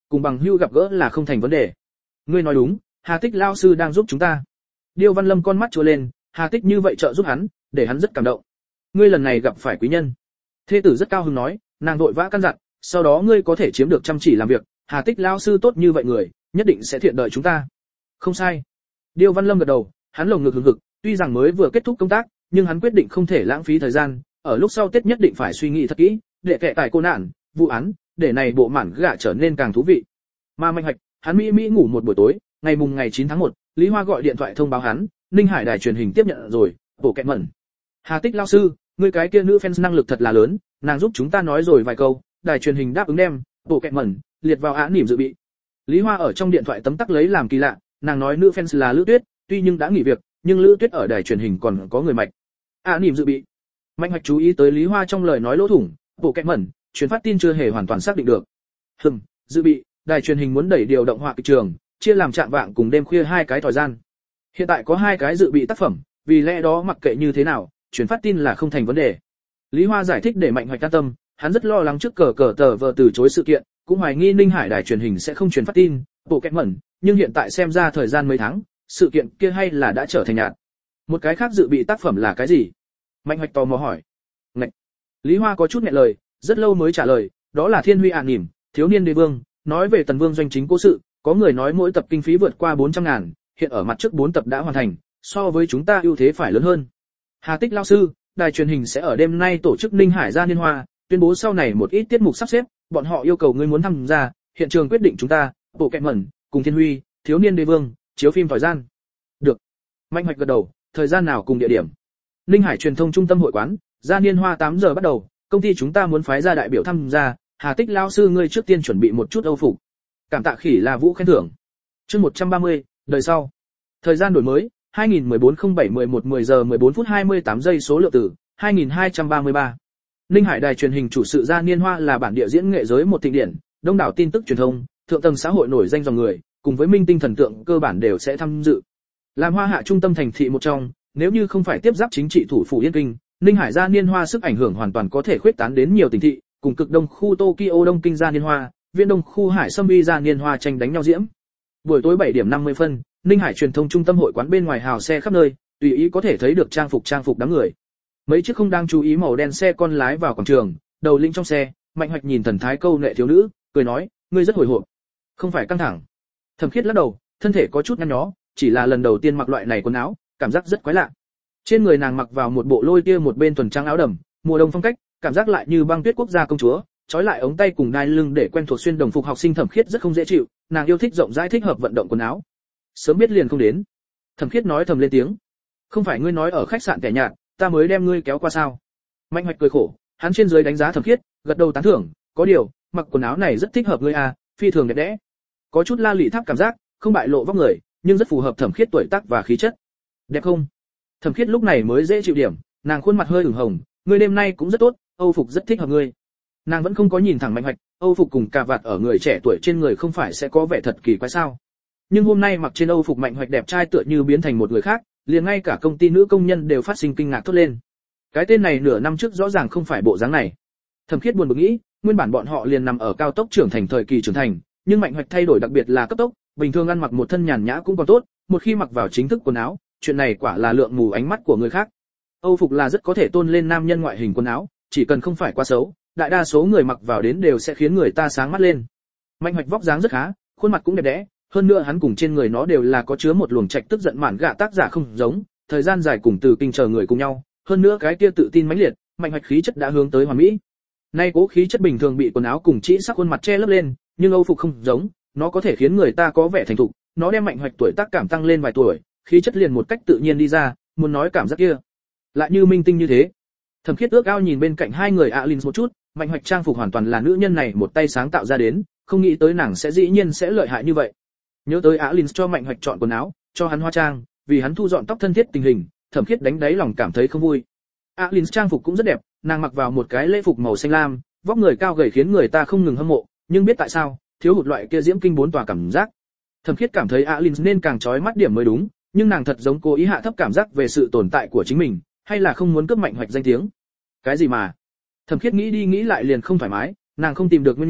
cùng bằng hữu gặp gỡ là không thành vấn đề. Ngươi nói đúng, Hà Tích lão sư đang giúp chúng ta. Điêu Văn Lâm con mắt trố lên, Hà Tích như vậy trợ giúp hắn, để hắn rất cảm động. Ngươi lần này gặp phải quý nhân. Thê tử rất cao hứng nói, nàng vội vã căn dặn, sau đó ngươi có thể chiếm được chăm chỉ làm việc, Hà Tích lão sư tốt như vậy người, nhất định sẽ thiện đợi chúng ta. Không sai. Điêu Văn Lâm gật đầu, hắn lồng ngực hừng hực, tuy rằng mới vừa kết thúc công tác, nhưng hắn quyết định không thể lãng phí thời gian, ở lúc sau Tết nhất định phải suy nghĩ thật kỹ, để kệ tài cô nạn, vụ án, để này bộ mảng gạ trở nên càng thú vị. Mà Mạnh Hoạch, hắn mỹ mỹ ngủ một buổi tối, ngày mùng ngày chín tháng một, Lý Hoa gọi điện thoại thông báo hắn, Ninh Hải đài truyền hình tiếp nhận rồi, bộ kẹt mẩn. Hà Tích lão sư, ngươi cái kia nữ fans năng lực thật là lớn, nàng giúp chúng ta nói rồi vài câu, đài truyền hình đáp ứng đem, bộ kẹt mẩn, liệt vào án nỉm dự bị. Lý Hoa ở trong điện thoại tấm tắc lấy làm kỳ lạ, nàng nói nữ fans là Lữ Tuyết, tuy nhưng đã nghỉ việc, nhưng Lữ Tuyết ở đài truyền hình còn có người mạch. Án nỉm dự bị. Mạnh Hoạch chú ý tới Lý Hoa trong lời nói lỗ thủng, bộ kẹt mẩn, truyền phát tin chưa hề hoàn toàn xác định được. Hừm, dự bị, đài truyền hình muốn đẩy điều động họa kịch trường, chia làm trạm vạng cùng đêm khuya hai cái thời gian. Hiện tại có hai cái dự bị tác phẩm, vì lẽ đó mặc kệ như thế nào, truyền phát tin là không thành vấn đề. Lý Hoa giải thích để Mạnh Hoạch an tâm, hắn rất lo lắng trước cờ cờ tờ vờ từ chối sự kiện, cũng hoài nghi Ninh Hải đài truyền hình sẽ không truyền phát tin, bộ kẹt mẩn, nhưng hiện tại xem ra thời gian mấy tháng, sự kiện kia hay là đã trở thành nhạt. Một cái khác dự bị tác phẩm là cái gì? Mạnh Hoạch tò mò hỏi. Ngậy. Lý Hoa có chút nghẹn lời, rất lâu mới trả lời, đó là Thiên Huy Ản Nỉm, Thiếu niên đế vương, nói về Tần Vương doanh chính cố sự, có người nói mỗi tập kinh phí vượt qua bốn trăm ngàn, hiện ở mặt trước bốn tập đã hoàn thành, so với chúng ta ưu thế phải lớn hơn. Hà Tích lão sư, đài truyền hình sẽ ở đêm nay tổ chức Ninh Hải gia niên hoa, tuyên bố sau này một ít tiết mục sắp xếp, bọn họ yêu cầu ngươi muốn tham gia, hiện trường quyết định chúng ta, bộ kẹt mẩn, cùng Thiên Huy, Thiếu niên đế vương, chiếu phim thời gian. Được. Mạnh Hoạch gật đầu, thời gian nào cùng địa điểm? Ninh Hải truyền thông trung tâm hội quán, gia niên hoa tám giờ bắt đầu, công ty chúng ta muốn phái ra đại biểu tham gia, Hà Tích lão sư ngươi trước tiên chuẩn bị một chút âu phục. Cảm tạ Khỉ là Vũ khen thưởng. Chương một trăm ba mươi, đời sau. Thời gian đổi mới, hai nghìn mười bốn không bảy mười một mười giờ mười bốn phút hai mươi tám giây số lượng tử, hai nghìn hai trăm ba mươi ba. Ninh Hải đài truyền hình chủ sự gia niên hoa là bản địa diễn nghệ giới một thịnh điển, đông đảo tin tức truyền thông, thượng tầng xã hội nổi danh dòng người, cùng với minh tinh thần tượng cơ bản đều sẽ tham dự. Làm Hoa Hạ trung tâm thành thị một trong, nếu như không phải tiếp giáp chính trị thủ phủ Yên Kinh, Ninh Hải gia niên hoa sức ảnh hưởng hoàn toàn có thể khuyết tán đến nhiều tỉnh thị, cùng cực đông khu Tokyo Đông Kinh gia niên hoa, Viễn Đông khu Hải Sâm Uy gia niên hoa tranh đánh nhau diễm. Buổi tối bảy điểm năm mươi phân, Ninh Hải truyền thông trung tâm hội quán bên ngoài hào xe khắp nơi, tùy ý có thể thấy được trang phục trang phục đám người. Mấy chiếc không đang chú ý màu đen xe con lái vào quảng trường, đầu lĩnh trong xe, Mạnh Hoạch nhìn thần thái câu nệ thiếu nữ, cười nói, ngươi rất hồi hộp. Không phải căng thẳng. Thẩm Khiết lắc đầu, thân thể có chút nhăn nhó, chỉ là lần đầu tiên mặc loại này quần áo, cảm giác rất quái lạ. Trên người nàng mặc vào một bộ lôi tia một bên thuần trắng áo đầm, mùa đông phong cách, cảm giác lại như băng tuyết quốc gia công chúa, trói lại ống tay cùng đai lưng để quen thuộc xuyên đồng phục học sinh Thẩm Khiết rất không dễ chịu, nàng yêu thích rộng rãi thích hợp vận động quần áo. Sớm biết liền không đến. Thẩm Khiết nói thầm lên tiếng. Không phải ngươi nói ở khách sạn kẻ nhạt, ta mới đem ngươi kéo qua sao? Mạnh Hoạch cười khổ, hắn trên dưới đánh giá Thẩm Khiết, gật đầu tán thưởng, có điều, mặc quần áo này rất thích hợp ngươi à, phi thường đẹp đẽ. Có chút La Lị Tháp cảm giác, không bại lộ vóc người, nhưng rất phù hợp Thẩm Khiết tuổi tác và khí chất. Đẹp không? Thẩm Khiết lúc này mới dễ chịu điểm, nàng khuôn mặt hơi ửng hồng, ngươi đêm nay cũng rất tốt, Âu phục rất thích hợp ngươi. Nàng vẫn không có nhìn thẳng Mạnh Hoạch, Âu phục cùng cà vạt ở người trẻ tuổi trên người không phải sẽ có vẻ thật kỳ quái sao? Nhưng hôm nay mặc trên Âu phục Mạnh Hoạch đẹp trai tựa như biến thành một người khác, liền ngay cả công ty nữ công nhân đều phát sinh kinh ngạc thốt lên. Cái tên này nửa năm trước rõ ràng không phải bộ dáng này. Thẩm Khiết buồn bực nghĩ, nguyên bản bọn họ liền nằm ở cao tốc trưởng thành thời kỳ trưởng thành, nhưng Mạnh Hoạch thay đổi đặc biệt là cấp tốc, bình thường ăn mặc một thân nhàn nhã cũng còn tốt, một khi mặc vào chính thức quần áo, chuyện này quả là lượng mù ánh mắt của người khác. Âu phục là rất có thể tôn lên nam nhân ngoại hình quần áo, chỉ cần không phải quá xấu, đại đa số người mặc vào đến đều sẽ khiến người ta sáng mắt lên. Mạnh Hoạch vóc dáng rất khá, khuôn mặt cũng đẹp đẽ, hơn nữa hắn cùng trên người nó đều là có chứa một luồng trạch tức giận mạn gạ tác giả không giống, thời gian dài cùng từ kinh chờ người cùng nhau, hơn nữa cái kia tự tin mãnh liệt, Mạnh Hoạch khí chất đã hướng tới hoàn mỹ. Nay cố khí chất bình thường bị quần áo cùng chỉ sắc khuôn mặt che lấp lên, nhưng Âu phục không giống, nó có thể khiến người ta có vẻ thành thục, nó đem Mạnh Hoạch tuổi tác cảm tăng lên vài tuổi, khí chất liền một cách tự nhiên đi ra, muốn nói cảm giác kia, lại như minh tinh như thế. Thẩm Khiết ước ao nhìn bên cạnh hai người Alins một chút, Mạnh Hoạch trang phục hoàn toàn là nữ nhân này một tay sáng tạo ra đến, không nghĩ tới nàng sẽ dĩ nhiên sẽ lợi hại như vậy. Nhớ tới Alins cho Mạnh Hoạch chọn quần áo, cho hắn hóa trang, vì hắn thu dọn tóc thân thiết tình hình, Thẩm Khiết đánh đáy lòng cảm thấy không vui. Alins trang phục cũng rất đẹp, nàng mặc vào một cái lễ phục màu xanh lam, vóc người cao gầy khiến người ta không ngừng hâm mộ, nhưng biết tại sao, thiếu hụt loại kia diễm kinh bốn tòa cảm giác. Thẩm Khiết cảm thấy Alins nên càng chói mắt điểm mới đúng, nhưng nàng thật giống cố ý hạ thấp cảm giác về sự tồn tại của chính mình, hay là không muốn cướp Mạnh Hoạch danh tiếng. Cái gì mà? Thẩm Khiết nghĩ đi nghĩ lại liền không thoải mái, nàng không tìm được nguyên nhân,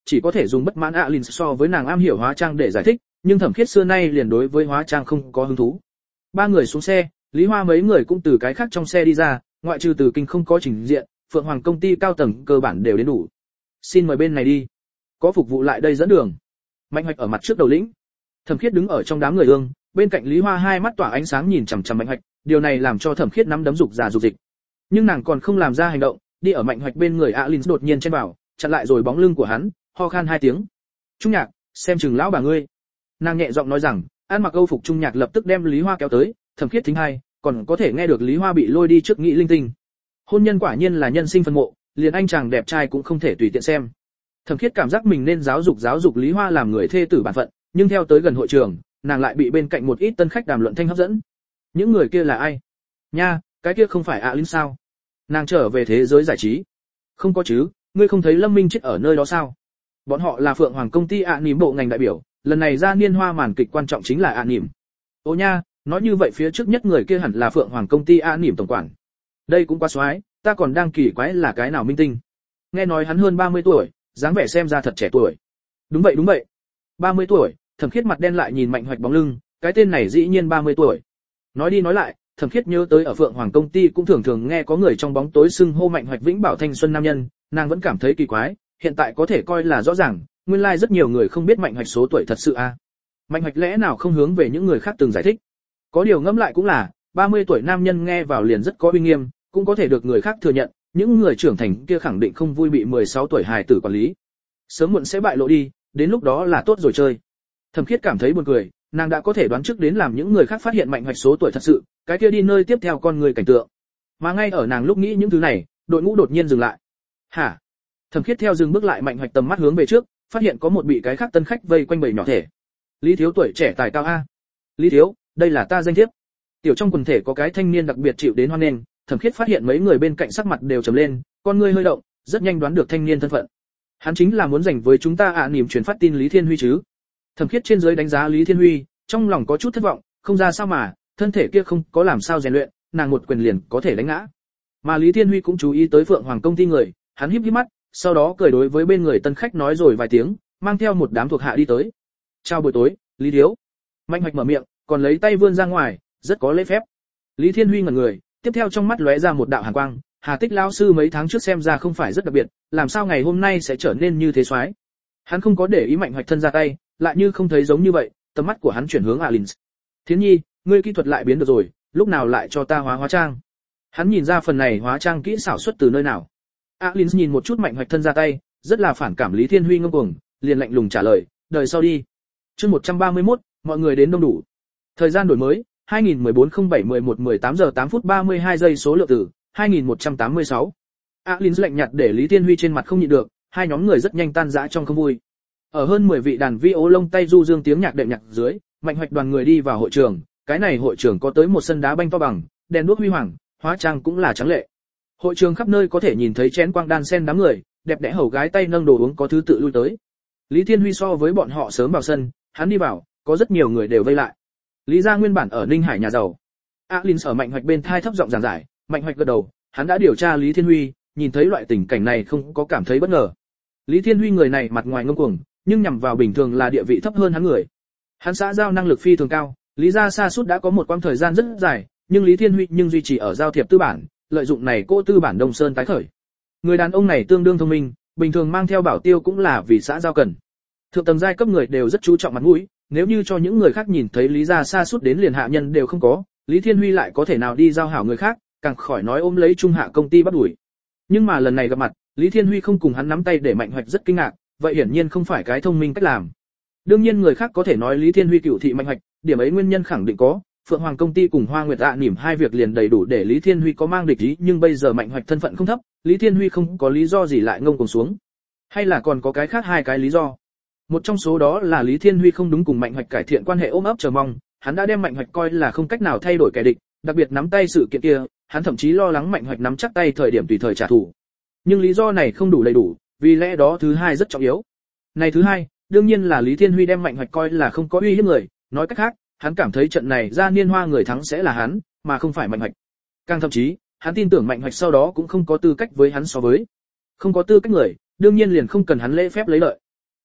chỉ có thể dùng bất mãn Alin so với nàng am hiểu hóa trang để giải thích, nhưng Thẩm Khiết xưa nay liền đối với hóa trang không có hứng thú. Ba người xuống xe, Lý Hoa mấy người cũng từ cái khác trong xe đi ra, ngoại trừ Từ Kinh không có trình diện, Phượng Hoàng công ty cao tầng cơ bản đều đến đủ. Xin mời bên này đi. Có phục vụ lại đây dẫn đường. Mạnh Hoạch ở mặt trước đầu lĩnh. Thẩm Khiết đứng ở trong đám người ương, bên cạnh Lý Hoa hai mắt tỏa ánh sáng nhìn chằm chằm Mạnh Hoạch, điều này làm cho Thẩm Khiết nắm đấm dục giả dục dịch. Nhưng nàng còn không làm ra hành động, đi ở Mạnh Hoạch bên người Alin đột nhiên chen vào, chặn lại rồi bóng lưng của hắn, ho khan hai tiếng. Trung Nhạc, xem chừng lão bà ngươi. Nàng nhẹ giọng nói rằng, ăn mặc Âu phục Trung Nhạc lập tức đem Lý Hoa kéo tới, Thẩm Khiết thính hai, còn có thể nghe được Lý Hoa bị lôi đi trước nghĩ linh tinh. Hôn nhân quả nhiên là nhân sinh phân mộ, liền anh chàng đẹp trai cũng không thể tùy tiện xem. Thẩm Khiết cảm giác mình nên giáo dục giáo dục Lý Hoa làm người thê tử bản phận, nhưng theo tới gần hội trường, nàng lại bị bên cạnh một ít tân khách đàm luận thanh hấp dẫn. Những người kia là ai? Nha, cái kia không phải Alin sao? Nàng trở về thế giới giải trí. Không có chứ, ngươi không thấy Lâm Minh chết ở nơi đó sao? Bọn họ là Phượng Hoàng công ty ạ nỉm bộ ngành đại biểu, lần này ra niên hoa màn kịch quan trọng chính là ạ nỉm. Ô nha, nói như vậy phía trước nhất người kia hẳn là Phượng Hoàng công ty ạ nỉm tổng quản. Đây cũng quá xoái, ta còn đang kỳ quái là cái nào minh tinh. Nghe nói hắn hơn ba mươi tuổi, dáng vẻ xem ra thật trẻ tuổi. Đúng vậy đúng vậy. ba mươi tuổi, Thẩm Khiết mặt đen lại nhìn Mạnh Hoạch bóng lưng, cái tên này dĩ nhiên ba mươi tuổi. Nói đi nói lại, Thẩm Khiết nhớ tới ở Phượng Hoàng công ty cũng thường thường nghe có người trong bóng tối xưng hô Mạnh Hoạch Vĩnh Bảo thanh xuân nam nhân, nàng vẫn cảm thấy kỳ quái, hiện tại có thể coi là rõ ràng, nguyên lai like rất nhiều người không biết Mạnh Hoạch số tuổi thật sự a. À. Mạnh Hoạch lẽ nào không hướng về những người khác từng giải thích. Có điều ngẫm lại cũng là, ba mươi tuổi nam nhân nghe vào liền rất có uy nghiêm, cũng có thể được người khác thừa nhận, những người trưởng thành kia khẳng định không vui bị mười sáu tuổi hài tử quản lý. Sớm muộn sẽ bại lộ đi, đến lúc đó là tốt rồi chơi. Thẩm Khiết cảm thấy buồn cười, nàng đã có thể đoán trước đến làm những người khác phát hiện Mạnh Hoạch số tuổi thật sự, cái kia đi nơi tiếp theo con người cảnh tượng. Mà ngay ở nàng lúc nghĩ những thứ này, đội ngũ đột nhiên dừng lại. Hả? Thẩm Khiết theo dừng bước lại Mạnh Hoạch tầm mắt hướng về trước, phát hiện có một bị cái khác tân khách vây quanh bầy nhỏ thể. Lý Thiếu tuổi trẻ tài cao a. Lý Thiếu, đây là ta danh thiếp. Tiểu trong quần thể có cái thanh niên đặc biệt chịu đến hoan nghênh, Thẩm Khiết phát hiện mấy người bên cạnh sắc mặt đều trầm lên, con ngươi hơi động, rất nhanh đoán được thanh niên thân phận. Hắn chính là muốn giành với chúng ta ạ niềm truyền phát tin Lý Thiên Huy chứ? Thẩm Khiết trên dưới đánh giá Lý Thiên Huy, trong lòng có chút thất vọng, không ra sao mà, thân thể kia không có làm sao rèn luyện, nàng một quyền liền có thể đánh ngã. Mà Lý Thiên Huy cũng chú ý tới Phượng Hoàng công ty người, hắn híp híp mắt, sau đó cười đối với bên người tân khách nói rồi vài tiếng, mang theo một đám thuộc hạ đi tới. Chào buổi tối, Lý Thiếu. Mạnh Hoạch mở miệng, còn lấy tay vươn ra ngoài, rất có lễ phép. Lý Thiên Huy ngẩn người, tiếp theo trong mắt lóe ra một đạo hàn quang, Hà Tích lão sư mấy tháng trước xem ra không phải rất đặc biệt, làm sao ngày hôm nay sẽ trở nên như thế soái? Hắn không có để ý Mạnh Hoạch thân ra tay, lại như không thấy giống như vậy, tầm mắt của hắn chuyển hướng Alin. Thiến Nhi, ngươi kỹ thuật lại biến được rồi, lúc nào lại cho ta hóa hóa trang? Hắn nhìn ra phần này hóa trang kỹ xảo xuất từ nơi nào. Alin nhìn một chút Mạnh Hoạch thân ra tay, rất là phản cảm Lý Thiên Huy ngông cuồng, liền lạnh lùng trả lời, đời sau đi. Chương một trăm ba mươi mốt, mọi người đến đông đủ. Thời gian đổi mới, hai nghìn mười bốn không bảy mười một mười tám giờ tám phút ba mươi hai giây số lượng tử, hai nghìn một trăm tám mươi sáu. Alin lạnh nhạt để Lý Thiên Huy trên mặt không nhịn được, hai nhóm người rất nhanh tan rã trong không vui. Ở hơn mười vị đàn vi ô lông tay du dương tiếng nhạc đệm nhạc dưới, Mạnh Hoạch đoàn người đi vào hội trường, cái này hội trường có tới một sân đá banh to bằng, đèn đuốc huy hoàng, hóa trang cũng là trắng lệ. Hội trường khắp nơi có thể nhìn thấy chén quang đan sen đám người, đẹp đẽ hầu gái tay nâng đồ uống có thứ tự lui tới. Lý Thiên Huy so với bọn họ sớm vào sân, hắn đi vào, có rất nhiều người đều vây lại. Lý gia nguyên bản ở Ninh Hải nhà giàu. Alin ở Mạnh Hoạch bên thai thấp giọng giảng giải, Mạnh Hoạch gật đầu, hắn đã điều tra Lý Thiên Huy, nhìn thấy loại tình cảnh này không có cảm thấy bất ngờ. Lý Thiên Huy người này mặt ngoài ngông cuồng, nhưng nhằm vào bình thường là địa vị thấp hơn hắn người. Hắn xã giao năng lực phi thường cao, Lý gia sa sút đã có một quãng thời gian rất dài, nhưng Lý Thiên Huy nhưng duy trì ở giao thiệp tư bản, lợi dụng này cô tư bản Đông Sơn tái khởi. Người đàn ông này tương đương thông minh, bình thường mang theo bảo tiêu cũng là vì xã giao cần. Thượng tầng giai cấp người đều rất chú trọng mặt mũi, nếu như cho những người khác nhìn thấy Lý gia sa sút đến liền hạ nhân đều không có, Lý Thiên Huy lại có thể nào đi giao hảo người khác, càng khỏi nói ôm lấy trung hạ công ty bắt đuổi. Nhưng mà lần này gặp mặt, Lý Thiên Huy không cùng hắn nắm tay để Mạnh Hoạch rất kinh ngạc, vậy hiển nhiên không phải cái thông minh cách làm. Đương nhiên người khác có thể nói Lý Thiên Huy cửu thị Mạnh Hoạch, điểm ấy nguyên nhân khẳng định có, Phượng Hoàng công ty cùng Hoa Nguyệt Ạ Nỉm hai việc liền đầy đủ để Lý Thiên Huy có mang địch ý, nhưng bây giờ Mạnh Hoạch thân phận không thấp, Lý Thiên Huy không có lý do gì lại ngông cuồng xuống. Hay là còn có cái khác hai cái lý do. Một trong số đó là Lý Thiên Huy không đúng cùng Mạnh Hoạch cải thiện quan hệ ôm ấp chờ mong, hắn đã đem Mạnh Hoạch coi là không cách nào thay đổi kẻ địch, đặc biệt nắm tay sự kiện kia, hắn thậm chí lo lắng Mạnh Hoạch nắm chắc tay thời điểm tùy thời trả thù. Nhưng lý do này không đủ đầy đủ, vì lẽ đó thứ hai rất trọng yếu. Này thứ hai, đương nhiên là Lý Thiên Huy đem Mạnh Hoạch coi là không có uy hiếp người, nói cách khác, hắn cảm thấy trận này ra niên hoa người thắng sẽ là hắn, mà không phải Mạnh Hoạch. Càng thậm chí, hắn tin tưởng Mạnh Hoạch sau đó cũng không có tư cách với hắn so với. Không có tư cách người, đương nhiên liền không cần hắn lễ phép lấy lợi.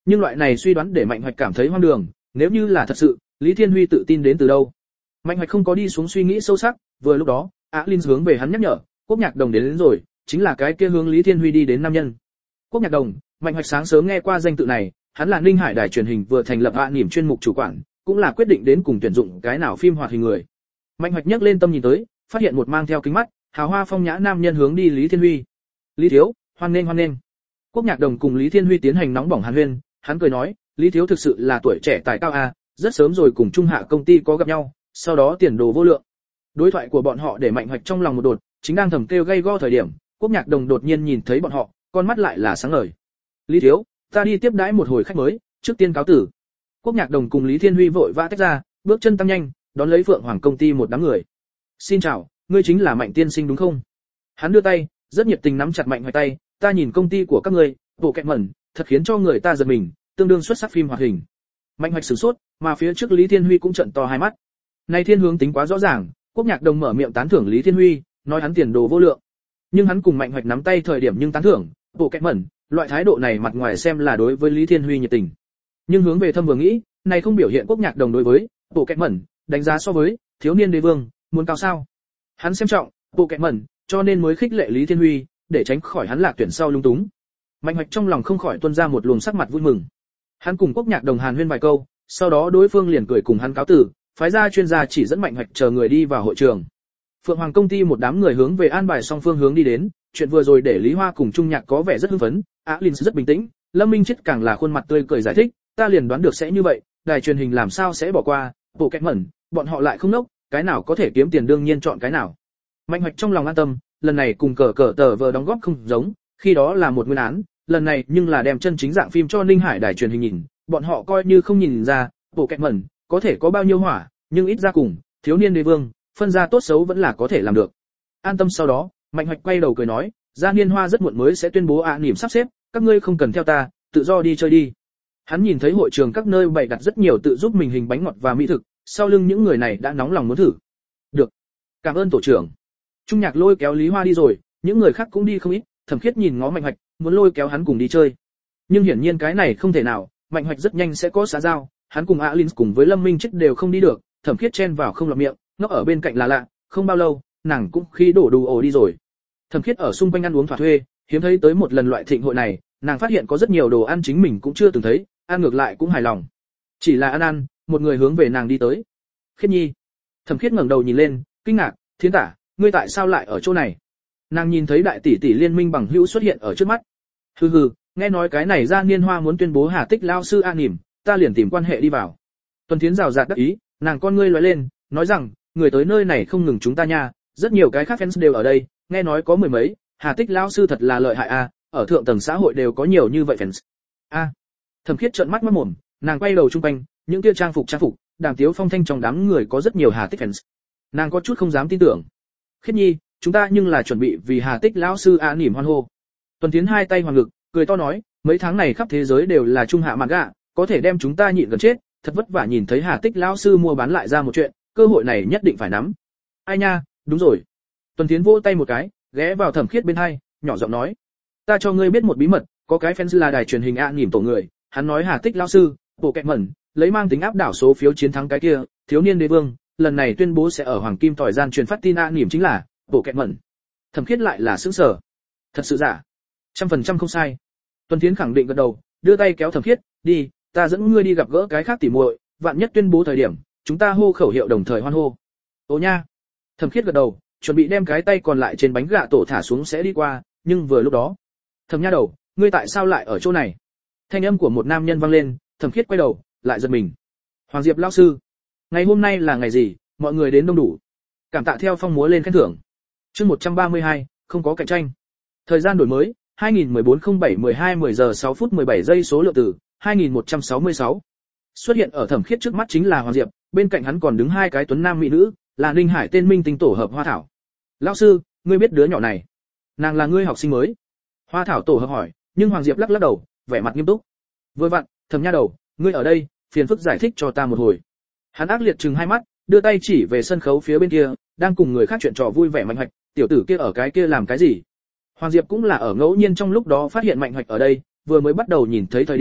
Nhưng loại này suy đoán để Mạnh Hoạch cảm thấy hoang đường, nếu như là thật sự, Lý Thiên Huy tự tin đến từ đâu? Mạnh Hoạch không có đi xuống suy nghĩ sâu sắc, vừa lúc đó, Á Linh hướng về hắn nhắc nhở, Quốc Nhạc Đồng đến, đến rồi, chính là cái kia hướng Lý Thiên Huy đi đến nam nhân. Quốc Nhạc Đồng, Mạnh Hoạch sáng sớm nghe qua danh tự này, hắn là Ninh Hải đài truyền hình vừa thành lập hạ niệm chuyên mục chủ quản, cũng là quyết định đến cùng tuyển dụng cái nào phim hoạt hình người. Mạnh Hoạch nhấc lên tâm nhìn tới, phát hiện một mang theo kính mắt, hào hoa phong nhã nam nhân hướng đi Lý Thiên Huy. Lý thiếu, hoan nghênh hoan nghênh. Quốc Nhạc Đồng cùng Lý Thiên Huy tiến hành nóng bỏng hàn huyên, hắn cười nói, Lý thiếu thực sự là tuổi trẻ tài cao a, rất sớm rồi cùng Trung Hạ công ty có gặp nhau, sau đó tiền đồ vô lượng. Đối thoại của bọn họ để Mạnh Hoạch trong lòng một đột, chính đang thầm kêu gay go thời điểm, Quốc Nhạc Đồng đột nhiên nhìn thấy bọn họ, con mắt lại là sáng ngời. Lý thiếu, ta đi tiếp đãi một hồi khách mới, trước tiên cáo tử. Quốc Nhạc Đồng cùng Lý Thiên Huy vội vã tách ra, bước chân tăng nhanh, đón lấy Phượng Hoàng công ty một đám người. Xin chào, ngươi chính là Mạnh tiên sinh đúng không? Hắn đưa tay, rất nhiệt tình nắm chặt Mạnh Hoạch tay, ta nhìn công ty của các ngươi, bộ kẹt mẩn, thật khiến cho người ta giật mình, tương đương xuất sắc phim hoạt hình. Mạnh Hoạch sửng sốt, mà phía trước Lý Thiên Huy cũng trợn to hai mắt. Này thiên hướng tính quá rõ ràng, Quốc Nhạc Đồng mở miệng tán thưởng Lý Thiên Huy, nói hắn tiền đồ vô lượng. Nhưng hắn cùng Mạnh Hoạch nắm tay thời điểm nhưng tán thưởng, bộ kẹt mẩn, loại thái độ này mặt ngoài xem là đối với Lý Thiên Huy nhiệt tình. Nhưng hướng về thâm vừa nghĩ, này không biểu hiện Quốc Nhạc Đồng đối với bộ kẹt mẩn, đánh giá so với thiếu niên đế vương, muốn cao sao? Hắn xem trọng bộ kẹt mẩn, cho nên mới khích lệ Lý Thiên Huy, để tránh khỏi hắn lạc tuyển sau lung túng. Mạnh Hoạch trong lòng không khỏi tuôn ra một luồng sắc mặt vui mừng. Hắn cùng Quốc Nhạc Đồng hàn huyên vài câu, sau đó đối phương liền cười cùng hắn cáo tử, phái ra chuyên gia chỉ dẫn Mạnh Hoạch chờ người đi vào hội trường. Phượng Hoàng công ty một đám người hướng về an bài song phương hướng đi đến, chuyện vừa rồi để Lý Hoa cùng Trung Nhạc có vẻ rất hưng phấn, Á Linh rất bình tĩnh, Lâm Minh Chết càng là khuôn mặt tươi cười giải thích, ta liền đoán được sẽ như vậy, đài truyền hình làm sao sẽ bỏ qua, bộ kẹt mẩn, bọn họ lại không nốc, cái nào có thể kiếm tiền đương nhiên chọn cái nào. Mạnh Hoạch trong lòng an tâm, lần này cùng cờ cờ tờ vờ đóng góp không giống, khi đó là một nguyên án, lần này nhưng là đem chân chính dạng phim cho Ninh Hải đài truyền hình nhìn, bọn họ coi như không nhìn ra, bộ kẹt mẩn, có thể có bao nhiêu hỏa, nhưng ít ra cùng thiếu niên đế vương, phân ra tốt xấu vẫn là có thể làm được. An tâm sau đó, Mạnh Hoạch quay đầu cười nói, Gia Niên Hoa rất muộn mới sẽ tuyên bố ạ niệm sắp xếp, các ngươi không cần theo ta, tự do đi chơi đi. Hắn nhìn thấy hội trường các nơi bày đặt rất nhiều tự giúp mình hình bánh ngọt và mỹ thực, sau lưng những người này đã nóng lòng muốn thử. Được, cảm ơn tổ trưởng. Trung Nhạc lôi kéo Lý Hoa đi rồi, những người khác cũng đi không ít, Thẩm Khiết nhìn ngó Mạnh Hoạch, muốn lôi kéo hắn cùng đi chơi. Nhưng hiển nhiên cái này không thể nào, Mạnh Hoạch rất nhanh sẽ có xã giao, hắn cùng Alin cùng với Lâm Minh Chết đều không đi được, Thẩm Khiết chen vào không lọt miệng, ngốc ở bên cạnh là lạ, không bao lâu, nàng cũng khi đổ đủ ổ đi rồi. Thẩm Khiết ở xung quanh ăn uống thỏa thuê, hiếm thấy tới một lần loại thịnh hội này, nàng phát hiện có rất nhiều đồ ăn chính mình cũng chưa từng thấy, ăn ngược lại cũng hài lòng. Chỉ là ăn ăn, một người hướng về nàng đi tới. Khiết Nhi. Thẩm Khiết ngẩng đầu nhìn lên, kinh ngạc, Thiến tả, ngươi tại sao lại ở chỗ này? Nàng nhìn thấy đại tỷ tỷ liên minh bằng hữu xuất hiện ở trước mắt. Hừ hừ, nghe nói cái này Gia Niên Hoa muốn tuyên bố Hà Tích lao sư an nỉm, ta liền tìm quan hệ đi vào. Tuần Thiến rào rạt đắc ý, nàng con ngươi lóe lên, nói rằng, người tới nơi này không ngừng chúng ta nha, rất nhiều cái khác fans đều ở đây, nghe nói có mười mấy, Hà Tích lao sư thật là lợi hại a, ở thượng tầng xã hội đều có nhiều như vậy fans. A. Thẩm Khiết trợn mắt mắt mồm, nàng quay đầu trung quanh, những kia trang phục trang phục, Đàm Tiếu Phong thanh trong đám người có rất nhiều Hà Tích fans. Nàng có chút không dám tin tưởng. Khiết Nhi, chúng ta nhưng là chuẩn bị vì Hà Tích lão sư an nỉm hoan hô. Tuần Thiến hai tay hoàng ngực, cười to nói, mấy tháng này khắp thế giới đều là trung hạ mạn gạ, có thể đem chúng ta nhịn gần chết, thật vất vả nhìn thấy Hà Tích lão sư mua bán lại ra một chuyện, cơ hội này nhất định phải nắm. Ai nha, đúng rồi. Tuần Thiến vỗ tay một cái, ghé vào Thẩm Khiết bên hai, nhỏ giọng nói, ta cho ngươi biết một bí mật, có cái fans là đài truyền hình an nỉm tổ người, hắn nói Hà Tích lão sư, bộ kẹt mẩn, lấy mang tính áp đảo số phiếu chiến thắng cái kia, thiếu niên đế vương, lần này tuyên bố sẽ ở Hoàng Kim tỏi gian truyền phát tin an nỉm chính là bộ kẹt mẩn. Thẩm Khiết lại là sững sờ. Thật sự giả? Trăm phần trăm không sai. Tuần Thiến khẳng định gật đầu, đưa tay kéo Thẩm Khiết, đi, ta dẫn ngươi đi gặp gỡ cái khác tỉ muội, vạn nhất tuyên bố thời điểm, chúng ta hô khẩu hiệu đồng thời hoan hô. Ô nha. Thẩm Khiết gật đầu, chuẩn bị đem cái tay còn lại trên bánh gạ tổ thả xuống sẽ đi qua, nhưng vừa lúc đó, Thẩm nha đầu, ngươi tại sao lại ở chỗ này? Thanh âm của một nam nhân vang lên, Thẩm Khiết quay đầu, lại giật mình. Hoàng Diệp lão sư, ngày hôm nay là ngày gì, mọi người đến đông đủ. Cảm tạ theo phong múa lên khen thưởng. Chương một trăm ba mươi hai, không có cạnh tranh. Thời gian đổi mới, hai nghìn mười bốn không bảy mười hai mười giờ sáu phút mười bảy giây số lượng từ, hai nghìn một trăm sáu mươi sáu. Xuất hiện ở Thẩm Khiết trước mắt chính là Hoàng Diệp, bên cạnh hắn còn đứng hai cái tuấn nam mỹ nữ, là Ninh Hải tên minh tinh tổ hợp Hoa Thảo. Lão sư, ngươi biết đứa nhỏ này? Nàng là ngươi học sinh mới. Hoa Thảo tổ hợp hỏi, nhưng Hoàng Diệp lắc lắc đầu, vẻ mặt nghiêm túc. Vừa vặn, Thẩm nha đầu, ngươi ở đây, phiền phức giải thích cho ta một hồi. Hắn ác liệt trừng hai mắt, đưa tay chỉ về sân khấu phía bên kia, đang cùng người khác chuyện trò vui vẻ Mạnh Hoạch, tiểu tử kia ở cái kia làm cái gì? Hoàng Diệp cũng là ở ngẫu nhiên trong lúc đó phát hiện Mạnh Hoạch ở đây, vừa mới bắt đầu nhìn thấy thời điểm,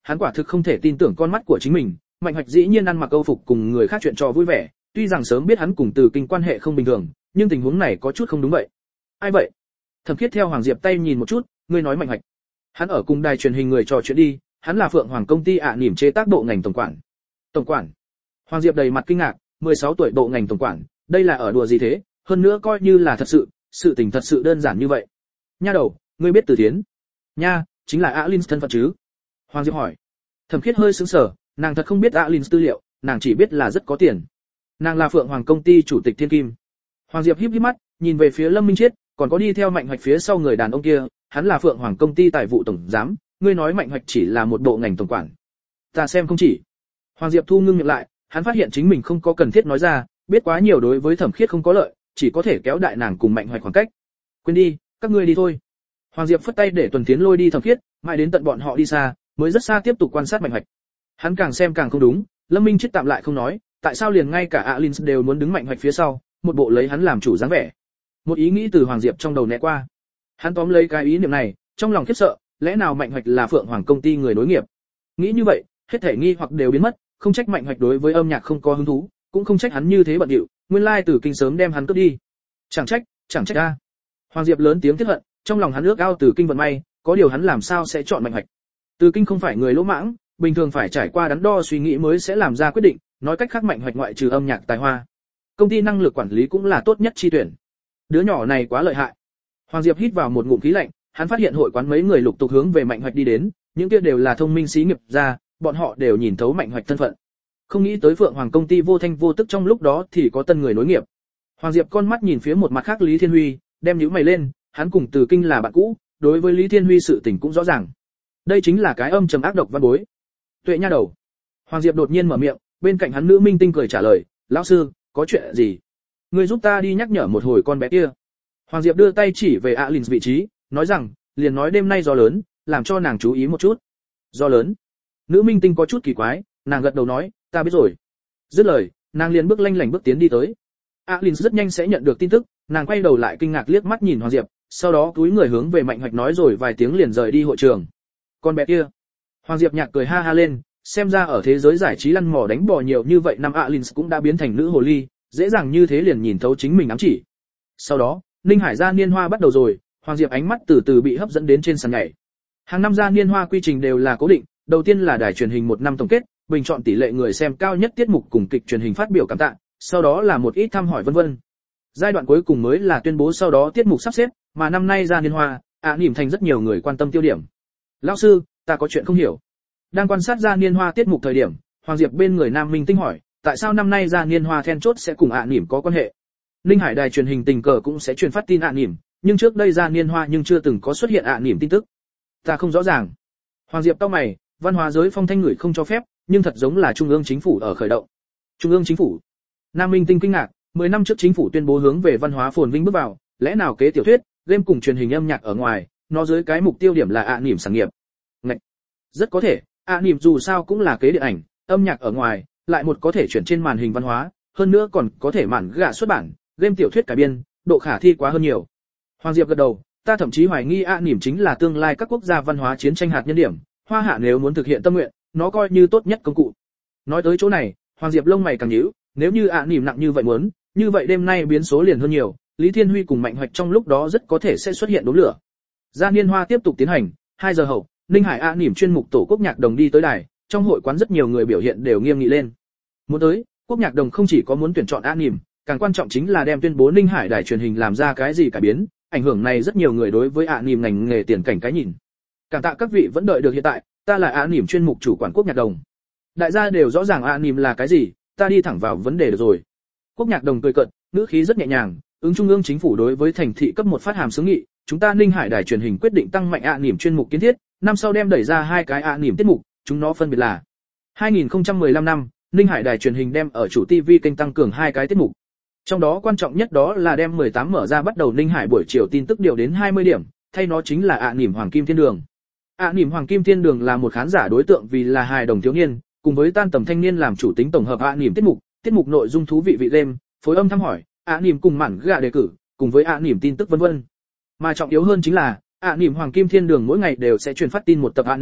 hắn quả thực không thể tin tưởng con mắt của chính mình, Mạnh Hoạch dĩ nhiên ăn mặc câu phục cùng người khác chuyện trò vui vẻ, tuy rằng sớm biết hắn cùng Từ Kinh quan hệ không bình thường, nhưng tình huống này có chút không đúng vậy. Ai vậy? Thẩm Khiết theo Hoàng Diệp tay nhìn một chút, ngươi nói Mạnh Hoạch. Hắn ở cùng đài truyền hình người trò chuyện đi, hắn là Phượng Hoàng công ty ạ niềm chế tác bộ ngành tổng quản. Tổng quản? Hoàng Diệp đầy mặt kinh ngạc, mười sáu tuổi bộ ngành tổng quản, đây là ở đùa gì thế, hơn nữa coi như là thật sự, sự tình thật sự đơn giản như vậy. Nha đầu, ngươi biết Từ Thiến? Nha, chính là Alin thân phận chứ? Hoàng Diệp hỏi. Thẩm Khiết hơi sững sờ, nàng thật không biết Alin tư liệu, nàng chỉ biết là rất có tiền. Nàng là Phượng Hoàng công ty chủ tịch Thiên Kim. Hoàng Diệp híp híp mắt, nhìn về phía Lâm Minh Chiết, còn có đi theo Mạnh Hoạch phía sau người đàn ông kia, hắn là Phượng Hoàng công ty tài vụ tổng giám, ngươi nói Mạnh Hoạch chỉ là một bộ ngành tổng quản. Ta xem không chỉ. Hoàng Diệp thu ngưng miệng lại, hắn phát hiện chính mình không có cần thiết nói ra, biết quá nhiều đối với Thẩm Khiết không có lợi, chỉ có thể kéo đại nàng cùng Mạnh Hoạch khoảng cách. Quên đi, các ngươi đi thôi. Hoàng Diệp phất tay để Tuần Tiến lôi đi Thẩm Khiết, mãi đến tận bọn họ đi xa, mới rất xa tiếp tục quan sát Mạnh Hoạch. Hắn càng xem càng không đúng, Lâm Minh Chiết tạm lại không nói, tại sao liền ngay cả Alin đều muốn đứng Mạnh Hoạch phía sau, một bộ lấy hắn làm chủ dáng vẻ. Một ý nghĩ từ Hoàng Diệp trong đầu né qua. Hắn tóm lấy cái ý niệm này, trong lòng khiếp sợ, lẽ nào Mạnh Hoạch là Phượng Hoàng công ty người nối nghiệp? Nghĩ như vậy, hết thể nghi hoặc đều biến mất, không trách Mạnh Hoạch đối với âm nhạc không có hứng thú, cũng không trách hắn như thế bận rộn, nguyên lai Từ Kinh sớm đem hắn cướp đi. Chẳng trách, chẳng trách a. Hoàng Diệp lớn tiếng tiếc hận, trong lòng hắn ước ao Từ Kinh vận may, có điều hắn làm sao sẽ chọn Mạnh Hoạch? Từ Kinh không phải người lỗ mãng, bình thường phải trải qua đắn đo suy nghĩ mới sẽ làm ra quyết định, nói cách khác Mạnh Hoạch ngoại trừ âm nhạc tài hoa, công ty năng lực quản lý cũng là tốt nhất chi tuyển. Đứa nhỏ này quá lợi hại. Hoàng Diệp hít vào một ngụm khí lạnh, hắn phát hiện hội quán mấy người lục tục hướng về Mạnh Hoạch đi đến, những kia đều là thông minh xí nghiệp gia, bọn họ đều nhìn thấu Mạnh Hoạch thân phận. Không nghĩ tới Phượng Hoàng công ty vô thanh vô tức trong lúc đó thì có tân người nối nghiệp. Hoàng Diệp con mắt nhìn phía một mặt khác Lý Thiên Huy, đem nhíu mày lên, hắn cùng Từ Kinh là bạn cũ, đối với Lý Thiên Huy sự tình cũng rõ ràng. Đây chính là cái âm trầm ác độc văn bối. Tuệ nha đầu. Hoàng Diệp đột nhiên mở miệng, bên cạnh hắn nữ minh tinh cười trả lời, lão sư, có chuyện gì? Ngươi giúp ta đi nhắc nhở một hồi con bé kia. Hoàng Diệp đưa tay chỉ về Alin vị trí, nói rằng, liền nói đêm nay gió lớn, làm cho nàng chú ý một chút. Gió lớn? Nữ minh tinh có chút kỳ quái, nàng gật đầu nói, ta biết rồi. Dứt lời, nàng liền bước lanh lảnh bước tiến đi tới. Alin rất nhanh sẽ nhận được tin tức, nàng quay đầu lại kinh ngạc liếc mắt nhìn Hoàng Diệp, sau đó cúi người hướng về Mạnh Hoạch nói rồi vài tiếng liền rời đi hội trường. Con bé kia. Hoàng Diệp nhạc cười ha ha lên, xem ra ở thế giới giải trí lăn mò đánh bò nhiều như vậy năm Alin cũng đã biến thành nữ hồ ly, dễ dàng như thế liền nhìn thấu chính mình ám chỉ. Sau đó, Ninh Hải gia niên hoa bắt đầu rồi, Hoàng Diệp ánh mắt từ từ bị hấp dẫn đến trên sàn nhảy. Hàng năm gia niên hoa quy trình đều là cố định, đầu tiên là đài truyền hình một năm tổng kết, bình chọn tỷ lệ người xem cao nhất tiết mục cùng kịch truyền hình phát biểu cảm tạ, sau đó là một ít thăm hỏi vân vân. Giai đoạn cuối cùng mới là tuyên bố sau đó tiết mục sắp xếp, mà năm nay gia niên hoa, ạ niềm thành rất nhiều người quan tâm tiêu điểm. Lão sư, ta có chuyện không hiểu. Đang quan sát gia niên hoa tiết mục thời điểm, Hoàng Diệp bên người nam minh tinh hỏi, tại sao năm nay gia niên hoa then chốt sẽ cùng ạ niềm có quan hệ? Ninh Hải đài truyền hình tình cờ cũng sẽ truyền phát tin ạ niềm, nhưng trước đây gia niên hoa nhưng chưa từng có xuất hiện ạ niềm tin tức. Ta không rõ ràng. Hoàng Diệp cau mày, văn hóa giới phong thanh người không cho phép, nhưng thật giống là trung ương chính phủ ở khởi động. Trung ương chính phủ? Nam minh tinh kinh ngạc, mười năm trước chính phủ tuyên bố hướng về văn hóa phồn vinh bước vào, lẽ nào kế tiểu thuyết, game cùng truyền hình âm nhạc ở ngoài, nó dưới cái mục tiêu điểm là ạ niềm sản nghiệp. Ngậy. Rất có thể, ạ niềm dù sao cũng là kế điện ảnh, âm nhạc ở ngoài, lại một có thể chuyển trên màn hình văn hóa, hơn nữa còn có thể mạn gạ xuất bản, game tiểu thuyết cải biên, độ khả thi quá hơn nhiều. Hoàng Diệp gật đầu, ta thậm chí hoài nghi ạ niềm chính là tương lai các quốc gia văn hóa chiến tranh hạt nhân điểm, Hoa Hạ nếu muốn thực hiện tâm nguyện, nó coi như tốt nhất công cụ. Nói tới chỗ này, Hoàng Diệp lông mày càng nhíu, nếu như ạ niềm nặng như vậy muốn, như vậy đêm nay biến số liền hơn nhiều, Lý Thiên Huy cùng Mạnh Hoạch trong lúc đó rất có thể sẽ xuất hiện đốm lửa. Gia niên hoa tiếp tục tiến hành, hai giờ hậu, Ninh Hải ạ niềm chuyên mục tổ quốc nhạc đồng đi tới đài, trong hội quán rất nhiều người biểu hiện đều nghiêm nghị lên. Muốn tới, quốc nhạc đồng không chỉ có muốn tuyển chọn ạ niềm, càng quan trọng chính là đem tuyên bố Ninh Hải đài truyền hình làm ra cái gì cải biến, ảnh hưởng này rất nhiều người đối với ạ niềm ngành nghề tiền cảnh cái nhìn. Cảm tạ các vị vẫn đợi được hiện tại, ta là ạ niềm chuyên mục chủ quản quốc nhạc đồng. Đại gia đều rõ ràng ạ niềm là cái gì, ta đi thẳng vào vấn đề được rồi. Quốc nhạc đồng cười cợt, ngữ khí rất nhẹ nhàng, ứng trung ương chính phủ đối với thành thị cấp một phát hàm xướng nghị, chúng ta Ninh Hải đài truyền hình quyết định tăng mạnh ạ niềm chuyên mục kiến thiết, năm sau đem đẩy ra hai cái ạ niềm tiết mục, chúng nó phân biệt là hai nghìn không trăm mười lăm năm, Ninh Hải đài truyền hình đem ở chủ ti vi kênh tăng cường hai cái tiết mục. Trong đó quan trọng nhất đó là đem mười tám mở ra bắt đầu Ninh Hải buổi chiều tin tức điều đến hai mươi điểm, thay nó chính là ạ niềm Hoàng Kim Thiên Đường. ạ niềm Hoàng Kim Thiên Đường là một khán giả đối tượng vì là hài đồng thiếu niên, cùng với tan tầm thanh niên làm chủ tính tổng hợp ạ niềm tiết mục, tiết mục nội dung thú vị vị game, phối âm thăm hỏi, ạ niềm cùng mản gạ đề cử, cùng với ạ niềm tin tức vân vân. Mà trọng yếu hơn chính là, ạ niềm Hoàng Kim Thiên Đường mỗi ngày đều sẽ truyền phát tin một tập ạ niềm,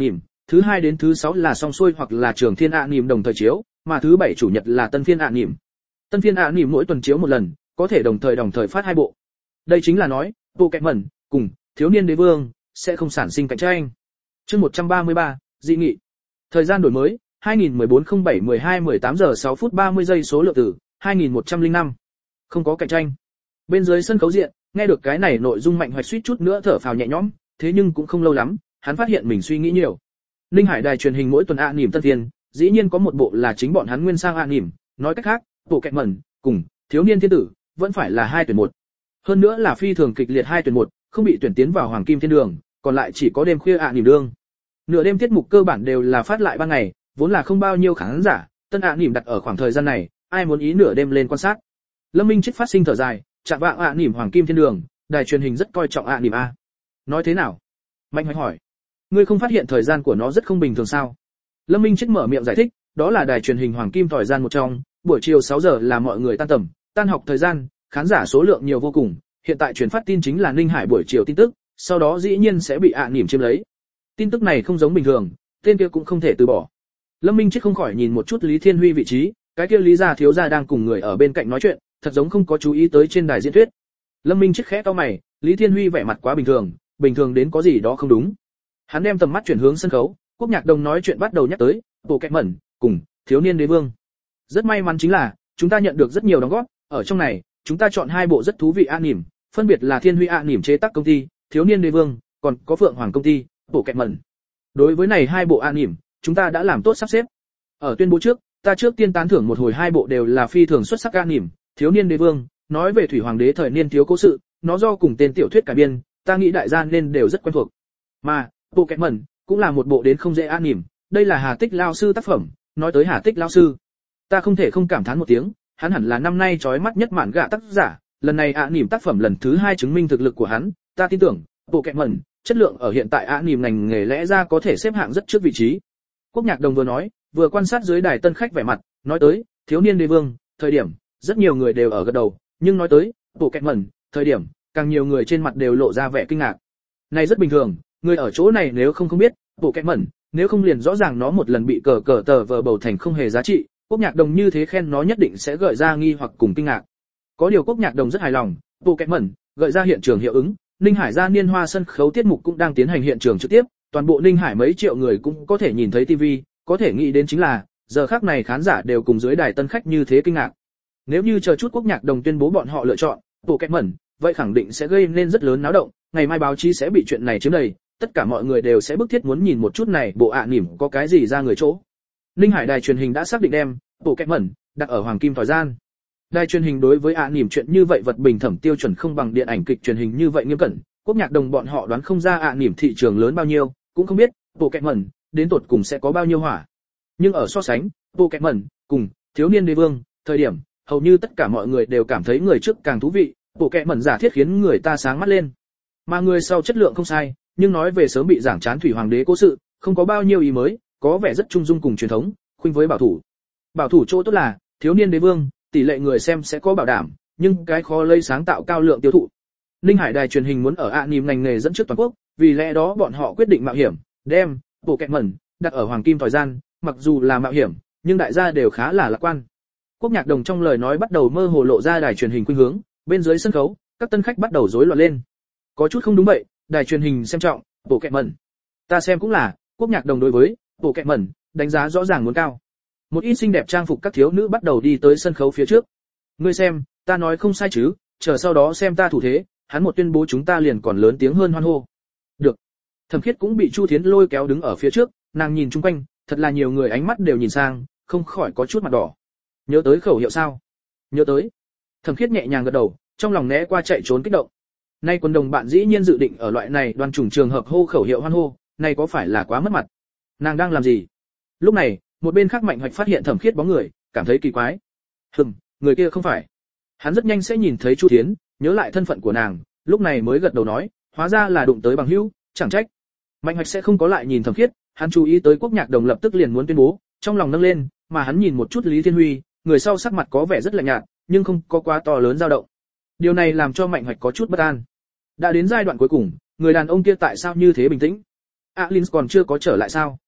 thứ hai đến thứ sáu là song xuôi hoặc là Trường Thiên ạ nỉm đồng thời chiếu, mà thứ bảy chủ nhật là Tân phiên ạ nỉm. Tân phiên ạ nỉm mỗi tuần chiếu một lần, có thể đồng thời đồng thời phát hai bộ. Đây chính là nói, Pokémon cùng Thiếu niên đế vương sẽ không sản sinh cạnh tranh. Chương một trăm ba mươi ba, dị nghị. Thời gian đổi mới, hai nghìn mười bốn không bảy mười hai mười tám giờ sáu phút ba mươi giây, số lượng tử hai nghìn một trăm lẻ năm. Không có cạnh tranh. Bên dưới sân khấu diện, nghe được cái này nội dung Mạnh Hoạch suýt chút nữa thở phào nhẹ nhõm, thế nhưng cũng không lâu lắm, hắn phát hiện mình suy nghĩ nhiều. Ninh Hải đài truyền hình mỗi tuần ạ nỉm tân phiên, dĩ nhiên có một bộ là chính bọn hắn nguyên sang ạ nỉm, nói cách khác, bộ kẹt mẩn cùng Thiếu niên thiên tử vẫn phải là hai tuyển một. Hơn nữa là phi thường kịch liệt hai tuyển một, không bị tuyển tiến vào Hoàng Kim Thiên Đường, còn lại chỉ có đêm khuya ạ nỉm đương. Nửa đêm tiết mục cơ bản đều là phát lại ban ngày, vốn là không bao nhiêu khán giả, tân ạ nỉm đặt ở khoảng thời gian này, ai muốn ý nửa đêm lên quan sát. Lâm Minh Chết phát sinh thở dài, chạm vạng ạ nỉm Hoàng Kim Thiên Đường, đài truyền hình rất coi trọng ạ nỉm a. Nói thế nào? Mạnh Hoạch hỏi. Ngươi không phát hiện thời gian của nó rất không bình thường sao? Lâm Minh Chết mở miệng giải thích, đó là đài truyền hình Hoàng Kim thời gian một trong, buổi chiều sáu giờ là mọi người tan tầm, tan học thời gian, khán giả số lượng nhiều vô cùng, hiện tại truyền phát tin chính là Ninh Hải buổi chiều tin tức, sau đó dĩ nhiên sẽ bị ạ nỉm chiếm lấy. Tin tức này không giống bình thường, tên kia cũng không thể từ bỏ. Lâm Minh Chết không khỏi nhìn một chút Lý Thiên Huy vị trí, cái kia Lý gia thiếu gia đang cùng người ở bên cạnh nói chuyện, thật giống không có chú ý tới trên đài diễn thuyết. Lâm Minh Chết khẽ cau mày, Lý Thiên Huy vẻ mặt quá bình thường, bình thường đến có gì đó không đúng. Hắn đem tầm mắt chuyển hướng sân khấu, Quốc Nhạc Đồng nói chuyện bắt đầu nhắc tới bộ kẹt mẩn cùng Thiếu niên đế vương. Rất may mắn chính là chúng ta nhận được rất nhiều đóng góp, ở trong này chúng ta chọn hai bộ rất thú vị anime, phân biệt là Thiên Huy anime chế tác công ty, Thiếu niên đế vương, còn có Phượng Hoàng công ty, bộ kẹt mẩn. Đối với này hai bộ anime, chúng ta đã làm tốt sắp xếp. Ở tuyên bố trước, ta trước tiên tán thưởng một hồi hai bộ đều là phi thường xuất sắc anime, Thiếu niên đế vương, nói về thủy hoàng đế thời niên thiếu cố sự, nó do cùng tên tiểu thuyết cải biên, ta nghĩ đại gia nên đều rất quen thuộc. Mà, bộ kẹt mẩn cũng là một bộ đến không dễ anime, đây là Hà Tích lao sư tác phẩm, nói tới Hà Tích lao sư, ta không thể không cảm thán một tiếng, hắn hẳn là năm nay chói mắt nhất mạn gạ tác giả, lần này anime tác phẩm lần thứ hai chứng minh thực lực của hắn, ta tin tưởng, bộ kẹt mẩn, chất lượng ở hiện tại anime ngành nghề lẽ ra có thể xếp hạng rất trước vị trí. Quốc Nhạc Đồng vừa nói, vừa quan sát dưới đài tân khách vẻ mặt, nói tới, Thiếu niên đế vương, thời điểm, rất nhiều người đều ở gật đầu, nhưng nói tới, bộ kẹt mẩn, thời điểm, càng nhiều người trên mặt đều lộ ra vẻ kinh ngạc. Này rất bình thường, người ở chỗ này nếu không không biết, bộ kẹt mẩn, nếu không liền rõ ràng nó một lần bị cờ cờ tờ vờ bầu thành không hề giá trị, Quốc Nhạc Đồng như thế khen nó nhất định sẽ gợi ra nghi hoặc cùng kinh ngạc. Có điều Quốc Nhạc Đồng rất hài lòng, bộ kẹt mẩn, gợi ra hiện trường hiệu ứng, Ninh Hải gia niên hoa sân khấu tiết mục cũng đang tiến hành hiện trường trực tiếp, toàn bộ Ninh Hải mấy triệu người cũng có thể nhìn thấy ti vi, có thể nghĩ đến chính là, giờ khắc này khán giả đều cùng dưới đài tân khách như thế kinh ngạc. Nếu như chờ chút Quốc Nhạc Đồng tuyên bố bọn họ lựa chọn bộ kẹt mẩn, vậy khẳng định sẽ gây nên rất lớn náo động, ngày mai báo chí sẽ bị chuyện này chiếm đầy, tất cả mọi người đều sẽ bức thiết muốn nhìn một chút này bộ ạ nỉm có cái gì ra người chỗ. Ninh Hải đài truyền hình đã xác định đem bộ kẹt mẩn đặt ở Hoàng Kim thời gian. Đài truyền hình đối với ạ nỉm chuyện như vậy vật bình thẩm tiêu chuẩn không bằng điện ảnh kịch truyền hình như vậy nghiêm cẩn, Quốc Nhạc Đồng bọn họ đoán không ra ạ nỉm thị trường lớn bao nhiêu, cũng không biết bộ kẹt mẩn đến tột cùng sẽ có bao nhiêu hỏa. Nhưng ở so sánh, bộ kẹt mẩn cùng Thiếu niên đế vương, thời điểm, hầu như tất cả mọi người đều cảm thấy người trước càng thú vị, bộ kẹt mẩn giả thiết khiến người ta sáng mắt lên. Mà người sau chất lượng không sai, nhưng nói về sớm bị giảng chán thủy hoàng đế cố sự, không có bao nhiêu ý mới, có vẻ rất trung dung cùng truyền thống, khuynh với bảo thủ. Bảo thủ chỗ tốt là, Thiếu niên đế vương, tỷ lệ người xem sẽ có bảo đảm, nhưng cái khó lây sáng tạo cao lượng tiêu thụ. Ninh Hải đài truyền hình muốn ở anime ngành nghề dẫn trước toàn quốc, vì lẽ đó bọn họ quyết định mạo hiểm, đem bộ kẹt mẩn đặt ở Hoàng Kim thời gian, mặc dù là mạo hiểm, nhưng đại gia đều khá là lạc quan. Quốc Nhạc Đồng trong lời nói bắt đầu mơ hồ lộ ra đài truyền hình khuynh hướng, bên dưới sân khấu, các tân khách bắt đầu rối loạn lên. Có chút không đúng vậy, đài truyền hình xem trọng bộ kẹt mẩn. Ta xem cũng là, Quốc Nhạc Đồng đối với bộ kẹt mẩn đánh giá rõ ràng muốn cao. Một ít xinh đẹp trang phục các thiếu nữ bắt đầu đi tới sân khấu phía trước. Ngươi xem, ta nói không sai chứ, chờ sau đó xem ta thủ thế, hắn một tuyên bố chúng ta liền còn lớn tiếng hơn hoan hô. Được. Thẩm Khiết cũng bị Chu Thiến lôi kéo đứng ở phía trước, nàng nhìn chung quanh, thật là nhiều người ánh mắt đều nhìn sang, không khỏi có chút mặt đỏ. Nhớ tới khẩu hiệu sao? Nhớ tới. Thẩm Khiết nhẹ nhàng gật đầu, trong lòng né qua chạy trốn kích động. Nay quân đồng bạn dĩ nhiên dự định ở loại này đoan trùng trường hợp hô khẩu hiệu hoan hô, này có phải là quá mất mặt? Nàng đang làm gì? Lúc này, một bên khác Mạnh Hoạch phát hiện Thẩm Khiết bóng người, cảm thấy kỳ quái. Hừm, người kia không phải. Hắn rất nhanh sẽ nhìn thấy Chu Thiến, nhớ lại thân phận của nàng, lúc này mới gật đầu nói, hóa ra là đụng tới bằng hữu, chẳng trách. Mạnh Hoạch sẽ không có lại nhìn Thẩm Khiết, hắn chú ý tới Quốc Nhạc Đồng lập tức liền muốn tuyên bố, trong lòng nâng lên, mà hắn nhìn một chút Lý Thiên Huy, người sau sắc mặt có vẻ rất lạnh nhạt, nhưng không có quá to lớn dao động. Điều này làm cho Mạnh Hoạch có chút bất an. Đã đến giai đoạn cuối cùng, người đàn ông kia tại sao như thế bình tĩnh? Alins còn chưa có trở lại sao?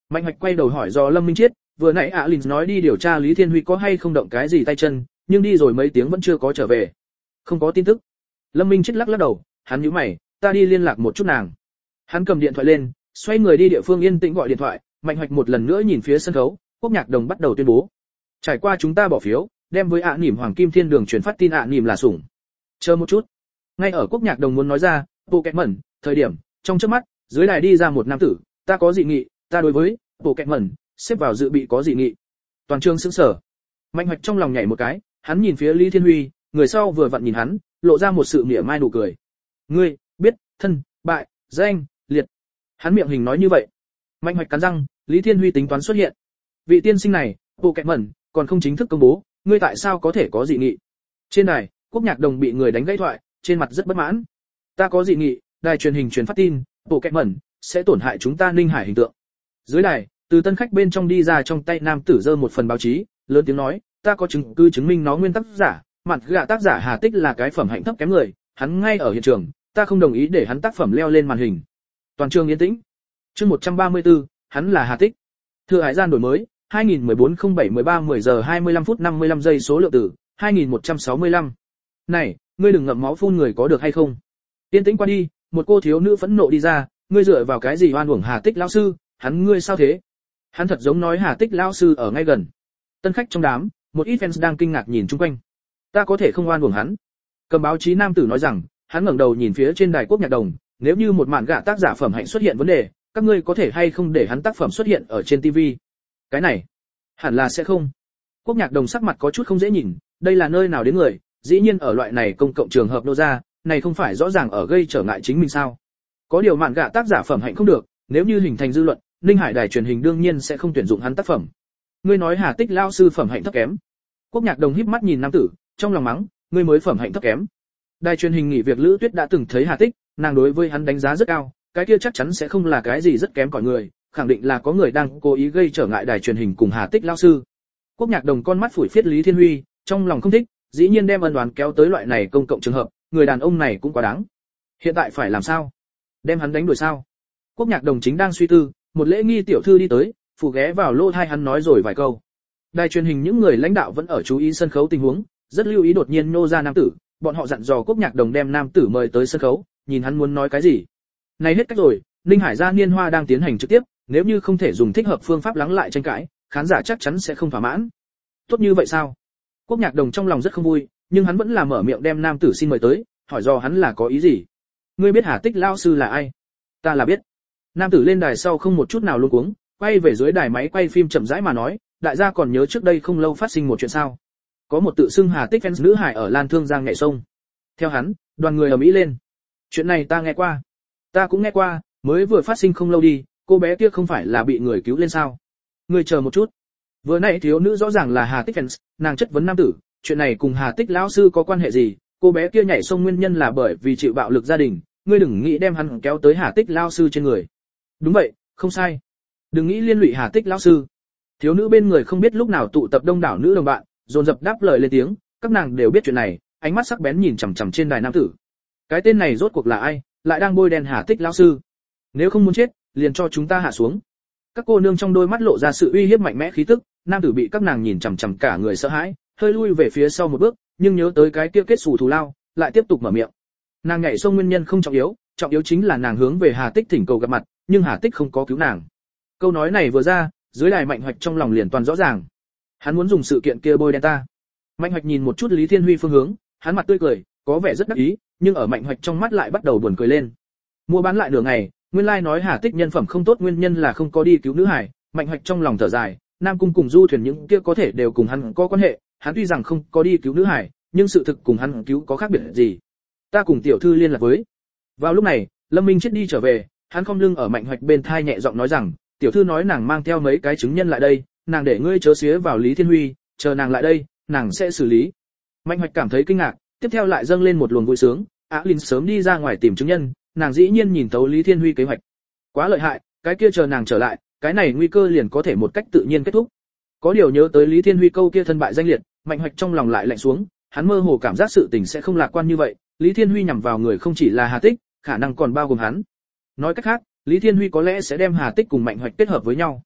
Mạnh Hoạch quay đầu hỏi do Lâm Minh Chiết, vừa nãy Alin nói đi điều tra Lý Thiên Huy có hay không động cái gì tay chân, nhưng đi rồi mấy tiếng vẫn chưa có trở về. Không có tin tức. Lâm Minh Chiết lắc lắc đầu, hắn nhíu mày, ta đi liên lạc một chút nàng. Hắn cầm điện thoại lên, xoay người đi địa phương yên tĩnh gọi điện thoại. Mạnh Hoạch một lần nữa nhìn phía sân khấu, Quốc Nhạc Đồng bắt đầu tuyên bố. Trải qua chúng ta bỏ phiếu, đem với ạ nỉm Hoàng Kim Thiên Đường truyền phát tin ạ nỉm là sủng. Chờ một chút. Ngay ở Quốc Nhạc Đồng muốn nói ra, bộ kẹt mẩn, thời điểm, trong chớp mắt, dưới đài đi ra một nam tử, ta có dị nghị, ta đối với bộ kẹt mẩn, xếp vào dự bị có dị nghị. Toàn trường sững sờ. Mạnh Hoạch trong lòng nhảy một cái, hắn nhìn phía Lý Thiên Huy, người sau vừa vặn nhìn hắn, lộ ra một sự mỉa mai nụ cười. Ngươi, biết, thân, bại, danh, liệt. Hắn miệng hình nói như vậy. Mạnh Hoạch cắn răng, Lý Thiên Huy tính toán xuất hiện. Vị tiên sinh này, bộ kẹt mẩn, còn không chính thức công bố, ngươi tại sao có thể có dị nghị? Trên đài, Quốc Nhạc Đồng bị người đánh gãy thoại, trên mặt rất bất mãn. Ta có dị nghị, đài truyền hình truyền phát tin, bộ kẹt mẩn, sẽ tổn hại chúng ta Ninh Hải hình tượng. Dưới đài, từ tân khách bên trong đi ra, trong tay nam tử giơ một phần báo chí, lớn tiếng nói, ta có chứng cứ chứng minh nó nguyên tác giả, mặt gạ tác giả Hà Tích là cái phẩm hạnh thấp kém người, hắn ngay ở hiện trường, ta không đồng ý để hắn tác phẩm leo lên màn hình. Toàn trường yên tĩnh. Chương một trăm ba mươi tư, hắn là Hà Tích. Thừa hải gian đổi mới, hai nghìn mười bốn không bảy mười ba mười giờ hai mươi lăm phút năm mươi lăm giây số lượng tử, hai nghìn một trăm sáu mươi lăm. Này, ngươi đừng ngậm máu phun người có được hay không? Yên tĩnh qua đi, một cô thiếu nữ phẫn nộ đi ra, ngươi dựa vào cái gì oan uổng Hà Tích lão sư, hắn ngươi sao thế? Hắn thật giống nói Hà Tích lão sư ở ngay gần. Tân khách trong đám, một ít fans đang kinh ngạc nhìn chung quanh. Ta có thể không oan uổng hắn. Cầm báo chí nam tử nói rằng, hắn ngẩng đầu nhìn phía trên đài Quốc Nhạc Đồng, nếu như một mạn gạ tác giả phẩm hạnh xuất hiện vấn đề, các ngươi có thể hay không để hắn tác phẩm xuất hiện ở trên ti vi? Cái này, hẳn là sẽ không. Quốc Nhạc Đồng sắc mặt có chút không dễ nhìn, đây là nơi nào đến người, dĩ nhiên ở loại này công cộng trường hợp nô ra, này không phải rõ ràng ở gây trở ngại chính mình sao? Có điều mạn gạ tác giả phẩm hạnh không được, nếu như hình thành dư luận, Ninh Hải đài truyền hình đương nhiên sẽ không tuyển dụng hắn tác phẩm. Ngươi nói Hà Tích lao sư phẩm hạnh thấp kém? Quốc Nhạc Đồng híp mắt nhìn nam tử, trong lòng mắng, ngươi mới phẩm hạnh thấp kém. Đài truyền hình nghỉ việc Lữ Tuyết đã từng thấy Hà Tích, nàng đối với hắn đánh giá rất cao, cái kia chắc chắn sẽ không là cái gì rất kém cỏi người, khẳng định là có người đang cố ý gây trở ngại đài truyền hình cùng Hà Tích lao sư. Quốc Nhạc Đồng con mắt phủi phiết Lý Thiên Huy, trong lòng không thích, dĩ nhiên đem ân oán kéo tới loại này công cộng trường hợp, người đàn ông này cũng quá đáng. Hiện tại phải làm sao? Đem hắn đánh đuổi sao? Quốc Nhạc Đồng chính đang suy tư, một lễ nghi tiểu thư đi tới, phủ ghé vào lỗ tai hắn nói rồi vài câu. Đài truyền hình những người lãnh đạo vẫn ở chú ý sân khấu tình huống, rất lưu ý đột nhiên nô ra nam tử, bọn họ dặn dò Quốc Nhạc Đồng đem nam tử mời tới sân khấu, nhìn hắn muốn nói cái gì. Này hết cách rồi, Ninh Hải gia niên hoa đang tiến hành trực tiếp, nếu như không thể dùng thích hợp phương pháp lắng lại tranh cãi, khán giả chắc chắn sẽ không thỏa mãn. Tốt như vậy sao? Quốc Nhạc Đồng trong lòng rất không vui, nhưng hắn vẫn là mở miệng đem nam tử xin mời tới, hỏi do hắn là có ý gì. Ngươi biết Hà Tích lão sư là ai? Ta là biết. Nam tử lên đài sau không một chút nào luống cuống, quay về dưới đài máy quay phim chậm rãi mà nói, đại gia còn nhớ trước đây không lâu phát sinh một chuyện sao? Có một tự xưng Hà Tích fans nữ hải ở Lan Thương Giang nhảy sông. Theo hắn, đoàn người ở Mỹ lên. Chuyện này ta nghe qua. Ta cũng nghe qua, mới vừa phát sinh không lâu đi, cô bé kia không phải là bị người cứu lên sao? Ngươi chờ một chút. Vừa nãy thiếu nữ rõ ràng là Hà Tích fans, nàng chất vấn nam tử, chuyện này cùng Hà Tích lão sư có quan hệ gì? Cô bé kia nhảy sông nguyên nhân là bởi vì chịu bạo lực gia đình, ngươi đừng nghĩ đem hắn kéo tới Hà Tích lão sư trên người. Đúng vậy, không sai. Đừng nghĩ liên lụy Hà Tích lão sư. Thiếu nữ bên người không biết lúc nào tụ tập đông đảo nữ đồng bạn, dồn dập đáp lời lên tiếng, các nàng đều biết chuyện này, ánh mắt sắc bén nhìn chằm chằm trên đài nam tử. Cái tên này rốt cuộc là ai, lại đang bôi đen Hà Tích lão sư? Nếu không muốn chết, liền cho chúng ta hạ xuống. Các cô nương trong đôi mắt lộ ra sự uy hiếp mạnh mẽ khí tức, nam tử bị các nàng nhìn chằm chằm cả người sợ hãi, hơi lui về phía sau một bước, nhưng nhớ tới cái kia kết sủ thù lao, lại tiếp tục mở miệng. Nàng nhảy sông nguyên nhân không trọng yếu, trọng yếu chính là nàng hướng về Hà Tích thỉnh cầu gặp mặt, nhưng Hà Tích không có cứu nàng. Câu nói này vừa ra, dưới đài Mạnh Hoạch trong lòng liền toàn rõ ràng. Hắn muốn dùng sự kiện kia bôi đen ta. Mạnh Hoạch nhìn một chút Lý Thiên Huy phương hướng, hắn mặt tươi cười, có vẻ rất đắc ý, nhưng ở Mạnh Hoạch trong mắt lại bắt đầu buồn cười lên. Mua bán lại nửa ngày, nguyên lai like nói Hà Tích nhân phẩm không tốt nguyên nhân là không có đi cứu nữ hải, Mạnh Hoạch trong lòng thở dài, Nam Cung cùng Du Thuyền những kia có thể đều cùng hắn có quan hệ, hắn tuy rằng không có đi cứu nữ hải, nhưng sự thực cùng hắn cứu có khác biệt gì? Ta cùng tiểu thư liên lạc với. Vào lúc này, Lâm Minh Chết đi trở về, hắn khom lưng ở Mạnh Hoạch bên thai nhẹ giọng nói rằng, tiểu thư nói nàng mang theo mấy cái chứng nhân lại đây, nàng để ngươi chớ xía vào Lý Thiên Huy, chờ nàng lại đây, nàng sẽ xử lý. Mạnh Hoạch cảm thấy kinh ngạc, tiếp theo lại dâng lên một luồng vui sướng, Á Linh sớm đi ra ngoài tìm chứng nhân, nàng dĩ nhiên nhìn thấu Lý Thiên Huy kế hoạch. Quá lợi hại, cái kia chờ nàng trở lại, cái này nguy cơ liền có thể một cách tự nhiên kết thúc. Có điều nhớ tới Lý Thiên Huy câu kia thân bại danh liệt, Mạnh Hoạch trong lòng lại lạnh xuống, hắn mơ hồ cảm giác sự tình sẽ không lạc quan như vậy, Lý Thiên Huy nhằm vào người không chỉ là Hà Tích, khả năng còn bao gồm hắn. Nói cách khác, Lý Thiên Huy có lẽ sẽ đem Hà Tích cùng Mạnh Hoạch kết hợp với nhau.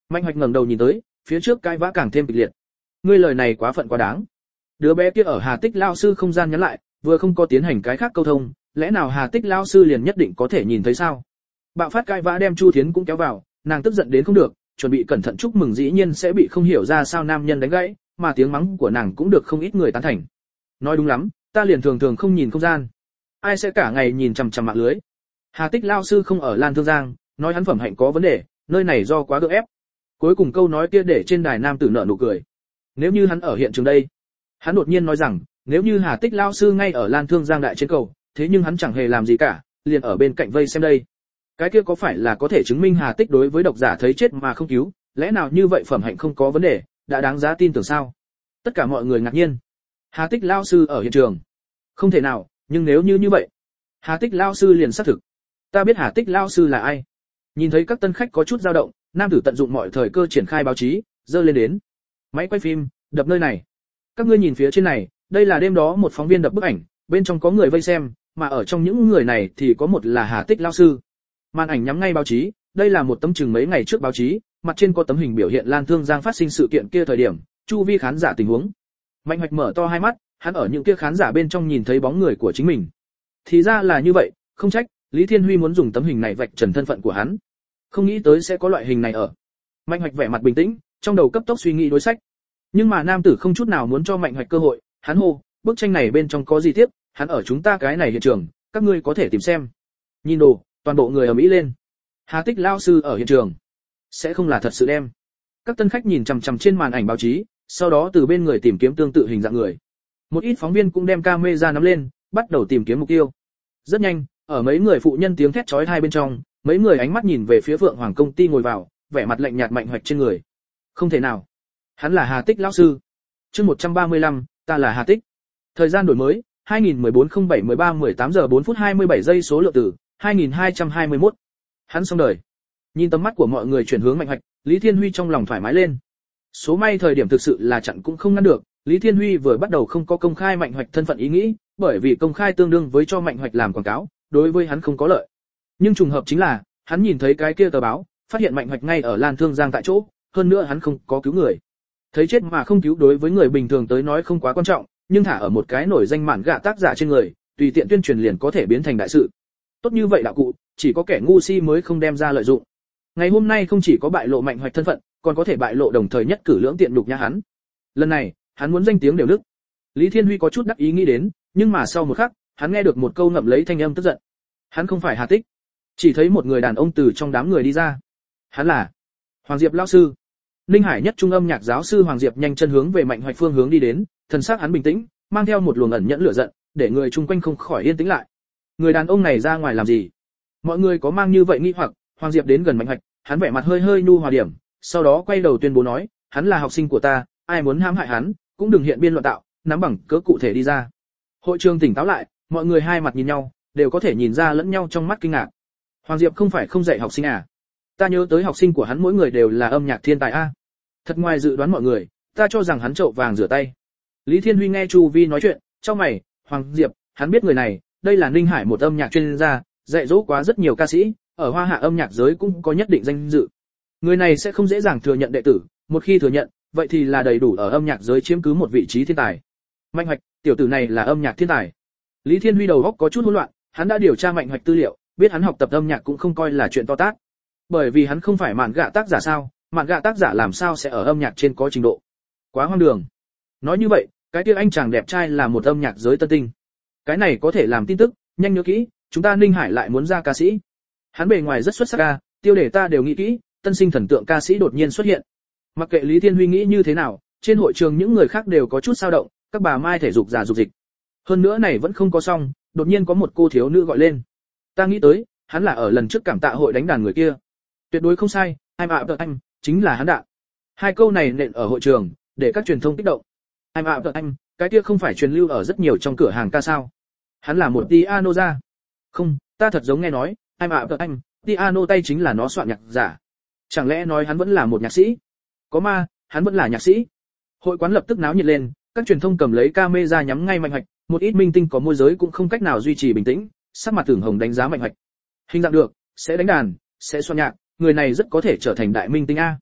Mạnh Hoạch ngẩng đầu nhìn tới, phía trước cãi vã càng thêm kịch liệt. Ngươi lời này quá phận quá đáng. Đứa bé kia ở Hà Tích lão sư không gian nhắn lại, vừa không có tiến hành cái khác câu thông, lẽ nào Hà Tích lão sư liền nhất định có thể nhìn thấy sao? Bạo phát cãi vã đem Chu Thiến cũng kéo vào, nàng tức giận đến không được, chuẩn bị cẩn thận chúc mừng dĩ nhiên sẽ bị không hiểu ra sao nam nhân đánh gãy, mà tiếng mắng của nàng cũng được không ít người tán thành. Nói đúng lắm, ta liền thường thường không nhìn không gian. Ai sẽ cả ngày nhìn chằm chằm mạng lưới? Hà Tích lão sư không ở Lan Thương Giang, nói hắn phẩm hạnh có vấn đề, nơi này do quá gượng ép. Cuối cùng câu nói kia để trên đài nam tử nở nụ cười. Nếu như hắn ở hiện trường đây, hắn đột nhiên nói rằng, nếu như Hà Tích lão sư ngay ở Lan Thương Giang đại trên cầu, thế nhưng hắn chẳng hề làm gì cả, liền ở bên cạnh vây xem đây. Cái kia có phải là có thể chứng minh Hà Tích đối với độc giả thấy chết mà không cứu, lẽ nào như vậy phẩm hạnh không có vấn đề, đã đáng giá tin tưởng sao? Tất cả mọi người ngạc nhiên. Hà Tích lão sư ở hiện trường? Không thể nào, nhưng nếu như như vậy, Hà Tích lão sư liền xác thực. Ta biết Hà Tích lão sư là ai. Nhìn thấy các tân khách có chút dao động, nam tử tận dụng mọi thời cơ triển khai báo chí, dơ lên đến. Máy quay phim, đập nơi này. Các ngươi nhìn phía trên này, đây là đêm đó một phóng viên đập bức ảnh, bên trong có người vây xem, mà ở trong những người này thì có một là Hà Tích lão sư. Màn ảnh nhắm ngay báo chí, đây là một tấm chừng mấy ngày trước báo chí, mặt trên có tấm hình biểu hiện Lan Thương Giang phát sinh sự kiện kia thời điểm, chu vi khán giả tình huống. Mạnh Hoạch mở to hai mắt, hắn ở những kia khán giả bên trong nhìn thấy bóng người của chính mình. Thì ra là như vậy, không trách, Lý Thiên Huy muốn dùng tấm hình này vạch trần thân phận của hắn. Không nghĩ tới sẽ có loại hình này ở. Mạnh Hoạch vẻ mặt bình tĩnh, trong đầu cấp tốc suy nghĩ đối sách. Nhưng mà nam tử không chút nào muốn cho Mạnh Hoạch cơ hội, hắn hô, bức tranh này bên trong có gì tiếp, hắn ở chúng ta cái này hiện trường, các ngươi có thể tìm xem. Nhìn đồ, toàn bộ người ở Mỹ lên. Hà Tích lão sư ở hiện trường, sẽ không là thật sự đem. Các tân khách nhìn chằm chằm trên màn ảnh báo chí, sau đó từ bên người tìm kiếm tương tự hình dạng người. Một ít phóng viên cũng đem camera nắm lên, bắt đầu tìm kiếm mục tiêu. Rất nhanh, ở mấy người phụ nhân tiếng thét chói tai bên trong, mấy người ánh mắt nhìn về phía Phượng Hoàng công ty ngồi vào, vẻ mặt lạnh nhạt Mạnh Hoạch trên người. Không thể nào, hắn là Hà Tích lão sư. Chương một trăm ba mươi lăm, ta là Hà Tích. Thời gian đổi mới, hai nghìn mười bốn không bảy mười ba mười tám giờ bốn phút hai mươi bảy giây số lượng tử, hai nghìn hai trăm hai mươi mốt. Hắn xong đời. Nhìn tầm mắt của mọi người chuyển hướng Mạnh Hoạch, Lý Thiên Huy trong lòng thoải mái lên. Số may thời điểm thực sự là chặn cũng không ngăn được, Lý Thiên Huy vừa bắt đầu không có công khai Mạnh Hoạch thân phận ý nghĩ, bởi vì công khai tương đương với cho Mạnh Hoạch làm quảng cáo, đối với hắn không có lợi. Nhưng trùng hợp chính là, hắn nhìn thấy cái kia tờ báo, phát hiện Mạnh Hoạch ngay ở Lan Thương Giang tại chỗ, hơn nữa hắn không có cứu người. Thấy chết mà không cứu đối với người bình thường tới nói không quá quan trọng, nhưng thả ở một cái nổi danh mạn gạ tác giả trên người, tùy tiện tuyên truyền liền có thể biến thành đại sự. Tốt như vậy đạo cụ, chỉ có kẻ ngu si mới không đem ra lợi dụng. Ngày hôm nay không chỉ có bại lộ Mạnh Hoạch thân phận, còn có thể bại lộ đồng thời nhất cử lưỡng tiện nhục nhã hắn. Lần này, hắn muốn danh tiếng đều nức. Lý Thiên Huy có chút đắc ý nghĩ đến, nhưng mà sau một khắc, hắn nghe được một câu ngậm lấy thanh âm tức giận. Hắn không phải Hà Tích. Chỉ thấy một người đàn ông từ trong đám người đi ra. Hắn là Hoàng Diệp lão sư. Ninh Hải nhất trung âm nhạc giáo sư Hoàng Diệp nhanh chân hướng về Mạnh Hoạch phương hướng đi đến, thần sắc hắn bình tĩnh, mang theo một luồng ẩn nhẫn lửa giận, để người chung quanh không khỏi yên tĩnh lại. Người đàn ông này ra ngoài làm gì? Mọi người có mang như vậy nghi hoặc, Hoàng Diệp đến gần Mạnh Hoạch, hắn vẻ mặt hơi hơi nhu hòa điểm, sau đó quay đầu tuyên bố nói, hắn là học sinh của ta, ai muốn hãm hại hắn, cũng đừng hiện biên luận tạo, nắm bằng cớ cụ thể đi ra. Hội trường tỉnh táo lại, mọi người hai mặt nhìn nhau, đều có thể nhìn ra lẫn nhau trong mắt kinh ngạc. Hoàng Diệp không phải không dạy học sinh à? Ta nhớ tới học sinh của hắn mỗi người đều là âm nhạc thiên tài a. Thật ngoài dự đoán mọi người, ta cho rằng hắn chậu vàng rửa tay. Lý Thiên Huy nghe Chu Vi nói chuyện, trong mày, Hoàng Diệp, hắn biết người này, đây là Ninh Hải một âm nhạc chuyên gia, dạy dỗ quá rất nhiều ca sĩ, ở Hoa Hạ âm nhạc giới cũng có nhất định danh dự. Người này sẽ không dễ dàng thừa nhận đệ tử, một khi thừa nhận, vậy thì là đầy đủ ở âm nhạc giới chiếm cứ một vị trí thiên tài. Mạnh Hoạch, tiểu tử này là âm nhạc thiên tài. Lý Thiên Huy đầu óc có chút hỗn loạn, hắn đã điều tra Mạnh Hoạch tư liệu, biết hắn học tập âm nhạc cũng không coi là chuyện to tát. Bởi vì hắn không phải mạn gạ tác giả sao, mạn gạ tác giả làm sao sẽ ở âm nhạc trên có trình độ. Quá hoang đường. Nói như vậy, cái kia anh chàng đẹp trai là một âm nhạc giới tân tinh. Cái này có thể làm tin tức, nhanh nhớ kỹ, chúng ta Ninh Hải lại muốn ra ca sĩ. Hắn bề ngoài rất xuất sắc ca, tiêu đề ta đều nghĩ kỹ, tân sinh thần tượng ca sĩ đột nhiên xuất hiện. Mặc kệ Lý Thiên Huy nghĩ như thế nào, trên hội trường những người khác đều có chút dao động, các bà mai thể dục giả dục dịch. Hơn nữa này vẫn không có xong, đột nhiên có một cô thiếu nữ gọi lên. Ta nghĩ tới, hắn là ở lần trước cảm tạ hội đánh đàn người kia. Tuyệt đối không sai, I'm out of time, chính là hắn đạn. Hai câu này nện ở hội trường, để các truyền thông kích động. I'm out of time, cái kia không phải truyền lưu ở rất nhiều trong cửa hàng ca sao? Hắn là một piano ra. Không, ta thật giống nghe nói, I'm out of time, piano tay chính là nó soạn nhạc giả. Chẳng lẽ nói hắn vẫn là một nhạc sĩ? Có ma, hắn vẫn là nhạc sĩ. Hội quán lập tức náo nhiệt lên, các truyền thông cầm lấy camera nhắm ngay Mạnh Hoạch, một ít minh tinh có môi giới cũng không cách nào duy trì bình tĩnh, sắc mặt tưởng hồng đánh giá Mạnh Hoạch. Hình dạng được, sẽ đánh đàn, sẽ soạn nhạc, người này rất có thể trở thành đại minh tinh a.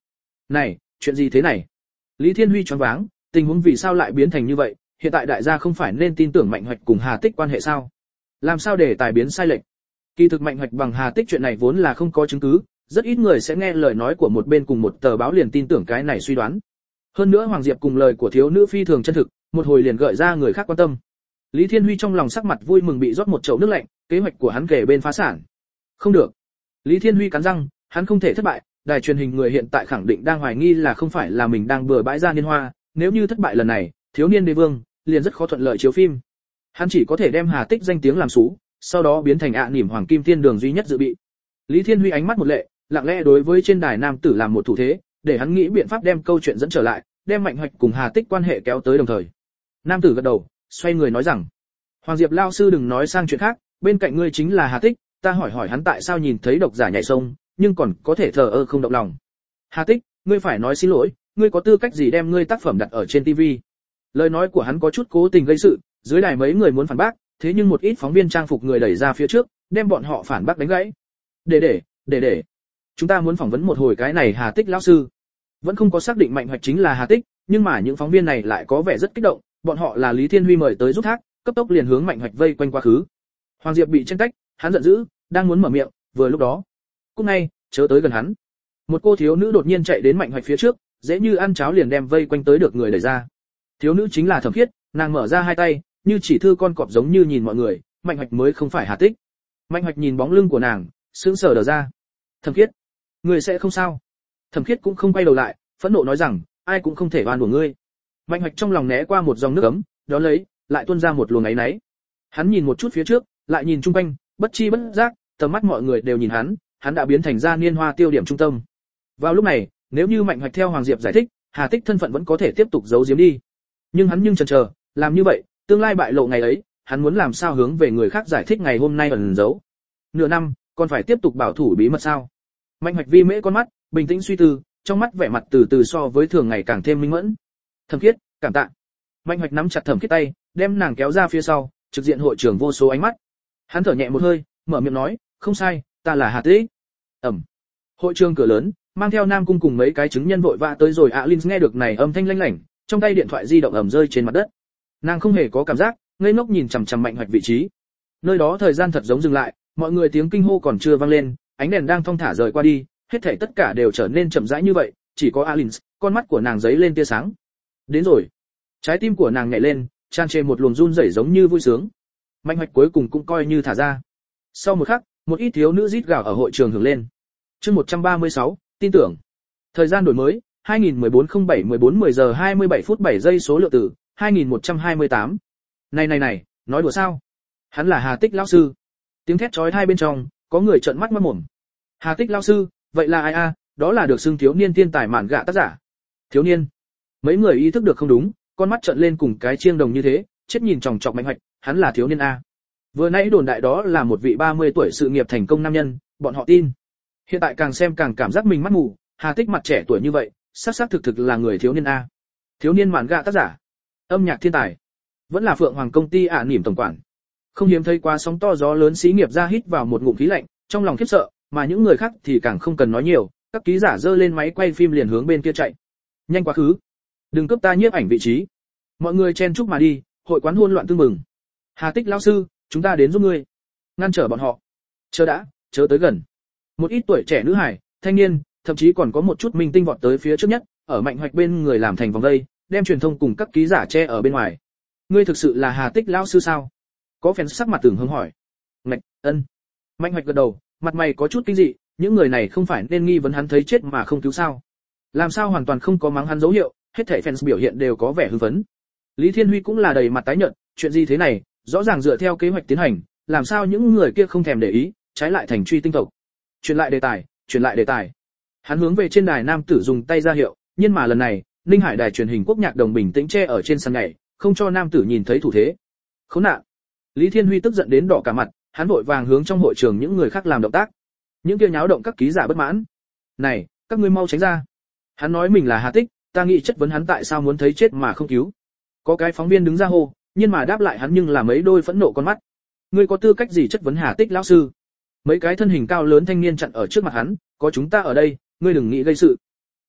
Này, chuyện gì thế này? Lý Thiên Huy choáng váng, tình huống vì sao lại biến thành như vậy? Hiện tại đại gia không phải nên tin tưởng Mạnh Hoạch cùng Hà Tích quan hệ sao? Làm sao để tài biến sai lệch? Kỳ thực Mạnh Hoạch bằng Hà Tích chuyện này vốn là không có chứng cứ, rất ít người sẽ nghe lời nói của một bên cùng một tờ báo liền tin tưởng cái này suy đoán. Hơn nữa Hoàng Diệp cùng lời của thiếu nữ phi thường chân thực, một hồi liền gợi ra người khác quan tâm. Lý Thiên Huy trong lòng sắc mặt vui mừng bị rót một chậu nước lạnh, kế hoạch của hắn kể bên phá sản. Không được. Lý Thiên Huy cắn răng, hắn không thể thất bại, đài truyền hình người hiện tại khẳng định đang hoài nghi là không phải là mình đang bừa bãi ra niên hoa, nếu như thất bại lần này, thiếu niên đế vương liền rất khó thuận lợi chiếu phim. Hắn chỉ có thể đem Hà Tích danh tiếng làm xú, sau đó biến thành ạ niềm hoàng kim thiên đường duy nhất dự bị. Lý Thiên Huy ánh mắt một lệ, lặng lẽ đối với trên đài nam tử làm một thủ thế, để hắn nghĩ biện pháp đem câu chuyện dẫn trở lại, đem Mạnh Hoạch cùng Hà Tích quan hệ kéo tới đồng thời. Nam tử gật đầu, xoay người nói rằng: "Hoàng Diệp lão sư đừng nói sang chuyện khác, bên cạnh ngươi chính là Hà Tích, ta hỏi hỏi hắn tại sao nhìn thấy độc giả nhảy sông, nhưng còn có thể thờ ơ không động lòng. Hà Tích, ngươi phải nói xin lỗi, ngươi có tư cách gì đem ngươi tác phẩm đặt ở trên ti vi?" Lời nói của hắn có chút cố tình gây sự, dưới đài mấy người muốn phản bác, thế nhưng một ít phóng viên trang phục người đẩy ra phía trước, đem bọn họ phản bác đánh gãy. "Để để, để để, chúng ta muốn phỏng vấn một hồi cái này Hà Tích lão sư." Vẫn không có xác định Mạnh Hoạch chính là Hà Tích, nhưng mà những phóng viên này lại có vẻ rất kích động, bọn họ là Lý Thiên Huy mời tới giúp thác, cấp tốc liền hướng Mạnh Hoạch vây quanh quá khứ. Hoàng Diệp bị tranh tách, hắn giận dữ, đang muốn mở miệng, vừa lúc đó, "Cút ngay, chớ tới gần hắn." Một cô thiếu nữ đột nhiên chạy đến Mạnh Hoạch phía trước, dễ như ăn cháo liền đem vây quanh tới được người đẩy ra. Thiếu nữ chính là Thẩm Khiết, nàng mở ra hai tay, như chỉ thư con cọp giống như nhìn mọi người, Mạnh Hoạch mới không phải Hà Tích. Mạnh Hoạch nhìn bóng lưng của nàng, sững sờ đờ ra. "Thẩm Khiết, ngươi sẽ không sao?" Thẩm Khiết cũng không quay đầu lại, phẫn nộ nói rằng: "Ai cũng không thể oan uổng ngươi." Mạnh Hoạch trong lòng né qua một dòng nước ấm, đó lấy, lại tuôn ra một luồng áy náy. Hắn nhìn một chút phía trước, lại nhìn chung quanh, bất chi bất giác, tầm mắt mọi người đều nhìn hắn, hắn đã biến thành ra niên hoa tiêu điểm trung tâm. Vào lúc này, nếu như Mạnh Hoạch theo Hoàng Diệp giải thích, Hà Tích thân phận vẫn có thể tiếp tục giấu giếm đi. Nhưng hắn nhưng chần chờ, làm như vậy, tương lai bại lộ ngày ấy, hắn muốn làm sao hướng về người khác giải thích ngày hôm nay ẩn giấu. Nửa năm, còn phải tiếp tục bảo thủ bí mật sao? Mạnh Hoạch vi mễ con mắt, bình tĩnh suy tư, trong mắt vẻ mặt từ từ so với thường ngày càng thêm minh mẫn. "Thẩm Khiết, cảm tạ." Mạnh Hoạch nắm chặt Thẩm Khiết tay, đem nàng kéo ra phía sau, trực diện hội trường vô số ánh mắt. Hắn thở nhẹ một hơi, mở miệng nói: "Không sai, ta là Hà Tích." Ầm. Hội trường cửa lớn, mang theo Nam Cung cùng mấy cái chứng nhân vội vã tới rồi. Alin nghe được này âm thanh lanh lảnh, trong tay điện thoại di động ầm rơi trên mặt đất. Nàng không hề có cảm giác, ngây ngốc nhìn chằm chằm Mạnh Hoạch vị trí. Nơi đó thời gian thật giống dừng lại, mọi người tiếng kinh hô còn chưa vang lên, ánh đèn đang thong thả rời qua đi, hết thảy tất cả đều trở nên chậm rãi như vậy, chỉ có Alin, con mắt của nàng giấy lên tia sáng. Đến rồi. Trái tim của nàng nhảy lên, tràn trề một luồng run rẩy giống như vui sướng. Mạnh Hoạch cuối cùng cũng coi như thả ra. Sau một khắc, một ít thiếu nữ rít gào ở hội trường hưởng lên. Chương một trăm ba mươi sáu, tin tưởng. Thời gian đổi mới, hai nghìn mười bốn không bảy mười bốn mười giờ hai mươi bảy phút bảy giây số lượng tử, hai nghìn một trăm hai mươi tám. Này này này, nói đùa sao? Hắn là Hà Tích lão sư. Tiếng thét chói tai bên trong, có người trợn mắt mắt mồm. Hà Tích lão sư, vậy là ai a? Đó là được xưng thiếu niên thiên tài mạn gạ tác giả. Thiếu niên. Mấy người ý thức được không đúng, con mắt trợn lên cùng cái chiêng đồng như thế, chết nhìn chòng chọc Mạnh Hoạch, hắn là thiếu niên a. Vừa nãy đồn đại đó là một vị ba mươi tuổi sự nghiệp thành công nam nhân, bọn họ tin. Hiện tại càng xem càng cảm giác mình mắt mù, Hà Tích mặt trẻ tuổi như vậy, xác xác thực thực là người thiếu niên a. Thiếu niên mạn gạ tác giả, âm nhạc thiên tài, vẫn là Phượng Hoàng công ty ả nỉm tổng quản. Không hiếm thấy quá sóng to gió lớn xí nghiệp ra hít vào một ngụm khí lạnh, trong lòng khiếp sợ, mà những người khác thì càng không cần nói nhiều, các ký giả giơ lên máy quay phim liền hướng bên kia chạy. Nhanh quá khứ, đừng cướp ta nhiếp ảnh vị trí. Mọi người chen chúc mà đi, hội quán hỗn loạn tương mừng. Hà Tích lão sư, chúng ta đến giúp ngươi. Ngăn trở bọn họ. Chờ đã, chớ tới gần. Một ít tuổi trẻ nữ hải, thanh niên, thậm chí còn có một chút minh tinh vọt tới phía trước nhất, ở Mạnh Hoạch bên người làm thành vòng dây, đem truyền thông cùng các ký giả che ở bên ngoài. Ngươi thực sự là Hà Tích lão sư sao? Có fan sắc mặt tưởng hướng hỏi. Ngạch, ân. Mạnh Hoạch gật đầu, mặt mày có chút kinh dị, những người này không phải nên nghi vấn hắn thấy chết mà không cứu sao? Làm sao hoàn toàn không có mắng hắn dấu hiệu, hết thảy fans biểu hiện đều có vẻ hưng phấn. Lý Thiên Huy cũng là đầy mặt tái nhợt, chuyện gì thế này, rõ ràng dựa theo kế hoạch tiến hành, làm sao những người kia không thèm để ý, trái lại thành truy tinh tộc. Truyền lại đề tài, truyền lại đề tài. Hắn hướng về trên đài nam tử dùng tay ra hiệu, nhưng mà lần này, Ninh Hải đài truyền hình quốc nhạc đồng bình tĩnh che ở trên sàn nhảy, không cho nam tử nhìn thấy thủ thế. Khốn nạn. Lý Thiên Huy tức giận đến đỏ cả mặt, hắn vội vàng hướng trong hội trường những người khác làm động tác. Những kia nháo động các ký giả bất mãn. "Này, các ngươi mau tránh ra." Hắn nói mình là Hà Tích, ta nghĩ chất vấn hắn tại sao muốn thấy chết mà không cứu. Có cái phóng viên đứng ra hô, nhưng mà đáp lại hắn nhưng là mấy đôi phẫn nộ con mắt. Ngươi có tư cách gì chất vấn Hà Tích lão sư? Mấy cái thân hình cao lớn thanh niên chặn ở trước mặt hắn, có chúng ta ở đây, ngươi đừng nghĩ gây sự.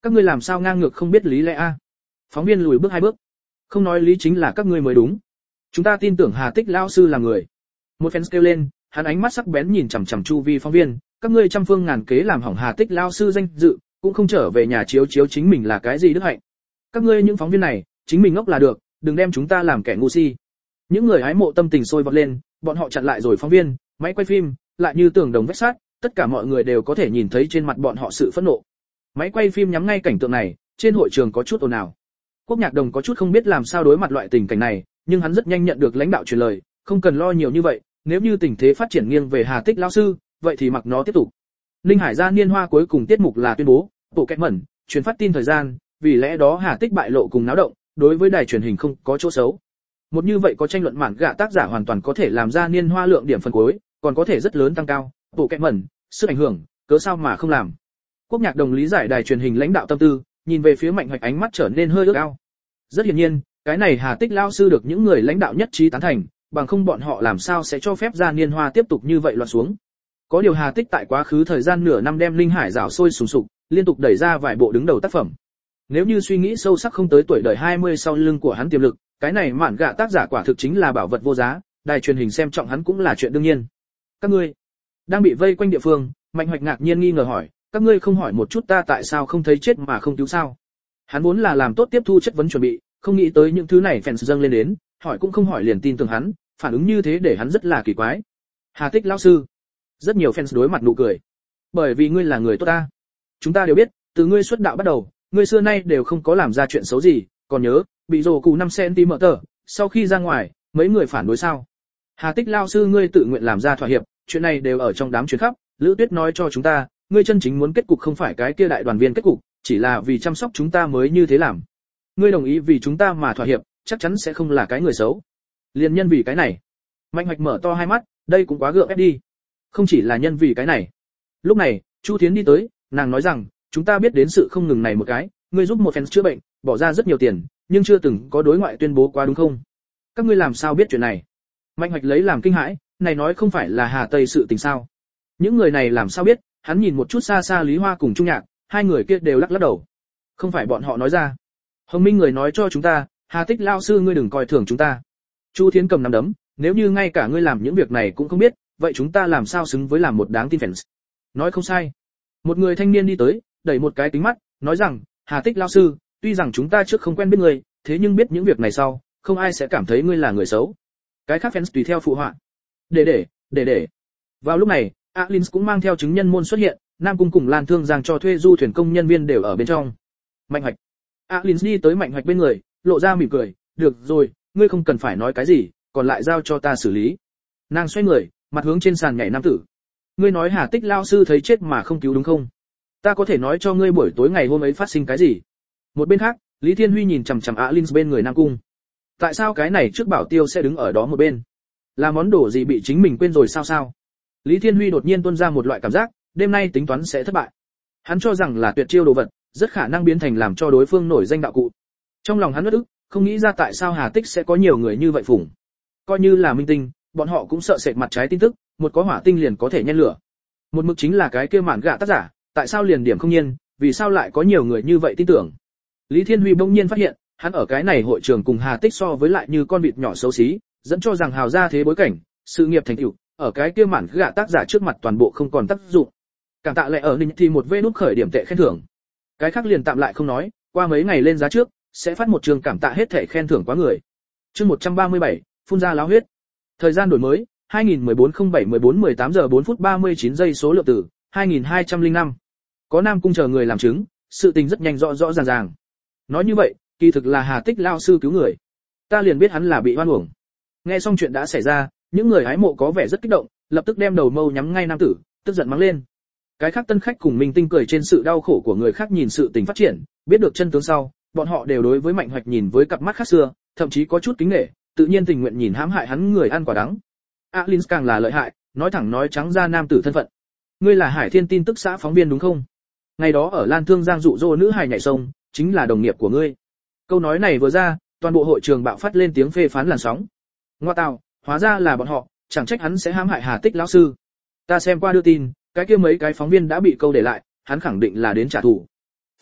Các ngươi làm sao ngang ngược không biết lý lẽ a? Phóng viên lùi bước hai bước. Không nói lý chính là các ngươi mới đúng. Chúng ta tin tưởng Hà Tích lão sư là người. Một fan kêu lên, hắn ánh mắt sắc bén nhìn chằm chằm chu vi phóng viên, các ngươi trăm phương ngàn kế làm hỏng Hà Tích lão sư danh dự, cũng không trở về nhà chiếu chiếu chính mình là cái gì đức hạnh. Các ngươi những phóng viên này, chính mình ngốc là được, đừng đem chúng ta làm kẻ ngu si. Những người hái mộ tâm tình sôi vọt lên, bọn họ chặn lại rồi phóng viên, máy quay phim, lại như tường đồng vách sắt, tất cả mọi người đều có thể nhìn thấy trên mặt bọn họ sự phẫn nộ. Máy quay phim nhắm ngay cảnh tượng này, trên hội trường có chút ồn ào. Quốc Nhạc Đồng có chút không biết làm sao đối mặt loại tình cảnh này, nhưng hắn rất nhanh nhận được lãnh đạo truyền lời, không cần lo nhiều như vậy, nếu như tình thế phát triển nghiêng về Hà Tích lão sư, vậy thì mặc nó tiếp tục. Ninh Hải gia niên hoa cuối cùng tiết mục là tuyên bố, bộ kẹt mẩn, truyền phát tin thời gian, vì lẽ đó Hà Tích bại lộ cùng náo động, đối với đài truyền hình không có chỗ xấu. Một như vậy có tranh luận mạn gạ tác giả hoàn toàn có thể làm ra niên hoa lượng điểm phần cuối, còn có thể rất lớn tăng cao, bộ kẹt mẩn, sức ảnh hưởng, cớ sao mà không làm. Quốc Nhạc Đồng lý giải đài truyền hình lãnh đạo tâm tư, nhìn về phía Mạnh Hoạch ánh mắt trở nên hơi ước ao. Rất hiển nhiên, cái này Hà Tích lão sư được những người lãnh đạo nhất trí tán thành, bằng không bọn họ làm sao sẽ cho phép ra niên hoa tiếp tục như vậy loạn xuống. Có điều Hà Tích tại quá khứ thời gian nửa năm đem Linh Hải rảo sôi sùng sục, liên tục đẩy ra vài bộ đứng đầu tác phẩm. Nếu như suy nghĩ sâu sắc không tới tuổi đời hai mươi sau lưng của hắn tiềm lực, cái này mạn gạ tác giả quả thực chính là bảo vật vô giá, đài truyền hình xem trọng hắn cũng là chuyện đương nhiên. Các ngươi đang bị vây quanh địa phương, Mạnh Hoạch ngạc nhiên nghi ngờ hỏi, các ngươi không hỏi một chút ta tại sao không thấy chết mà không cứu sao? Hắn vốn là làm tốt tiếp thu chất vấn chuẩn bị, không nghĩ tới những thứ này fans dâng lên đến, hỏi cũng không hỏi liền tin tưởng hắn, phản ứng như thế để hắn rất là kỳ quái. Hà Tích lão sư, rất nhiều fans đối mặt nụ cười. Bởi vì ngươi là người tốt ta. Chúng ta đều biết, từ ngươi xuất đạo bắt đầu, ngươi xưa nay đều không có làm ra chuyện xấu gì, còn nhớ, bị rồ cụ năm xăng ti mét, sau khi ra ngoài, mấy người phản đối sao? Hà Tích lão sư ngươi tự nguyện làm ra thỏa hiệp, chuyện này đều ở trong đám truyền khắp, Lữ Tuyết nói cho chúng ta, ngươi chân chính muốn kết cục không phải cái kia đại đoàn viên kết cục, chỉ là vì chăm sóc chúng ta mới như thế làm. Ngươi đồng ý vì chúng ta mà thỏa hiệp, chắc chắn sẽ không là cái người xấu. Liên nhân vì cái này. Mạnh Hoạch mở to hai mắt, đây cũng quá gượng ép đi. Không chỉ là nhân vì cái này. Lúc này, Chu Thiến đi tới, nàng nói rằng, chúng ta biết đến sự không ngừng này một cái, ngươi giúp một fans chữa bệnh, bỏ ra rất nhiều tiền, nhưng chưa từng có đối ngoại tuyên bố qua đúng không? Các ngươi làm sao biết chuyện này? Mạnh Hoạch lấy làm kinh hãi, này nói không phải là Hà Tây sự tình sao? Những người này làm sao biết? Hắn nhìn một chút xa xa Lý Hoa cùng Trung Nhạc, hai người kia đều lắc lắc đầu. Không phải bọn họ nói ra. Hồng Minh người nói cho chúng ta, Hà Tích lão sư ngươi đừng coi thường chúng ta. Chu Thiến cầm nắm đấm, nếu như ngay cả ngươi làm những việc này cũng không biết, vậy chúng ta làm sao xứng với làm một đáng tin fans? Nói không sai. Một người thanh niên đi tới, đẩy một cái kính mắt, nói rằng, Hà Tích lão sư, tuy rằng chúng ta trước không quen biết ngươi, thế nhưng biết những việc này sau, không ai sẽ cảm thấy ngươi là người xấu. Cái khác fans tùy theo phụ họa. Để để, để để. Vào lúc này, Alins cũng mang theo chứng nhân môn xuất hiện, Nam Cung cùng Lan Thương Giang cho thuê du thuyền công nhân viên đều ở bên trong. Mạnh Hoạch. Alins đi tới Mạnh Hoạch bên người, lộ ra mỉm cười, được rồi, ngươi không cần phải nói cái gì, còn lại giao cho ta xử lý. Nàng xoay người, mặt hướng trên sàn nhảy nam tử. Ngươi nói Hà Tích lão sư thấy chết mà không cứu đúng không? Ta có thể nói cho ngươi buổi tối ngày hôm ấy phát sinh cái gì. Một bên khác, Lý Thiên Huy nhìn chằm chằm Alins bên người Nam Cung. Tại sao cái này trước Bảo Tiêu sẽ đứng ở đó một bên? Là món đồ gì bị chính mình quên rồi sao sao? Lý Thiên Huy đột nhiên tuôn ra một loại cảm giác, đêm nay tính toán sẽ thất bại. Hắn cho rằng là tuyệt chiêu đồ vật, rất khả năng biến thành làm cho đối phương nổi danh đạo cụ. Trong lòng hắn uất ức, không nghĩ ra tại sao Hà Tích sẽ có nhiều người như vậy phủng. Coi như là minh tinh, bọn họ cũng sợ sệt mặt trái tin tức, một có hỏa tinh liền có thể nhen lửa. Một mực chính là cái kia mạn gạ tác giả, tại sao liền điểm không nhiên, vì sao lại có nhiều người như vậy tin tưởng. Lý Thiên Huy bỗng nhiên phát hiện, hắn ở cái này hội trường cùng Hà Tích so với lại như con vịt nhỏ xấu xí, dẫn cho rằng hào gia thế bối cảnh, sự nghiệp thành tựu, ở cái kia mạn gạ tác giả trước mặt toàn bộ không còn tác dụng. Cảm tạ lại ở Ninh thì một vê nút khởi điểm tệ khen thưởng. Cái khác liền tạm lại không nói, qua mấy ngày lên giá trước, sẽ phát một trường cảm tạ hết thẻ khen thưởng quá người. Chương một trăm ba mươi bảy, phun ra láo huyết. Thời gian đổi mới, hai nghìn mười bốn không bảy mười bốn mười tám giờ bốn phút ba mươi chín giây số lượng tử, hai nghìn hai trăm lẻ năm. Có Nam Cung chờ người làm chứng, sự tình rất nhanh rõ rõ ràng ràng. Nói như vậy, kỳ thực là Hà Tích lão sư cứu người. Ta liền biết hắn là bị oan uổng. Nghe xong chuyện đã xảy ra, những người hái mộ có vẻ rất kích động, lập tức đem đầu mâu nhắm ngay nam tử, tức giận mắng lên. Cái khác tân khách cùng Minh Tinh cười trên sự đau khổ của người khác nhìn sự tình phát triển, biết được chân tướng sau, bọn họ đều đối với Mạnh Hoạch nhìn với cặp mắt khác xưa, thậm chí có chút kính nể, tự nhiên tình nguyện nhìn hãm hại hắn người ăn quả đắng. Alins càng là lợi hại, nói thẳng nói trắng ra nam tử thân phận. Ngươi là Hải Thiên tin tức xã phóng viên đúng không? Ngày đó ở Lan Thương Giang dụ dỗ nữ hài nhảy sông, chính là đồng nghiệp của ngươi. Câu nói này vừa ra, toàn bộ hội trường bạo phát lên tiếng phê phán làn sóng. Ngoa tào, hóa ra là bọn họ, chẳng trách hắn sẽ hãm hại Hà Tích lão sư. Ta xem qua đưa tin, cái kia mấy cái phóng viên đã bị câu để lại, hắn khẳng định là đến trả thù.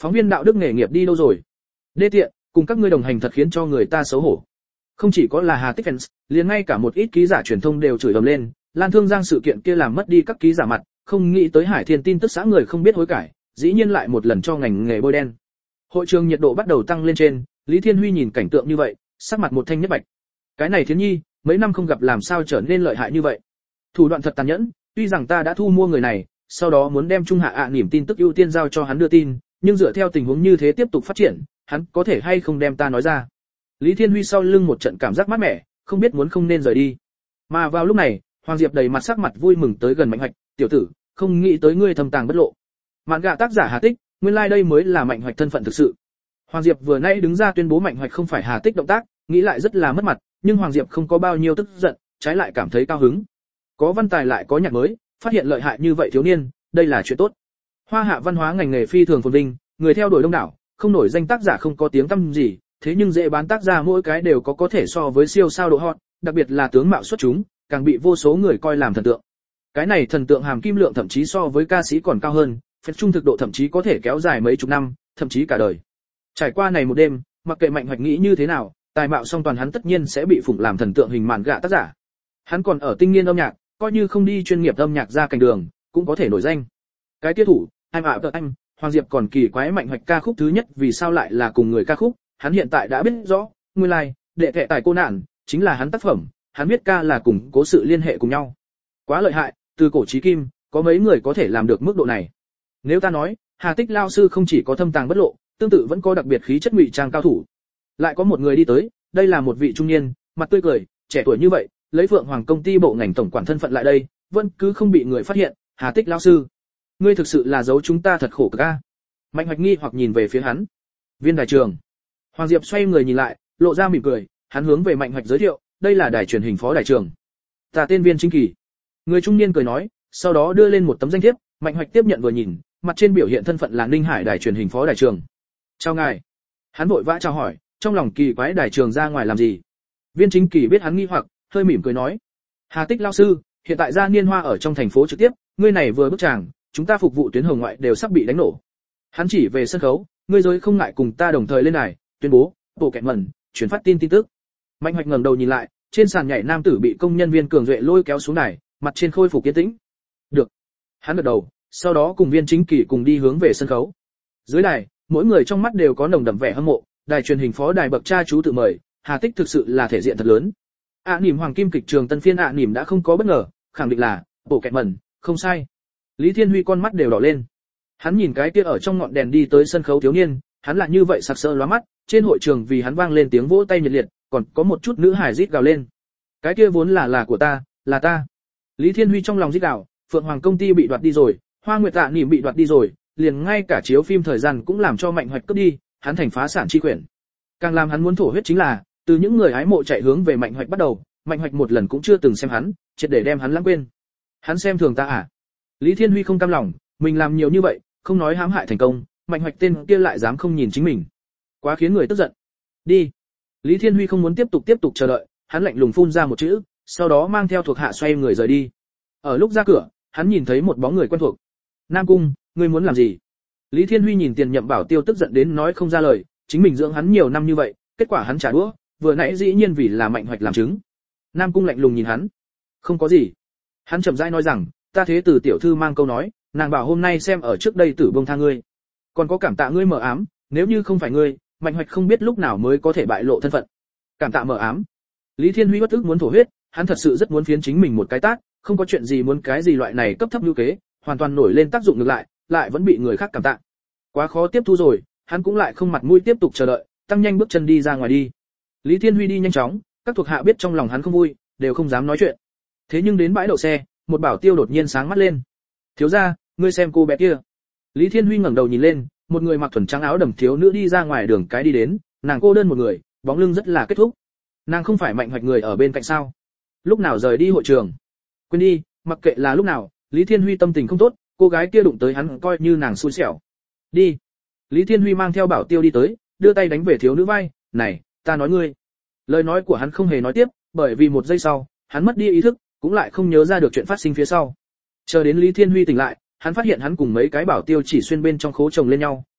Phóng viên đạo đức nghề nghiệp đi đâu rồi? Đê tiện, cùng các ngươi đồng hành thật khiến cho người ta xấu hổ. Không chỉ có là Hà Tích fans, liền ngay cả một ít ký giả truyền thông đều chửi ầm lên, Lan Thương Giang sự kiện kia làm mất đi các ký giả mặt, không nghĩ tới Hải Thiên tin tức xã người không biết hối cải, dĩ nhiên lại một lần cho ngành nghề bôi đen. Hội trường nhiệt độ bắt đầu tăng lên trên, Lý Thiên Huy nhìn cảnh tượng như vậy, sắc mặt một thanh nhất bạch. Cái này Thiến Nhi, mấy năm không gặp làm sao trở nên lợi hại như vậy. Thủ đoạn thật tàn nhẫn, tuy rằng ta đã thu mua người này, sau đó muốn đem Trung Hạ ạ niềm tin tức ưu tiên giao cho hắn đưa tin, nhưng dựa theo tình huống như thế tiếp tục phát triển, hắn có thể hay không đem ta nói ra. Lý Thiên Huy sau lưng một trận cảm giác mát mẻ, không biết muốn không nên rời đi. Mà vào lúc này, Hoàng Diệp đầy mặt sắc mặt vui mừng tới gần Mạnh Hoạch, "Tiểu tử, không nghĩ tới ngươi thâm tàng bất lộ." Mạn gạ tác giả Hà Tích, nguyên lai like đây mới là Mạnh Hoạch thân phận thực sự. Hoàng Diệp vừa nãy đứng ra tuyên bố Mạnh Hoạch không phải Hà Tích động tác, nghĩ lại rất là mất mặt, nhưng Hoàng Diệp không có bao nhiêu tức giận, trái lại cảm thấy cao hứng. Có văn tài lại có nhạc mới, phát hiện lợi hại như vậy thiếu niên, đây là chuyện tốt. Hoa hạ văn hóa ngành nghề phi thường phồn vinh, người theo đuổi đông đảo, không nổi danh tác giả không có tiếng tăm gì, thế nhưng dễ bán tác giả mỗi cái đều có có thể so với siêu sao độ hot, đặc biệt là tướng mạo xuất chúng, càng bị vô số người coi làm thần tượng. Cái này thần tượng hàm kim lượng thậm chí so với ca sĩ còn cao hơn, phép trung thực độ thậm chí có thể kéo dài mấy chục năm, thậm chí cả đời. Trải qua này một đêm, mặc kệ Mạnh Hoạch nghĩ như thế nào, tài mạo song toàn hắn tất nhiên sẽ bị phụng làm thần tượng hình mạn gạ tác giả. Hắn còn ở tinh nghiên âm nhạc, coi như không đi chuyên nghiệp âm nhạc ra cảnh đường, cũng có thể nổi danh. Cái tiết thủ, anh ạ anh, Hoàng Diệp còn kỳ quái Mạnh Hoạch ca khúc thứ nhất vì sao lại là cùng người ca khúc, hắn hiện tại đã biết rõ, nguyên lai, like, đệ kệ tài cô nạn, chính là hắn tác phẩm, hắn viết ca là cùng cố sự liên hệ cùng nhau. Quá lợi hại, từ cổ chí kim, có mấy người có thể làm được mức độ này. Nếu ta nói, Hà Tích lao sư không chỉ có thâm tàng bất lộ, tương tự vẫn có đặc biệt khí chất ngụy trang cao thủ. Lại có một người đi tới, đây là một vị trung niên, mặt tươi cười, trẻ tuổi như vậy, lấy Phượng Hoàng công ty bộ ngành tổng quản thân phận lại đây, vẫn cứ không bị người phát hiện. Hà Tích lao sư, ngươi thực sự là giấu chúng ta thật khổ cực a. Mạnh Hoạch nghi hoặc nhìn về phía hắn. Viên đài trường. Hoàng Diệp xoay người nhìn lại, lộ ra mỉm cười, hắn hướng về Mạnh Hoạch giới thiệu, đây là đài truyền hình phó đài trường. Ta tên Viên Chính Kỳ. Người trung niên cười nói, sau đó đưa lên một tấm danh thiếp, Mạnh Hoạch tiếp nhận vừa nhìn, mặt trên biểu hiện thân phận là Ninh Hải đài truyền hình phó đài trường. Chào ngài. Hắn vội vã chào hỏi, trong lòng kỳ quái đài trường ra ngoài làm gì. Viên Chính Kỳ biết hắn nghi hoặc, hơi mỉm cười nói, Hà Tích lao sư, hiện tại ra niên hoa ở trong thành phố trực tiếp, ngươi này vừa bước tràng, chúng ta phục vụ tuyến hồng ngoại đều sắp bị đánh nổ. Hắn chỉ về sân khấu, ngươi giới không ngại cùng ta đồng thời lên đài, tuyên bố, bộ kẹt mẩn, truyền phát tin tin tức. Mạnh Hoạch ngẩng đầu nhìn lại, trên sàn nhảy nam tử bị công nhân viên cường duệ lôi kéo xuống đài, mặt trên khôi phục yên tĩnh. Được. Hắn gật đầu, sau đó cùng Viên Chính Kỳ cùng đi hướng về sân khấu. Dưới đài, mỗi người trong mắt đều có nồng đậm vẻ hâm mộ, đài truyền hình phó đài bậc cha chú tự mời, Hà Tích thực sự là thể diện thật lớn. ạ niềm hoàng kim kịch trường tân phiên ạ niềm đã không có bất ngờ, khẳng định là bộ kẹt mẩn, không sai. Lý Thiên Huy con mắt đều đỏ lên. Hắn nhìn cái kia ở trong ngọn đèn đi tới sân khấu thiếu niên, hắn là như vậy sặc sỡ lóa mắt, trên hội trường vì hắn vang lên tiếng vỗ tay nhiệt liệt, còn có một chút nữ hài rít gào lên. Cái kia vốn là là của ta, là ta. Lý Thiên Huy trong lòng rít gào, Phượng Hoàng công ty bị đoạt đi rồi, Hoa Nguyệt Tạ Niệm bị đoạt đi rồi, liền ngay cả chiếu phim thời gian cũng làm cho Mạnh Hoạch cướp đi, hắn thành phá sản chi quyển. Càng làm hắn muốn thổ huyết chính là, từ những người hái mộ chạy hướng về Mạnh Hoạch bắt đầu, Mạnh Hoạch một lần cũng chưa từng xem hắn, triệt để đem hắn lãng quên. Hắn xem thường ta à? Lý Thiên Huy không cam lòng, mình làm nhiều như vậy, không nói hãm hại thành công, Mạnh Hoạch tên kia lại dám không nhìn chính mình. Quá khiến người tức giận. Đi. Lý Thiên Huy không muốn tiếp tục tiếp tục chờ đợi, hắn lạnh lùng phun ra một chữ, sau đó mang theo thuộc hạ xoay người rời đi. Ở lúc ra cửa, hắn nhìn thấy một bóng người quen thuộc. Nam Cung, ngươi muốn làm gì? Lý Thiên Huy nhìn Tiền Nhậm Bảo Tiêu tức giận đến nói không ra lời, chính mình dưỡng hắn nhiều năm như vậy, kết quả hắn trả đũa, vừa nãy dĩ nhiên vì là Mạnh Hoạch làm chứng. Nam Cung lạnh lùng nhìn hắn. Không có gì. Hắn chậm rãi nói rằng, ta thế tử tiểu thư mang câu nói, nàng bảo hôm nay xem ở trước đây tử bông tha ngươi. Còn có cảm tạ ngươi mờ ám, nếu như không phải ngươi, Mạnh Hoạch không biết lúc nào mới có thể bại lộ thân phận. Cảm tạ mờ ám. Lý Thiên Huy bất tức muốn thổ huyết, hắn thật sự rất muốn phiến chính mình một cái tát, không có chuyện gì muốn cái gì loại này cấp thấp lưu kế, hoàn toàn nổi lên tác dụng ngược lại, lại vẫn bị người khác cảm tạ. Quá khó tiếp thu rồi, hắn cũng lại không mặt mũi tiếp tục chờ đợi, tăng nhanh bước chân đi ra ngoài đi. Lý Thiên Huy đi nhanh chóng, các thuộc hạ biết trong lòng hắn không vui, đều không dám nói chuyện. Thế nhưng đến bãi đậu xe, một bảo tiêu đột nhiên sáng mắt lên. Thiếu gia, ngươi xem cô bé kia. Lý Thiên Huy ngẩng đầu nhìn lên, một người mặc thuần trắng áo đầm thiếu nữ đi ra ngoài đường cái đi đến, nàng cô đơn một người, bóng lưng rất là kết thúc. Nàng không phải Mạnh Hoạch người ở bên cạnh sao? Lúc nào rời đi hội trường? Quên đi, mặc kệ là lúc nào, Lý Thiên Huy tâm tình không tốt, cô gái kia đụng tới hắn coi như nàng xui xẻo. Đi. Lý Thiên Huy mang theo bảo tiêu đi tới, đưa tay đánh về thiếu nữ vai, "Này, ta nói ngươi." Lời nói của hắn không hề nói tiếp, bởi vì một giây sau, hắn mất đi ý thức, cũng lại không nhớ ra được chuyện phát sinh phía sau. Chờ đến Lý Thiên Huy tỉnh lại, hắn phát hiện hắn cùng mấy cái bảo tiêu chỉ xuyên bên trong khố chồng lên nhau,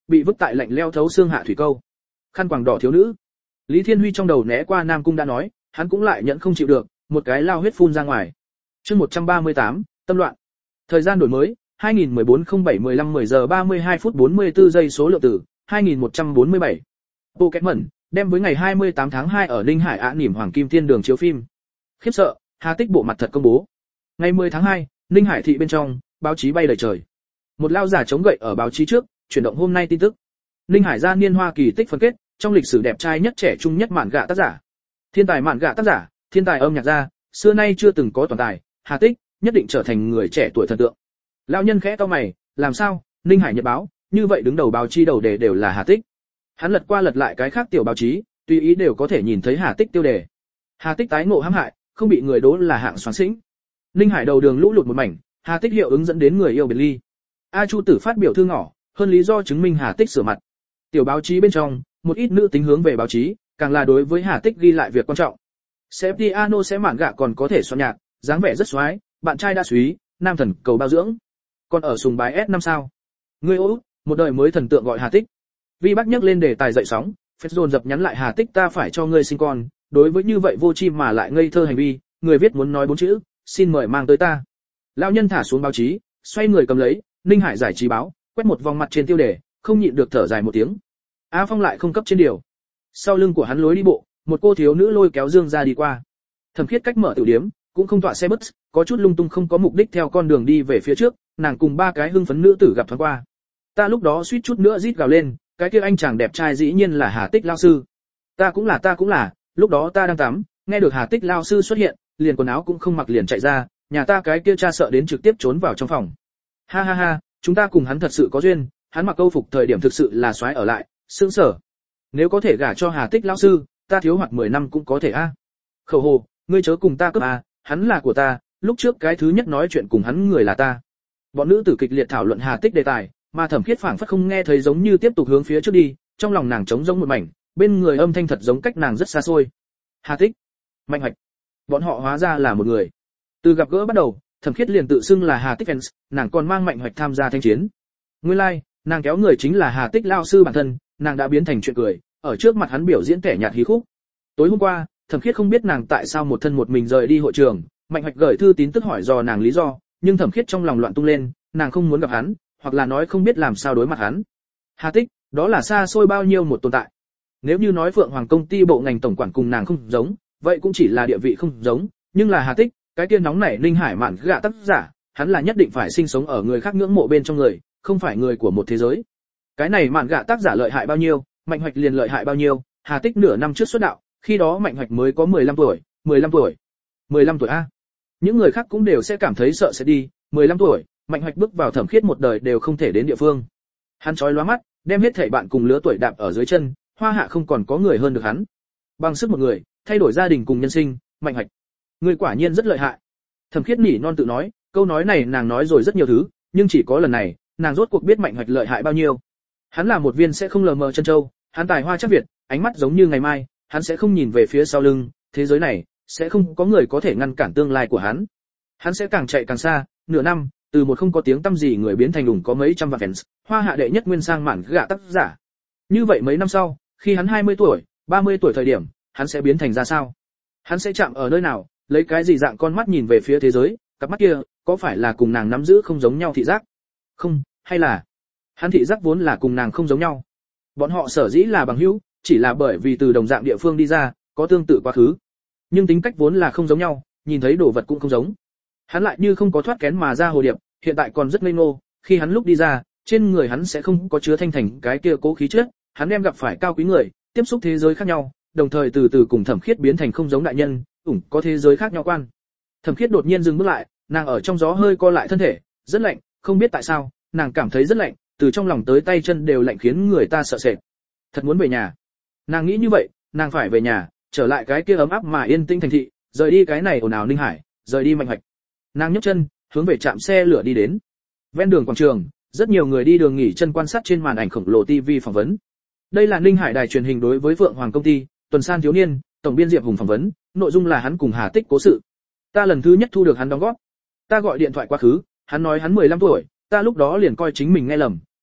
bị vứt tại lạnh leo thấu xương hạ thủy câu. Khăn quàng đỏ thiếu nữ. Lý Thiên Huy trong đầu né qua Nam Cung đã nói, hắn cũng lại nhận không chịu được, một cái lao huyết phun ra ngoài. Chương một trăm ba mươi tám, tâm loạn. Thời gian đổi mới, hai nghìn mười bốn không bảy mười lăm mười giờ ba mươi hai phút bốn mươi tư giây số lượng tử, hai nghìn một trăm bốn mươi bảy. Pokémon, đem với ngày hai mươi tám tháng hai ở Ninh Hải Á Nỉm Hoàng Kim Thiên Đường chiếu phim. Khiếp sợ, Hà Tích bộ mặt thật công bố. Ngày mười tháng hai, Ninh Hải thị bên trong, báo chí bay đầy trời. Một lao giả chống gậy ở báo chí trước, chuyển động hôm nay tin tức. Ninh Hải gia niên hoa kỳ tích phân kết, trong lịch sử đẹp trai nhất trẻ trung nhất mạn gạ tác giả. Thiên tài mạn gạ tác giả, thiên tài âm nhạc gia, xưa nay chưa từng có toàn tài, Hà Tích nhất định trở thành người trẻ tuổi thần tượng. Lão nhân khẽ cau mày, làm sao? Ninh Hải Nhật báo, như vậy đứng đầu báo chí đầu đề đều là Hà Tích. Hắn lật qua lật lại cái khác tiểu báo chí, tùy ý đều có thể nhìn thấy Hà Tích tiêu đề. Hà Tích tái ngộ hãm hại, không bị người đố là hạng xoắn xĩnh. Ninh Hải đầu đường lũ lụt một mảnh, Hà Tích hiệu ứng dẫn đến người yêu biệt ly. A Chu Tử phát biểu thư ngỏ, hơn lý do chứng minh Hà Tích sửa mặt. Tiểu báo chí bên trong, một ít nữ tính hướng về báo chí, càng là đối với Hà Tích ghi lại việc quan trọng. Septiano sẽ mạn gạ còn có thể soạn nhạc, dáng vẻ rất xoái, bạn trai đa súy, nam thần cầu bao dưỡng. Còn ở sùng bái S năm sao. Người ô, một đời mới thần tượng gọi Hà Tích. Vi Bắc nhắc lên đề tài dậy sóng, phết dồn dập nhắn lại Hà Tích ta phải cho ngươi sinh con, đối với như vậy vô tri mà lại ngây thơ hành vi, người viết muốn nói bốn chữ, xin mời mang tới ta. Lão nhân thả xuống báo chí, xoay người cầm lấy, Ninh Hải giải trí báo, quét một vòng mặt trên tiêu đề, không nhịn được thở dài một tiếng. A Phong lại không cấp trên điều. Sau lưng của hắn lối đi bộ, một cô thiếu nữ lôi kéo Dương ra đi qua. Thẩm Khiết cách mở tiểu điếm, cũng không tọa xe bus, có chút lung tung không có mục đích theo con đường đi về phía trước, nàng cùng ba cái hưng phấn nữ tử gặp thoáng qua. Ta lúc đó suýt chút nữa rít gào lên, cái kia anh chàng đẹp trai dĩ nhiên là Hà Tích lão sư. Ta cũng là ta cũng là, lúc đó ta đang tắm, nghe được Hà Tích lão sư xuất hiện, liền quần áo cũng không mặc liền chạy ra, nhà ta cái kia cha sợ đến trực tiếp trốn vào trong phòng. Ha ha ha, chúng ta cùng hắn thật sự có duyên, hắn mặc câu phục thời điểm thực sự là xoái ở lại, sướng sở. Nếu có thể gả cho Hà Tích lão sư, ta thiếu hoặc mười năm cũng có thể a. Khẩu hồ, ngươi chớ cùng ta cướp a, hắn là của ta, lúc trước cái thứ nhất nói chuyện cùng hắn người là ta. Bọn nữ tử kịch liệt thảo luận Hà Tích đề tài, mà Thẩm Khiết phảng phất không nghe thấy giống như tiếp tục hướng phía trước đi, trong lòng nàng trống rỗng một mảnh, bên người âm thanh thật giống cách nàng rất xa xôi. Hà Tích, Mạnh Hoạch, bọn họ hóa ra là một người. Từ gặp gỡ bắt đầu, Thẩm Khiết liền tự xưng là Hà Tích fans, nàng còn mang Mạnh Hoạch tham gia thanh chiến. Nguyên lai, like, nàng kéo người chính là Hà Tích lão sư bản thân, nàng đã biến thành chuyện cười, ở trước mặt hắn biểu diễn kẻ nhạt hí khúc. Tối hôm qua, Thẩm Khiết không biết nàng tại sao một thân một mình rời đi hội trường, Mạnh Hoạch gửi thư tín tức hỏi dò nàng lý do, nhưng Thẩm Khiết trong lòng loạn tung lên, nàng không muốn gặp hắn, hoặc là nói không biết làm sao đối mặt hắn. Hà Tích, đó là xa xôi bao nhiêu một tồn tại. Nếu như nói Phượng Hoàng công ty bộ ngành tổng quản cùng nàng không giống, vậy cũng chỉ là địa vị không giống, nhưng là Hà Tích, cái kia nóng nảy Ninh Hải mạn gạ tác giả, hắn là nhất định phải sinh sống ở người khác ngưỡng mộ bên trong người, không phải người của một thế giới. Cái này mạn gạ tác giả lợi hại bao nhiêu, Mạnh Hoạch liền lợi hại bao nhiêu. Hà Tích nửa năm trước xuất đạo, khi đó Mạnh Hoạch mới có mười lăm tuổi, mười lăm tuổi, mười lăm tuổi a. Những người khác cũng đều sẽ cảm thấy sợ sẽ đi, mười lăm tuổi, Mạnh Hoạch bước vào Thẩm Khiết một đời đều không thể đến địa phương. Hắn chói lóa mắt, đem hết thảy bạn cùng lứa tuổi đạp ở dưới chân, hoa hạ không còn có người hơn được hắn. Bằng sức một người, thay đổi gia đình cùng nhân sinh, Mạnh Hoạch, người quả nhiên rất lợi hại. Thẩm Khiết nỉ non tự nói, câu nói này nàng nói rồi rất nhiều thứ, nhưng chỉ có lần này, nàng rốt cuộc biết Mạnh Hoạch lợi hại bao nhiêu. Hắn là một viên sẽ không lờ mờ chân châu, hắn tài hoa chắc việt, ánh mắt giống như ngày mai, hắn sẽ không nhìn về phía sau lưng, thế giới này sẽ không có người có thể ngăn cản tương lai của hắn. Hắn sẽ càng chạy càng xa, nửa năm, từ một không có tiếng tăm gì người biến thành đủng có mấy trăm vạn fans, hoa hạ đệ nhất nguyên sang mạn gạ tác giả. Như vậy mấy năm sau, khi hắn hai mươi tuổi, ba mươi tuổi thời điểm, hắn sẽ biến thành ra sao? Hắn sẽ chạm ở nơi nào, lấy cái gì dạng con mắt nhìn về phía thế giới, cặp mắt kia có phải là cùng nàng nắm giữ không giống nhau thị giác? Không, hay là hắn thị giác vốn là cùng nàng không giống nhau. Bọn họ sở dĩ là bằng hữu, chỉ là bởi vì từ đồng dạng địa phương đi ra, có tương tự quá khứ. Nhưng tính cách vốn là không giống nhau, nhìn thấy đồ vật cũng không giống. Hắn lại như không có thoát kén mà ra hồ điệp, hiện tại còn rất ngây ngô, khi hắn lúc đi ra, trên người hắn sẽ không có chứa thanh thành cái kia cố khí chất, hắn đem gặp phải cao quý người, tiếp xúc thế giới khác nhau, đồng thời từ từ cùng Thẩm Khiết biến thành không giống đại nhân, ủng có thế giới khác nhau quan. Thẩm Khiết đột nhiên dừng bước lại, nàng ở trong gió hơi co lại thân thể, rất lạnh, không biết tại sao, nàng cảm thấy rất lạnh, từ trong lòng tới tay chân đều lạnh khiến người ta sợ sệt. Thật muốn về nhà. Nàng nghĩ như vậy, nàng phải về nhà, trở lại cái kia ấm áp mà yên tĩnh thành thị, rời đi cái này ồn ào Ninh Hải, rời đi Mạnh Hoạch. Nàng nhấc chân, hướng về trạm xe lửa đi đến. Ven đường quảng trường, rất nhiều người đi đường nghỉ chân quan sát trên màn ảnh khổng lồ ti vi phỏng vấn. Đây là Ninh Hải đài truyền hình đối với Phượng Hoàng công ty, tuần san thiếu niên, tổng biên Diệp Hùng phỏng vấn, nội dung là hắn cùng Hà Tích cố sự. Ta lần thứ nhất thu được hắn đóng góp. Ta gọi điện thoại quá khứ, hắn nói hắn mười lăm tuổi, ta lúc đó liền coi chính mình nghe lầm,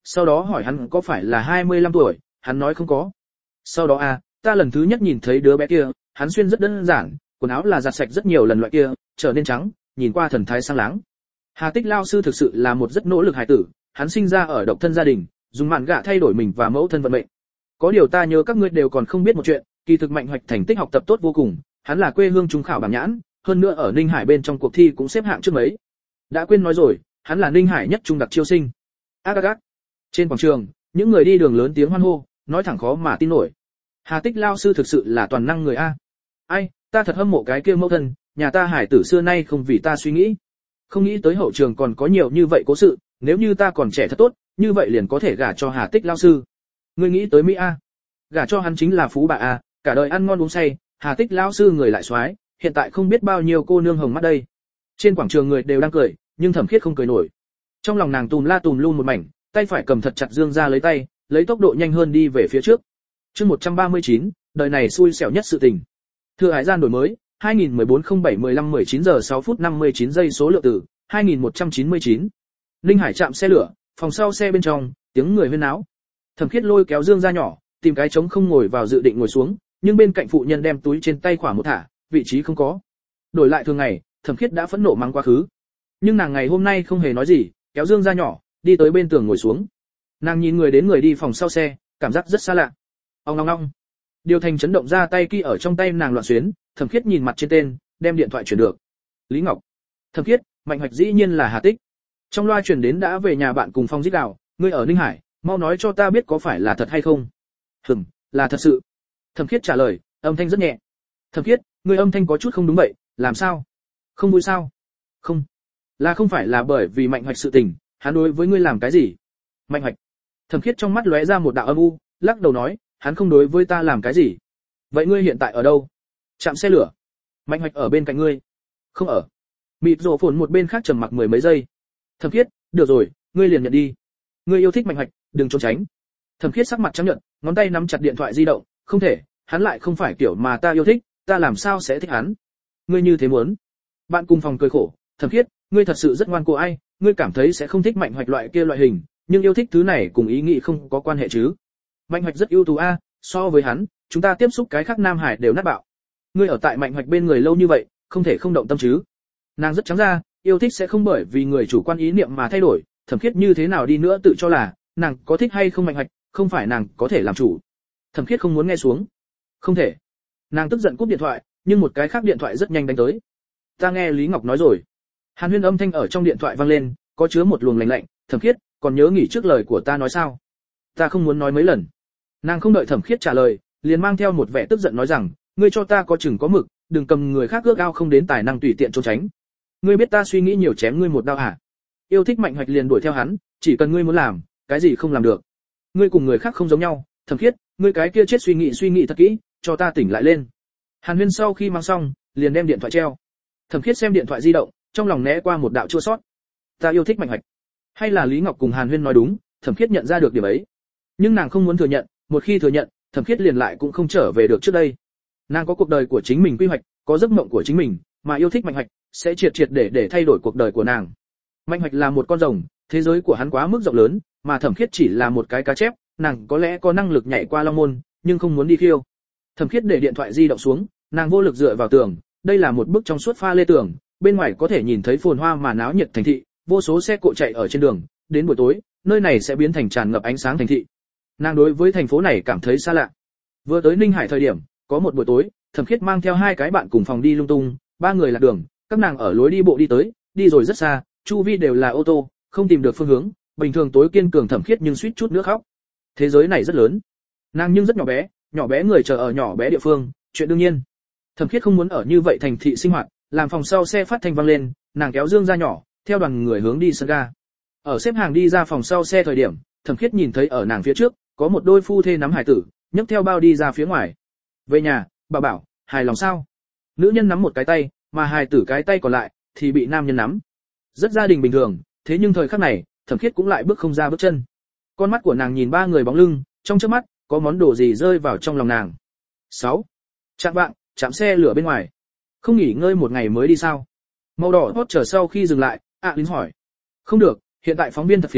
sau đó hỏi hắn có phải là hai mươi lăm tuổi, hắn nói không có. Sau đó à, ta lần thứ nhất nhìn thấy đứa bé kia, hắn xuyên rất đơn giản, quần áo là giặt sạch rất nhiều lần loại kia, trở nên trắng, nhìn qua thần thái sáng láng. Hà Tích lao sư thực sự là một rất nỗ lực hài tử, hắn sinh ra ở độc thân gia đình, dùng mạn gạ thay đổi mình và mẫu thân vận mệnh. Có điều ta nhớ các ngươi đều còn không biết một chuyện, kỳ thực Mạnh Hoạch thành tích học tập tốt vô cùng, hắn là quê hương trung khảo bảng nhãn, hơn nữa ở Ninh Hải bên trong cuộc thi cũng xếp hạng trước mấy. Đã quên nói rồi, hắn là Ninh Hải nhất trung đặc chiêu sinh. Ác ác ác. Trên quảng trường, những người đi đường lớn tiếng hoan hô, nói thẳng khó mà tin nổi. Hà Tích lao sư thực sự là toàn năng người a. Ai, ta thật hâm mộ cái kia mẫu thân, nhà ta hải tử xưa nay không vì ta suy nghĩ. Không nghĩ tới hậu trường còn có nhiều như vậy cố sự, nếu như ta còn trẻ thật tốt, như vậy liền có thể gả cho Hà Tích lao sư. Ngươi nghĩ tới Mỹ a? Gả cho hắn chính là phú bà a, cả đời ăn ngon uống say, Hà Tích lao sư người lại soái, hiện tại không biết bao nhiêu cô nương hồng mắt đây. Trên quảng trường người đều đang cười, nhưng Thẩm Khiết không cười nổi. Trong lòng nàng tùm la tùm lum một mảnh, tay phải cầm thật chặt Dương ra lấy tay, lấy tốc độ nhanh hơn đi về phía trước. Chương một trăm ba mươi chín, đời này xui xẻo nhất sự tình. Thưa Hải gian đổi mới, hai nghìn mười bốn không bảy mười lăm mười chín giờ sáu phút năm mươi chín giây số lượng từ, hai nghìn một trăm chín mươi chín. Linh Hải chạm xe lửa, phòng sau xe bên trong, tiếng người huyên náo. Thẩm Khiết lôi kéo Dương ra nhỏ, tìm cái trống không ngồi vào dự định ngồi xuống, nhưng bên cạnh phụ nhân đem túi trên tay khỏa một thả, vị trí không có. Đổi lại thường ngày, Thẩm Khiết đã phẫn nộ mắng quá khứ. Nhưng nàng ngày hôm nay không hề nói gì, kéo Dương ra nhỏ, đi tới bên tường ngồi xuống. Nàng nhìn người đến người đi phòng sau xe, cảm giác rất xa lạ. Ong ong ong. Điều thành chấn động ra tay kia ở trong tay nàng loạn xuyến, Thẩm Khiết nhìn mặt trên tên, đem điện thoại chuyển được. Lý Ngọc. Thẩm Khiết, Mạnh Hoạch dĩ nhiên là Hà Tích. Trong loa truyền đến đã về nhà bạn cùng Phong Dích Đào, ngươi ở Ninh Hải, mau nói cho ta biết có phải là thật hay không. Hừm, là thật sự. Thẩm Khiết trả lời, âm thanh rất nhẹ. Thẩm Khiết, ngươi âm thanh có chút không đúng vậy, làm sao? Không vui sao? Không. Là không phải là bởi vì Mạnh Hoạch sự tình, hắn đối với ngươi làm cái gì? Mạnh Hoạch. Thẩm Khiết trong mắt lóe ra một đạo âm u, lắc đầu nói, hắn không đối với ta làm cái gì. Vậy ngươi hiện tại ở đâu? Trạm xe lửa. Mạnh Hoạch ở bên cạnh ngươi? Không ở. Mịt rổ phồn một bên khác trầm mặc mười mấy giây. Thẩm Khiết, được rồi, ngươi liền nhận đi. Ngươi yêu thích Mạnh Hoạch, đừng trốn tránh. Thẩm Khiết sắc mặt trắng nhợt, ngón tay nắm chặt điện thoại di động, không thể, hắn lại không phải kiểu mà ta yêu thích, ta làm sao sẽ thích hắn? Ngươi như thế muốn? Bạn cùng phòng cười khổ, Thẩm Khiết, ngươi thật sự rất ngoan cô ai, ngươi cảm thấy sẽ không thích Mạnh Hoạch loại kia loại hình, nhưng yêu thích thứ này cùng ý nghĩ không có quan hệ chứ? Mạnh Hoạch rất ưu tú a, so với hắn, chúng ta tiếp xúc cái khác Nam Hải đều nát bạo. Ngươi ở tại Mạnh Hoạch bên người lâu như vậy, không thể không động tâm chứ? Nàng rất trắng ra, yêu thích sẽ không bởi vì người chủ quan ý niệm mà thay đổi, Thẩm Khiết như thế nào đi nữa tự cho là, nàng có thích hay không Mạnh Hoạch, không phải nàng có thể làm chủ. Thẩm Khiết không muốn nghe xuống. Không thể. Nàng tức giận cúp điện thoại, nhưng một cái khác điện thoại rất nhanh đánh tới. Ta nghe Lý Ngọc nói rồi. Hàn Huyên âm thanh ở trong điện thoại vang lên, có chứa một luồng lạnh lạnh, Thẩm Khiết, còn nhớ nghỉ trước lời của ta nói sao? Ta không muốn nói mấy lần. Nàng không đợi Thẩm Khiết trả lời, liền mang theo một vẻ tức giận nói rằng, ngươi cho ta có chừng có mực, đừng cầm người khác ước ao không đến tài năng tùy tiện trốn tránh. Ngươi biết ta suy nghĩ nhiều chém ngươi một đao hả? Yêu thích Mạnh Hoạch liền đuổi theo hắn, chỉ cần ngươi muốn làm, cái gì không làm được. Ngươi cùng người khác không giống nhau, Thẩm Khiết, ngươi cái kia chết suy nghĩ suy nghĩ thật kỹ, cho ta tỉnh lại lên. Hàn Huyên sau khi mang xong, liền đem điện thoại treo. Thẩm Khiết xem điện thoại di động, trong lòng né qua một đạo chua xót. Ta yêu thích Mạnh Hoạch. Hay là Lý Ngọc cùng Hàn Huyên nói đúng, Thẩm Khiết nhận ra được điểm ấy. Nhưng nàng không muốn thừa nhận, một khi thừa nhận, Thẩm Khiết liền lại cũng không trở về được trước đây. Nàng có cuộc đời của chính mình quy hoạch, có giấc mộng của chính mình, mà yêu thích Mạnh Hoạch sẽ triệt triệt để để thay đổi cuộc đời của nàng. Mạnh Hoạch là một con rồng, thế giới của hắn quá mức rộng lớn, mà Thẩm Khiết chỉ là một cái cá chép, nàng có lẽ có năng lực nhảy qua long môn, nhưng không muốn đi khiêu. Thẩm Khiết để điện thoại di động xuống, nàng vô lực dựa vào tường, đây là một bức trong suốt pha lê tường, bên ngoài có thể nhìn thấy phồn hoa mà náo nhiệt thành thị, vô số xe cộ chạy ở trên đường, đến buổi tối, nơi này sẽ biến thành tràn ngập ánh sáng thành thị. Nàng đối với thành phố này cảm thấy xa lạ. Vừa tới Ninh Hải thời điểm, có một buổi tối, Thẩm Khiết mang theo hai cái bạn cùng phòng đi lung tung, ba người lạc đường, các nàng ở lối đi bộ đi tới, đi rồi rất xa, chu vi đều là ô tô, không tìm được phương hướng, bình thường tối kiên cường Thẩm Khiết nhưng suýt chút nữa khóc. Thế giới này rất lớn, nàng nhưng rất nhỏ bé, nhỏ bé người chờ ở nhỏ bé địa phương, chuyện đương nhiên. Thẩm Khiết không muốn ở như vậy thành thị sinh hoạt, làm phòng sau xe phát thanh vang lên, nàng kéo Dương ra nhỏ, theo đoàn người hướng đi sân ga. Ở xếp hàng đi ra phòng sau xe thời điểm, Thẩm Khiết nhìn thấy ở nàng phía trước, có một đôi phu thê nắm hải tử, nhấc theo bao đi ra phía ngoài. Về nhà, bà bảo, hài lòng sao? Nữ nhân nắm một cái tay, mà hài tử cái tay còn lại thì bị nam nhân nắm. Rất gia đình bình thường, thế nhưng thời khắc này, Thẩm Khiết cũng lại bước không ra bước chân. Con mắt của nàng nhìn ba người bóng lưng, trong chớp mắt, có món đồ gì rơi vào trong lòng nàng. sáu. Chạm vạng, chạm xe lửa bên ngoài. Không nghỉ ngơi một ngày mới đi sao? Màu đỏ hot chờ sau khi dừng lại, ạ à, lính hỏi. Không được, hiện tại phóng viên thật phiền,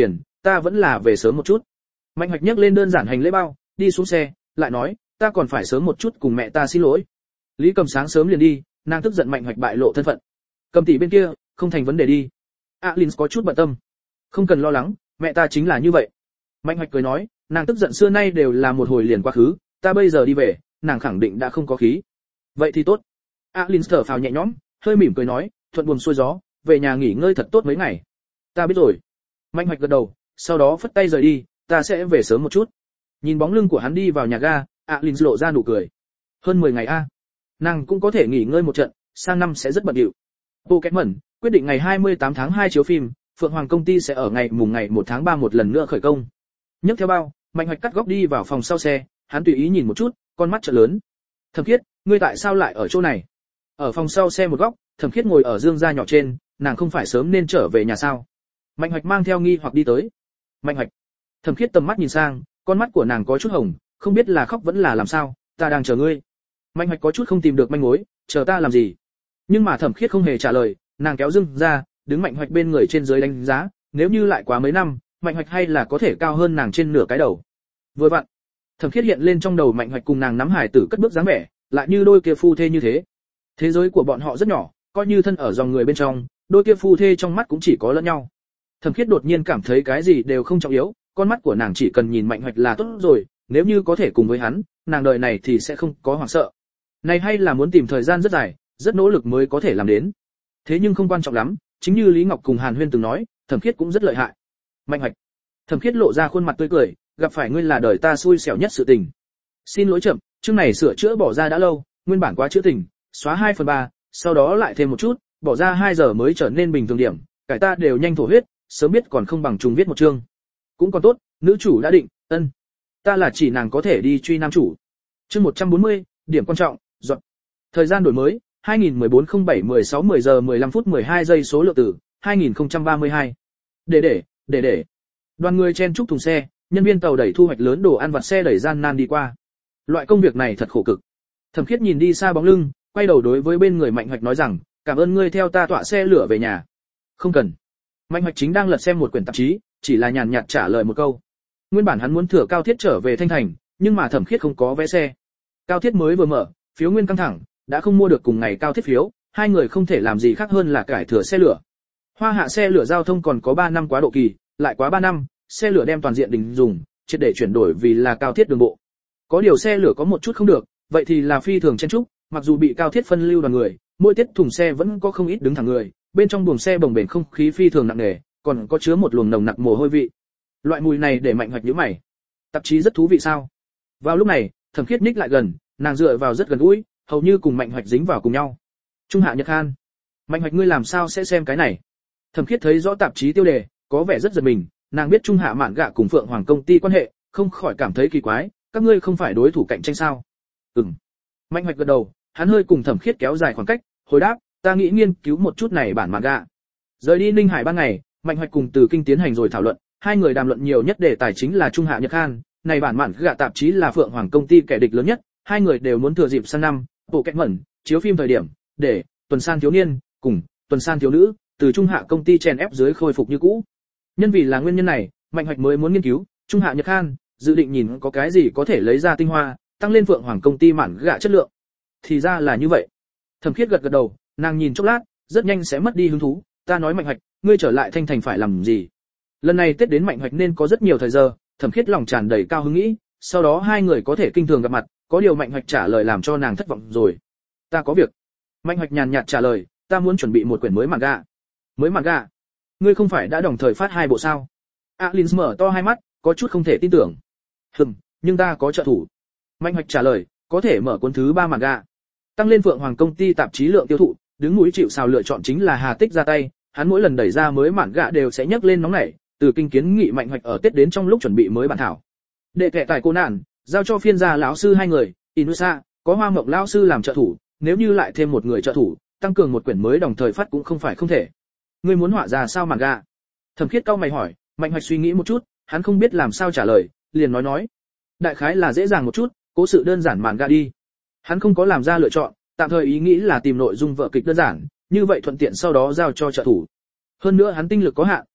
ta vẫn là về sớm một chút. Mạnh Hoạch nhấc lên đơn giản hành lễ bao, đi xuống xe, lại nói, ta còn phải sớm một chút cùng mẹ ta xin lỗi. Lý Cầm sáng sớm liền đi, nàng tức giận Mạnh Hoạch bại lộ thân phận. Cầm tỷ bên kia, không thành vấn đề đi. Alin có chút bận tâm. Không cần lo lắng, mẹ ta chính là như vậy. Mạnh Hoạch cười nói, nàng tức giận xưa nay đều là một hồi liền quá khứ, ta bây giờ đi về, nàng khẳng định đã không có khí. Vậy thì tốt. Alin thở phào nhẹ nhõm, hơi mỉm cười nói, thuận buồm xuôi gió, về nhà nghỉ ngơi thật tốt mấy ngày. Ta biết rồi. Mạnh Hoạch gật đầu, sau đó phất tay rời đi, ta sẽ về sớm một chút. Nhìn bóng lưng của hắn đi vào nhà ga, Alin lộ ra nụ cười. Hơn mười ngày a, nàng cũng có thể nghỉ ngơi một trận, sang năm sẽ rất bận rộn. Pokémon quyết định ngày hai mươi tám tháng hai chiếu phim, Phượng Hoàng công ty sẽ ở ngày mùng ngày một tháng ba một lần nữa khởi công. Nhấc theo bao, Mạnh Hoạch cắt góc đi vào phòng sau xe, hắn tùy ý nhìn một chút, con mắt trợn lớn. Thẩm Khiết, ngươi tại sao lại ở chỗ này? Ở phòng sau xe một góc, Thẩm Khiết ngồi ở dương gia nhỏ trên, nàng không phải sớm nên trở về nhà sao? Mạnh Hoạch mang theo nghi hoặc đi tới. Mạnh Hoạch. Thẩm Khiết tầm mắt nhìn sang, con mắt của nàng có chút hồng, không biết là khóc vẫn là làm sao, ta đang chờ ngươi. Mạnh Hoạch có chút không tìm được manh mối, chờ ta làm gì? Nhưng mà Thẩm Khiết không hề trả lời, nàng kéo Dương ra, đứng Mạnh Hoạch bên người trên dưới đánh giá, nếu như lại quá mấy năm, Mạnh Hoạch hay là có thể cao hơn nàng trên nửa cái đầu. Vừa vặn, Thẩm Khiết hiện lên trong đầu Mạnh Hoạch cùng nàng nắm hải tử cất bước dáng vẻ, lại như đôi kia phu thê như thế. Thế giới của bọn họ rất nhỏ, coi như thân ở dòng người bên trong, đôi kia phu thê trong mắt cũng chỉ có lẫn nhau. Thẩm Khiết đột nhiên cảm thấy cái gì đều không trọng yếu, con mắt của nàng chỉ cần nhìn Mạnh Hoạch là tốt rồi, nếu như có thể cùng với hắn, nàng đời này thì sẽ không có hoảng sợ. Này hay là muốn tìm thời gian rất dài, rất nỗ lực mới có thể làm đến. Thế nhưng không quan trọng lắm, chính như Lý Ngọc cùng Hàn Huyên từng nói, Thẩm Khiết cũng rất lợi hại. Mạnh Hoạch. Thẩm Khiết lộ ra khuôn mặt tươi cười, gặp phải ngươi là đời ta xui xẻo nhất sự tình. Xin lỗi chậm, chương này sửa chữa bỏ ra đã lâu, nguyên bản quá chữa tình, xóa hai phần ba, sau đó lại thêm một chút, bỏ ra hai giờ mới trở nên bình thường điểm, cải ta đều nhanh thổ huyết, sớm biết còn không bằng trùng viết một chương. Cũng còn tốt, nữ chủ đã định, ân. Ta là chỉ nàng có thể đi truy nam chủ. Chương một trăm bốn mươi, điểm quan trọng, dọn. Thời gian đổi mới, hai nghìn mười bốn không bảy mười sáu mười giờ mười lăm phút mười hai giây số lượng tử, hai nghìn không trăm ba mươi hai. Để để, để để. Đoàn người chen chúc thùng xe, nhân viên tàu đẩy thu hoạch lớn đồ ăn vặt xe đẩy gian nan đi qua. Loại công việc này thật khổ cực. Thẩm Khiết nhìn đi xa bóng lưng, quay đầu đối với bên người Mạnh Hoạch nói rằng, cảm ơn ngươi theo ta tọa xe lửa về nhà. Không cần. Mạnh Hoạch chính đang lật xem một quyển tạp chí, chỉ là nhàn nhạt trả lời một câu. Nguyên bản hắn muốn thừa Cao Thiết trở về Thanh Thành, nhưng mà Thẩm Khiết không có vé xe. Cao Thiết mới vừa mở, phiếu nguyên căng thẳng, đã không mua được cùng ngày Cao Thiết phiếu, hai người không thể làm gì khác hơn là cải thừa xe lửa. Hoa hạ xe lửa giao thông còn có ba năm quá độ kỳ, lại quá ba năm, xe lửa đem toàn diện đình dùng, triệt để chuyển đổi vì là Cao Thiết đường bộ. Có điều xe lửa có một chút không được, vậy thì là phi thường chen chúc, mặc dù bị Cao Thiết phân lưu đoàn người, mỗi tiết thùng xe vẫn có không ít đứng thẳng người, bên trong buồng xe bồng bềnh không khí phi thường nặng nề, còn có chứa một luồng nồng nặc mồ hôi vị. Loại mùi này để Mạnh Hoạch nhíu mày. Tạp chí rất thú vị sao? Vào lúc này, Thẩm Khiết ních lại gần, nàng dựa vào rất gần gũi, hầu như cùng Mạnh Hoạch dính vào cùng nhau. Trung Hạ Nhật Khan. Mạnh Hoạch ngươi làm sao sẽ xem cái này? Thẩm Khiết thấy rõ tạp chí tiêu đề, có vẻ rất giật mình, nàng biết Trung Hạ Mạn Gạ cùng Phượng Hoàng công ty quan hệ, không khỏi cảm thấy kỳ quái, các ngươi không phải đối thủ cạnh tranh sao? Ừm. Mạnh Hoạch gật đầu, hắn hơi cùng Thẩm Khiết kéo dài khoảng cách, hồi đáp, ta nghĩ nghiên cứu một chút này bản Mạn Gạ. Rời đi Ninh Hải ban ngày, Mạnh Hoạch cùng Từ Kinh tiến hành rồi thảo luận, hai người đàm luận nhiều nhất đề tài chính là Trung Hạ Nhật Khan, này bản Mạn Gạ tạp chí là Phượng Hoàng công ty kẻ địch lớn nhất, hai người đều muốn thừa dịp sang năm, bộ kẹt mẩn, chiếu phim thời điểm, để tuần san thiếu niên cùng tuần san thiếu nữ, từ Trung Hạ công ty chèn ép dưới khôi phục như cũ. Nhân vì là nguyên nhân này, Mạnh Hoạch mới muốn nghiên cứu Trung Hạ Nhật Khan, dự định nhìn có cái gì có thể lấy ra tinh hoa, tăng lên Phượng Hoàng công ty Mạn Gạ chất lượng. Thì ra là như vậy. Thẩm Khiết gật gật đầu, nàng nhìn chốc lát, rất nhanh sẽ mất đi hứng thú, ta nói Mạnh Hoạch, ngươi trở lại Thanh Thành phải làm gì? Lần này Tết đến Mạnh Hoạch nên có rất nhiều thời giờ, Thẩm Khiết lòng tràn đầy cao hứng nghĩ, sau đó hai người có thể kinh thường gặp mặt, có điều Mạnh Hoạch trả lời làm cho nàng thất vọng rồi. Ta có việc. Mạnh Hoạch nhàn nhạt trả lời, ta muốn chuẩn bị một quyển mới manga. Mới manga? Ngươi không phải đã đồng thời phát hai bộ sao? Alin mở to hai mắt, có chút không thể tin tưởng. Hừm, nhưng ta có trợ thủ. Mạnh Hoạch trả lời, có thể mở cuốn thứ ba manga. Tăng lên Phượng Hoàng công ty tạp chí lượng tiêu thụ, đứng mũi chịu sào lựa chọn chính là Hà Tích ra tay, hắn mỗi lần đẩy ra mới manga đều sẽ nhấc lên nóng nảy, Từ Kinh kiến nghị Mạnh Hoạch ở Tết đến trong lúc chuẩn bị mới bản thảo. Đệ kệ tài cô nạn, giao cho phiên gia lão sư hai người, Inusa, có Hoa Mộng lão sư làm trợ thủ, nếu như lại thêm một người trợ thủ, tăng cường một quyển mới đồng thời phát cũng không phải không thể. Ngươi muốn họa ra sao manga? Thẩm Khiết cau mày hỏi, Mạnh Hoạch suy nghĩ một chút, hắn không biết làm sao trả lời, liền nói nói, đại khái là dễ dàng một chút, cố sự đơn giản manga đi. Hắn không có làm ra lựa chọn, tạm thời ý nghĩ là tìm nội dung vở kịch đơn giản, như vậy thuận tiện sau đó giao cho trợ thủ. Hơn nữa hắn tinh lực có hạn,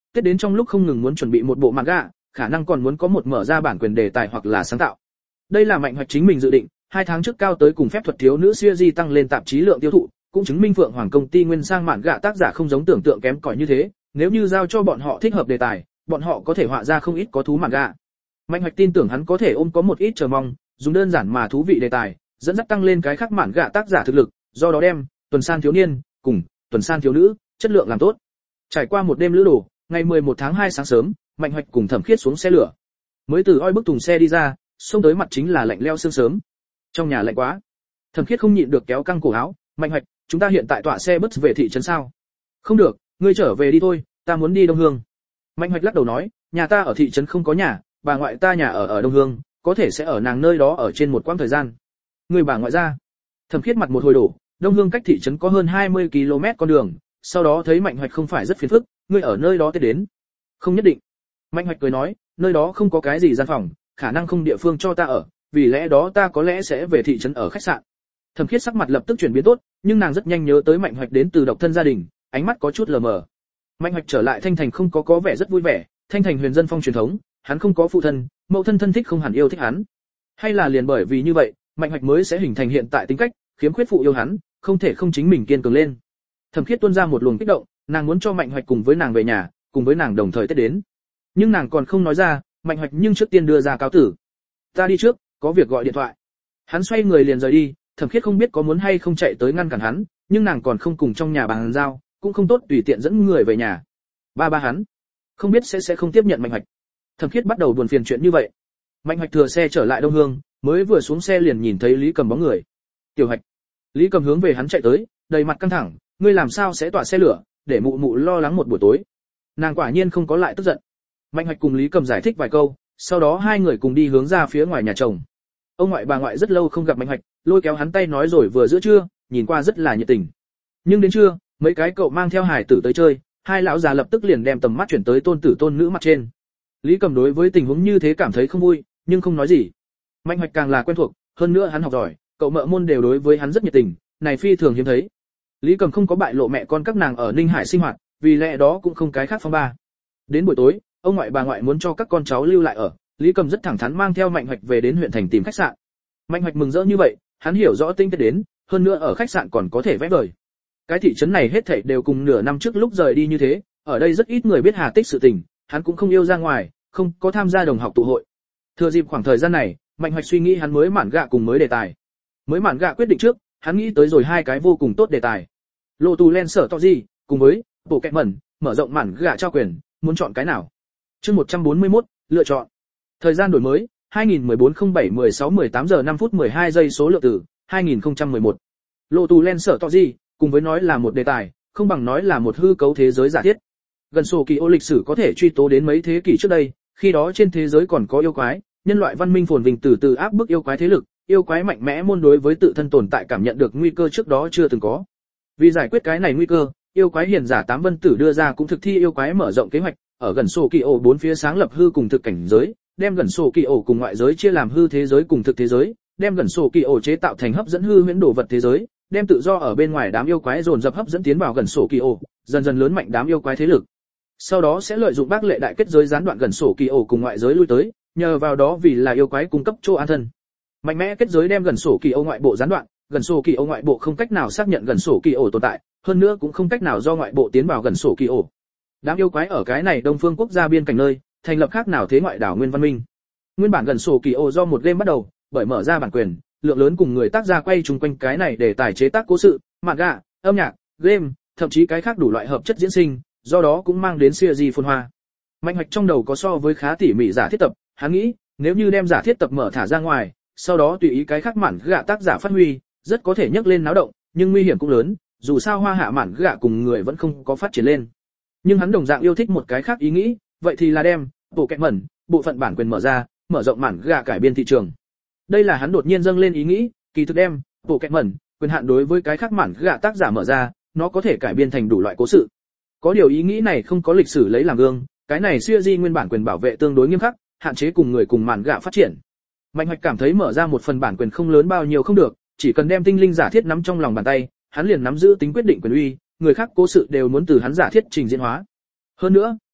Tết đến trong lúc không ngừng muốn chuẩn bị một bộ manga, khả năng còn muốn có một mở ra bản quyền đề tài hoặc là sáng tạo. Đây là Mạnh Hoạch chính mình dự định, hai tháng trước cao tới cùng phép thuật thiếu nữ series tăng lên tạp chí lượng tiêu thụ, cũng chứng minh Phượng Hoàng công ty nguyên sang manga tác giả không giống tưởng tượng kém cỏi như thế, nếu như giao cho bọn họ thích hợp đề tài, bọn họ có thể họa ra không ít có thú manga. Mạnh Hoạch tin tưởng hắn có thể ôm có một ít chờ mong, dùng đơn giản mà thú vị đề tài, dẫn dắt tăng lên cái khác manga tác giả thực lực, do đó đem tuần san thiếu niên cùng tuần san thiếu nữ chất lượng làm tốt. Trải qua một đêm lữ đồ, ngày mười một tháng hai sáng sớm, Mạnh Hoạch cùng Thẩm Khiết xuống xe lửa. Mới từ oi bức thùng xe đi ra, xông tới mặt chính là lạnh lẽo sương sớm. Trong nhà lạnh quá. Thẩm Khiết không nhịn được kéo căng cổ áo, "Mạnh Hoạch, chúng ta hiện tại tọa xe bus về thị trấn sao?" "Không được, ngươi trở về đi thôi, ta muốn đi Đông Hương." Mạnh Hoạch lắc đầu nói, "Nhà ta ở thị trấn không có nhà, bà ngoại ta nhà ở ở Đông Hương, có thể sẽ ở nàng nơi đó ở trên một quãng thời gian." "Người bà ngoại ra?" Thẩm Khiết mặt một hồi đổ, Đông Hương cách thị trấn có hơn hai mươi ki lô mét con đường, sau đó thấy Mạnh Hoạch không phải rất phiền phức, "Ngươi ở nơi đó tới đến?" "Không nhất định." Mạnh Hoạch cười nói, "Nơi đó không có cái gì gian phòng, khả năng không địa phương cho ta ở, vì lẽ đó ta có lẽ sẽ về thị trấn ở khách sạn." Thẩm Khiết sắc mặt lập tức chuyển biến tốt, nhưng nàng rất nhanh nhớ tới Mạnh Hoạch đến từ độc thân gia đình, ánh mắt có chút lờ mờ. Mạnh Hoạch trở lại Thanh Thành không có có vẻ rất vui vẻ, Thanh Thành huyền dân phong truyền thống, hắn không có phụ thân, mẫu thân thân thích không hẳn yêu thích hắn. Hay là liền bởi vì như vậy, Mạnh Hoạch mới sẽ hình thành hiện tại tính cách, khiếm khuyết phụ yêu hắn, không thể không chính mình kiên cường lên. Thẩm Khiết tuôn ra một luồng kích động, nàng muốn cho Mạnh Hoạch cùng với nàng về nhà, cùng với nàng đồng thời Tết đến. Nhưng nàng còn không nói ra, Mạnh Hoạch nhưng trước tiên đưa ra cáo tử. "Ta đi trước, có việc gọi điện thoại." Hắn xoay người liền rời đi, Thẩm Khiết không biết có muốn hay không chạy tới ngăn cản hắn, nhưng nàng còn không cùng trong nhà bàn giao, cũng không tốt tùy tiện dẫn người về nhà. Ba ba hắn, không biết sẽ sẽ không tiếp nhận Mạnh Hoạch. Thẩm Khiết bắt đầu buồn phiền chuyện như vậy. Mạnh Hoạch thừa xe trở lại Đông Hương, mới vừa xuống xe liền nhìn thấy Lý Cầm bóng người. "Tiểu Hoạch." Lý Cầm hướng về hắn chạy tới, đầy mặt căng thẳng, "Ngươi làm sao sẽ tỏa xe lửa, để mụ mụ lo lắng một buổi tối." Nàng quả nhiên không có lại tức giận. Mạnh Hoạch cùng Lý Cầm giải thích vài câu, sau đó hai người cùng đi hướng ra phía ngoài nhà chồng. Ông ngoại bà ngoại rất lâu không gặp Mạnh Hoạch, lôi kéo hắn tay nói rồi vừa giữa trưa, nhìn qua rất là nhiệt tình. Nhưng đến trưa, mấy cái cậu mang theo hải tử tới chơi, hai lão già lập tức liền đem tầm mắt chuyển tới tôn tử tôn nữ mặt trên. Lý Cầm đối với tình huống như thế cảm thấy không vui, nhưng không nói gì. Mạnh Hoạch càng là quen thuộc, hơn nữa hắn học giỏi, cậu mợ môn đều đối với hắn rất nhiệt tình, này phi thường hiếm thấy. Lý Cầm không có bại lộ mẹ con các nàng ở Ninh Hải sinh hoạt, vì lẽ đó cũng không cái khác phong ba. Đến buổi tối, ông ngoại bà ngoại muốn cho các con cháu lưu lại ở, Lý Cầm rất thẳng thắn mang theo Mạnh Hoạch về đến huyện thành tìm khách sạn. Mạnh Hoạch mừng rỡ như vậy, hắn hiểu rõ tinh Tết đến, hơn nữa ở khách sạn còn có thể vẽ vời. Cái thị trấn này hết thảy đều cùng nửa năm trước lúc rời đi như thế, ở đây rất ít người biết Hà Tích sự tình, hắn cũng không yêu ra ngoài, không có tham gia đồng học tụ hội. Thừa dịp khoảng thời gian này, Mạnh Hoạch suy nghĩ hắn mới mạn gạ cùng mới đề tài. Mới mạn gạ quyết định trước, hắn nghĩ tới rồi hai cái vô cùng tốt đề tài. Lộ tù len sở to gì, cùng với bộ kẹt mẩn, mở rộng mạn gạ trao quyền, muốn chọn cái nào? Chương một trăm bốn mươi mốt, lựa chọn. Thời gian đổi mới, hai nghìn mười bốn không bảy mười sáu mười tám giờ năm phút mười hai giây số lượng tử, hai nghìn không trăm mười một. Lộ tù len sở to gì, cùng với nói là một đề tài, không bằng nói là một hư cấu thế giới giả thiết. Gần sổ kỳ ô lịch sử có thể truy tố đến mấy thế kỷ trước đây, khi đó trên thế giới còn có yêu quái, nhân loại văn minh phồn vinh từ từ áp bức yêu quái thế lực, yêu quái mạnh mẽ môn đối với tự thân tồn tại cảm nhận được nguy cơ trước đó chưa từng có. Vì giải quyết cái này nguy cơ, yêu quái hiền giả tám vân tử đưa ra cũng thực thi yêu quái mở rộng kế hoạch, ở gần sổ kỳ ổ bốn phía sáng lập hư cùng thực cảnh giới, đem gần sổ kỳ ổ cùng ngoại giới chia làm hư thế giới cùng thực thế giới, đem gần sổ kỳ ổ chế tạo thành hấp dẫn hư huyễn đồ vật thế giới, đem tự do ở bên ngoài đám yêu quái dồn dập hấp dẫn tiến vào gần sổ kỳ ổ, dần dần lớn mạnh đám yêu quái thế lực. Sau đó sẽ lợi dụng bác lệ đại kết giới gián đoạn gần sổ kỳ ổ cùng ngoại giới lui tới, nhờ vào đó vì là yêu quái cung cấp chỗ an thân. Mạnh mẽ kết giới đem gần sổ kỳ ổ ngoại bộ gián đoạn, gần sổ kỳ ổ ngoại bộ không cách nào xác nhận gần sổ kỳ ổ tồn tại, hơn nữa cũng không cách nào do ngoại bộ tiến vào gần sổ kỳ ổ. Đám yêu quái ở cái này Đông Phương quốc gia biên cảnh nơi, thành lập khác nào thế ngoại đảo nguyên văn minh. Nguyên bản gần sổ kỳ ổ do một game bắt đầu, bởi mở ra bản quyền, lượng lớn cùng người tác gia quay chung quanh cái này để tài chế tác cố sự, manga, âm nhạc, game, thậm chí cái khác đủ loại hợp chất diễn sinh, do đó cũng mang đến series phồn hoa. Mạnh Hoạch trong đầu có so với khá tỉ mỉ giả thiết tập, hắn nghĩ, nếu như đem giả thiết tập mở thả ra ngoài, sau đó tùy ý cái khác mạn gạ tác giả phát huy, rất có thể nhấc lên náo động, nhưng nguy hiểm cũng lớn, dù sao hoa hạ mạn gạ cùng người vẫn không có phát triển lên. Nhưng hắn đồng dạng yêu thích một cái khác ý nghĩ, vậy thì là đem bộ kẹt mẩn, bộ phận bản quyền mở ra, mở rộng mạn gạ cải biên thị trường. Đây là hắn đột nhiên dâng lên ý nghĩ, kỳ thực đem bộ kẹt mẩn, quyền hạn đối với cái khác mạn gạ tác giả mở ra, nó có thể cải biên thành đủ loại cố sự. Có điều ý nghĩ này không có lịch sử lấy làm gương, cái này series nguyên bản quyền bảo vệ tương đối nghiêm khắc, hạn chế cùng người cùng mạn gạ phát triển. Mạnh Hoạch cảm thấy mở ra một phần bản quyền không lớn bao nhiêu không được, chỉ cần đem tinh linh giả thiết nắm trong lòng bàn tay, hắn liền nắm giữ tính quyết định quyền uy, người khác cố sự đều muốn từ hắn giả thiết trình diễn hóa. Hơn nữa,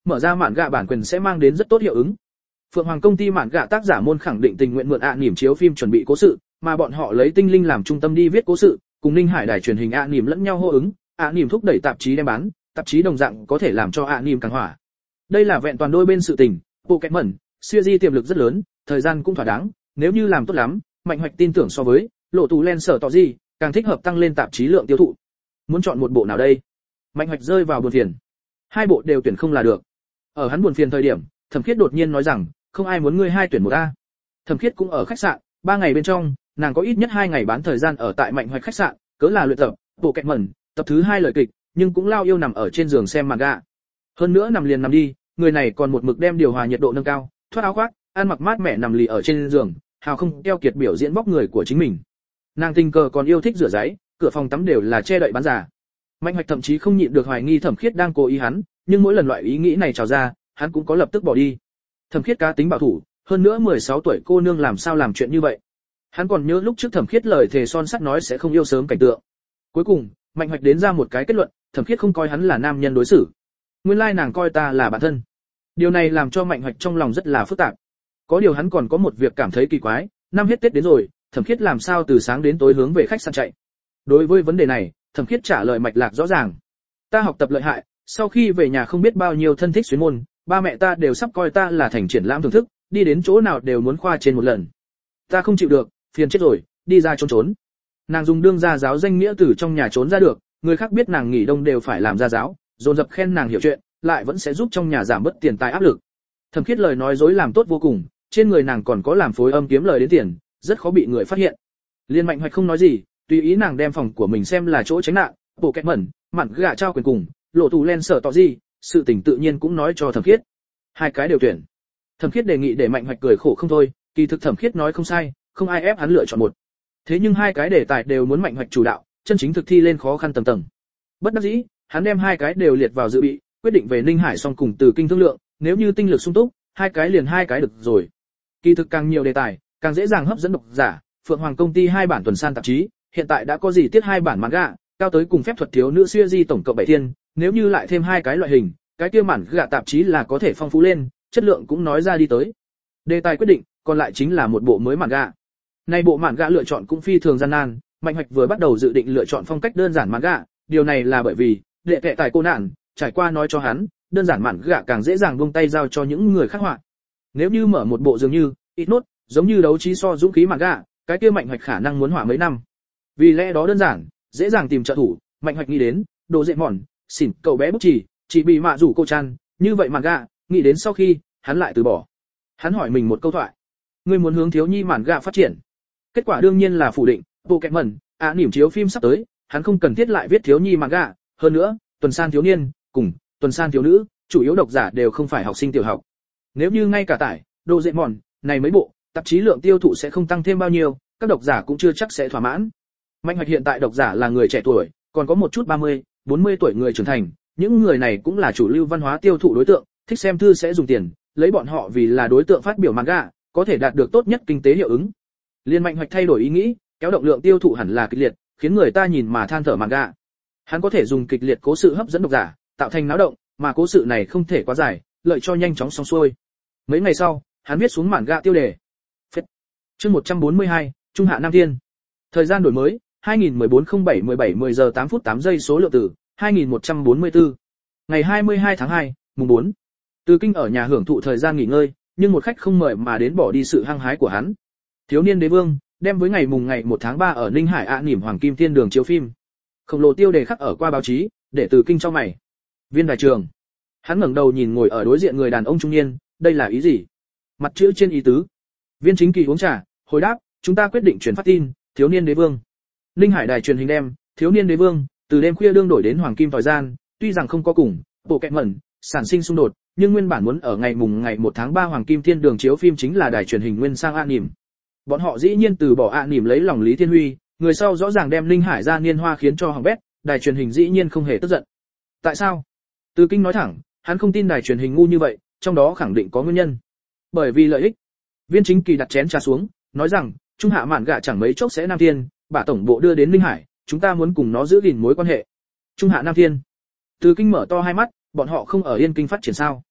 mở ra mạn gạ bản quyền sẽ mang đến rất tốt hiệu ứng. Phượng Hoàng công ty mạn gạ tác giả môn khẳng định tình nguyện mượn ạ niềm chiếu phim chuẩn bị cố sự, mà bọn họ lấy tinh linh làm trung tâm đi viết cố sự, cùng Ninh Hải đài truyền hình ạ niềm lẫn nhau hô ứng, ạ niềm thúc đẩy tạp chí đem bán, tạp chí đồng dạng có thể làm cho ạ niềm càng hỏa. Đây là vẹn toàn đôi bên sự tình, Pokémon, series tiềm lực rất lớn, thời gian cũng thỏa đáng, nếu như làm tốt lắm, Mạnh Hoạch tin tưởng so với lộ tù len sở tỏ gì, càng thích hợp tăng lên tạp chí lượng tiêu thụ. Muốn chọn một bộ nào đây? Mạnh Hoạch rơi vào buồn phiền. Hai bộ đều tuyển không là được. Ở hắn buồn phiền thời điểm, Thẩm Khiết đột nhiên nói rằng, không ai muốn ngươi hai tuyển một a. Thẩm Khiết cũng ở khách sạn, ba ngày bên trong, nàng có ít nhất hai ngày bán thời gian ở tại Mạnh Hoạch khách sạn, cớ là luyện tập, bộ kẹt mẩn, tập thứ hai lời kịch, nhưng cũng lao yêu nằm ở trên giường xem manga. Hơn nữa nằm liền nằm đi, người này còn một mực đem điều hòa nhiệt độ nâng cao, thoát áo khoác, ăn mặc mát mẻ nằm lì ở trên giường, hào không keo kiệt biểu diễn bóc người của chính mình. Nàng tình cờ còn yêu thích rửa giấy, cửa phòng tắm đều là che đậy bán giả. Mạnh Hoạch thậm chí không nhịn được hoài nghi Thẩm Khiết đang cố ý hắn, nhưng mỗi lần loại ý nghĩ này trào ra, hắn cũng có lập tức bỏ đi. Thẩm Khiết cá tính bảo thủ, hơn nữa mười sáu tuổi cô nương làm sao làm chuyện như vậy. Hắn còn nhớ lúc trước Thẩm Khiết lời thề son sắt nói sẽ không yêu sớm cảnh tượng. Cuối cùng, Mạnh Hoạch đến ra một cái kết luận, Thẩm Khiết không coi hắn là nam nhân đối xử. Nguyên lai nàng coi ta là bạn thân. Điều này làm cho Mạnh Hoạch trong lòng rất là phức tạp. Có điều hắn còn có một việc cảm thấy kỳ quái, năm hết Tết đến rồi, Thẩm Khiết làm sao từ sáng đến tối hướng về khách sạn chạy. Đối với vấn đề này, Thẩm Khiết trả lời mạch lạc rõ ràng. Ta học tập lợi hại, sau khi về nhà không biết bao nhiêu thân thích xuyến môn, ba mẹ ta đều sắp coi ta là thành triển lãm thưởng thức, đi đến chỗ nào đều muốn khoa trên một lần. Ta không chịu được, phiền chết rồi, đi ra trốn trốn. Nàng dùng đương gia giáo danh nghĩa từ trong nhà trốn ra được, người khác biết nàng nghỉ đông đều phải làm gia giáo, dồn dập khen nàng hiểu chuyện, lại vẫn sẽ giúp trong nhà giảm bớt tiền tài áp lực. Thẩm Khiết lời nói dối làm tốt vô cùng, trên người nàng còn có làm phối âm kiếm lời đến tiền, rất khó bị người phát hiện. Liên Mạnh Hoạch không nói gì, tùy ý nàng đem phòng của mình xem là chỗ tránh nạn, bộ kẹt mẩn, mặn gạ trao quyền cùng, lộ tù len sở tỏ gì, sự tình tự nhiên cũng nói cho Thẩm Khiết. Hai cái đều tuyển. Thẩm Khiết đề nghị để Mạnh Hoạch cười khổ không thôi, kỳ thực Thẩm Khiết nói không sai, không ai ép hắn lựa chọn một. Thế nhưng hai cái đề tài đều muốn Mạnh Hoạch chủ đạo, chân chính thực thi lên khó khăn tầng tầng. Bất đắc dĩ, hắn đem hai cái đều liệt vào dự bị, quyết định về Ninh Hải song cùng Từ Kinh thương lượng, nếu như tinh lực sung túc, hai cái liền hai cái được rồi. Kỳ thực càng nhiều đề tài, càng dễ dàng hấp dẫn độc giả. Phượng Hoàng công ty hai bản tuần san tạp chí, hiện tại đã có gì tiết hai bản manga, cao tới cùng phép thuật thiếu nữ series tổng cộng bảy thiên, nếu như lại thêm hai cái loại hình, cái kia bản gạ tạp chí là có thể phong phú lên, chất lượng cũng nói ra đi tới. Đề tài quyết định, còn lại chính là một bộ mới manga. Nay bộ manga lựa chọn cũng phi thường gian nan, Mạnh Hoạch vừa bắt đầu dự định lựa chọn phong cách đơn giản manga, điều này là bởi vì đệ tệ tài cô nạn, trải qua nói cho hắn, đơn giản manga càng dễ dàng buông tay giao cho những người khác họa. Nếu như mở một bộ dường như ít nốt, giống như đấu trí so dũng khí manga, cái kia Mạnh Hoạch khả năng muốn họa mấy năm. Vì lẽ đó đơn giản, dễ dàng tìm trợ thủ, Mạnh Hoạch nghĩ đến, đồ dễ mòn, xỉn, cậu bé bút chỉ, chỉ bị mạ rủ cô chan, như vậy manga, nghĩ đến sau khi, hắn lại từ bỏ. Hắn hỏi mình một câu thoại. Ngươi muốn hướng thiếu nhi manga phát triển? Kết quả đương nhiên là phủ định, Pokémon, à niềm chiếu phim sắp tới, hắn không cần thiết lại viết thiếu nhi manga, hơn nữa, tuần san thiếu niên, cùng, tuần san thiếu nữ, chủ yếu độc giả đều không phải học sinh tiểu học. Nếu như ngay cả tải, đồ dễ mòn, này mấy bộ, tạp chí lượng tiêu thụ sẽ không tăng thêm bao nhiêu, các độc giả cũng chưa chắc sẽ thỏa mãn. Mạnh Hoạch hiện tại độc giả là người trẻ tuổi, còn có một chút ba mươi, bốn mươi tuổi người trưởng thành, những người này cũng là chủ lưu văn hóa tiêu thụ đối tượng, thích xem thư sẽ dùng tiền, lấy bọn họ vì là đối tượng phát biểu manga, có thể đạt được tốt nhất kinh tế hiệu ứng. Liên Mạnh Hoạch thay đổi ý nghĩ, kéo động lượng tiêu thụ hẳn là kịch liệt, khiến người ta nhìn mà than thở manga. Hắn có thể dùng kịch liệt cố sự hấp dẫn độc giả, tạo thành náo động, mà cố sự này không thể quá dài, lợi cho nhanh chóng xong xuôi. Mấy ngày sau, hắn viết xuống manga tiêu đề. Phết. Chương một trăm bốn mươi hai, Trung Hạ Nam Thiên. Thời gian đổi mới, hai nghìn mười bốn không bảy mười bảy mười giờ tám phút tám giây số lượng tử, hai nghìn một trăm bốn mươi tư. Ngày hai mươi hai tháng hai, mùng bốn. Từ Kinh ở nhà hưởng thụ thời gian nghỉ ngơi, nhưng một khách không mời mà đến bỏ đi sự hăng hái của hắn. Thiếu niên đế vương, đem với ngày mùng ngày một tháng ba ở Ninh Hải ạ niềm Hoàng Kim Thiên Đường chiếu phim. Khổng lồ tiêu đề khắc ở qua báo chí, để Từ Kinh cho mày. Viên đài trường. Hắn ngẩng đầu nhìn ngồi ở đối diện người đàn ông trung niên, đây là ý gì? Mặt chữ trên ý tứ. Viên Chính Kỳ uống trà, hồi đáp, chúng ta quyết định chuyển phát tin, thiếu niên đế vương. Ninh Hải đài truyền hình đem, thiếu niên đế vương, từ đêm khuya đương đổi đến hoàng kim thời gian, tuy rằng không có cùng, bộ kẹt mẩn, sản sinh xung đột, nhưng nguyên bản muốn ở ngày mùng ngày một tháng ba Hoàng Kim Thiên Đường chiếu phim chính là đài truyền hình nguyên sang ạ niềm. Bọn họ dĩ nhiên từ bỏ ạ niềm lấy lòng Lý Thiên Huy, người sau rõ ràng đem Ninh Hải ra niên hoa khiến cho hỏng bét, đài truyền hình dĩ nhiên không hề tức giận. Tại sao? Từ Kinh nói thẳng, hắn không tin đài truyền hình ngu như vậy, trong đó khẳng định có nguyên nhân. Bởi vì lợi ích. Viên Chính Kỳ đặt chén trà xuống, nói rằng, Trung Hạ mạn gạ chẳng mấy chốc sẽ Nam Thiên, bà tổng bộ đưa đến Ninh Hải, chúng ta muốn cùng nó giữ gìn mối quan hệ. Trung Hạ Nam Thiên. Từ Kinh mở to hai mắt, bọn họ không ở Yên Kinh phát triển sao?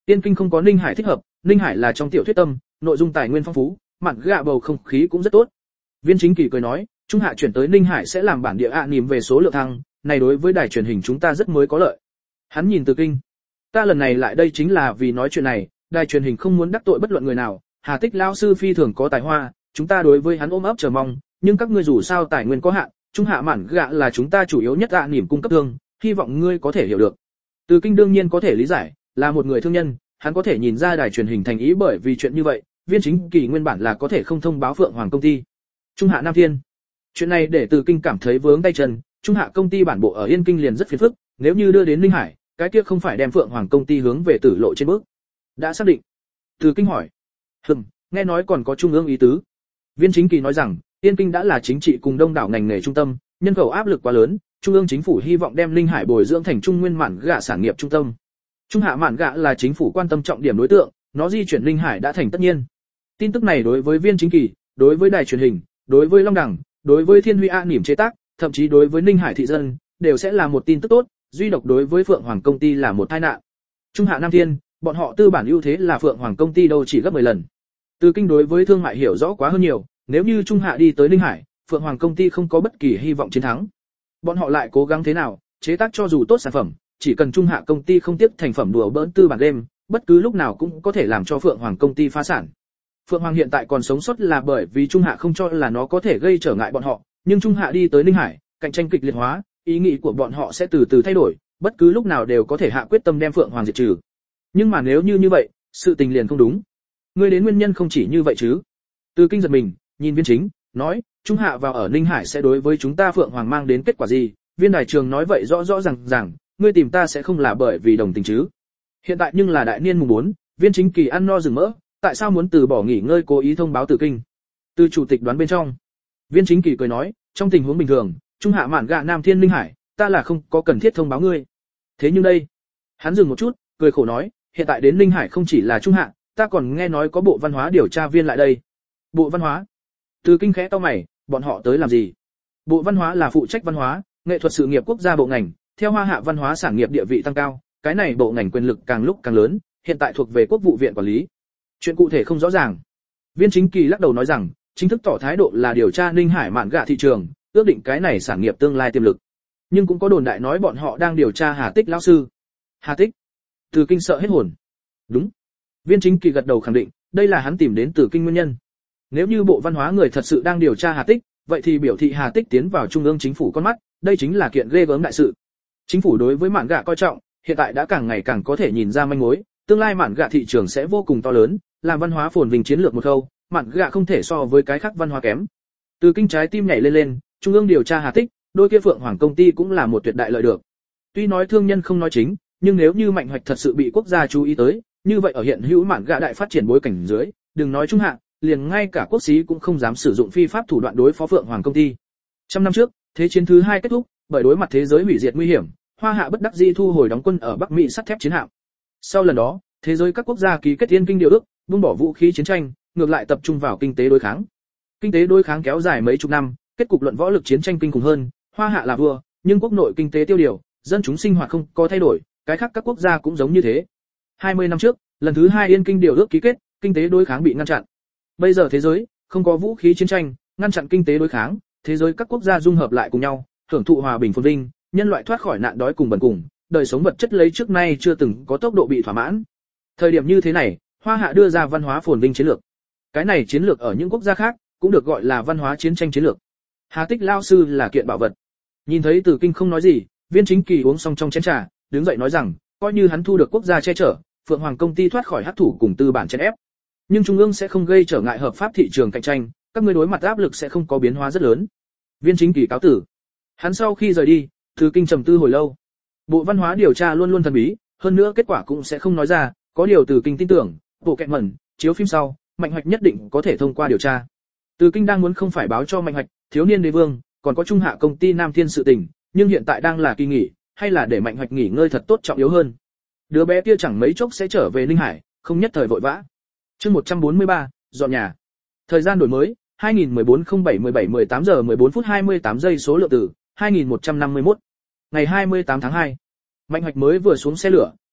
Tiên Kinh không có Ninh Hải thích hợp, Ninh Hải là trong tiểu thuyết tâm, nội dung tài nguyên phong phú, mạn gạ bầu không khí cũng rất tốt. Viên Chính Kỳ cười nói, Trung Hạ chuyển tới Ninh Hải sẽ làm bản địa ạ à niềm về số lượng thăng, này đối với đài truyền hình chúng ta rất mới có lợi. Hắn nhìn Từ Kinh, ta lần này lại đây chính là vì nói chuyện này, đài truyền hình không muốn đắc tội bất luận người nào, Hà Tích lão sư phi thường có tài hoa, chúng ta đối với hắn ôm ấp chờ mong, nhưng các ngươi dù sao tài nguyên có hạn, Trung Hạ mạn gạ là chúng ta chủ yếu nhất ạ à niềm cung cấp thương, hy vọng ngươi có thể hiểu được. Từ Kinh đương nhiên có thể lý giải, là một người thương nhân, hắn có thể nhìn ra đài truyền hình thành ý bởi vì chuyện như vậy, Viên Chính Kỳ nguyên bản là có thể không thông báo Phượng Hoàng công ty. Trung Hạ Nam Thiên. Chuyện này để Từ Kinh cảm thấy vướng tay chân, Trung Hạ công ty bản bộ ở Yên Kinh liền rất phiền phức, nếu như đưa đến Ninh Hải, cái kia không phải đem Phượng Hoàng công ty hướng về tử lộ trên bước. Đã xác định. Từ Kinh hỏi. Hừm, nghe nói còn có trung ương ý tứ. Viên Chính Kỳ nói rằng, Yên Kinh đã là chính trị cùng đông đảo ngành nghề trung tâm, nhân khẩu áp lực quá lớn, trung ương chính phủ hy vọng đem Ninh Hải bồi dưỡng thành trung nguyên mạn gạ sản nghiệp trung tâm. Trung Hạ mạn gạ là chính phủ quan tâm trọng điểm đối tượng, nó di chuyển Ninh Hải đã thành tất nhiên. Tin tức này đối với Viên Chính Kỳ, đối với đài truyền hình, đối với Long Đẳng, đối với Thiên Huy A niềm chế tác, thậm chí đối với Ninh Hải thị dân, đều sẽ là một tin tức tốt, duy độc đối với Phượng Hoàng công ty là một tai nạn. Trung Hạ Nam Thiên, bọn họ tư bản ưu thế là Phượng Hoàng công ty đâu chỉ gấp mười lần. Từ Kinh đối với thương mại hiểu rõ quá hơn nhiều, nếu như Trung Hạ đi tới Ninh Hải, Phượng Hoàng công ty không có bất kỳ hy vọng chiến thắng. Bọn họ lại cố gắng thế nào, chế tác cho dù tốt sản phẩm, chỉ cần Trung Hạ công ty không tiếp thành phẩm đùa bỡn tư bản game, bất cứ lúc nào cũng có thể làm cho Phượng Hoàng công ty phá sản. Phượng Hoàng hiện tại còn sống sót là bởi vì Trung Hạ không cho là nó có thể gây trở ngại bọn họ, nhưng Trung Hạ đi tới Ninh Hải, cạnh tranh kịch liệt hóa, ý nghĩ của bọn họ sẽ từ từ thay đổi, bất cứ lúc nào đều có thể hạ quyết tâm đem Phượng Hoàng diệt trừ. Nhưng mà nếu như như vậy, sự tình liền không đúng. Ngươi đến nguyên nhân không chỉ như vậy chứ? Từ Kinh giật mình, nhìn Viên Chính, nói, Trung Hạ vào ở Ninh Hải sẽ đối với chúng ta Phượng Hoàng mang đến kết quả gì? Viên đài trường nói vậy rõ rõ ràng ràng, ngươi tìm ta sẽ không là bởi vì đồng tình chứ? Hiện tại nhưng là đại niên mùng bốn, Viên Chính Kỳ ăn no rừng mỡ, tại sao muốn từ bỏ nghỉ ngơi cố ý thông báo Từ Kinh? Từ chủ tịch đoán bên trong, Viên Chính Kỳ cười nói, trong tình huống bình thường, Trung Hạ mạn gạ Nam Thiên Ninh Hải, ta là không có cần thiết thông báo ngươi. Thế nhưng đây, hắn dừng một chút, cười khổ nói, hiện tại đến Ninh Hải không chỉ là Trung Hạ, ta còn nghe nói có bộ văn hóa điều tra viên lại đây. Bộ văn hóa? Từ Kinh khẽ cau mày, bọn họ tới làm gì? Bộ văn hóa là phụ trách văn hóa, nghệ thuật sự nghiệp quốc gia bộ ngành, theo Hoa Hạ văn hóa sản nghiệp địa vị tăng cao, cái này bộ ngành quyền lực càng lúc càng lớn, hiện tại thuộc về Quốc vụ viện quản lý. Chuyện cụ thể không rõ ràng. Viên Chính Kỳ lắc đầu nói rằng, chính thức tỏ thái độ là điều tra Ninh Hải mạn gạ thị trường, ước định cái này sản nghiệp tương lai tiềm lực. Nhưng cũng có đồn đại nói bọn họ đang điều tra Hà Tích lão sư. Hà Tích? Từ Kinh sợ hết hồn. Đúng. Viên Chính Kỳ gật đầu khẳng định, đây là hắn tìm đến Từ Kinh nguyên nhân. Nếu như bộ văn hóa người thật sự đang điều tra Hà Tích, vậy thì biểu thị Hà Tích tiến vào trung ương chính phủ con mắt, đây chính là kiện ghê gớm đại sự. Chính phủ đối với mạn gạ coi trọng, hiện tại đã càng ngày càng có thể nhìn ra manh mối, tương lai mạn gạ thị trường sẽ vô cùng to lớn, làm văn hóa phồn vinh chiến lược một khâu, mạn gạ không thể so với cái khác văn hóa kém. Từ Kinh trái tim nhảy lên lên, trung ương điều tra Hà Tích, đôi kia Phượng Hoàng công ty cũng là một tuyệt đại lợi được. Tuy nói thương nhân không nói chính, nhưng nếu như Mạnh Hoạch thật sự bị quốc gia chú ý tới, như vậy ở hiện hữu mạn gạ đại phát triển bối cảnh dưới, đừng nói Trung Hạ, liền ngay cả quốc sĩ cũng không dám sử dụng phi pháp thủ đoạn đối phó Phượng Hoàng công ty. Trăm năm trước, thế chiến thứ hai kết thúc, bởi đối mặt thế giới hủy diệt nguy hiểm, Hoa Hạ bất đắc dĩ thu hồi đóng quân ở Bắc Mỹ sắt thép chiến hạm. Sau lần đó, thế giới các quốc gia ký kết Yên Kinh điều ước, buông bỏ vũ khí chiến tranh, ngược lại tập trung vào kinh tế đối kháng. Kinh tế đối kháng kéo dài mấy chục năm, kết cục luận võ lực chiến tranh kinh khủng hơn, Hoa Hạ là vua, nhưng quốc nội kinh tế tiêu điều, dân chúng sinh hoạt không có thay đổi, cái khác các quốc gia cũng giống như thế. hai mươi năm trước, lần thứ hai Yên Kinh điều ước ký kết, kinh tế đối kháng bị ngăn chặn. Bây giờ thế giới không có vũ khí chiến tranh, ngăn chặn kinh tế đối kháng, thế giới các quốc gia dung hợp lại cùng nhau, hưởng thụ hòa bình phồn vinh, nhân loại thoát khỏi nạn đói cùng bần cùng, đời sống vật chất lấy trước nay chưa từng có tốc độ bị thỏa mãn. Thời điểm như thế này, Hoa Hạ đưa ra văn hóa phồn vinh chiến lược. Cái này chiến lược ở những quốc gia khác cũng được gọi là văn hóa chiến tranh chiến lược. Hà Tích lao sư là kiện bảo vật. Nhìn thấy Từ Kinh không nói gì, Viên Chính Kỳ uống xong trong chén trà, đứng dậy nói rằng, coi như hắn thu được quốc gia che chở, Phượng Hoàng công ty thoát khỏi hắc thủ cùng tư bản chèn ép, nhưng trung ương sẽ không gây trở ngại hợp pháp thị trường cạnh tranh, các ngươi đối mặt áp lực sẽ không có biến hóa rất lớn. Viên Chính Kỳ cáo tử. Hắn sau khi rời đi, Từ Kinh trầm tư hồi lâu. Bộ văn hóa điều tra luôn luôn thần bí, hơn nữa kết quả cũng sẽ không nói ra, có điều Từ Kinh tin tưởng, bộ kẹt mẩn, chiếu phim sau, Mạnh Hoạch nhất định có thể thông qua điều tra. Từ Kinh đang muốn không phải báo cho Mạnh Hoạch, thiếu niên đế vương, còn có Trung Hạ công ty Nam Thiên sự tình, nhưng hiện tại đang là kỳ nghỉ, hay là để Mạnh Hoạch nghỉ ngơi thật tốt trọng yếu hơn. Đứa bé kia chẳng mấy chốc sẽ trở về Ninh Hải, không nhất thời vội vã. Chương một trăm bốn mươi ba, dọn nhà. Thời gian đổi mới, hai nghìn mười bốn không bảy mười bảy mười tám giờ mười bốn phút hai mươi tám giây số lượng tử, hai nghìn một trăm năm mươi mốt. Ngày hai mươi tám tháng hai. Mạnh Hoạch mới vừa xuống xe lửa,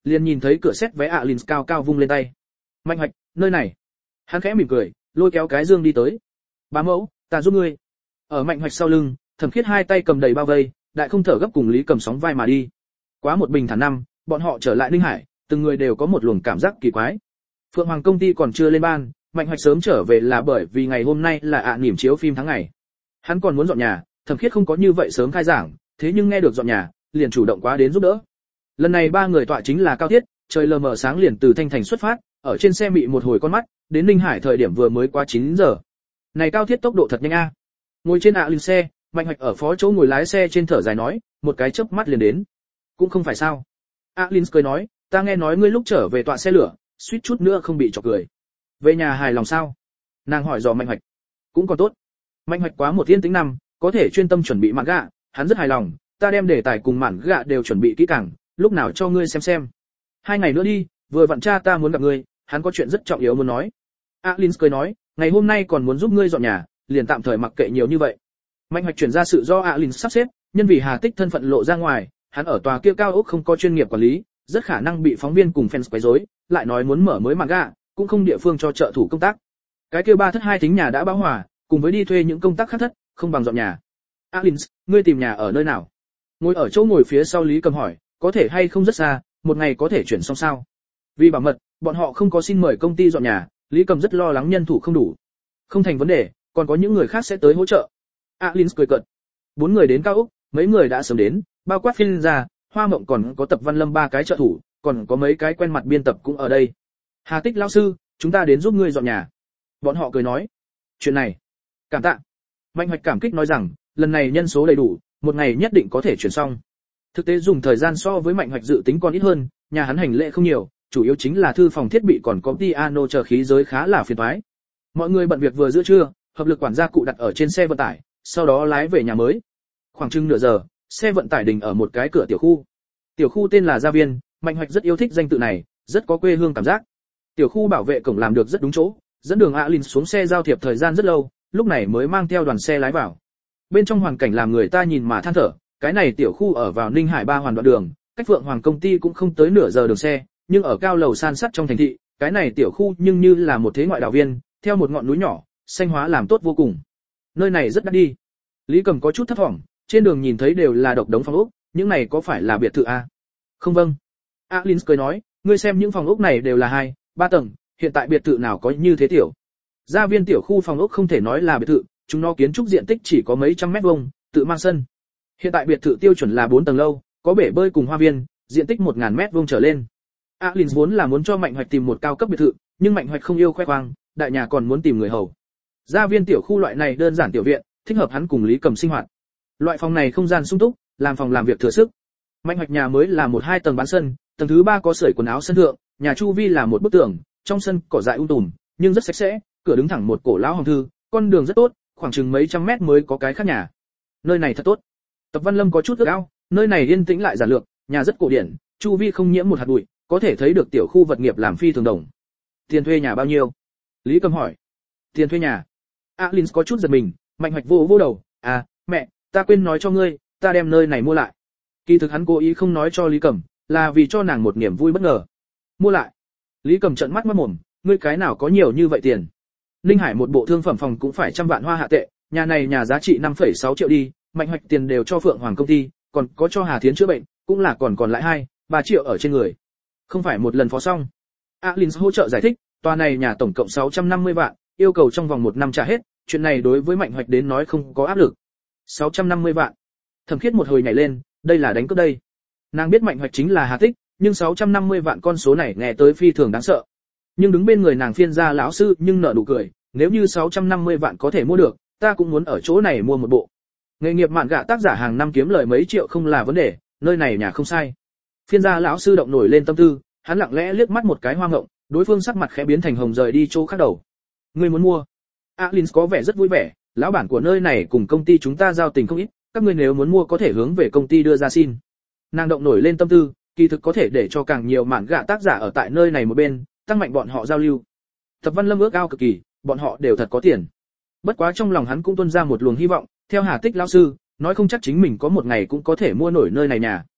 liền nhìn thấy cửa xét vé Alin cao cao vung lên tay. Mạnh Hoạch, nơi này. Hắn khẽ mỉm cười, lôi kéo cái dương đi tới. Bá mẫu, ta giúp ngươi. Ở Mạnh Hoạch sau lưng, Thẩm Khiết hai tay cầm đầy bao vây, đại không thở gấp cùng Lý Cầm sóng vai mà đi. Quá một bình thản năm, bọn họ trở lại Ninh Hải, từng người đều có một luồng cảm giác kỳ quái. Phượng Hoàng công ty còn chưa lên ban, Mạnh Hoạch sớm trở về là bởi vì ngày hôm nay là ạ à niềm chiếu phim tháng ngày. Hắn còn muốn dọn nhà, Thẩm Khiết không có như vậy sớm khai giảng, thế nhưng nghe được dọn nhà, liền chủ động quá đến giúp đỡ. Lần này ba người tọa chính là Cao Thiết, trời lờ mờ sáng liền từ Thanh Thành xuất phát, ở trên xe mị một hồi con mắt, đến Ninh Hải thời điểm vừa mới qua chín giờ. Này Cao Thiết tốc độ thật nhanh a. Ngồi trên ạ à xe, Mạnh Hoạch ở phó chỗ ngồi lái xe trên thở dài nói, một cái chớp mắt liền đến. Cũng không phải sao. Alin cười nói, ta nghe nói ngươi lúc trở về tọa xe lửa, suýt chút nữa không bị chọc cười. Về nhà hài lòng sao? Nàng hỏi dò Mạnh Hoạch. Cũng còn tốt. Mạnh Hoạch quá một thiên tính năm, có thể chuyên tâm chuẩn bị mạn gạ, hắn rất hài lòng, ta đem đề tài cùng mạn gạ đều chuẩn bị kỹ càng, lúc nào cho ngươi xem xem. Hai ngày nữa đi, vừa vặn cha ta muốn gặp ngươi, hắn có chuyện rất trọng yếu muốn nói. Alin cười nói, ngày hôm nay còn muốn giúp ngươi dọn nhà, liền tạm thời mặc kệ nhiều như vậy. Mạnh Hoạch chuyển ra sự do Alin sắp xếp, nhân vì Hà Tích thân phận lộ ra ngoài, hắn ở tòa kia cao ốc không có chuyên nghiệp quản lý, rất khả năng bị phóng viên cùng fans quấy rối, lại nói muốn mở mới manga, cũng không địa phương cho trợ thủ công tác. Cái kia ba thất hai thính nhà đã bão hòa, cùng với đi thuê những công tác khác thất, không bằng dọn nhà. Alin, ngươi tìm nhà ở nơi nào? Ngồi ở chỗ ngồi phía sau Lý Cầm hỏi, có thể hay không rất xa, một ngày có thể chuyển xong sao? Vì bảo mật, bọn họ không có xin mời công ty dọn nhà, Lý Cầm rất lo lắng nhân thủ không đủ. Không thành vấn đề, còn có những người khác sẽ tới hỗ trợ. Alin cười cợt. Bốn người đến cao ốc, mấy người đã sớm đến, bao quát phiên ra, Hoa Mộng còn có Tập Văn Lâm ba cái trợ thủ, còn có mấy cái quen mặt biên tập cũng ở đây. Hà Tích lão sư, chúng ta đến giúp ngươi dọn nhà. Bọn họ cười nói, chuyện này, cảm tạ. Mạnh Hoạch cảm kích nói rằng, lần này nhân số đầy đủ, một ngày nhất định có thể chuyển xong. Thực tế dùng thời gian so với Mạnh Hoạch dự tính còn ít hơn, nhà hắn hành lễ không nhiều, chủ yếu chính là thư phòng thiết bị còn có piano chờ khí giới khá là phiền toái. Mọi người bận việc vừa giữa trưa, hợp lực quản gia cụ đặt ở trên xe vận tải, sau đó lái về nhà mới. Khoảng chừng nửa giờ, xe vận tải đình ở một cái cửa tiểu khu. Tiểu khu tên là Gia Viên, Mạnh Hoạch rất yêu thích danh tự này, rất có quê hương cảm giác. Tiểu khu bảo vệ cổng làm được rất đúng chỗ, dẫn đường Alin xuống xe giao thiệp thời gian rất lâu, lúc này mới mang theo đoàn xe lái vào. Bên trong hoàn cảnh làm người ta nhìn mà than thở, cái này tiểu khu ở vào Ninh Hải ba hoàn đoạn đường, cách Phượng Hoàng công ty cũng không tới nửa giờ đường xe, nhưng ở cao lầu san sắt trong thành thị, cái này tiểu khu nhưng như là một thế ngoại đảo viên, theo một ngọn núi nhỏ, xanh hóa làm tốt vô cùng. Nơi này rất đắt đi. Lý Cầm có chút thấp vọng, trên đường nhìn thấy đều là độc đống phòng ốc, những này có phải là biệt thự a? Không vâng. Alin cười nói, ngươi xem những phòng ốc này đều là hai, ba tầng, hiện tại biệt thự nào có như thế tiểu. Gia Viên tiểu khu phòng ốc không thể nói là biệt thự, chúng nó kiến trúc diện tích chỉ có mấy trăm mét vuông, tự mang sân. Hiện tại biệt thự tiêu chuẩn là bốn tầng lâu, có bể bơi cùng hoa viên, diện tích một nghìn mét vuông trở lên. Alin vốn là muốn cho Mạnh Hoạch tìm một cao cấp biệt thự, nhưng Mạnh Hoạch không yêu khoe khoang, đại nhà còn muốn tìm người hầu. Gia Viên tiểu khu loại này đơn giản tiểu viện, thích hợp hắn cùng Lý Cầm sinh hoạt. Loại phòng này không gian sung túc, làm phòng làm việc thừa sức. Mạnh Hoạch nhà mới là một hai tầng bán sân, tầng thứ ba có sưởi quần áo sân thượng, nhà chu vi là một bức tường, trong sân cỏ dại um tùm, nhưng rất sạch sẽ, cửa đứng thẳng một cổ lão hồng thư, con đường rất tốt, khoảng chừng mấy trăm mét mới có cái khác nhà. Nơi này thật tốt. Tập Văn Lâm có chút ước ao, nơi này yên tĩnh lại giản lược, nhà rất cổ điển, chu vi không nhiễm một hạt bụi, có thể thấy được tiểu khu vật nghiệp làm phi thường đồng. Tiền thuê nhà bao nhiêu? Lý Cầm hỏi. Tiền thuê nhà? Alin có chút giật mình, Mạnh Hoạch vô vô đầu, à, mẹ, ta quên nói cho ngươi, ta đem nơi này mua lại. Kỳ thực hắn cố ý không nói cho Lý Cầm, là vì cho nàng một niềm vui bất ngờ. Mua lại? Lý Cầm trợn mắt mắt mồm, ngươi cái nào có nhiều như vậy tiền? Ninh Hải một bộ thương phẩm phòng cũng phải trăm vạn hoa hạ tệ, nhà này nhà giá trị năm phẩy sáu triệu đi, Mạnh Hoạch tiền đều cho Phượng Hoàng công ty, còn có cho Hà Thiến chữa bệnh, cũng là còn còn lại hai, ba triệu ở trên người. Không phải một lần phó xong. Alin hỗ trợ giải thích, tòa này nhà tổng cộng sáu trăm năm mươi vạn, yêu cầu trong vòng một năm trả hết, chuyện này đối với Mạnh Hoạch đến nói không có áp lực. sáu trăm năm mươi vạn. Thẩm Khiết một hồi nhảy lên, đây là đánh cướp đây. Nàng biết Mạnh Hoạch chính là Hà Tích, nhưng sáu trăm năm mươi vạn con số này nghe tới phi thường đáng sợ. Nhưng đứng bên người nàng phiên gia lão sư nhưng nở nụ cười, nếu như sáu trăm năm mươi vạn có thể mua được, ta cũng muốn ở chỗ này mua một bộ. Nghề nghiệp mạn gạ tác giả hàng năm kiếm lời mấy triệu không là vấn đề, nơi này nhà không sai. Phiên gia lão sư động nổi lên tâm tư, hắn lặng lẽ liếc mắt một cái Hoa Ngộng, đối phương sắc mặt khẽ biến thành hồng rời đi chỗ khác đầu. Ngươi muốn mua? Alin có vẻ rất vui vẻ, lão bản của nơi này cùng công ty chúng ta giao tình không ít, các ngươi nếu muốn mua có thể hướng về công ty đưa ra xin. Nàng động nổi lên tâm tư, kỳ thực có thể để cho càng nhiều mạn gạ tác giả ở tại nơi này một bên, tăng mạnh bọn họ giao lưu. Tập Văn Lâm ước ao cực kỳ, bọn họ đều thật có tiền. Bất quá trong lòng hắn cũng tuôn ra một luồng hy vọng, theo Hà Tích lão sư, nói không chắc chính mình có một ngày cũng có thể mua nổi nơi này nhà.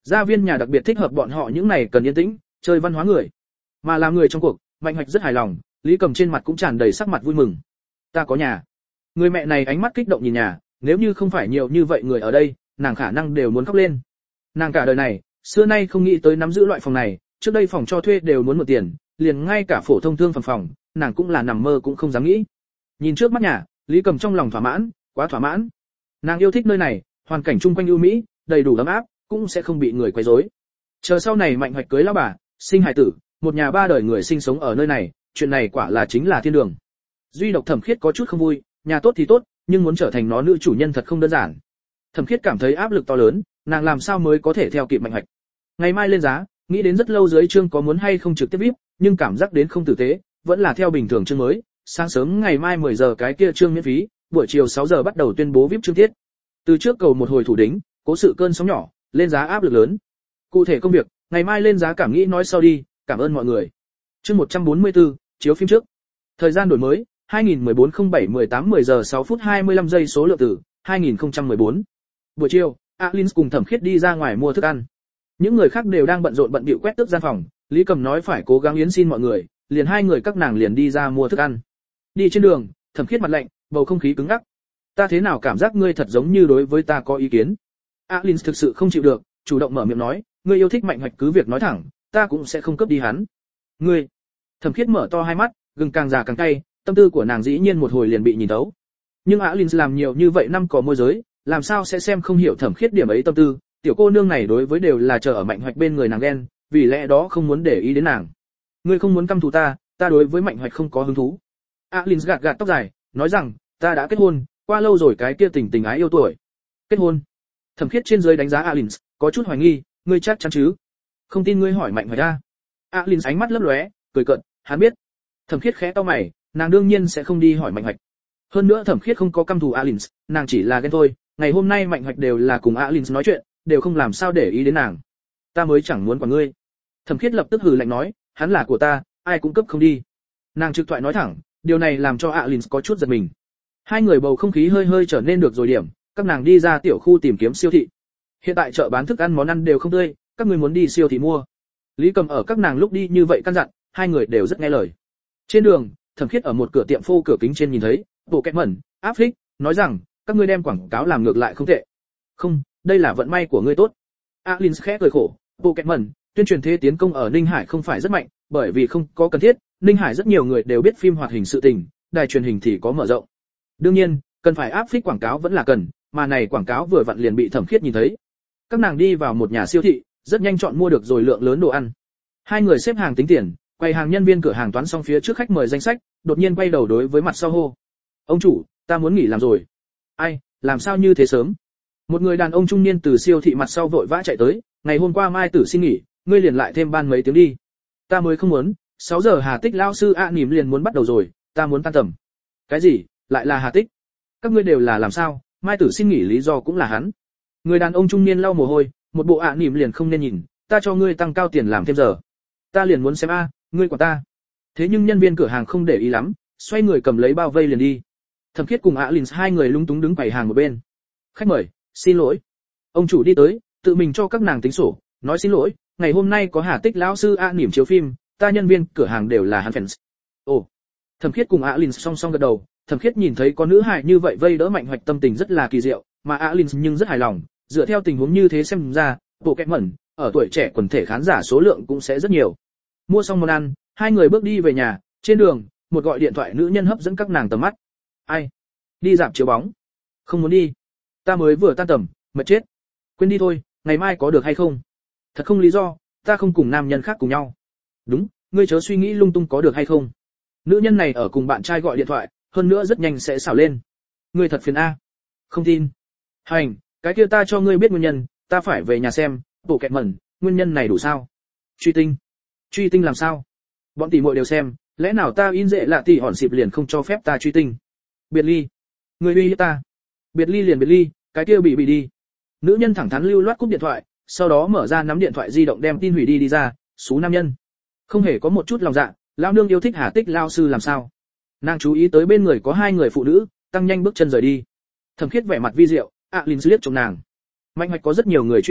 Gia viên nhà đặc biệt thích hợp bọn họ những này cần yên tĩnh, chơi văn hóa người. Mà làm người trong cuộc, Mạnh Hoạch rất hài lòng, Lý Cầm trên mặt cũng tràn đầy sắc mặt vui mừng. Ta có nhà. Người mẹ này ánh mắt kích động nhìn nhà, nếu như không phải nhiều như vậy người ở đây, nàng khả năng đều muốn khóc lên. Nàng cả đời này, xưa nay không nghĩ tới nắm giữ loại phòng này, trước đây phòng cho thuê đều muốn mượn tiền, liền ngay cả phổ thông thương phòng phòng, nàng cũng là nằm mơ cũng không dám nghĩ. Nhìn trước mắt nhà, Lý Cầm trong lòng thỏa mãn, quá thỏa mãn. Nàng yêu thích nơi này, hoàn cảnh chung quanh ưu mỹ, đầy đủ ấm áp, cũng sẽ không bị người quấy rối. Chờ sau này Mạnh Hoạch cưới lão bà, sinh hài tử, một nhà ba đời người sinh sống ở nơi này, chuyện này quả là chính là thiên đường. Duy độc Thẩm Khiết có chút không vui, nhà tốt thì tốt, nhưng muốn trở thành nó nữ chủ nhân thật không đơn giản. Thẩm Khiết cảm thấy áp lực to lớn, nàng làm sao mới có thể theo kịp Mạnh Hoạch. Ngày mai lên giá, nghĩ đến rất lâu dưới chương có muốn hay không trực tiếp vê i pê, nhưng cảm giác đến không tử tế, vẫn là theo bình thường chương mới. Sáng sớm ngày mai mười giờ cái kia chương miễn phí, buổi chiều sáu giờ bắt đầu tuyên bố vê i pê chương tiết. Từ trước cầu một hồi thủ đính, cố sự cơn sóng nhỏ, lên giá áp lực lớn. Cụ thể công việc, ngày mai lên giá cảm nghĩ nói sau đi, cảm ơn mọi người. Chương một trăm bốn mươi tư, chiếu phim trước. Thời gian đổi mới, hai nghìn mười bốn không bảy mười tám mười giờ sáu phút hai mươi lăm giây số lượng tử, hai nghìn không trăm mười bốn. Buổi chiều, Alin cùng Thẩm Khiết đi ra ngoài mua thức ăn. Những người khác đều đang bận rộn bận bịu quét tước gian phòng, Lý Cầm nói phải cố gắng yến xin mọi người, liền hai người các nàng liền đi ra mua thức ăn. Đi trên đường, Thẩm Khiết mặt lạnh, bầu không khí cứng ngắc. Ta thế nào cảm giác ngươi thật giống như đối với ta có ý kiến? Alin thực sự không chịu được, chủ động mở miệng nói, ngươi yêu thích Mạnh Hoạch cứ việc nói thẳng, ta cũng sẽ không cướp đi hắn. Ngươi? Thẩm Khiết mở to hai mắt, gừng càng già càng cay, tâm tư của nàng dĩ nhiên một hồi liền bị nhìn thấu. Nhưng Alin làm nhiều như vậy năm có môi giới, làm sao sẽ xem không hiểu Thẩm Khiết điểm ấy tâm tư, tiểu cô nương này đối với đều là chờ ở Mạnh Hoạch bên người nàng ghen, vì lẽ đó không muốn để ý đến nàng. Ngươi không muốn căm thù ta, ta đối với Mạnh Hoạch không có hứng thú. Alin gạt gạt tóc dài, nói rằng, ta đã kết hôn, qua lâu rồi cái kia tình tình ái yêu tuổi. Kết hôn? Thẩm Khiết trên dưới đánh giá Alin, có chút hoài nghi, ngươi chắc chắn chứ? Không tin ngươi hỏi Mạnh Hoạch a. Alin ánh mắt lấp lóe, cười cợt, hắn biết. Thẩm Khiết khẽ cau mày, nàng đương nhiên sẽ không đi hỏi Mạnh Hoạch. Hơn nữa Thẩm Khiết không có căm thù Alin, nàng chỉ là ghen thôi, ngày hôm nay Mạnh Hoạch đều là cùng Alin nói chuyện, đều không làm sao để ý đến nàng. Ta mới chẳng muốn quản ngươi. Thẩm Khiết lập tức hừ lạnh nói, hắn là của ta, ai cũng cấp không đi. Nàng trực thoại nói thẳng, điều này làm cho Alin có chút giật mình. Hai người bầu không khí hơi hơi trở nên được rồi điểm, các nàng đi ra tiểu khu tìm kiếm siêu thị. Hiện tại chợ bán thức ăn món ăn đều không tươi, các người muốn đi siêu thị mua. Lý Cầm ở các nàng lúc đi như vậy căn dặn, hai người đều rất nghe lời. Trên đường, Thẩm Khiết ở một cửa tiệm phô cửa kính trên nhìn thấy, bộ kẹt mẩn, áp phích, nói rằng, các ngươi đem quảng cáo làm ngược lại không tệ. Không, đây là vận may của ngươi tốt. Alin khẽ cười khổ, bộ kẹt mẩn, tuyên truyền thế tiến công ở Ninh Hải không phải rất mạnh, bởi vì không có cần thiết, Ninh Hải rất nhiều người đều biết phim hoạt hình sự tình, đài truyền hình thì có mở rộng. Đương nhiên, cần phải áp phích quảng cáo vẫn là cần, mà này quảng cáo vừa vặn liền bị Thẩm Khiết nhìn thấy. Các nàng đi vào một nhà siêu thị, rất nhanh chọn mua được rồi lượng lớn đồ ăn. Hai người xếp hàng tính tiền, quầy hàng nhân viên cửa hàng toán xong phía trước khách mời danh sách, đột nhiên quay đầu đối với mặt sau hô: "Ông chủ, ta muốn nghỉ làm rồi." "Ai, làm sao như thế sớm?" Một người đàn ông trung niên từ siêu thị mặt sau vội vã chạy tới, "Ngày hôm qua Mai Tử xin nghỉ, ngươi liền lại thêm ban mấy tiếng đi." "Ta mới không muốn, sáu giờ Hà Tích lão sư ạ nỉm liền muốn bắt đầu rồi, ta muốn tan tầm." "Cái gì? Lại là Hà Tích? Các ngươi đều là làm sao? Mai Tử xin nghỉ lý do cũng là hắn." Người đàn ông trung niên lau mồ hôi, một bộ ạ nỉm liền không nên nhìn, "Ta cho ngươi tăng cao tiền làm thêm giờ." "Ta liền muốn xem a, ngươi quản ta." Thế nhưng nhân viên cửa hàng không để ý lắm, xoay người cầm lấy bao vây liền đi. Thẩm Khiết cùng Alin hai người lúng túng đứng quầy hàng một bên. "Khách mời, xin lỗi." Ông chủ đi tới, tự mình cho các nàng tính sổ, nói xin lỗi, ngày hôm nay có Hà Tích lão sư ạ nỉm chiếu phim, ta nhân viên cửa hàng đều là hắn fans. Ồ. Thẩm Khiết cùng Alin song song gật đầu, Thẩm Khiết nhìn thấy có nữ hài như vậy vây đỡ Mạnh Hoạch tâm tình rất là kỳ diệu, mà Alin nhưng rất hài lòng, dựa theo tình huống như thế xem ra, bộ kẹt mẩn, ở tuổi trẻ quần thể khán giả số lượng cũng sẽ rất nhiều. Mua xong món ăn, hai người bước đi về nhà, trên đường, một gọi điện thoại nữ nhân hấp dẫn các nàng tầm mắt. "Ai? Đi dạp chiếu bóng?" "Không muốn đi. Ta mới vừa tan tầm, mệt chết." "Quên đi thôi, ngày mai có được hay không?" "Thật không lý do, ta không cùng nam nhân khác cùng nhau." "Đúng, ngươi chớ suy nghĩ lung tung có được hay không." Nữ nhân này ở cùng bạn trai gọi điện thoại, hơn nữa rất nhanh sẽ xảo lên. "Ngươi thật phiền a." "Không tin." "Hành, cái kia ta cho ngươi biết nguyên nhân, ta phải về nhà xem, bộ kẹt mẩn, nguyên nhân này đủ sao?" "Truy tinh." "Truy tinh làm sao? Bọn tỷ muội đều xem, lẽ nào ta in dễ lạ tỷ hòn xịp liền không cho phép ta truy tinh?" "Biệt ly." "Ngươi uy hiếp ta." "Biệt ly liền biệt ly, cái kia bị bị đi." Nữ nhân thẳng thắn lưu loát cúp điện thoại, sau đó mở ra nắm điện thoại di động đem tin hủy đi đi ra, xú nam nhân. Không hề có một chút lòng dạ, lão nương yêu thích Hà Tích lão sư làm sao? Nàng chú ý tới bên người có hai người phụ nữ, tăng nhanh bước chân rời đi. Thẩm Khiết vẻ mặt vi diệu, Alin liếc trông nàng. Mạnh Hoạch có rất nhiều người truy a,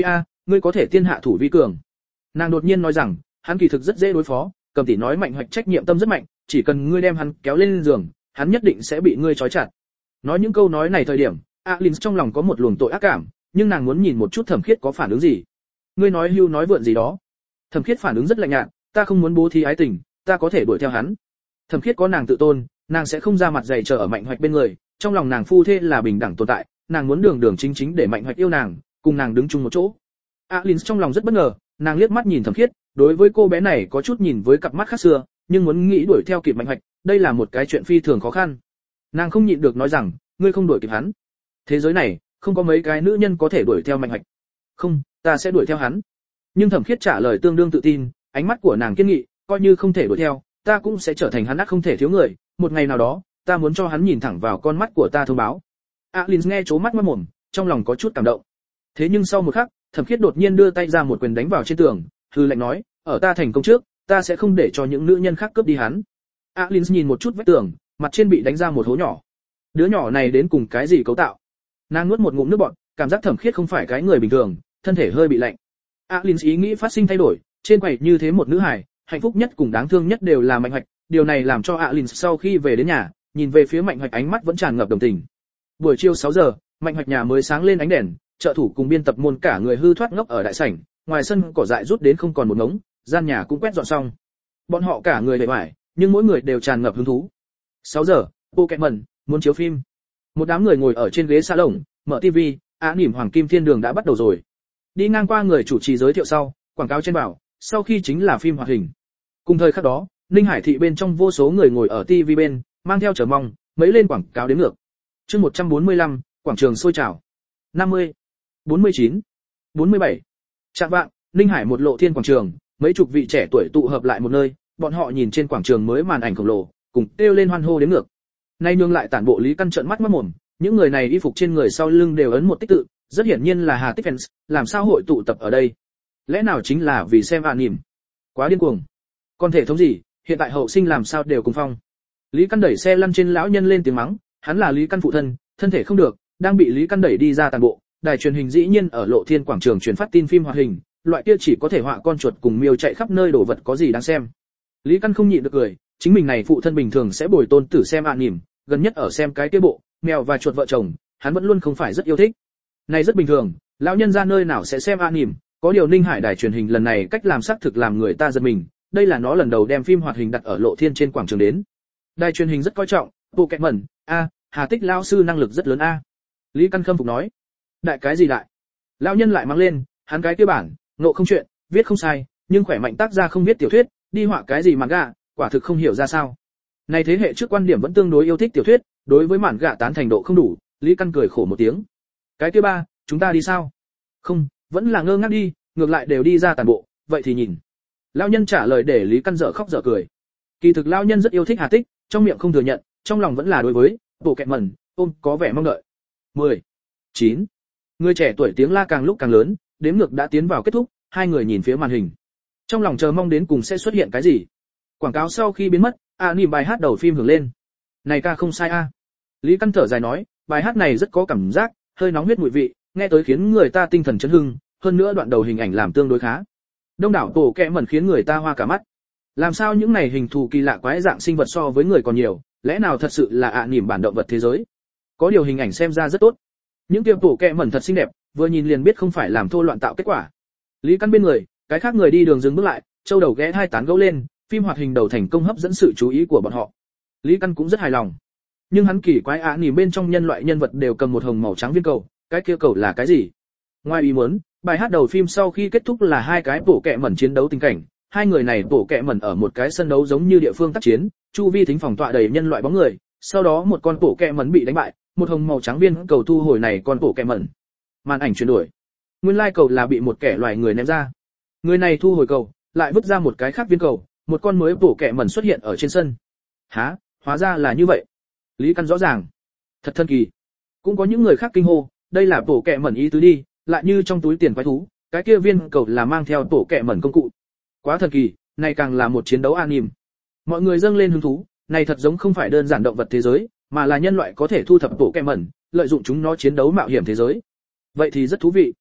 ngươi có thể tiên hạ thủ vi cường. Nàng đột nhiên nói rằng, hắn kỳ thực rất dễ đối phó, Cầm tỷ nói Mạnh Hoạch trách nhiệm tâm rất mạnh, chỉ cần ngươi đem hắn kéo lên giường, hắn nhất định sẽ bị ngươi trói chặt. Nói những câu nói này thời điểm, Alin trong lòng có một luồng tội ác cảm, nhưng nàng muốn nhìn một chút Thẩm Khiết có phản ứng gì. Ngươi nói hưu nói vượn gì đó? Thẩm Khiết phản ứng rất lạnh nhạt, ta không muốn bố thí ái tình, ta có thể đuổi theo hắn. Thẩm Khiết có nàng tự tôn, nàng sẽ không ra mặt dày chờ ở Mạnh Hoạch bên người, trong lòng nàng phu thê là bình đẳng tồn tại, nàng muốn đường đường chính chính để Mạnh Hoạch yêu nàng, cùng nàng đứng chung một chỗ. Alin trong lòng rất bất ngờ, nàng liếc mắt nhìn Thẩm Khiết, đối với cô bé này có chút nhìn với cặp mắt khác xưa, nhưng muốn nghĩ đuổi theo kịp Mạnh Hoạch, đây là một cái chuyện phi thường khó khăn. Nàng không nhịn được nói rằng, ngươi không đuổi kịp hắn. Thế giới này, không có mấy cái nữ nhân có thể đuổi theo Mạnh Hoạch. Không, ta sẽ đuổi theo hắn. Nhưng Thẩm Khiết trả lời tương đương tự tin, ánh mắt của nàng kiên nghị, coi như không thể đuổi theo, ta cũng sẽ trở thành hắn ác không thể thiếu người, một ngày nào đó, ta muốn cho hắn nhìn thẳng vào con mắt của ta thông báo. Alin nghe chố mắt mắt mồm, trong lòng có chút cảm động. Thế nhưng sau một khắc, Thẩm Khiết đột nhiên đưa tay ra một quyền đánh vào trên tường, hư lạnh nói, ở ta thành công trước, ta sẽ không để cho những nữ nhân khác cướp đi hắn. Alin nhìn một chút vách tường, mặt trên bị đánh ra một hố nhỏ. Đứa nhỏ này đến cùng cái gì cấu tạo? Nàng nuốt một ngụm nước bọt, cảm giác Thẩm Khiết không phải cái người bình thường, thân thể hơi bị lạnh. Alin ý nghĩ phát sinh thay đổi, trên quầy như thế một nữ hài, hạnh phúc nhất cùng đáng thương nhất đều là Mạnh Hoạch, điều này làm cho Alin sau khi về đến nhà, nhìn về phía Mạnh Hoạch ánh mắt vẫn tràn ngập đồng tình. Buổi chiều sáu giờ, Mạnh Hoạch nhà mới sáng lên ánh đèn, trợ thủ cùng biên tập môn cả người hư thoát ngốc ở đại sảnh, ngoài sân cỏ dại rút đến không còn một ngống, gian nhà cũng quét dọn xong. Bọn họ cả người bề bại, nhưng mỗi người đều tràn ngập hứng thú. sáu giờ, Pokémon muốn chiếu phim. Một đám người ngồi ở trên ghế salon, mở ti vi, Á Nỉm Hoàng Kim Thiên Đường đã bắt đầu rồi. Đi ngang qua người chủ trì giới thiệu sau, quảng cáo trên bảo, sau khi chính là phim hoạt hình. Cùng thời khắc đó, Ninh Hải thị bên trong vô số người ngồi ở ti vi bên, mang theo chờ mong, mấy lên quảng cáo đến ngược. Chương một trăm bốn mươi lăm, quảng trường sôi trào. năm mươi, bốn mươi chín, bốn mươi bảy. Trạng vạng, Ninh Hải một lộ thiên quảng trường, mấy chục vị trẻ tuổi tụ hợp lại một nơi, bọn họ nhìn trên quảng trường mới màn ảnh khổng lồ, cùng kêu lên hoan hô đến ngược. Nay nhường lại tản bộ Lý Căn trợn mắt mắt mồm, những người này y phục trên người sau lưng đều ấn một tích tự, rất hiển nhiên là Hà Tích fans, làm sao hội tụ tập ở đây? Lẽ nào chính là vì xem anime? Quá điên cuồng. Còn thể thống gì, hiện tại hậu sinh làm sao đều cùng phong. Lý Căn đẩy xe lăn trên lão nhân lên tiếng mắng, hắn là Lý Căn phụ thân, thân thể không được, đang bị Lý Căn đẩy đi ra tàn bộ. Đài truyền hình dĩ nhiên ở lộ thiên quảng trường truyền phát tin phim hoạt hình, loại kia chỉ có thể họa con chuột cùng miêu chạy khắp nơi đổ vật có gì đáng xem. Lý Căn không nhịn được cười, chính mình này phụ thân bình thường sẽ bồi tôn tử xem anime, gần nhất ở xem cái kia bộ mèo và chuột vợ chồng, hắn vẫn luôn không phải rất yêu thích. Này rất bình thường, lão nhân ra nơi nào sẽ xem anime, có điều Ninh Hải đài truyền hình lần này cách làm xác thực làm người ta giật mình, đây là nó lần đầu đem phim hoạt hình đặt ở lộ thiên trên quảng trường đến. Đài truyền hình rất coi trọng, Pokémon, a, Hà Tích lão sư năng lực rất lớn a. Lý Căn khâm phục nói. Đại cái gì đại? Lão nhân lại mang lên, hắn cái kia bản, ngộ không chuyện, viết không sai, nhưng khỏe mạnh tác gia không biết tiểu thuyết, đi họa cái gì manga, quả thực không hiểu ra sao. Này thế hệ trước quan điểm vẫn tương đối yêu thích tiểu thuyết, đối với mạn gạ tán thành độ không đủ, Lý Căn cười khổ một tiếng. Cái kia ba, chúng ta đi sao? Không, vẫn là ngơ ngác đi, ngược lại đều đi ra tàn bộ, vậy thì nhìn. Lão nhân trả lời để Lý Căn dở khóc dở cười. Kỳ thực lão nhân rất yêu thích Hà Tích, trong miệng không thừa nhận, trong lòng vẫn là đối với Pokémon, ôm có vẻ mong đợi. mười, chín. Người trẻ tuổi tiếng la càng lúc càng lớn, đếm ngược đã tiến vào kết thúc, hai người nhìn phía màn hình. Trong lòng chờ mong đến cùng sẽ xuất hiện cái gì. Quảng cáo sau khi biến mất, anime bài hát đầu phim hưởng lên. Này ca không sai a. Lý Căn thở dài nói, bài hát này rất có cảm giác, hơi nóng huyết mùi vị, nghe tới khiến người ta tinh thần chấn hưng, hơn nữa đoạn đầu hình ảnh làm tương đối khá. Đông đảo tổ kẹ mẩn khiến người ta hoa cả mắt. Làm sao những này hình thù kỳ lạ quái dạng sinh vật so với người còn nhiều, lẽ nào thật sự là ạ niềm bản động vật thế giới? Có điều hình ảnh xem ra rất tốt. Những tiệm tổ kẹ mẩn thật xinh đẹp, vừa nhìn liền biết không phải làm thô loạn tạo kết quả. Lý Căn bên người, cái khác người đi đường dừng bước lại, châu đầu ghé hai tán gẫu lên, phim hoạt hình đầu thành công hấp dẫn sự chú ý của bọn họ. Lý Căn cũng rất hài lòng. Nhưng hắn kỳ quái ạ niềm bên trong nhân loại nhân vật đều cầm một hồng màu trắng viên cầu, cái kia cầu là cái gì? Ngoài ý muốn, bài hát đầu phim sau khi kết thúc là hai cái bộ kẹ mẩn chiến đấu tình cảnh, hai người này bộ kẹ mẩn ở một cái sân đấu giống như địa phương tác chiến, chu vi thính phòng tọa đầy nhân loại bóng người, sau đó một con bộ kẹ mẩn bị đánh bại, một hồng màu trắng viên cầu thu hồi này con bộ kẹ mẩn. Màn ảnh chuyển đổi. Nguyên lai cầu là bị một kẻ loài người ném ra. Người này thu hồi cầu, lại vứt ra một cái khác viên cầu, một con mới bộ kẹ mẩn xuất hiện ở trên sân. Hả, hóa ra là như vậy. Lý Căn rõ ràng. Thật thần kỳ. Cũng có những người khác kinh hô, đây là bộ kẹ mẩn ý tứ đi, lại như trong túi tiền quái thú, cái kia viên cầu là mang theo bộ kẹ mẩn công cụ. Quá thần kỳ, này càng là một chiến đấu anime. Mọi người dâng lên hứng thú, này thật giống không phải đơn giản động vật thế giới, mà là nhân loại có thể thu thập bộ kẹ mẩn, lợi dụng chúng nó chiến đấu mạo hiểm thế giới. Vậy thì rất thú vị.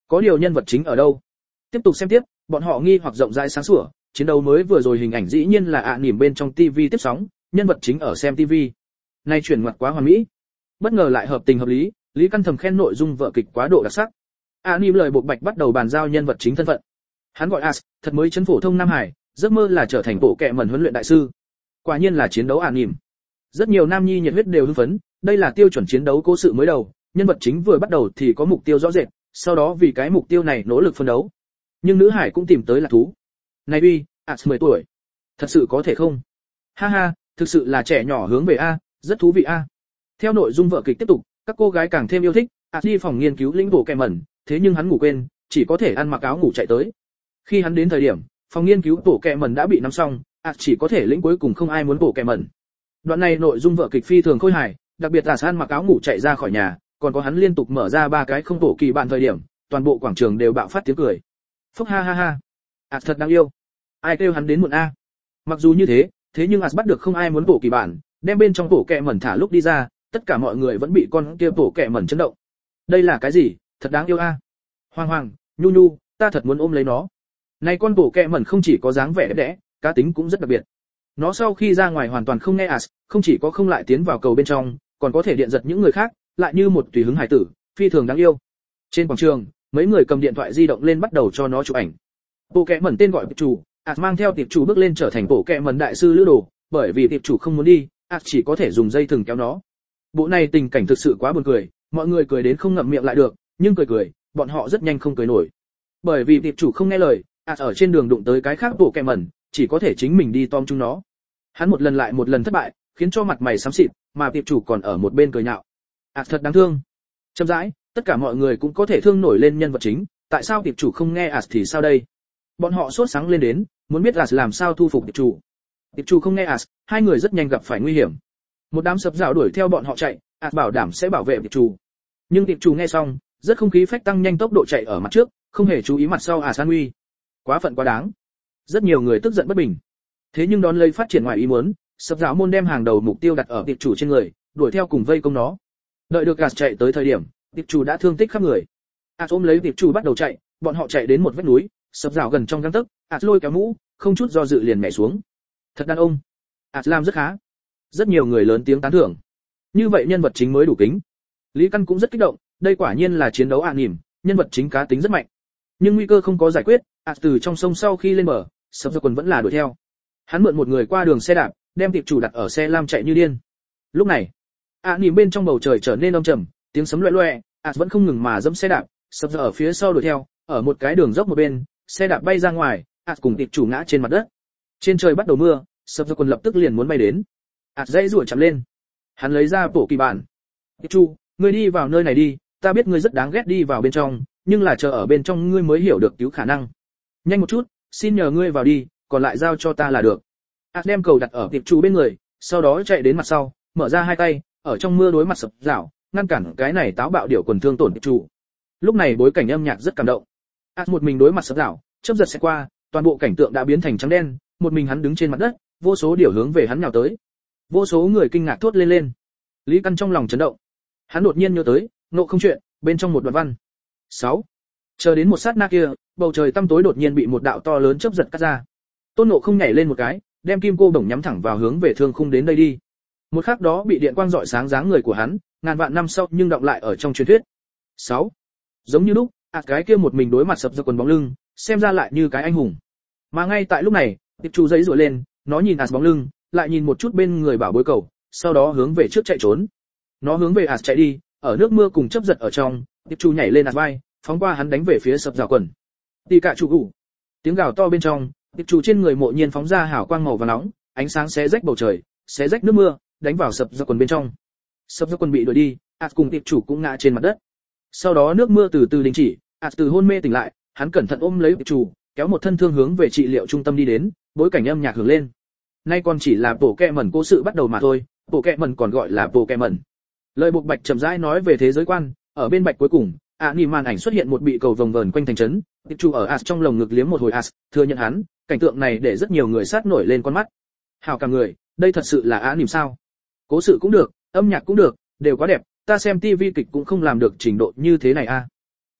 Có điều nhân vật chính ở đâu? Tiếp tục xem tiếp, bọn họ nghi hoặc rộng rãi sáng sủa, chiến đấu mới vừa rồi hình ảnh dĩ nhiên là ạ niềm bên trong tivi tiếp sóng, nhân vật chính ở xem tivi. Nay chuyển ngoặt quá hoàn mỹ. Bất ngờ lại hợp tình hợp lý, Lý Căn thầm khen nội dung vở kịch quá độ đặc sắc. ạ niềm lời buộc bạch bắt đầu bàn giao nhân vật chính thân phận. Hắn gọi As, thật mới chấn phổ thông Nam Hải, giấc mơ là trở thành bộ kệ mẩn huấn luyện đại sư. Quả nhiên là chiến đấu ạ niềm. Rất nhiều nam nhi nhiệt huyết đều hưng phấn, đây là tiêu chuẩn chiến đấu cố sự mới đầu, nhân vật chính vừa bắt đầu thì có mục tiêu rõ rệt, sau đó vì cái mục tiêu này nỗ lực phân đấu. Nhưng nữ hải cũng tìm tới là thú. Này uy, As mười tuổi. Thật sự có thể không? Ha ha, thực sự là trẻ nhỏ hướng về a, rất thú vị a. Theo nội dung vở kịch tiếp tục, các cô gái càng thêm yêu thích, As đi phòng nghiên cứu lĩnh bộ kệ mẩn, thế nhưng hắn ngủ quên, chỉ có thể ăn mặc áo ngủ chạy tới. Khi hắn đến thời điểm, phòng nghiên cứu bộ kệ mẩn đã bị nắm xong, As chỉ có thể lĩnh cuối cùng không ai muốn bộ kệ mẩn. Đoạn này nội dung vở kịch phi thường khôi hài, đặc biệt là As mặc áo ngủ chạy ra khỏi nhà, còn có hắn liên tục mở ra ba cái không bộ kỳ bạn thời điểm, toàn bộ quảng trường đều bạo phát tiếng cười. Phúc ha ha ha. As thật đáng yêu. Ai kêu hắn đến muộn a. Mặc dù như thế, thế nhưng As bắt được không ai muốn bộ kỳ bản, đem bên trong bộ kệ mẩn thả lúc đi ra, tất cả mọi người vẫn bị con kia bộ kệ mẩn chấn động. Đây là cái gì? Thật đáng yêu a. Hoàng Hoàng, Nhu Nhu, ta thật muốn ôm lấy nó. Này con bộ kệ mẩn không chỉ có dáng vẻ đẹp đẽ, cá tính cũng rất đặc biệt. Nó sau khi ra ngoài hoàn toàn không nghe As, không chỉ có không lại tiến vào cầu bên trong, còn có thể điện giật những người khác, lại như một tùy hứng hải tử, phi thường đáng yêu. Trên quảng trường, mấy người cầm điện thoại di động lên bắt đầu cho nó chụp ảnh. Bộ kệ mẩn tên gọi tiệp chủ, As mang theo tiệp chủ bước lên trở thành bộ kệ mẩn đại sư lữ đồ, bởi vì tiệp chủ không muốn đi, As chỉ có thể dùng dây thừng kéo nó. Bộ này tình cảnh thực sự quá buồn cười, mọi người cười đến không ngậm miệng lại được, nhưng cười cười, bọn họ rất nhanh không cười nổi. Bởi vì tiệp chủ không nghe lời, As ở trên đường đụng tới cái khác bộ kệ mẩn, chỉ có thể chính mình đi tóm chúng nó. Hắn một lần lại một lần thất bại, khiến cho mặt mày xám xịt, mà tiệp chủ còn ở một bên cười nhạo. As thật đáng thương. Chậm rãi, tất cả mọi người cũng có thể thương nổi lên nhân vật chính, tại sao tiệp chủ không nghe As thì sao đây? Bọn họ sốt sáng lên đến, muốn biết As làm sao thu phục tiệp chủ. Tiệp chủ không nghe As, hai người rất nhanh gặp phải nguy hiểm. Một đám sập rào đuổi theo bọn họ chạy, As bảo đảm sẽ bảo vệ tiệp chủ. Nhưng tiệp chủ nghe xong, rất không khí phách tăng nhanh tốc độ chạy ở mặt trước, không hề chú ý mặt sau As an nguy. Quá phận quá đáng. Rất nhiều người tức giận bất bình. Thế nhưng đón lấy phát triển ngoài ý muốn, sập rào môn đem hàng đầu mục tiêu đặt ở tiệp chủ trên người, đuổi theo cùng vây công nó. Đợi được As chạy tới thời điểm, tiệp chủ đã thương tích khắp người. As ôm lấy tiệp chủ bắt đầu chạy, bọn họ chạy đến một vách núi, sập rào gần trong gang tấc, As lôi kéo mũ, không chút do dự liền nhảy xuống. Thật đàn ông. As làm rất khá. Rất nhiều người lớn tiếng tán thưởng. Như vậy nhân vật chính mới đủ kính. Lý Căn cũng rất kích động, đây quả nhiên là chiến đấu ạ niềm, nhân vật chính cá tính rất mạnh. Nhưng nguy cơ không có giải quyết, As từ trong sông sau khi lên bờ, sập rào quần vẫn là đuổi theo. Hắn mượn một người qua đường xe đạp, đem tiệp chủ đặt ở xe lam chạy như điên. Lúc này, ạ niềm bên trong bầu trời trở nên âm trầm, tiếng sấm loẹ loẹ, As vẫn không ngừng mà dẫm xe đạp, sập rào ở phía sau đuổi theo, ở một cái đường dốc một bên, xe đạp bay ra ngoài, As cùng tiệp chủ ngã trên mặt đất. Trên trời bắt đầu mưa, sập rào quần lập tức liền muốn bay đến. As dây rủa chạm lên. Hắn lấy ra bộ kỳ bản. Tiệp chủ, ngươi đi vào nơi này đi, ta biết ngươi rất đáng ghét đi vào bên trong, nhưng là chờ ở bên trong ngươi mới hiểu được cứu khả năng. Nhanh một chút, xin nhờ ngươi vào đi, còn lại giao cho ta là được. As đem cầu đặt ở tiệp chủ bên người, sau đó chạy đến mặt sau, mở ra hai tay, ở trong mưa đối mặt sập rào, ngăn cản cái này táo bạo điểu quần thương tổn tiệp chủ. Lúc này bối cảnh âm nhạc rất cảm động. As một mình đối mặt sập rào, chớp giật sẽ qua, toàn bộ cảnh tượng đã biến thành trắng đen, một mình hắn đứng trên mặt đất, vô số điểu hướng về hắn nhào tới. Vô số người kinh ngạc thốt lên lên. Lý Căn trong lòng chấn động. Hắn đột nhiên nhớ tới, nộ không chuyện, bên trong một đoạn văn. sáu. Chờ đến một sát na kia, bầu trời tăm tối đột nhiên bị một đạo to lớn chớp giật cắt ra. Tôn Ngộ không nhảy lên một cái, đem kim cô bổng nhắm thẳng vào hướng về thương khung đến đây đi. Một khắc đó bị điện quang rọi sáng dáng người của hắn, ngàn vạn năm sau nhưng đọng lại ở trong truyền thuyết. sáu. Giống như lúc, ạt cái kia một mình đối mặt sập ra quần bóng lưng, xem ra lại như cái anh hùng. Mà ngay tại lúc này, tiệp chủ giấy rủa lên, nó nhìn ạt bóng lưng, lại nhìn một chút bên người bảo bối cầu, sau đó hướng về trước chạy trốn. Nó hướng về ạt chạy đi, ở nước mưa cùng chớp giật ở trong, tiệp chủ nhảy lên ạt vai, phóng qua hắn đánh về phía sập rào quần. Tì cả chủ gù. Tiếng gào to bên trong, tiệp chủ trên người mộ nhiên phóng ra hào quang màu vàng nóng, ánh sáng xé rách bầu trời, xé rách nước mưa, đánh vào sập rào quần bên trong. Sập rào quần bị đuổi đi, ạt cùng tiệp chủ cũng ngã trên mặt đất. Sau đó nước mưa từ từ đình chỉ, ạt từ hôn mê tỉnh lại, hắn cẩn thận ôm lấy tiệp chủ, kéo một thân thương hướng về trị liệu trung tâm đi đến, bối cảnh âm nhạc hưởng lên. Nay còn chỉ là bộ kệ mẩn cố sự bắt đầu mà thôi, bộ kệ mẩn còn gọi là bộ kệ mẩn. Lời buộc bạch chậm rãi nói về thế giới quan, ở bên bạch cuối cùng, ạ nỉ màn ảnh xuất hiện một bị cầu vồng vờn quanh thành trấn, tiệp chủ ở As trong lồng ngực liếm một hồi As, thừa nhận hắn, cảnh tượng này để rất nhiều người sát nổi lên con mắt. Hào cả người, đây thật sự là ạ nỉ sao? Cố sự cũng được, âm nhạc cũng được, đều quá đẹp, ta xem tivi kịch cũng không làm được trình độ như thế này a. À. Đúng,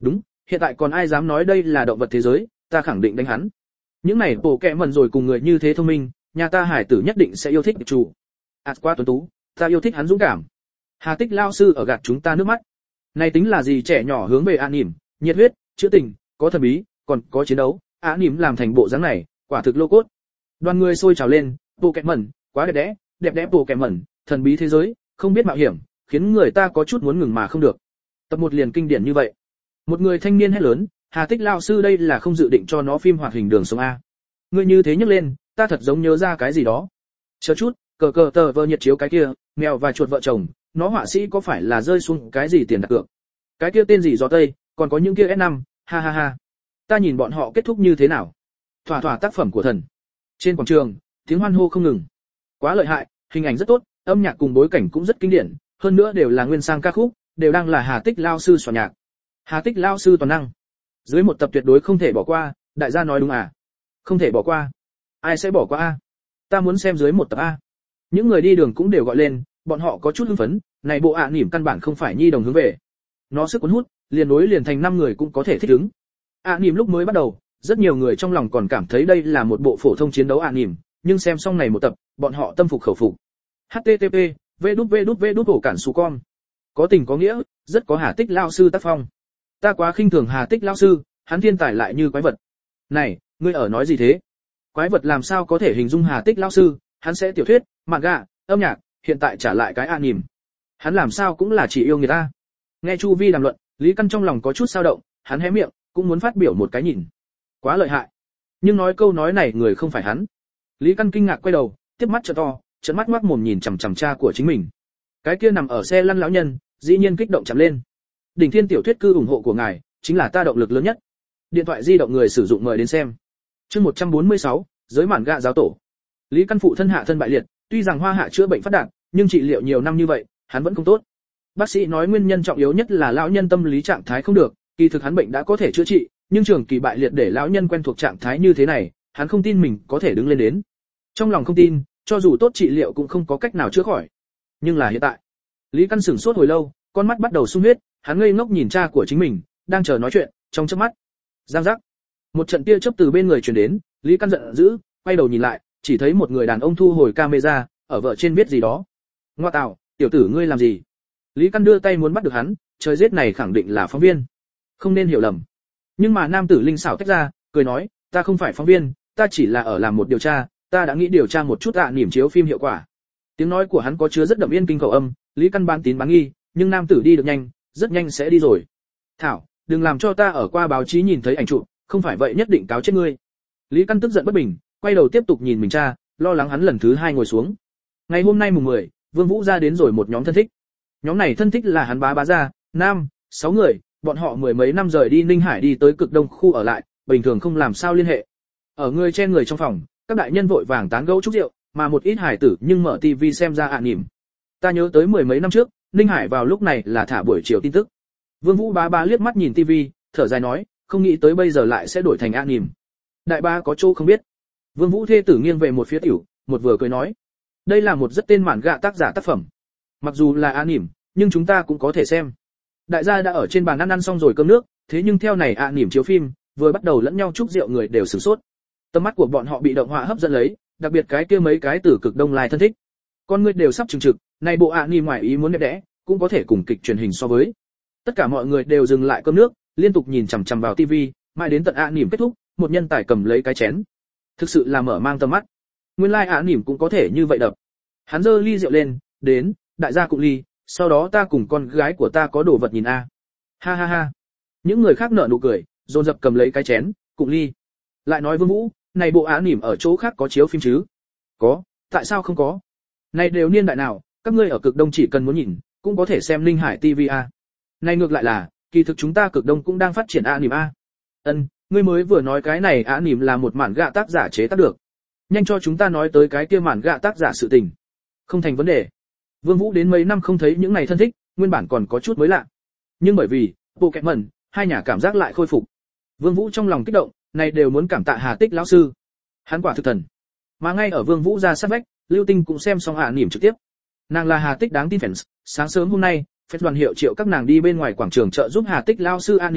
hiện tại còn ai dám nói đây là động vật thế giới, ta khẳng định đánh hắn. Những này bộ kẹ mẩn rồi cùng người như thế thông minh, nhà ta hải tử nhất định sẽ yêu thích chủ. À qua tuấn tú, ta yêu thích hắn dũng cảm. Hà Tích lao sư ở gạt chúng ta nước mắt. Này tính là gì, trẻ nhỏ hướng về an nỉm, nhiệt huyết, chữa tình, có thần bí, còn có chiến đấu, an nỉm làm thành bộ dáng này, quả thực lô cốt. Đoàn người sôi trào lên, bộ kẹ mẩn, quá đẹp đẽ, đẹp đẽ bộ kẹ mẩn, thần bí thế giới, không biết mạo hiểm, khiến người ta có chút muốn ngừng mà không được. Tập một liền kinh điển như vậy. Một người thanh niên hét lớn, Hà Tích lao sư đây là không dự định cho nó phim hoạt hình đường sống a. Ngươi như thế nhấc lên, ta thật giống nhớ ra cái gì đó. Chờ chút, cờ cờ tờ vơ nhiệt chiếu cái kia, mèo và chuột vợ chồng, nó họa sĩ có phải là rơi xuống cái gì tiền đặt cược? Cái kia tên gì gió tây, còn có những kia ét năm, ha ha ha. Ta nhìn bọn họ kết thúc như thế nào? Thỏa thỏa tác phẩm của thần. Trên quảng trường, tiếng hoan hô không ngừng. Quá lợi hại, hình ảnh rất tốt, âm nhạc cùng bối cảnh cũng rất kinh điển, hơn nữa đều là nguyên sang ca khúc, đều đang là Hà Tích lao sư soạn nhạc. Hà Tích lao sư toàn năng. Dưới một tập tuyệt đối không thể bỏ qua, đại gia nói đúng à? Không thể bỏ qua. Ai sẽ bỏ qua a? Ta muốn xem dưới một tập a. Những người đi đường cũng đều gọi lên, bọn họ có chút hưng phấn, này bộ ạ à nỉm căn bản không phải nhi đồng hướng về. Nó sức cuốn hút, liền nối liền thành năm người cũng có thể thích ứng. ạ à nỉm lúc mới bắt đầu, rất nhiều người trong lòng còn cảm thấy đây là một bộ phổ thông chiến đấu ạ à nỉm, nhưng xem xong này một tập, bọn họ tâm phục khẩu phục. hát tê tê pê, vê đút vê đút vê đút ổ cản su con. Có tình có nghĩa, rất có Hà Tích lao sư tác phong. Ta quá khinh thường Hà Tích lao sư, hắn thiên tài lại như quái vật. Này, ngươi ở nói gì thế? Quái vật làm sao có thể hình dung Hà Tích lao sư, hắn sẽ tiểu thuyết, manga, âm nhạc, hiện tại trả lại cái anime. Hắn làm sao cũng là chỉ yêu người ta. Nghe Chu Vi đàm luận, Lý Căn trong lòng có chút dao động, hắn hé miệng, cũng muốn phát biểu một cái nhìn. Quá lợi hại. Nhưng nói câu nói này người không phải hắn. Lý Căn kinh ngạc quay đầu, tiếp mắt trợ to, trợn mắt ngoác mồm nhìn chằm chằm cha của chính mình. Cái kia nằm ở xe lăn lão nhân, dĩ nhiên kích động chạm lên. Đỉnh Thiên tiểu thuyết cư ủng hộ của ngài, chính là ta động lực lớn nhất. Điện thoại di động người sử dụng mời đến xem. Chương một trăm bốn mươi sáu, giới mản gạ giáo tổ. Lý Căn phụ thân hạ thân bại liệt, tuy rằng Hoa Hạ chữa bệnh phát đạt, nhưng trị liệu nhiều năm như vậy, hắn vẫn không tốt. Bác sĩ nói nguyên nhân trọng yếu nhất là lão nhân tâm lý trạng thái không được, kỳ thực hắn bệnh đã có thể chữa trị, nhưng trường kỳ bại liệt để lão nhân quen thuộc trạng thái như thế này, hắn không tin mình có thể đứng lên đến. Trong lòng không tin, cho dù tốt trị liệu cũng không có cách nào chữa khỏi. Nhưng là hiện tại, Lý Căn sửng sốt hồi lâu, con mắt bắt đầu sung huyết, hắn ngây ngốc nhìn cha của chính mình, đang chờ nói chuyện, trong chớp mắt, giang giác, một trận tia chớp từ bên người truyền đến, Lý Căn giận dữ, quay đầu nhìn lại, chỉ thấy một người đàn ông thu hồi camera, ở vợ trên viết gì đó. Ngoa tạo, tiểu tử ngươi làm gì? Lý Căn đưa tay muốn bắt được hắn, trời giết này khẳng định là phóng viên, không nên hiểu lầm. Nhưng mà nam tử linh xảo tách ra, cười nói, ta không phải phóng viên, ta chỉ là ở làm một điều tra, ta đã nghĩ điều tra một chút ạ à, niềm chiếu phim hiệu quả. Tiếng nói của hắn có chứa rất đậm yên kinh khẩu âm, Lý Căn bán tín bán nghi, nhưng nam tử đi được nhanh, rất nhanh sẽ đi rồi. Thảo, đừng làm cho ta ở qua báo chí nhìn thấy ảnh chụp, không phải vậy nhất định cáo chết ngươi. Lý Căn tức giận bất bình, quay đầu tiếp tục nhìn mình cha, lo lắng hắn lần thứ hai ngồi xuống. Ngày hôm nay mùng mười, Vương Vũ ra đến rồi một nhóm thân thích. Nhóm này thân thích là hắn bá bá gia, nam, sáu người, bọn họ mười mấy năm rời đi Ninh Hải đi tới cực đông khu ở lại, bình thường không làm sao liên hệ. Ở người trên người trong phòng, các đại nhân vội vàng tán gẫu chúc rượu, mà một ít hải tử nhưng mở tivi xem ra ạ à nỉm. Ta nhớ tới mười mấy năm trước, Ninh Hải vào lúc này là thả buổi chiều tin tức. Vương Vũ bá bá liếc mắt nhìn tivi, thở dài nói, không nghĩ tới bây giờ lại sẽ đổi thành ạ à nỉm. Đại ba có chỗ không biết. Vương Vũ thê tử nghiêng về một phía tiểu, một vừa cười nói, đây là một rất tên mạn gạ tác giả tác phẩm. Mặc dù là ạ à nỉm, nhưng chúng ta cũng có thể xem. Đại gia đã ở trên bàn ăn ăn xong rồi cơm nước, thế nhưng theo này ạ à nỉm chiếu phim, vừa bắt đầu lẫn nhau chúc rượu người đều sửng sốt. Tầm mắt của bọn họ bị động họa hấp dẫn lấy, đặc biệt cái kia mấy cái từ cực đông lai thân thích. Con người đều sắp trừng trực, này bộ ạ à nỉm ngoài ý muốn đẹp đẽ, cũng có thể cùng kịch truyền hình so với. Tất cả mọi người đều dừng lại cơm nước, liên tục nhìn chằm chằm vào tivi, mãi đến tận ạ à nỉm kết thúc, một nhân tài cầm lấy cái chén. Thực sự là mở mang tầm mắt. Nguyên lai like ạ à nỉm cũng có thể như vậy đập. Hắn giơ ly rượu lên, đến, đại gia cùng ly, sau đó ta cùng con gái của ta có đồ vật nhìn a. Ha ha ha. Những người khác nở nụ cười, dồn dập cầm lấy cái chén, cùng ly. Lại nói Vương Vũ, này bộ ạ à nỉm ở chỗ khác có chiếu phim chứ? Có, tại sao không có? Này đều niên đại nào, các ngươi ở cực đông chỉ cần muốn nhìn, cũng có thể xem Ninh Hải ti vi a. Này ngược lại là, kỳ thực chúng ta cực đông cũng đang phát triển ạ à nỉm a. Ân, ngươi mới vừa nói cái này ạ à nỉm là một mản gạ tác giả chế tác được. Nhanh cho chúng ta nói tới cái kia mản gạ tác giả sự tình. Không thành vấn đề. Vương Vũ đến mấy năm không thấy những này thân thích, nguyên bản còn có chút mới lạ. Nhưng bởi vì, bộ kẹt mẩn, hai nhà cảm giác lại khôi phục. Vương Vũ trong lòng kích động, này đều muốn cảm tạ Hà Tích lão sư. Hắn quả thực thần. Mà ngay ở Vương Vũ ra sát vách, Lưu Tinh cũng xem xong ạ à nỉm trực tiếp. Nàng là Hà Tích đáng tin fans, sáng sớm hôm nay, phép đoàn hiệu triệu các nàng đi bên ngoài quảng trường chợ giúp Hà Tích lão sư ạ à nỉm,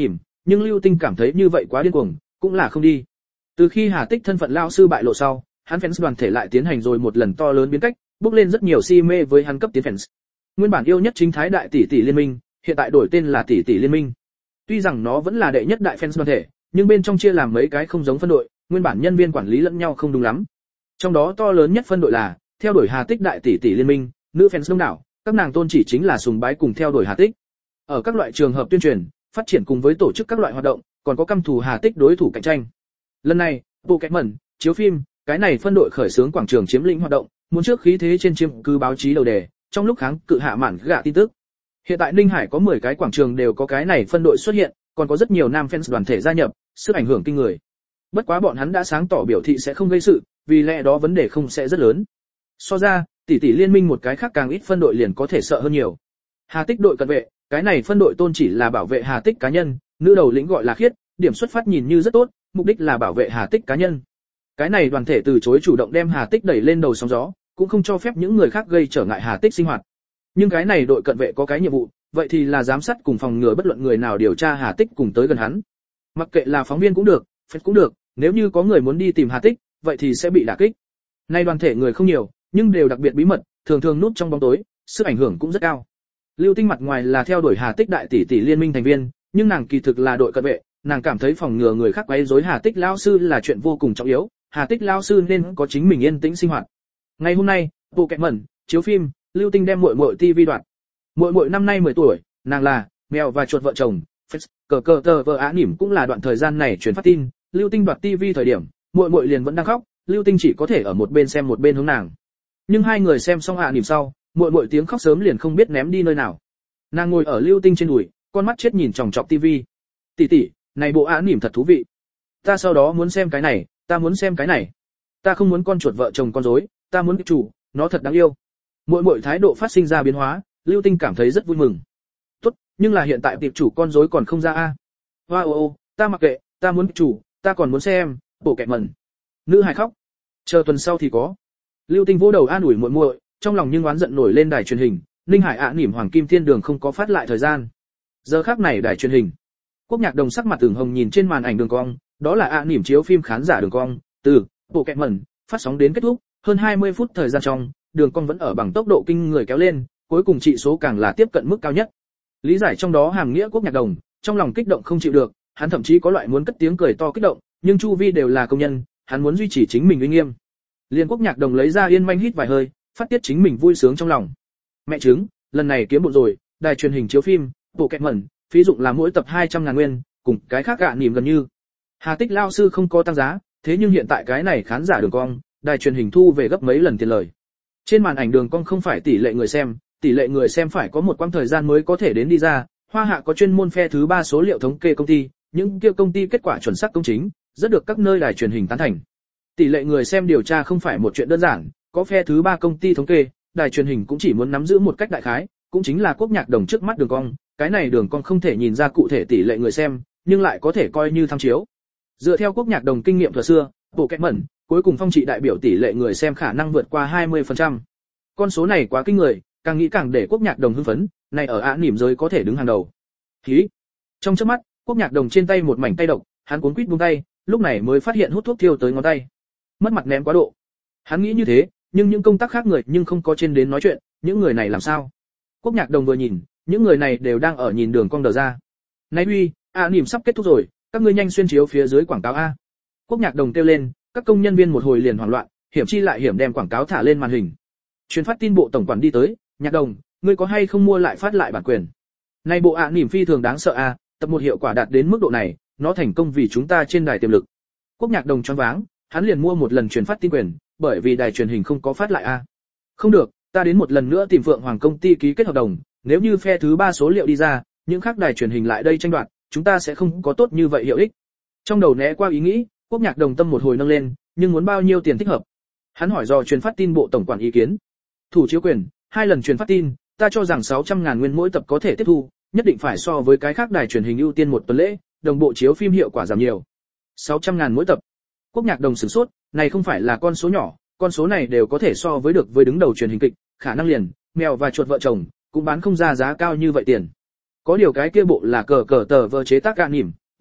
nhưng Lưu Tinh cảm thấy như vậy quá điên cuồng, cũng là không đi. Từ khi Hà Tích thân phận lão sư bại lộ sau, hắn fans đoàn thể lại tiến hành rồi một lần to lớn biến cách, bước lên rất nhiều si mê với hắn cấp tiến fans. Nguyên bản yêu nhất chính thái đại tỷ tỷ liên minh, hiện tại đổi tên là tỷ tỷ liên minh. Tuy rằng nó vẫn là đệ nhất đại fans đoàn thể, nhưng bên trong chia làm mấy cái không giống phân đội, nguyên bản nhân viên quản lý lẫn nhau không đúng lắm. Trong đó to lớn nhất phân đội là theo đuổi Hà Tích đại tỷ tỷ liên minh, nữ fans đông đảo, các nàng tôn chỉ chính là sùng bái cùng theo đuổi Hà Tích. Ở các loại trường hợp tuyên truyền, phát triển cùng với tổ chức các loại hoạt động, còn có căm thù Hà Tích đối thủ cạnh tranh. Lần này, Pokémon chiếu phim, cái này phân đội khởi xướng quảng trường chiếm lĩnh hoạt động, muốn trước khí thế trên chiếm cứ báo chí đầu đề, trong lúc kháng cự hạ mạn gạ tin tức. Hiện tại Ninh Hải có mười cái quảng trường đều có cái này phân đội xuất hiện, còn có rất nhiều nam fans đoàn thể gia nhập, sức ảnh hưởng kinh người. Bất quá bọn hắn đã sáng tỏ biểu thị sẽ không gây sự, vì lẽ đó vấn đề không sẽ rất lớn. So ra, tỷ tỷ liên minh một cái khác càng ít phân đội liền có thể sợ hơn nhiều. Hà Tích đội cận vệ, cái này phân đội tôn chỉ là bảo vệ Hà Tích cá nhân, nữ đầu lĩnh gọi là Khiết, điểm xuất phát nhìn như rất tốt, mục đích là bảo vệ Hà Tích cá nhân. Cái này đoàn thể từ chối chủ động đem Hà Tích đẩy lên đầu sóng gió, cũng không cho phép những người khác gây trở ngại Hà Tích sinh hoạt. Nhưng cái này đội cận vệ có cái nhiệm vụ, vậy thì là giám sát cùng phòng ngừa bất luận người nào điều tra Hà Tích cùng tới gần hắn. Mặc kệ là phóng viên cũng được, fan cũng được, nếu như có người muốn đi tìm Hà Tích, vậy thì sẽ bị đả kích. Nay đoàn thể người không nhiều, nhưng đều đặc biệt bí mật, thường thường núp trong bóng tối, sức ảnh hưởng cũng rất cao. Lưu Tinh mặt ngoài là theo đuổi Hà Tích đại tỷ tỷ liên minh thành viên, nhưng nàng kỳ thực là đội cận vệ, nàng cảm thấy phòng ngừa người khác quấy rối Hà Tích lão sư là chuyện vô cùng trọng yếu, Hà Tích lão sư nên có chính mình yên tĩnh sinh hoạt. Ngày hôm nay, Pokémon chiếu phim, Lưu Tinh đem muội muội ti vi đoạt. Muội muội năm nay mười tuổi, nàng là mèo và chuột vợ chồng, cờ cờ tờ vợ á nỉm cũng là đoạn thời gian này truyền phát tin, Lưu Tinh đoạt ti vi thời điểm, muội muội liền vẫn đang khóc, Lưu Tinh chỉ có thể ở một bên xem một bên hướng nàng. Nhưng hai người xem xong ạ nỉm sau, muội muội tiếng khóc sớm liền không biết ném đi nơi nào. Nàng ngồi ở Lưu Tinh trên đùi, con mắt chết nhìn chòng chọc tivi. Tỷ tỷ, này bộ ạ nỉm thật thú vị. Ta sau đó muốn xem cái này, ta muốn xem cái này. Ta không muốn con chuột vợ chồng con rối, ta muốn cái chủ, nó thật đáng yêu. Muội muội thái độ phát sinh ra biến hóa, Lưu Tinh cảm thấy rất vui mừng. Tốt, nhưng là hiện tại tiệp chủ con rối còn không ra a. Hoa ô ô, ta mặc kệ, ta muốn cái chủ, ta còn muốn xem, bộ kẹt mẩn. Nữ hài khóc. Chờ tuần sau thì có. Lưu Tinh vỗ đầu an ủi muội muội, trong lòng nhưng oán giận nổi lên đài truyền hình, Ninh Hải ạ nỉm Hoàng Kim Thiên Đường không có phát lại thời gian. Giờ khắc này đài truyền hình, Quốc Nhạc Đồng sắc mặt ửng hồng nhìn trên màn ảnh đường cong, đó là ạ nỉm chiếu phim khán giả đường cong, từ bộ kẹt mẩn phát sóng đến kết thúc, hơn hai mươi phút thời gian trong, đường cong vẫn ở bằng tốc độ kinh người kéo lên, cuối cùng trị số càng là tiếp cận mức cao nhất. Lý giải trong đó hàm nghĩa Quốc Nhạc Đồng, trong lòng kích động không chịu được, hắn thậm chí có loại muốn cất tiếng cười to kích động, nhưng chu vi đều là công nhân, hắn muốn duy trì chính mình uy nghiêm. Liên Quốc Nhạc Đồng lấy ra yên manh hít vài hơi, phát tiết chính mình vui sướng trong lòng. Mẹ chứng, lần này kiếm bộn rồi, đài truyền hình chiếu phim, bộ kẹt mẩn, phí dụng là mỗi tập hai trăm ngàn nguyên, cùng cái khác gạ nỉm gần như. Hà Tích lao sư không có tăng giá, thế nhưng hiện tại cái này khán giả đường cong, đài truyền hình thu về gấp mấy lần tiền lời. Trên màn ảnh đường cong không phải tỷ lệ người xem, tỷ lệ người xem phải có một quãng thời gian mới có thể đến đi ra. Hoa Hạ có chuyên môn phe thứ ba số liệu thống kê công ty, những kia công ty kết quả chuẩn xác công chính, rất được các nơi đài truyền hình tán thành. Tỷ lệ người xem điều tra không phải một chuyện đơn giản, có phe thứ ba công ty thống kê, đài truyền hình cũng chỉ muốn nắm giữ một cách đại khái, cũng chính là Quốc Nhạc Đồng trước mắt đường cong, cái này đường cong không thể nhìn ra cụ thể tỷ lệ người xem, nhưng lại có thể coi như tham chiếu. Dựa theo Quốc Nhạc Đồng kinh nghiệm thuở xưa, bộ kẹt mẩn, cuối cùng phong trị đại biểu tỷ lệ người xem khả năng vượt qua hai mươi phần trăm. Con số này quá kinh người, càng nghĩ càng để Quốc Nhạc Đồng hưng phấn, này ở ạ nỉm giới có thể đứng hàng đầu. Hí. Trong chớp mắt, Quốc Nhạc Đồng trên tay một mảnh tay độc, hắn cuốn quýt buông tay, lúc này mới phát hiện hút thuốc thiêu tới ngón tay. Mất mặt ném quá độ. Hắn nghĩ như thế, nhưng những công tác khác người nhưng không có trên đến nói chuyện, những người này làm sao? Quốc Nhạc Đồng vừa nhìn, những người này đều đang ở nhìn đường cong đờ ra. Này uy, ạ nỉm sắp kết thúc rồi, các ngươi nhanh xuyên chiếu phía dưới quảng cáo a. Quốc Nhạc Đồng kêu lên, các công nhân viên một hồi liền hoảng loạn, hiểm chi lại hiểm đem quảng cáo thả lên màn hình. Truyền phát tin bộ tổng quản đi tới, Nhạc Đồng, ngươi có hay không mua lại phát lại bản quyền? Này bộ ạ nỉm phi thường đáng sợ a, tập một hiệu quả đạt đến mức độ này, nó thành công vì chúng ta trên đài tiềm lực. Quốc Nhạc Đồng choáng váng, hắn liền mua một lần truyền phát tin quyền, bởi vì đài truyền hình không có phát lại a. Không được, ta đến một lần nữa tìm Phượng Hoàng công ty ký kết hợp đồng, nếu như phe thứ ba số liệu đi ra, những khác đài truyền hình lại đây tranh đoạt, chúng ta sẽ không có tốt như vậy hiệu ích. Trong đầu né qua ý nghĩ, Quốc Nhạc Đồng tâm một hồi nâng lên, nhưng muốn bao nhiêu tiền thích hợp? Hắn hỏi dò truyền phát tin bộ tổng quản ý kiến. Thủ chiếu quyền, hai lần truyền phát tin, ta cho rằng sáu trăm ngàn nguyên mỗi tập có thể tiếp thu, nhất định phải so với cái khác đài truyền hình ưu tiên một tuần lễ, đồng bộ chiếu phim hiệu quả giảm nhiều. sáu trăm ngàn mỗi tập. Quốc Nhạc Đồng sửng sốt, này không phải là con số nhỏ, con số này đều có thể so với được với đứng đầu truyền hình kịch, khả năng liền, mèo và chuột vợ chồng, cũng bán không ra giá cao như vậy tiền. Có điều cái kia bộ là cờ cờ tờ vơ chế tác gạ nỉm,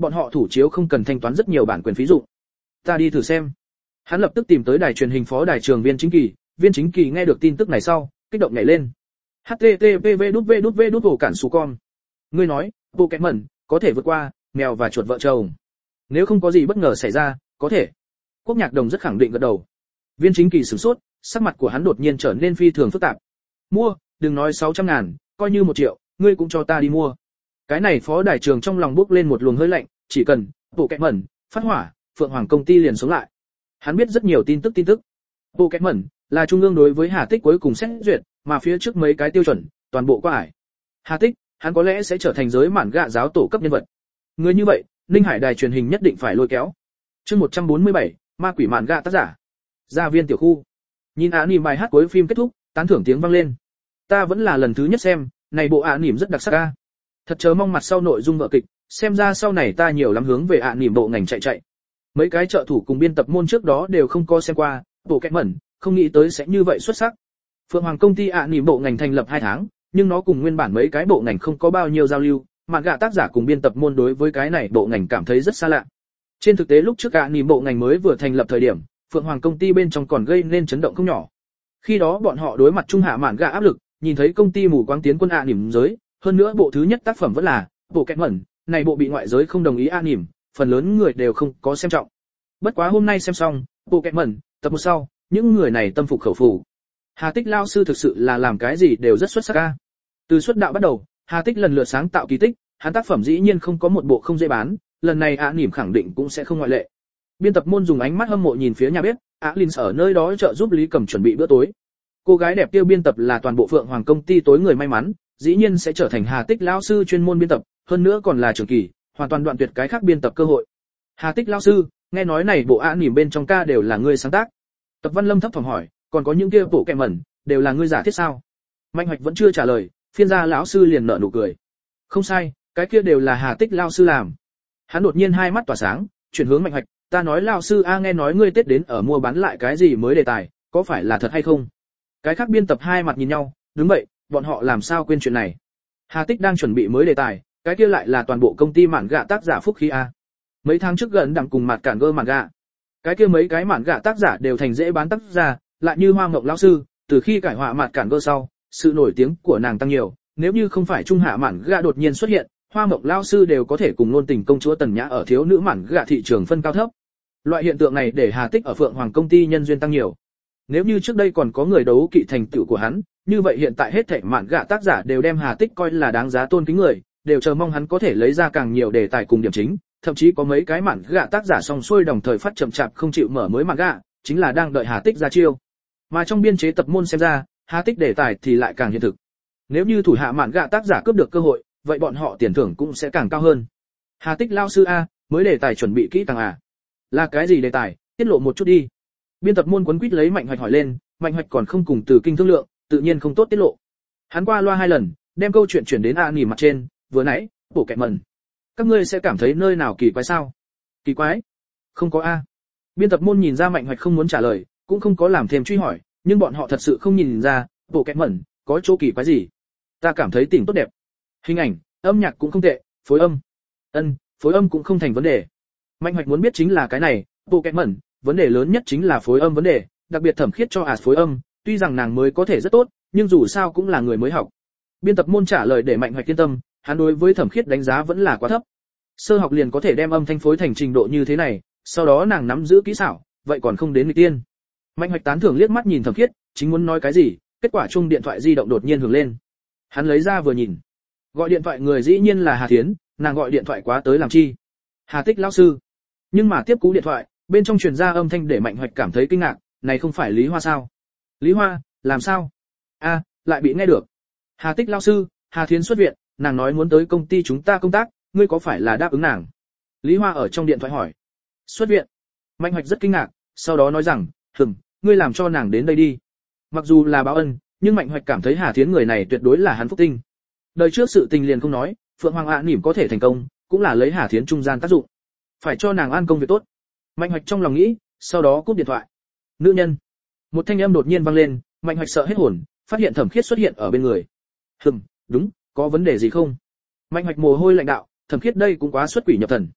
bọn họ thủ chiếu không cần thanh toán rất nhiều bản quyền phí dụng. Ta đi thử xem. Hắn lập tức tìm tới đài truyền hình phó đài trưởng Viên Chính Kỳ, Viên Chính Kỳ nghe được tin tức này sau, kích động nhảy lên. hát tê tê pê vê đút vê đút vê đút cản su con. Ngươi nói, Pokémon có thể vượt qua mèo và chuột vợ chồng. Nếu không có gì bất ngờ xảy ra, có thể. Quốc Nhạc Đồng rất khẳng định gật đầu. Viên Chính Kỳ sửng sốt, sắc mặt của hắn đột nhiên trở nên phi thường phức tạp. Mua, đừng nói sáu trăm ngàn, coi như một triệu, ngươi cũng cho ta đi mua. Cái này phó đài trưởng trong lòng bốc lên một luồng hơi lạnh, chỉ cần Pokémon phát hỏa, Phượng Hoàng công ty liền sống lại. Hắn biết rất nhiều tin tức tin tức. Pokémon là trung ương đối với Hà Tích cuối cùng xét duyệt, mà phía trước mấy cái tiêu chuẩn, toàn bộ qua ải. Hà Tích, hắn có lẽ sẽ trở thành giới mạn gạ giáo tổ cấp nhân vật. Người như vậy, Ninh Hải đài truyền hình nhất định phải lôi kéo. Chương một trăm bốn mươi bảy, ma quỷ mạn gạ tác giả. Gia viên tiểu khu. Nhìn án nỉm bài hát cuối phim kết thúc, tán thưởng tiếng vang lên. Ta vẫn là lần thứ nhất xem, này bộ án nỉm rất đặc sắc a. Thật chờ mong mặt sau nội dung vở kịch, xem ra sau này ta nhiều lắm hướng về án nỉm bộ ngành chạy chạy. Mấy cái trợ thủ cùng biên tập môn trước đó đều không có xem qua, bộ kẹt mẩn, không nghĩ tới sẽ như vậy xuất sắc. Phượng Hoàng công ty án nỉm bộ ngành thành lập hai tháng, nhưng nó cùng nguyên bản mấy cái bộ ngành không có bao nhiêu giao lưu, mạn gạ tác giả cùng biên tập môn đối với cái này bộ ngành cảm thấy rất xa lạ. Trên thực tế lúc trước án nỉm bộ ngành mới vừa thành lập thời điểm, Phượng Hoàng công ty bên trong còn gây nên chấn động không nhỏ. Khi đó bọn họ đối mặt trung hạ mạn gạ áp lực, nhìn thấy công ty mù quáng tiến quân án nỉm giới, hơn nữa bộ thứ nhất tác phẩm vẫn là bộ kẹt mẩn, này bộ bị ngoại giới không đồng ý án nỉm, phần lớn người đều không có xem trọng. Bất quá hôm nay xem xong, bộ kẹt mẩn, tập một sau, những người này tâm phục khẩu phục. Hà Tích lao sư thực sự là làm cái gì đều rất xuất sắc a. Từ xuất đạo bắt đầu, Hà Tích lần lượt sáng tạo kỳ tích, hắn tác phẩm dĩ nhiên không có một bộ không dễ bán, lần này án nỉm khẳng định cũng sẽ không ngoại lệ. Biên tập môn dùng ánh mắt hâm mộ nhìn phía nhà bếp, Alin ở nơi đó trợ giúp Lý Cẩm chuẩn bị bữa tối. Cô gái đẹp kia biên tập là toàn bộ Phượng Hoàng công ty tối người may mắn, dĩ nhiên sẽ trở thành Hà Tích lão sư chuyên môn biên tập, hơn nữa còn là trưởng kỳ, hoàn toàn đoạn tuyệt cái khác biên tập cơ hội. Hà Tích lão sư, nghe nói này bộ án nỉm bên trong ca đều là ngươi sáng tác. Tập Văn Lâm thấp thỏm hỏi, còn có những kia bộ kẹm mẩn, đều là ngươi giả thiết sao? Mạnh Hoạch vẫn chưa trả lời, phiên gia lão sư liền nở nụ cười. Không sai, cái kia đều là Hà Tích lão sư làm. Hắn đột nhiên hai mắt tỏa sáng, chuyển hướng Mạnh Hoạch, ta nói lão sư a nghe nói ngươi Tết đến ở mua bán lại cái gì mới đề tài, có phải là thật hay không? Cái khác biên tập hai mặt nhìn nhau, đúng vậy, bọn họ làm sao quên chuyện này? Hà Tích đang chuẩn bị mới đề tài, cái kia lại là toàn bộ công ty mạn gạ tác giả phúc khí a. Mấy tháng trước gần đặng cùng mặt cản gơ mạn gạ. Cái kia mấy cái mạn gạ tác giả đều thành dễ bán tác giả, lại như Hoa Ngọc lão sư, từ khi cải họa mặt cản gơ sau, sự nổi tiếng của nàng tăng nhiều, nếu như không phải trung hạ mạn gạ đột nhiên xuất hiện, Hoa Ngọc lão sư đều có thể cùng luôn tình công chúa Tần Nhã ở thiếu nữ mạn gạ thị trường phân cao thấp. Loại hiện tượng này để Hà Tích ở Phượng Hoàng công ty nhân duyên tăng nhiều. Nếu như trước đây còn có người đấu kỵ thành tựu của hắn, như vậy hiện tại hết thảy mạn gạ tác giả đều đem Hà Tích coi là đáng giá tôn kính người, đều chờ mong hắn có thể lấy ra càng nhiều đề tài cùng điểm chính, thậm chí có mấy cái mạn gạ tác giả song xuôi đồng thời phát chậm chạp không chịu mở mới mạn gạ, chính là đang đợi Hà Tích ra chiêu. Mà trong biên chế tập môn xem ra, Hà Tích đề tài thì lại càng hiện thực. Nếu như thủ hạ mạn gạ tác giả cướp được cơ hội, vậy bọn họ tiền thưởng cũng sẽ càng cao hơn. Hà Tích lao sư a, mới đề tài chuẩn bị kỹ càng à? Là cái gì đề tài, tiết lộ một chút đi. Biên tập môn quấn quýt lấy Mạnh Hoạch hỏi lên, Mạnh Hoạch còn không cùng Từ Kinh thương lượng, tự nhiên không tốt tiết lộ. Hắn qua loa hai lần, đem câu chuyện chuyển đến a nỉ mặt trên, vừa nãy, bổ kẹt mần. Các ngươi sẽ cảm thấy nơi nào kỳ quái sao? Kỳ quái? Không có a. Biên tập môn nhìn ra Mạnh Hoạch không muốn trả lời, cũng không có làm thêm truy hỏi, nhưng bọn họ thật sự không nhìn ra, bổ kẹt mần có chỗ kỳ quái gì. Ta cảm thấy tỉnh tốt đẹp. Hình ảnh, âm nhạc cũng không tệ, phối âm. Ân, phối âm cũng không thành vấn đề. Mạnh Hoạch muốn biết chính là cái này, bộ kẹt mẩn, vấn đề lớn nhất chính là phối âm vấn đề, đặc biệt Thẩm Khiết cho ạt phối âm, tuy rằng nàng mới có thể rất tốt, nhưng dù sao cũng là người mới học. Biên tập môn trả lời để Mạnh Hoạch yên tâm, hắn đối với Thẩm Khiết đánh giá vẫn là quá thấp. Sơ học liền có thể đem âm thanh phối thành trình độ như thế này, sau đó nàng nắm giữ kỹ xảo, vậy còn không đến nghịch tiên. Mạnh Hoạch tán thưởng liếc mắt nhìn Thẩm Khiết, chính muốn nói cái gì, kết quả chuông điện thoại di động đột nhiên hưởng lên. Hắn lấy ra vừa nhìn, gọi điện thoại người dĩ nhiên là Hà Thiến, nàng gọi điện thoại quá tới làm chi? Hà Tích lão sư. Nhưng mà tiếp cú điện thoại, bên trong truyền ra âm thanh để Mạnh Hoạch cảm thấy kinh ngạc, này không phải Lý Hoa sao? Lý Hoa, làm sao? A, lại bị nghe được. Hà Tích lão sư, Hà Thiến xuất viện, nàng nói muốn tới công ty chúng ta công tác, ngươi có phải là đáp ứng nàng? Lý Hoa ở trong điện thoại hỏi. Xuất viện? Mạnh Hoạch rất kinh ngạc, sau đó nói rằng, "Ừm, ngươi làm cho nàng đến đây đi." Mặc dù là báo ân, nhưng Mạnh Hoạch cảm thấy Hà Thiến người này tuyệt đối là hắn phúc tinh. Đời trước sự tình liền không nói, Phượng Hoàng ạ nỉm có thể thành công, cũng là lấy Hà Thiến trung gian tác dụng. Phải cho nàng an công việc tốt. Mạnh Hoạch trong lòng nghĩ, sau đó cúp điện thoại. Nữ nhân. Một thanh âm đột nhiên vang lên, Mạnh Hoạch sợ hết hồn, phát hiện Thẩm Khiết xuất hiện ở bên người. Hừm, đúng, có vấn đề gì không? Mạnh Hoạch mồ hôi lạnh đạo, Thẩm Khiết đây cũng quá xuất quỷ nhập thần.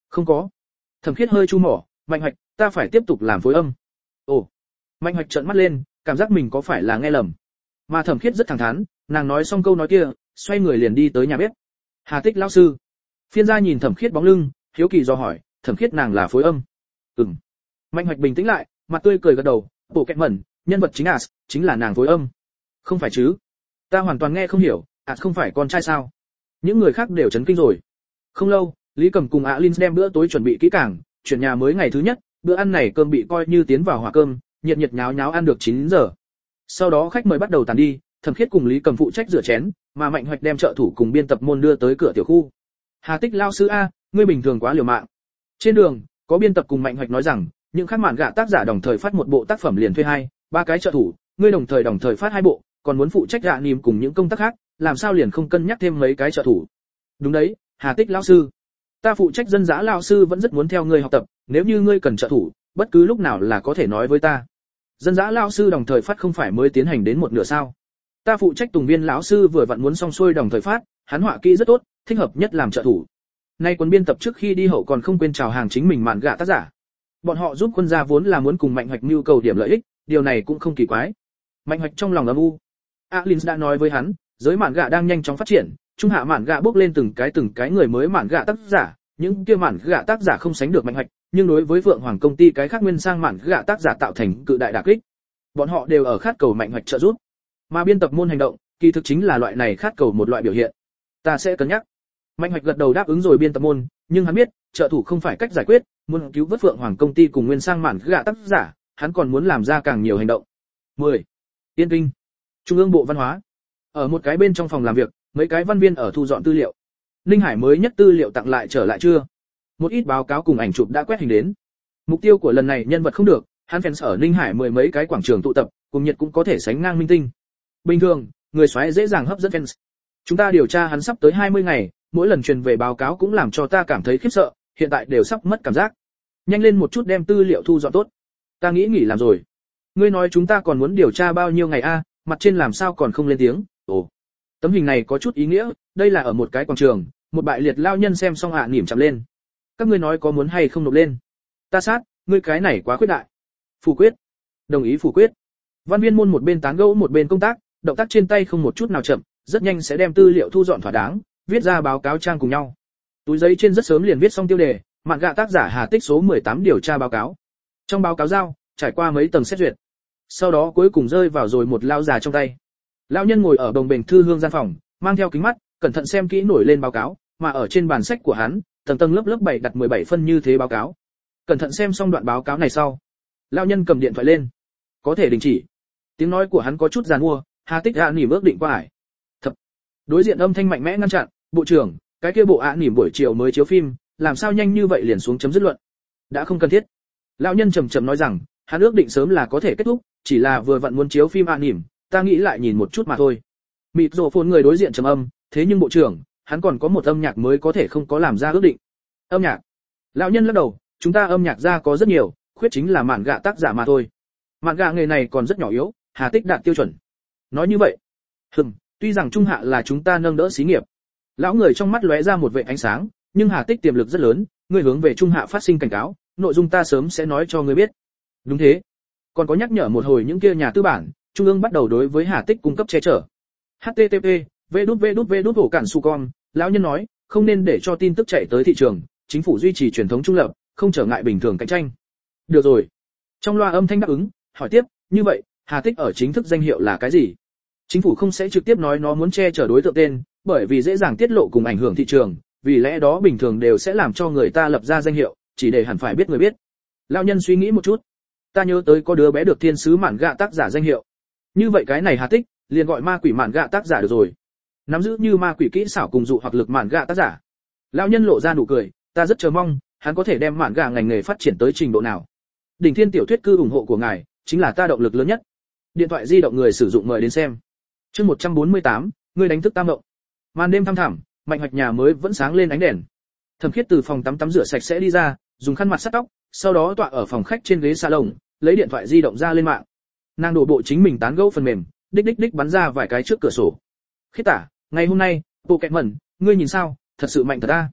Không có. Thẩm Khiết hơi chu mỏ, Mạnh Hoạch, ta phải tiếp tục làm phối âm. Ồ. Mạnh Hoạch trợn mắt lên, cảm giác mình có phải là nghe lầm. Mà Thẩm Khiết rất thẳng thắn, nàng nói xong câu nói kia, xoay người liền đi tới nhà bếp. Hà Tích lão sư. Phiên gia nhìn Thẩm Khiết bóng lưng, hiếu kỳ dò hỏi, Thẩm Khiết nàng là phối âm. Ừm. Mạnh Hoạch bình tĩnh lại, mặt tươi cười gật đầu, bộ kẹt mẩn, nhân vật chính à, chính là nàng phối âm. Không phải chứ? Ta hoàn toàn nghe không hiểu, à không phải con trai sao? Những người khác đều chấn kinh rồi. Không lâu, Lý Cầm cùng Alin đem bữa tối chuẩn bị kỹ càng, chuyển nhà mới ngày thứ nhất, bữa ăn này cơm bị coi như tiến vào hỏa cơm, nhiệt nhiệt nháo nháo ăn được chín giờ. Sau đó khách mời bắt đầu tàn đi, Thẩm Khiết cùng Lý Cầm phụ trách rửa chén, mà Mạnh Hoạch đem trợ thủ cùng biên tập môn đưa tới cửa tiểu khu. Hà Tích lao sư a, ngươi bình thường quá liều mạng. Trên đường, có biên tập cùng Mạnh Hoạch nói rằng, những khác mạn gạ tác giả đồng thời phát một bộ tác phẩm liền thuê hai, ba cái trợ thủ, ngươi đồng thời đồng thời phát hai bộ, còn muốn phụ trách gạ niềm cùng những công tác khác, làm sao liền không cân nhắc thêm mấy cái trợ thủ? Đúng đấy, Hà Tích lão sư, ta phụ trách dân dã lão sư vẫn rất muốn theo ngươi học tập, nếu như ngươi cần trợ thủ, bất cứ lúc nào là có thể nói với ta. Dân dã lão sư đồng thời phát không phải mới tiến hành đến một nửa sao? Ta phụ trách Tùng Viên lão sư vừa vặn muốn xong xuôi đồng thời phát, hắn họa kỹ rất tốt, thích hợp nhất làm trợ thủ. Nay quân biên tập trước khi đi hậu còn không quên chào hàng chính mình mạn gạ tác giả. Bọn họ giúp quân gia vốn là muốn cùng Mạnh Hoạch mưu cầu điểm lợi ích, điều này cũng không kỳ quái. Mạnh Hoạch trong lòng âm u. Alin đã nói với hắn, giới mạn gạ đang nhanh chóng phát triển, trung hạ mạn gạ bước lên từng cái từng cái người mới mạn gạ tác giả, những kia mạn gạ tác giả không sánh được Mạnh Hoạch, nhưng đối với Vượng Hoàng công ty cái khác nguyên sang mạn gạ tác giả tạo thành cự đại đả kích. Bọn họ đều ở khát cầu Mạnh Hoạch trợ giúp. Mà biên tập môn hành động, kỳ thực chính là loại này khát cầu một loại biểu hiện. Ta sẽ cân nhắc. Mạnh Hoạch gật đầu đáp ứng rồi biên tập môn, nhưng hắn biết, trợ thủ không phải cách giải quyết, muốn cứu vớt Vượng Hoàng công ty cùng nguyên sang mạn gạ tác giả, hắn còn muốn làm ra càng nhiều hành động. mười. Yên Kinh, Trung ương Bộ Văn hóa. Ở một cái bên trong phòng làm việc, mấy cái văn viên ở thu dọn tư liệu. Ninh Hải mới nhất tư liệu tặng lại trở lại chưa? Một ít báo cáo cùng ảnh chụp đã quét hình đến. Mục tiêu của lần này nhân vật không được, hắn fans ở Ninh Hải mười mấy cái quảng trường tụ tập, cùng nhiệt cũng có thể sánh ngang minh tinh. Bình thường, người xoáy dễ dàng hấp dẫn fans. Chúng ta điều tra hắn sắp tới hai mươi ngày, mỗi lần truyền về báo cáo cũng làm cho ta cảm thấy khiếp sợ, hiện tại đều sắp mất cảm giác. Nhanh lên một chút đem tư liệu thu dọn tốt. Ta nghĩ nghỉ làm rồi. Ngươi nói chúng ta còn muốn điều tra bao nhiêu ngày a, mặt trên làm sao còn không lên tiếng? Ồ. Tấm hình này có chút ý nghĩa, đây là ở một cái quảng trường, một bại liệt lao nhân xem xong ạ à, nỉm chậm lên. Các ngươi nói có muốn hay không nộp lên? Ta sát, ngươi cái này quá khuyết đại. Phủ quyết. Đồng ý phủ quyết. Văn viên môn một bên tán gẫu một bên công tác, động tác trên tay không một chút nào chậm, rất nhanh sẽ đem tư liệu thu dọn thỏa đáng, viết ra báo cáo trang cùng nhau. Túi giấy trên rất sớm liền viết xong tiêu đề, mạn gạ tác giả Hà Tích số mười tám điều tra báo cáo. Trong báo cáo giao, trải qua mấy tầng xét duyệt. Sau đó cuối cùng rơi vào rồi một lao già trong tay. Lão nhân ngồi ở đồng bền thư hương gian phòng, mang theo kính mắt, cẩn thận xem kỹ nổi lên báo cáo, mà ở trên bàn sách của hắn, tầng tầng lớp lớp bày đặt mười bảy phân như thế báo cáo. Cẩn thận xem xong đoạn báo cáo này sau, lão nhân cầm điện thoại lên. Có thể đình chỉ. Tiếng nói của hắn có chút giàn mua, Hà Tích ạ nỉm ước định qua ải. Thập. Đối diện âm thanh mạnh mẽ ngăn chặn, bộ trưởng, cái kia bộ ạ nỉm buổi chiều mới chiếu phim, làm sao nhanh như vậy liền xuống chấm dứt luận? Đã không cần thiết. Lão nhân trầm trầm nói rằng, hắn ước định sớm là có thể kết thúc, chỉ là vừa vặn muốn chiếu phim ạ nỉm, ta nghĩ lại nhìn một chút mà thôi. Mịt rồ phồn người đối diện trầm âm, thế nhưng bộ trưởng, hắn còn có một âm nhạc mới có thể không có làm ra ước định. Âm nhạc? Lão nhân lắc đầu, chúng ta âm nhạc ra có rất nhiều, khuyết chính là mạn gạ tác giả mà thôi. Mạn gạ nghề này còn rất nhỏ yếu, Hà Tích đạt tiêu chuẩn. Nói như vậy, hừm, tuy rằng trung hạ là chúng ta nâng đỡ xí nghiệp. Lão người trong mắt lóe ra một vệt ánh sáng, nhưng Hà Tích tiềm lực rất lớn, ngươi hướng về trung hạ phát sinh cảnh cáo, nội dung ta sớm sẽ nói cho ngươi biết. Đúng thế. Còn có nhắc nhở một hồi những kia nhà tư bản, trung ương bắt đầu đối với Hà Tích cung cấp che chở. H T T P, v đút v đút v đút hổ cản su con, lão nhân nói, không nên để cho tin tức chạy tới thị trường, chính phủ duy trì truyền thống trung lập, không trở ngại bình thường cạnh tranh. Được rồi. Trong loa âm thanh đáp ứng, hỏi tiếp, như vậy, Hà Tích ở chính thức danh hiệu là cái gì? Chính phủ không sẽ trực tiếp nói nó muốn che chở đối tượng tên, bởi vì dễ dàng tiết lộ cùng ảnh hưởng thị trường, vì lẽ đó bình thường đều sẽ làm cho người ta lập ra danh hiệu, chỉ để hẳn phải biết người biết. Lão nhân suy nghĩ một chút. Ta nhớ tới có đứa bé được thiên sứ mạn gạ tác giả danh hiệu. Như vậy cái này Hà Tích, liền gọi ma quỷ mạn gạ tác giả được rồi. Nắm giữ như ma quỷ kỹ xảo cùng dụ hoặc lực mạn gạ tác giả. Lão nhân lộ ra nụ cười, ta rất chờ mong, hắn có thể đem mạn gạ ngành nghề phát triển tới trình độ nào. Đỉnh Thiên tiểu thuyết cư ủng hộ của ngài, chính là ta động lực lớn nhất. Điện thoại di động người sử dụng mời đến xem. Chương một trăm bốn mươi tám, người đánh thức tam động. Màn đêm thăm thẳm, Mạnh Hoạch nhà mới vẫn sáng lên ánh đèn. Thẩm Khiết từ phòng tắm tắm rửa sạch sẽ đi ra, dùng khăn mặt sát tóc, sau đó tọa ở phòng khách trên ghế salon, lấy điện thoại di động ra lên mạng. Nàng đổ bộ chính mình tán gẫu phần mềm, đích đích đích bắn ra vài cái trước cửa sổ. Khiết tả, ngày hôm nay, bộ kẹt mẩn, ngươi nhìn sao, thật sự mạnh thật a.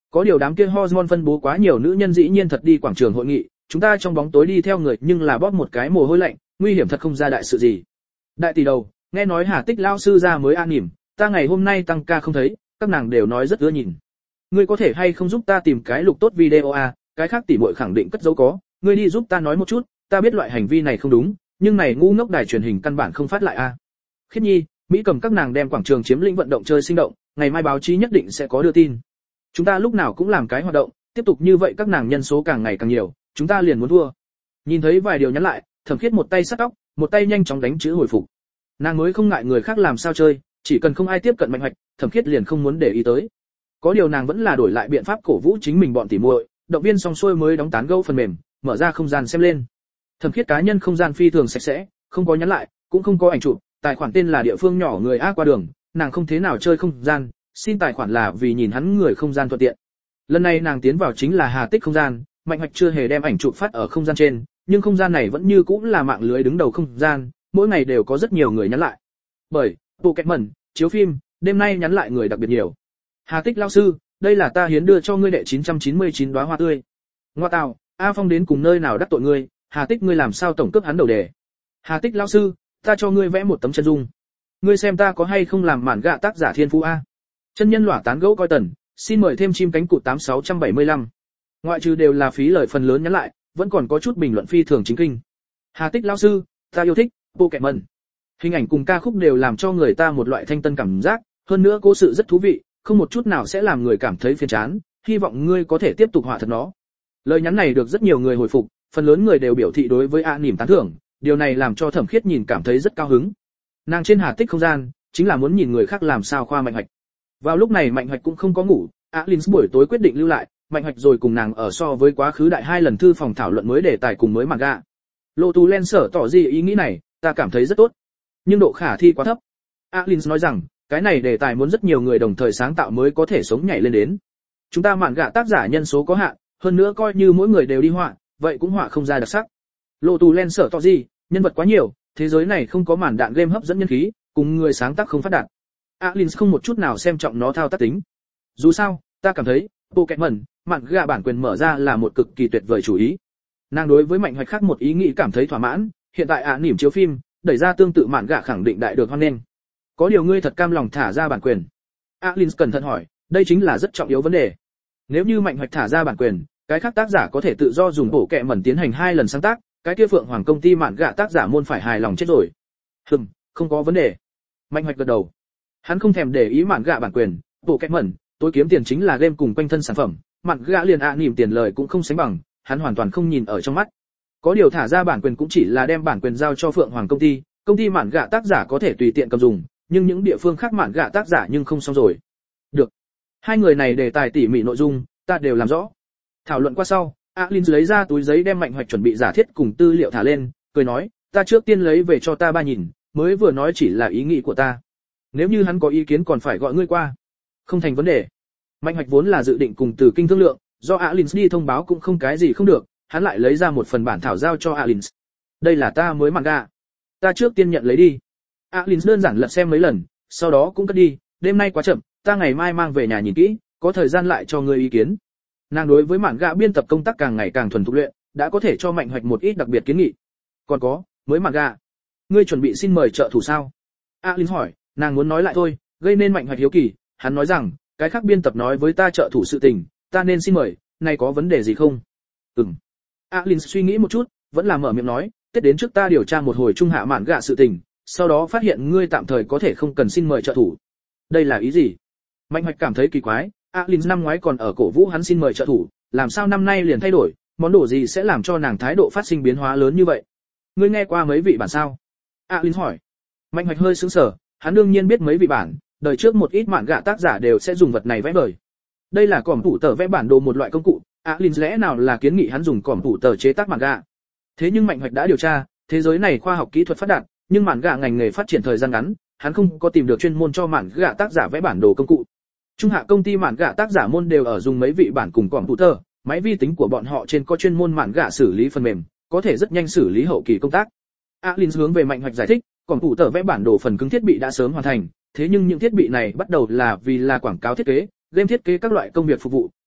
Có điều đám kia hormone phân bố quá nhiều nữ nhân dĩ nhiên thật đi quảng trường hội nghị, chúng ta trong bóng tối đi theo người nhưng là bóp một cái mồ hôi lạnh, nguy hiểm thật không ra đại sự gì. Đại tỷ đầu, nghe nói Hà Tích lão sư ra mới an nỉm, ta ngày hôm nay tăng ca không thấy, các nàng đều nói rất ưa nhìn. Ngươi có thể hay không giúp ta tìm cái lục tốt video a, cái khác tỷ muội khẳng định cất giấu có, ngươi đi giúp ta nói một chút, ta biết loại hành vi này không đúng, nhưng này ngu ngốc đài truyền hình căn bản không phát lại a. Khiết Nhi, Mỹ cầm các nàng đem quảng trường chiếm lĩnh vận động chơi sinh động, ngày mai báo chí nhất định sẽ có đưa tin. Chúng ta lúc nào cũng làm cái hoạt động, tiếp tục như vậy các nàng nhân số càng ngày càng nhiều, chúng ta liền muốn thua. Nhìn thấy vài điều nhắn lại, Thẩm Khiết một tay sắt tóc, một tay nhanh chóng đánh chữ hồi phục. Nàng mới không ngại người khác làm sao chơi, chỉ cần không ai tiếp cận Mạnh Hoạch, Thẩm Khiết liền không muốn để ý tới. Có điều nàng vẫn là đổi lại biện pháp cổ vũ chính mình bọn tỉ muội, động viên xong xuôi mới đóng tán gẫu phần mềm, mở ra không gian xem lên. Thẩm Khiết cá nhân không gian phi thường sạch sẽ, không có nhắn lại, cũng không có ảnh chụp, tài khoản tên là địa phương nhỏ người a qua đường, nàng không thế nào chơi không gian, xin tài khoản là vì nhìn hắn người không gian thuận tiện. Lần này nàng tiến vào chính là Hà Tích không gian, Mạnh Hoạch chưa hề đem ảnh chụp phát ở không gian trên, nhưng không gian này vẫn như cũng là mạng lưới đứng đầu không gian, mỗi ngày đều có rất nhiều người nhắn lại. Bởi Pokémon, chiếu phim, đêm nay nhắn lại người đặc biệt nhiều. Hà Tích lão sư, đây là ta hiến đưa cho ngươi đệ chín trăm chín mươi chín đóa hoa tươi. Ngoa tào, A Phong đến cùng nơi nào đắc tội ngươi, Hà Tích ngươi làm sao tổng cướp hắn đầu đề. Hà Tích lão sư, ta cho ngươi vẽ một tấm chân dung. Ngươi xem ta có hay không làm mản gạ tác giả thiên phú a. Chân nhân lỏa tán gẫu coi tần, xin mời thêm chim cánh cụt tám sáu bảy lăm. Ngoại trừ đều là phí lời phần lớn nhắn lại, vẫn còn có chút bình luận phi thường chính kinh. Hà Tích lão sư, ta yêu thích Pokémon. Hình ảnh cùng ca khúc đều làm cho người ta một loại thanh tân cảm giác, hơn nữa cố sự rất thú vị, không một chút nào sẽ làm người cảm thấy phiền chán, hy vọng ngươi có thể tiếp tục họa thật nó. Lời nhắn này được rất nhiều người hồi phục, phần lớn người đều biểu thị đối với A Nỉm tán thưởng, điều này làm cho Thẩm Khiết nhìn cảm thấy rất cao hứng. Nàng trên Hà Tích không gian, chính là muốn nhìn người khác làm sao khoa Mạnh Hoạch. Vào lúc này Mạnh Hoạch cũng không có ngủ, Alins buổi tối quyết định lưu lại, Mạnh Hoạch rồi cùng nàng ở so với quá khứ đại hai lần thư phòng thảo luận mới đề tài cùng mới manga. Lộ Tú Len sở tỏ gì ý nghĩ này, ta cảm thấy rất tốt, nhưng độ khả thi quá thấp. Alins nói rằng, cái này đề tài muốn rất nhiều người đồng thời sáng tạo mới có thể sống nhảy lên đến. Chúng ta manga tác giả nhân số có hạn, hơn nữa coi như mỗi người đều đi họa, vậy cũng họa không ra đặc sắc. Lộ Tú Len sở tỏ gì, nhân vật quá nhiều, thế giới này không có màn đạn game hấp dẫn nhân khí, cùng người sáng tác không phát đạt. Alins không một chút nào xem trọng nó thao tác tính. Dù sao, ta cảm thấy, Pokémon, manga bản quyền mở ra là một cực kỳ tuyệt vời chủ ý. Nàng đối với Mạnh Hoạch khác một ý nghĩ cảm thấy thỏa mãn, hiện tại ạ nỉm chiếu phim, đẩy ra tương tự manga khẳng định đại được hoan nghênh. Có điều ngươi thật cam lòng thả ra bản quyền? Alins cẩn thận hỏi, đây chính là rất trọng yếu vấn đề. Nếu như Mạnh Hoạch thả ra bản quyền, cái khác tác giả có thể tự do dùng bổ kẹ mẩn tiến hành hai lần sáng tác, cái kia Phượng Hoàng công ty mạn gạ tác giả môn phải hài lòng chết rồi. Hừm, không có vấn đề. Mạnh Hoạch gật đầu. Hắn không thèm để ý mạn gạ bản quyền, bổ kẹ mẩn, tối kiếm tiền chính là game cùng quanh thân sản phẩm, mạn gạ liền ạ nỉm tiền lời cũng không sánh bằng, hắn hoàn toàn không nhìn ở trong mắt. Có điều thả ra bản quyền cũng chỉ là đem bản quyền giao cho Phượng Hoàng công ty, công ty mạn gạ tác giả có thể tùy tiện cầm dùng, nhưng những địa phương khác mạn gạ tác giả nhưng không xong rồi. Được. Hai người này đề tài tỉ mỉ nội dung, ta đều làm rõ. Thảo luận qua sau, Alin lấy ra túi giấy đem Mạnh Hoạch chuẩn bị giả thiết cùng tư liệu thả lên, cười nói, ta trước tiên lấy về cho ta ba nhìn, mới vừa nói chỉ là ý nghĩ của ta. Nếu như hắn có ý kiến còn phải gọi ngươi qua. Không thành vấn đề. Mạnh Hoạch vốn là dự định cùng Từ Kinh thương lượng, do Alin đi thông báo cũng không cái gì không được, hắn lại lấy ra một phần bản thảo giao cho Alin. Đây là ta mới manga. Ta trước tiên nhận lấy đi. Alin đơn giản lật xem mấy lần, sau đó cũng cất đi, đêm nay quá chậm, ta ngày mai mang về nhà nhìn kỹ, có thời gian lại cho ngươi ý kiến. Nàng đối với mạn gạ biên tập công tác càng ngày càng thuần thục luyện, đã có thể cho Mạnh Hoạch một ít đặc biệt kiến nghị. Còn có, mới mạn gạ, ngươi chuẩn bị xin mời trợ thủ sao? Alin hỏi, nàng muốn nói lại thôi, gây nên Mạnh Hoạch hiếu kỳ, hắn nói rằng, cái khác biên tập nói với ta trợ thủ sự tình, ta nên xin mời, này có vấn đề gì không? Ừm. Alin suy nghĩ một chút, vẫn là mở miệng nói, Tết đến trước ta điều tra một hồi trung hạ mạn gạ sự tình, sau đó phát hiện ngươi tạm thời có thể không cần xin mời trợ thủ. Đây là ý gì? Mạnh Hoạch cảm thấy kỳ quái. Alin năm ngoái còn ở cổ vũ hắn xin mời trợ thủ, làm sao năm nay liền thay đổi, món đồ gì sẽ làm cho nàng thái độ phát sinh biến hóa lớn như vậy? Ngươi nghe qua mấy vị bản sao? Alin hỏi. Mạnh Hoạch hơi sững sờ, hắn đương nhiên biết mấy vị bản, đời trước một ít mạn gạ tác giả đều sẽ dùng vật này vẽ đời. Đây là cỏm tủ tờ vẽ bản đồ một loại công cụ, Alin lẽ nào là kiến nghị hắn dùng cỏm tủ tờ chế tác mạn gạ? Thế nhưng Mạnh Hoạch đã điều tra, thế giới này khoa học kỹ thuật phát đạt, nhưng mạn gạ ngành nghề phát triển thời gian ngắn, hắn không có tìm được chuyên môn cho mạn gạ tác giả vẽ bản đồ công cụ. Trung hạ công ty mạn gạ tác giả môn đều ở dùng mấy vị bản cùng computer, máy vi tính của bọn họ trên có chuyên môn mạn gạ xử lý phần mềm, có thể rất nhanh xử lý hậu kỳ công tác. Alin hướng về Mạnh Hoạch giải thích, computer vẽ bản đồ phần cứng thiết bị đã sớm hoàn thành, thế nhưng những thiết bị này bắt đầu là vì là quảng cáo thiết kế, game thiết kế các loại công việc phục vụ,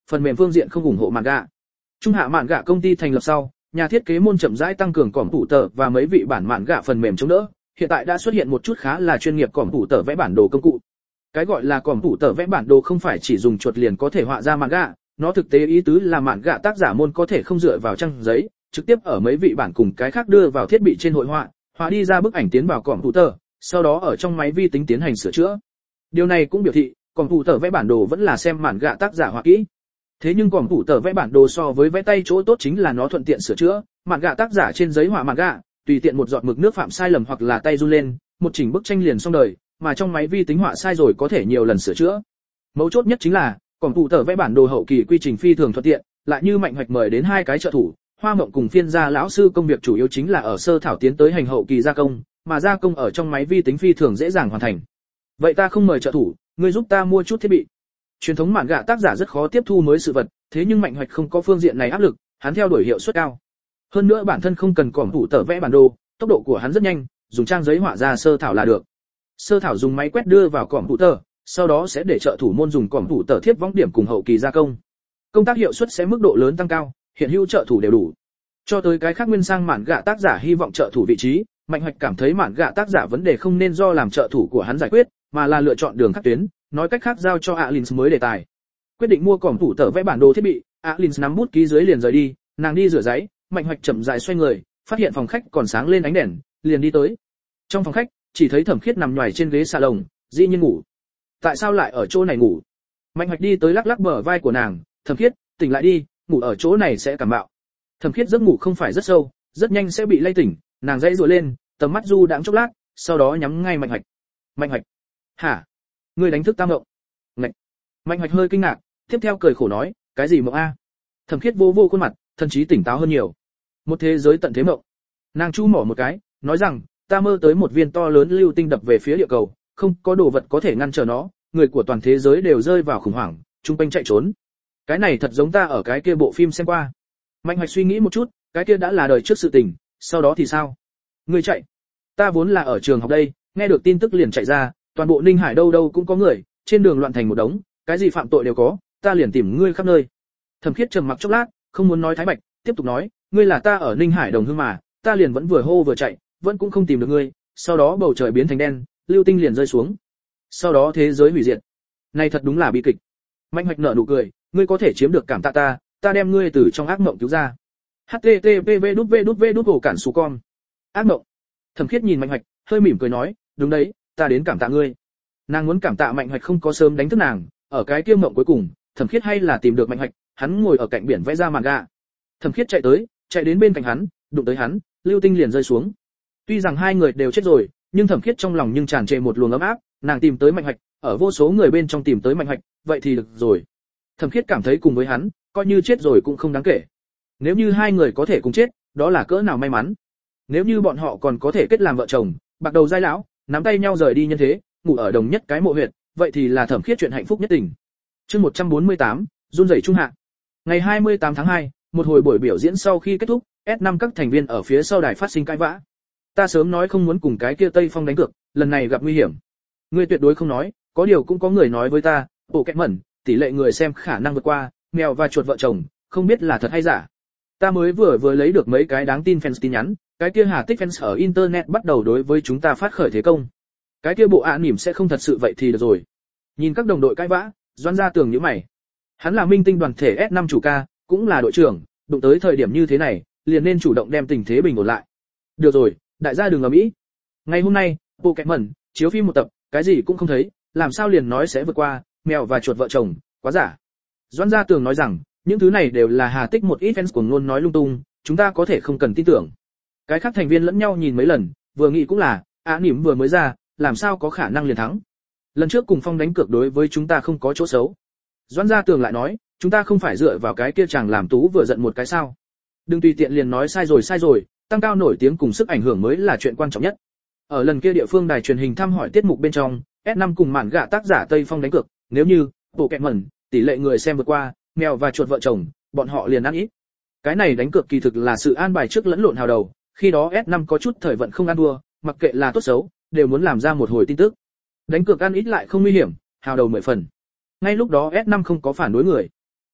phần mềm phương diện không ủng hộ manga. Trung hạ manga công ty thành lập sau, nhà thiết kế môn chậm rãi tăng cường cỏm tủ tờ và mấy vị bản manga phần mềm chống đỡ, hiện tại đã xuất hiện một chút khá là chuyên nghiệp cỏm tủ tờ vẽ bản đồ công cụ. Cái gọi là cỏm tủ tờ vẽ bản đồ không phải chỉ dùng chuột liền có thể họa ra manga, nó thực tế ý tứ là manga tác giả môn có thể không dựa vào trang giấy, trực tiếp ở mấy vị bản cùng cái khác đưa vào thiết bị trên hội họa, họa đi ra bức ảnh tiến vào cỏm tủ tờ, sau đó ở trong máy vi tính tiến hành sửa chữa. Điều này cũng biểu thị, cỏm tủ tờ vẽ bản đồ vẫn là xem manga tác giả họa kỹ. Thế nhưng cỏm tủ tờ vẽ bản đồ so với vẽ tay chỗ tốt chính là nó thuận tiện sửa chữa, manga tác giả trên giấy họa manga, tùy tiện một giọt mực nước phạm sai lầm hoặc là tay run lên, một chỉnh bức tranh liền xong đời, mà trong máy vi tính họa sai rồi có thể nhiều lần sửa chữa. Mấu chốt nhất chính là, cỏm tủ tờ vẽ bản đồ hậu kỳ quy trình phi thường thuận tiện, lại như Mạnh Hoạch mời đến hai cái trợ thủ, Hoa Mộng cùng Phiên gia lão sư công việc chủ yếu chính là ở sơ thảo tiến tới hành hậu kỳ gia công, mà gia công ở trong máy vi tính phi thường dễ dàng hoàn thành. Vậy ta không mời trợ thủ, ngươi giúp ta mua chút thiết bị. Truyền thống mạn gạ tác giả rất khó tiếp thu mới sự vật, thế nhưng Mạnh Hoạch không có phương diện này áp lực, hắn theo đuổi hiệu suất cao. Hơn nữa bản thân không cần cỏm tủ tờ vẽ bản đồ, tốc độ của hắn rất nhanh, dùng trang giấy họa ra sơ thảo là được. Sơ thảo dùng máy quét đưa vào cỏm tủ tờ, sau đó sẽ để trợ thủ môn dùng cỏm tủ tờ thiết võng điểm cùng hậu kỳ gia công. Công tác hiệu suất sẽ mức độ lớn tăng cao, hiện hữu trợ thủ đều đủ. Cho tới cái khác nguyên sang mạn gạ tác giả hy vọng trợ thủ vị trí, Mạnh Hoạch cảm thấy mạn gạ tác giả vấn đề không nên do làm trợ thủ của hắn giải quyết, mà là lựa chọn đường khác tuyến, nói cách khác giao cho Alins mới đề tài. Quyết định mua cỏm tủ tờ vẽ bản đồ thiết bị, Alins nắm bút ký dưới liền rời đi, nàng đi rửa giấy, Mạnh Hoạch chậm rãi xoay người, phát hiện phòng khách còn sáng lên ánh đèn, liền đi tới. Trong phòng khách, chỉ thấy Thẩm Khiết nằm nhoài trên ghế salon, dĩ nhiên ngủ. Tại sao lại ở chỗ này ngủ? Mạnh Hoạch đi tới lắc lắc bờ vai của nàng, Thẩm Khiết, tỉnh lại đi, ngủ ở chỗ này sẽ cảm mạo. Thẩm Khiết giấc ngủ không phải rất sâu, rất nhanh sẽ bị lay tỉnh, nàng dãy rủa lên, tầm mắt du đãng chốc lát, sau đó nhắm ngay Mạnh Hoạch. Mạnh Hoạch, hả? Ngươi đánh thức ta mộng? Ngạch. Mạnh Hoạch hơi kinh ngạc, tiếp theo cười khổ nói, cái gì mộng a? Thẩm Khiết vô vô khuôn mặt, thần trí tỉnh táo hơn nhiều. Một thế giới tận thế mộng. Nàng chu mỏ một cái, nói rằng, ta mơ tới một viên to lớn lưu tinh đập về phía địa cầu, không có đồ vật có thể ngăn trở nó, người của toàn thế giới đều rơi vào khủng hoảng, trung quanh chạy trốn. Cái này thật giống ta ở cái kia bộ phim xem qua. Mạnh Hoạch suy nghĩ một chút, cái kia đã là đời trước sự tình, sau đó thì sao? Ngươi chạy? Ta vốn là ở trường học đây, nghe được tin tức liền chạy ra, toàn bộ Ninh Hải đâu đâu cũng có người, trên đường loạn thành một đống, cái gì phạm tội đều có, ta liền tìm ngươi khắp nơi. Thẩm Khiết trầm mặc chốc lát, không muốn nói thái bạch, tiếp tục nói, ngươi là ta ở Ninh Hải đồng hương mà, ta liền vẫn vừa hô vừa chạy, vẫn cũng không tìm được ngươi, sau đó bầu trời biến thành đen, lưu tinh liền rơi xuống. Sau đó thế giới hủy diệt. Này thật đúng là bi kịch. Mạnh Hoạch nở nụ cười, ngươi có thể chiếm được cảm tạ ta, ta đem ngươi từ trong ác mộng cứu ra. H T T P V đút V đút V đút cổ cản sù con. Ác mộng. Thẩm Khiết nhìn Mạnh Hoạch, hơi mỉm cười nói, đúng đấy, ta đến cảm tạ ngươi. Nàng muốn cảm tạ Mạnh Hoạch không có sớm đánh thức nàng, ở cái kia mộng cuối cùng, Thẩm Khiết hay là tìm được Mạnh Hoạch, hắn ngồi ở cạnh biển vẽ ra màn gà. Thẩm Khiết chạy tới, chạy đến bên cạnh hắn, đụng tới hắn, lưu tinh liền rơi xuống. Tuy rằng hai người đều chết rồi, nhưng Thẩm Khiết trong lòng nhưng tràn trề một luồng ấm áp, nàng tìm tới Mạnh Hoạch, ở vô số người bên trong tìm tới Mạnh Hoạch, vậy thì được rồi. Thẩm Khiết cảm thấy cùng với hắn, coi như chết rồi cũng không đáng kể. Nếu như hai người có thể cùng chết, đó là cỡ nào may mắn. Nếu như bọn họ còn có thể kết làm vợ chồng, bạc đầu giai lão, nắm tay nhau rời đi nhân thế, ngủ ở đồng nhất cái mộ huyệt, vậy thì là Thẩm Khiết chuyện hạnh phúc nhất tình. Chương một trăm bốn mươi tám, run rẩy trung hạ. Ngày hai mươi tám tháng hai, một hồi buổi biểu diễn sau khi kết thúc, S năm các thành viên ở phía sau đài phát sinh cãi vã. Ta sớm nói không muốn cùng cái kia Tây Phong đánh cược, lần này gặp nguy hiểm. Ngươi tuyệt đối không nói, có điều cũng có người nói với ta, bộ kẹt mẩn, tỷ lệ người xem khả năng vượt qua, mèo và chuột vợ chồng, không biết là thật hay giả. Ta mới vừa vừa lấy được mấy cái đáng tin fans tin nhắn, cái kia Hà Tích fans ở internet bắt đầu đối với chúng ta phát khởi thế công. Cái kia bộ ạ nỉm sẽ không thật sự vậy thì được rồi. Nhìn các đồng đội cãi vã, Doãn Gia Tường nhíu mày. Hắn là minh tinh đoàn thể S năm chủ ca, cũng là đội trưởng, đụng tới thời điểm như thế này, liền nên chủ động đem tình thế bình ổn lại. Được rồi, đại gia đừng ầm ĩ. Ngày hôm nay, bộ kẹt mẩn, chiếu phim một tập, cái gì cũng không thấy, làm sao liền nói sẽ vượt qua, mèo và chuột vợ chồng, quá giả. Doãn Gia Tường nói rằng, những thứ này đều là Hà Tích một ít fans của ngôn nói lung tung, chúng ta có thể không cần tin tưởng. Cái khác thành viên lẫn nhau nhìn mấy lần, vừa nghĩ cũng là, á nỉm vừa mới ra, làm sao có khả năng liền thắng. Lần trước cùng Phong đánh cược đối với chúng ta không có chỗ xấu. Doãn Gia Tường lại nói, chúng ta không phải dựa vào cái kia chàng làm tú vừa giận một cái sao. Đừng tùy tiện liền nói sai rồi sai rồi, tăng cao nổi tiếng cùng sức ảnh hưởng mới là chuyện quan trọng nhất. Ở lần kia địa phương đài truyền hình thăm hỏi tiết mục bên trong, S năm cùng mạn gạ tác giả Tây Phong đánh cược, nếu như bộ kẹt mẩn, tỷ lệ người xem vượt qua, mèo và chuột vợ chồng, bọn họ liền ăn ít. Cái này đánh cược kỳ thực là sự an bài trước lẫn lộn hào đầu, khi đó S năm có chút thời vận không ăn thua, mặc kệ là tốt xấu, đều muốn làm ra một hồi tin tức. Đánh cược ăn ít lại không nguy hiểm, hào đầu mười phần. Ngay lúc đó S năm không có phản đối người.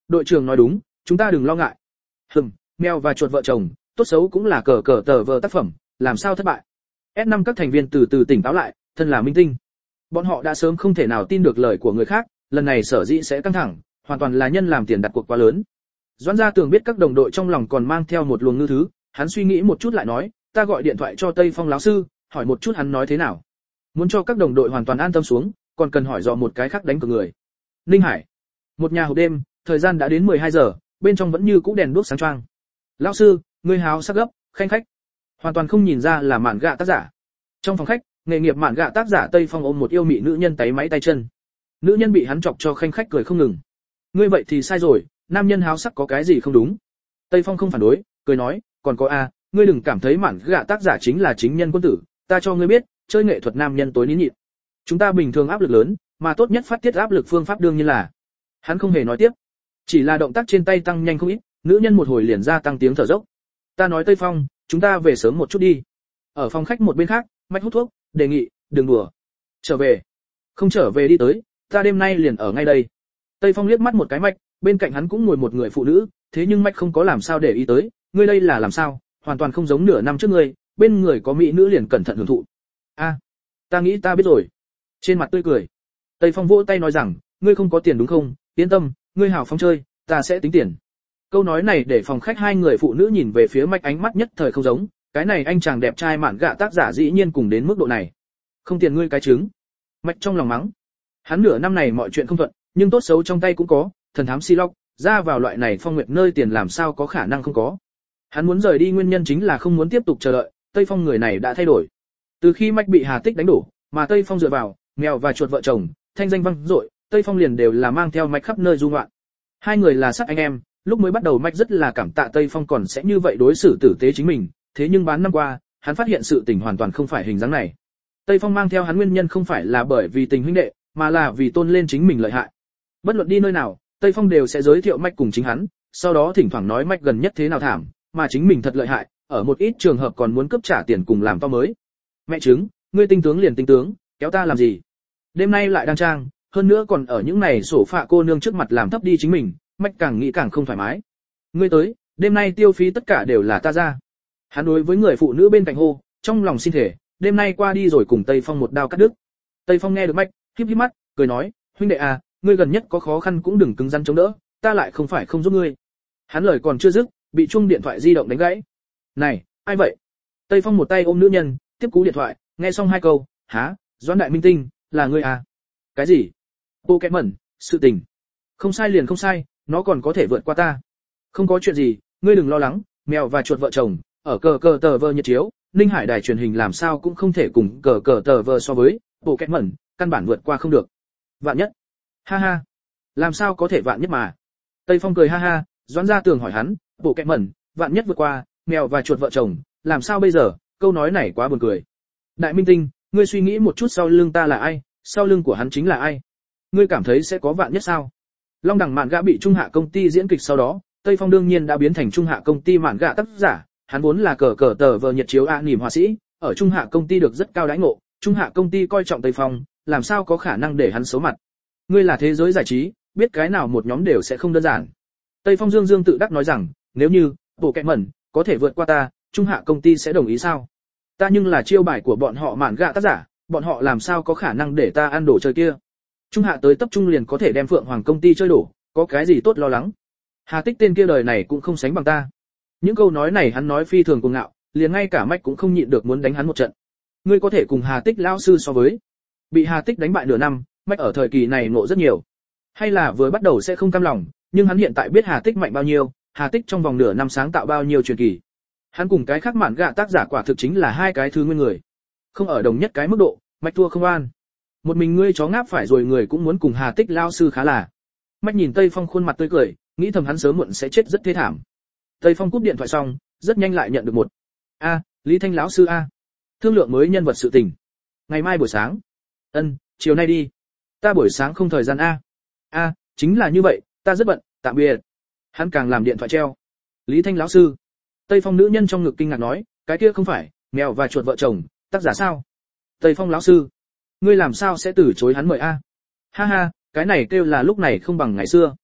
đội trưởng nói đúng, chúng ta đừng lo ngại. Hừm, mèo và chuột vợ chồng, tốt xấu cũng là cờ cờ tờ vờ tác phẩm, làm sao thất bại. S năm các thành viên từ từ tỉnh táo lại, thân là minh tinh. Bọn họ đã sớm không thể nào tin được lời của người khác, lần này sở dĩ sẽ căng thẳng, hoàn toàn là nhân làm tiền đặt cuộc quá lớn. Doãn Gia Tường biết các đồng đội trong lòng còn mang theo một luồng ngư thứ, hắn suy nghĩ một chút lại nói, ta gọi điện thoại cho Tây Phong lão sư, hỏi một chút hắn nói thế nào. Muốn cho các đồng đội hoàn toàn an tâm xuống, còn cần hỏi dò một cái khác đánh cược người. Ninh Hải. Một nhà hộp đêm, thời gian đã đến mười hai giờ, bên trong vẫn như cũ đèn đuốc sáng choang. Lão sư, ngươi háo sắc gấp, khanh khách. Hoàn toàn không nhìn ra là mạn gạ tác giả. Trong phòng khách, nghề nghiệp mạn gạ tác giả Tây Phong ôm một yêu mị nữ nhân tay máy tay chân. Nữ nhân bị hắn chọc cho khanh khách cười không ngừng. Ngươi vậy thì sai rồi, nam nhân háo sắc có cái gì không đúng. Tây Phong không phản đối, cười nói, còn có a, ngươi đừng cảm thấy mạn gạ tác giả chính là chính nhân quân tử, ta cho ngươi biết, chơi nghệ thuật nam nhân tối nín nhịn. Chúng ta bình thường áp lực lớn, mà tốt nhất phát tiết áp lực phương pháp đương nhiên là. Hắn không hề nói tiếp, chỉ là động tác trên tay tăng nhanh không ít, nữ nhân một hồi liền ra tăng tiếng thở dốc. Ta nói Tây Phong, chúng ta về sớm một chút đi. Ở phòng khách một bên khác, Mạch hút thuốc, đề nghị, đừng đùa. Trở về. Không trở về đi tới, ta đêm nay liền ở ngay đây. Tây Phong liếc mắt một cái Mạch, bên cạnh hắn cũng ngồi một người phụ nữ, thế nhưng Mạch không có làm sao để ý tới, ngươi đây là làm sao, hoàn toàn không giống nửa năm trước ngươi, bên người có mỹ nữ liền cẩn thận hưởng thụ. A, ta nghĩ ta biết rồi. Trên mặt tươi cười. Tây Phong vỗ tay nói rằng, ngươi không có tiền đúng không, yên tâm, ngươi hảo phóng chơi, ta sẽ tính tiền. Câu nói này để phòng khách hai người phụ nữ nhìn về phía Mạch ánh mắt nhất thời không giống, cái này anh chàng đẹp trai mạn gạ tác giả dĩ nhiên cùng đến mức độ này. Không tiền ngươi cái trứng. Mạch trong lòng mắng. Hắn nửa năm này mọi chuyện không thuận, nhưng tốt xấu trong tay cũng có, thần thám si lóc, ra vào loại này phong nguyệt nơi tiền làm sao có khả năng không có. Hắn muốn rời đi nguyên nhân chính là không muốn tiếp tục chờ đợi, Tây Phong người này đã thay đổi. Từ khi Mạch bị Hà Tích đánh đổ, mà Tây Phong dựa vào, mèo và chuột vợ chồng, thanh danh vang dội, Tây Phong liền đều là mang theo Mạch khắp nơi du ngoạn. Hai người là sát anh em, lúc mới bắt đầu Mạch rất là cảm tạ Tây Phong còn sẽ như vậy đối xử tử tế chính mình, thế nhưng bán năm qua, hắn phát hiện sự tình hoàn toàn không phải hình dáng này. Tây Phong mang theo hắn nguyên nhân không phải là bởi vì tình huynh đệ, mà là vì tôn lên chính mình lợi hại. Bất luận đi nơi nào, Tây Phong đều sẽ giới thiệu Mạch cùng chính hắn, sau đó thỉnh thoảng nói Mạch gần nhất thế nào thảm, mà chính mình thật lợi hại, ở một ít trường hợp còn muốn cướp trả tiền cùng làm to mới. Mẹ chứng, ngươi tinh tướng liền tinh tướng, kéo ta làm gì? Đêm nay lại đang trang, hơn nữa còn ở những này sổ phạ cô nương trước mặt làm thấp đi chính mình, Mạch càng nghĩ càng không thoải mái. Ngươi tới, đêm nay tiêu phí tất cả đều là ta ra. Hắn đối với người phụ nữ bên cạnh hô, trong lòng xin thể, đêm nay qua đi rồi cùng Tây Phong một đao cắt đứt. Tây Phong nghe được Mạch, híp híp mắt, cười nói, huynh đệ à, ngươi gần nhất có khó khăn cũng đừng cứng rắn chống đỡ, ta lại không phải không giúp ngươi. Hắn lời còn chưa dứt, bị chuông điện thoại di động đánh gãy. Này, ai vậy? Tây Phong một tay ôm nữ nhân, tiếp cú điện thoại, nghe xong hai câu, há, Doãn đại minh tinh, là ngươi à? Cái gì? Pokémon, sự tình. Không sai liền không sai, nó còn có thể vượt qua ta. Không có chuyện gì, ngươi đừng lo lắng, mèo và chuột vợ chồng, ở cờ cờ tờ vờ nhiệt chiếu, Ninh Hải đài truyền hình làm sao cũng không thể cùng cờ cờ tờ vờ so với, Pokémon, căn bản vượt qua không được. Vạn nhất. Ha ha. Làm sao có thể vạn nhất mà? Tây Phong cười ha ha, Doãn Gia Tường hỏi hắn, Pokémon, vạn nhất vượt qua, mèo và chuột vợ chồng, làm sao bây giờ? Câu nói này quá buồn cười. Đại minh tinh, ngươi suy nghĩ một chút sau lưng ta là ai, sau lưng của hắn chính là ai? Ngươi cảm thấy sẽ có vạn nhất sao? Long Đẳng mạn gạ bị Trung Hạ công ty diễn kịch sau đó, Tây Phong đương nhiên đã biến thành Trung Hạ công ty mạn gạ tác giả, hắn vốn là cờ cờ tờ vờ nhiệt chiếu ạ niềm họa sĩ, ở Trung Hạ công ty được rất cao đãi ngộ, Trung Hạ công ty coi trọng Tây Phong, làm sao có khả năng để hắn xấu mặt? Ngươi là thế giới giải trí, biết cái nào một nhóm đều sẽ không đơn giản. Tây Phong dương dương tự đắc nói rằng, nếu như bộ kẹt mẩn có thể vượt qua ta, Trung Hạ công ty sẽ đồng ý sao? Ta nhưng là chiêu bài của bọn họ mạn gạ tác giả, bọn họ làm sao có khả năng để ta ăn đồ chơi kia? Trung Hạ tới tập trung liền có thể đem Phượng Hoàng công ty chơi đổ, có cái gì tốt lo lắng? Hà Tích tên kia đời này cũng không sánh bằng ta. Những câu nói này hắn nói phi thường cuồng ngạo, liền ngay cả Mạch cũng không nhịn được muốn đánh hắn một trận. Ngươi có thể cùng Hà Tích lão sư so với? Bị Hà Tích đánh bại nửa năm, Mạch ở thời kỳ này ngộ rất nhiều. Hay là vừa bắt đầu sẽ không cam lòng, nhưng hắn hiện tại biết Hà Tích mạnh bao nhiêu, Hà Tích trong vòng nửa năm sáng tạo bao nhiêu truyền kỳ. Hắn cùng cái khác mạn gạ tác giả quả thực chính là hai cái thứ nguyên người. Không ở đồng nhất cái mức độ, Mạch thua không an. Một mình ngươi chó ngáp phải rồi người cũng muốn cùng Hà Tích lão sư khá là. Mạch nhìn Tây Phong khuôn mặt tươi cười, nghĩ thầm hắn sớm muộn sẽ chết rất thê thảm. Tây Phong cúp điện thoại xong, rất nhanh lại nhận được một a Lý Thanh lão sư a thương lượng mới nhân vật sự tình. Ngày mai buổi sáng. Ân, chiều nay đi. Ta buổi sáng không thời gian a. A, chính là như vậy, ta rất bận, tạm biệt. Hắn càng làm điện thoại treo. Lý Thanh lão sư. Tây Phong nữ nhân trong ngực kinh ngạc nói, cái kia không phải mèo và chuột vợ chồng, tác giả sao? Tây Phong lão sư, ngươi làm sao sẽ từ chối hắn mời a? Ha ha, cái này kêu là lúc này không bằng ngày xưa.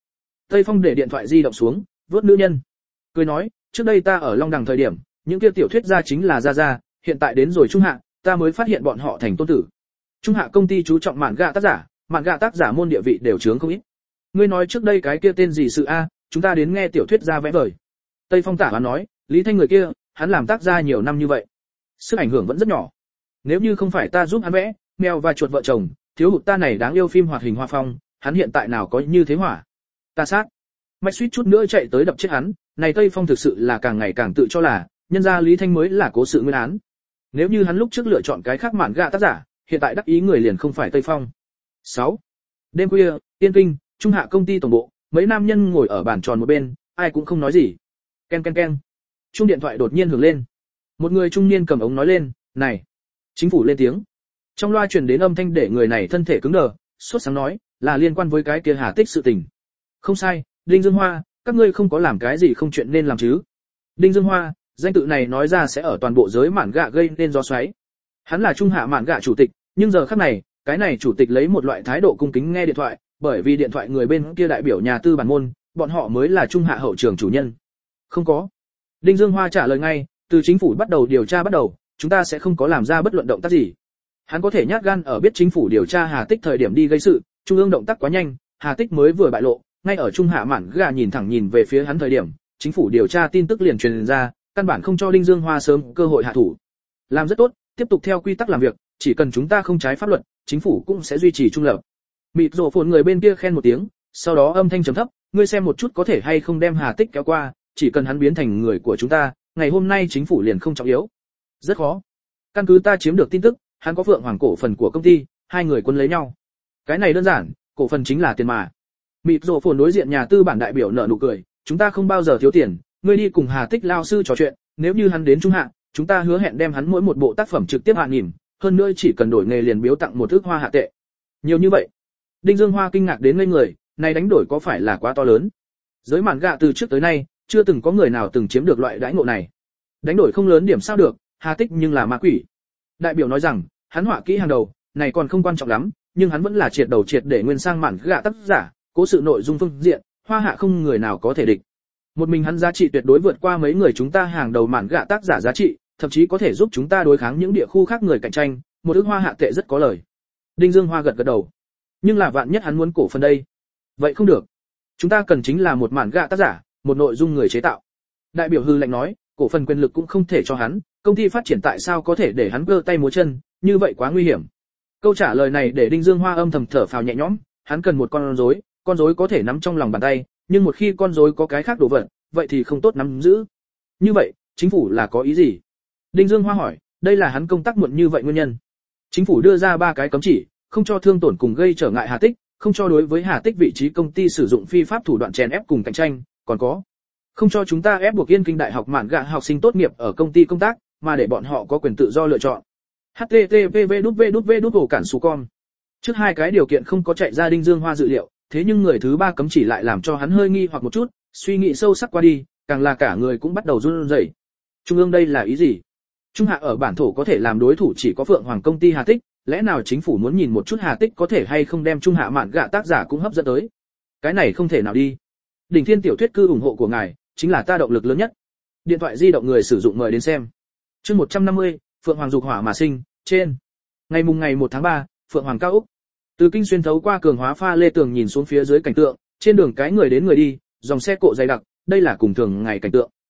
Tây Phong để điện thoại di động xuống, vuốt nữ nhân, cười nói, trước đây ta ở Long Đằng thời điểm, những kia tiểu thuyết gia chính là gia gia, hiện tại đến rồi trung hạ, ta mới phát hiện bọn họ thành tôn tử. Trung hạ công ty chú trọng mạn gạ tác giả, mạn gạ tác giả môn địa vị đều chướng không ít. Ngươi nói trước đây cái kia tên gì sự a, chúng ta đến nghe tiểu thuyết gia vẽ vời. Tây Phong tả hoán nói, Lý Thanh người kia, hắn làm tác gia nhiều năm như vậy, sức ảnh hưởng vẫn rất nhỏ. Nếu như không phải ta giúp hắn vẽ, mèo và chuột vợ chồng, thiếu hụt ta này đáng yêu phim hoạt hình hoa phong, hắn hiện tại nào có như thế hỏa. Ta sát. Mạch suýt chút nữa chạy tới đập chết hắn, này Tây Phong thực sự là càng ngày càng tự cho là, nhân ra Lý Thanh mới là cố sự nguyên án. Nếu như hắn lúc trước lựa chọn cái khác mạn gạ tác giả, hiện tại đắc ý người liền không phải Tây Phong. sáu. Đêm khuya, Yên Kinh, Trung hạ công ty tổng bộ, mấy nam nhân ngồi ở bàn tròn một bên, ai cũng không nói gì. Ken ken ken. Chuông điện thoại đột nhiên hưởng lên. Một người trung niên cầm ống nói lên, "Này." Chính phủ lên tiếng. Trong loa truyền đến âm thanh để người này thân thể cứng đờ, sốt sáng nói, là liên quan với cái kia Hà Tích sự tình. Không sai, Đinh Dương Hoa, các ngươi không có làm cái gì không chuyện nên làm chứ? Đinh Dương Hoa, danh tự này nói ra sẽ ở toàn bộ giới mạn gạ gây nên gió xoáy. Hắn là trung hạ mạn gạ chủ tịch, nhưng giờ khắc này, cái này chủ tịch lấy một loại thái độ cung kính nghe điện thoại, bởi vì điện thoại người bên kia đại biểu nhà tư bản môn, bọn họ mới là trung hạ hậu trường chủ nhân. Không có. Đinh Dương Hoa trả lời ngay, từ chính phủ bắt đầu điều tra bắt đầu, chúng ta sẽ không có làm ra bất luận động tác gì. Hắn có thể nhát gan ở biết chính phủ điều tra Hà Tích thời điểm đi gây sự, trung ương động tác quá nhanh, Hà Tích mới vừa bại lộ, ngay ở trung hạ mạn gạ nhìn thẳng nhìn về phía hắn thời điểm, chính phủ điều tra tin tức liền truyền ra, căn bản không cho Đinh Dương Hoa sớm cơ hội hạ thủ. Làm rất tốt, tiếp tục theo quy tắc làm việc, chỉ cần chúng ta không trái pháp luật, chính phủ cũng sẽ duy trì trung lập. Mịt rồ phồn người bên kia khen một tiếng, sau đó âm thanh trầm thấp, ngươi xem một chút có thể hay không đem Hà Tích kéo qua, chỉ cần hắn biến thành người của chúng ta, ngày hôm nay chính phủ liền không trọng yếu. Rất khó. Căn cứ ta chiếm được tin tức, hắn có Phượng Hoàng cổ phần của công ty, hai người quân lấy nhau. Cái này đơn giản, cổ phần chính là tiền mà. Mịt rồ phồn đối diện nhà tư bản đại biểu nở nụ cười, chúng ta không bao giờ thiếu tiền, ngươi đi cùng Hà Tích lao sư trò chuyện, nếu như hắn đến trung hạ, chúng ta hứa hẹn đem hắn mỗi một bộ tác phẩm trực tiếp hạ nghìn, hơn nữa chỉ cần đổi nghề liền biếu tặng một ức hoa hạ tệ. Nhiều như vậy. Đinh Dương Hoa kinh ngạc đến ngây người, này đánh đổi có phải là quá to lớn? Giới mạn gạ từ trước tới nay, chưa từng có người nào từng chiếm được loại đãi ngộ này. Đánh đổi không lớn điểm sao được, Hà Tích nhưng là ma quỷ. Đại biểu nói rằng, hắn họa kỹ hàng đầu, này còn không quan trọng lắm, nhưng hắn vẫn là triệt đầu triệt để nguyên sang mạn gạ tác giả, cố sự nội dung phương diện, hoa hạ không người nào có thể địch. Một mình hắn giá trị tuyệt đối vượt qua mấy người chúng ta hàng đầu mạn gạ tác giả giá trị, thậm chí có thể giúp chúng ta đối kháng những địa khu khác người cạnh tranh, một ức hoa hạ tệ rất có lời. Đinh Dương Hoa gật gật đầu. Nhưng là vạn nhất hắn muốn cổ phần đây. Vậy không được. Chúng ta cần chính là một mạn gạ tác giả, một nội dung người chế tạo. Đại biểu hư lệnh nói, cổ phần quyền lực cũng không thể cho hắn, công ty phát triển tại sao có thể để hắn cơ tay múa chân, như vậy quá nguy hiểm. Câu trả lời này để Đinh Dương Hoa âm thầm thở phào nhẹ nhõm, hắn cần một con rối, con rối có thể nắm trong lòng bàn tay, nhưng một khi con rối có cái khác đồ vật, vậy thì không tốt nắm giữ. Như vậy, chính phủ là có ý gì? Đinh Dương Hoa hỏi, đây là hắn công tác muộn như vậy nguyên nhân. Chính phủ đưa ra ba cái cấm chỉ, không cho thương tổn cùng gây trở ngại Hà Tích, không cho đối với Hà Tích vị trí công ty sử dụng phi pháp thủ đoạn chèn ép cùng cạnh tranh, còn có không cho chúng ta ép buộc Yên Kinh Đại học mạn gạ học sinh tốt nghiệp ở công ty công tác, mà để bọn họ có quyền tự do lựa chọn. H T T P V W W W cản su con. Trước hai cái điều kiện không có chạy ra Đinh Dương Hoa dự liệu, thế nhưng người thứ ba cấm chỉ lại làm cho hắn hơi nghi hoặc một chút, suy nghĩ sâu sắc qua đi, càng là cả người cũng bắt đầu run rẩy. Trung ương đây là ý gì? Trung hạ ở bản thổ có thể làm đối thủ chỉ có Phượng Hoàng công ty Hà Tích, lẽ nào chính phủ muốn nhìn một chút Hà Tích có thể hay không đem trung hạ mạn gạ tác giả cũng hấp dẫn tới? Cái này không thể nào đi. Đỉnh Thiên tiểu thuyết cư ủng hộ của ngài, chính là ta động lực lớn nhất. Điện thoại di động người sử dụng mời đến xem. Chương một trăm năm mươi, Phượng Hoàng dục hỏa mà sinh, trên. Ngày mùng ngày một tháng ba, Phượng Hoàng cao ốc. Từ kinh xuyên thấu qua cường hóa pha lê tường nhìn xuống phía dưới cảnh tượng, trên đường cái người đến người đi, dòng xe cộ dày đặc, đây là cùng thường ngày cảnh tượng.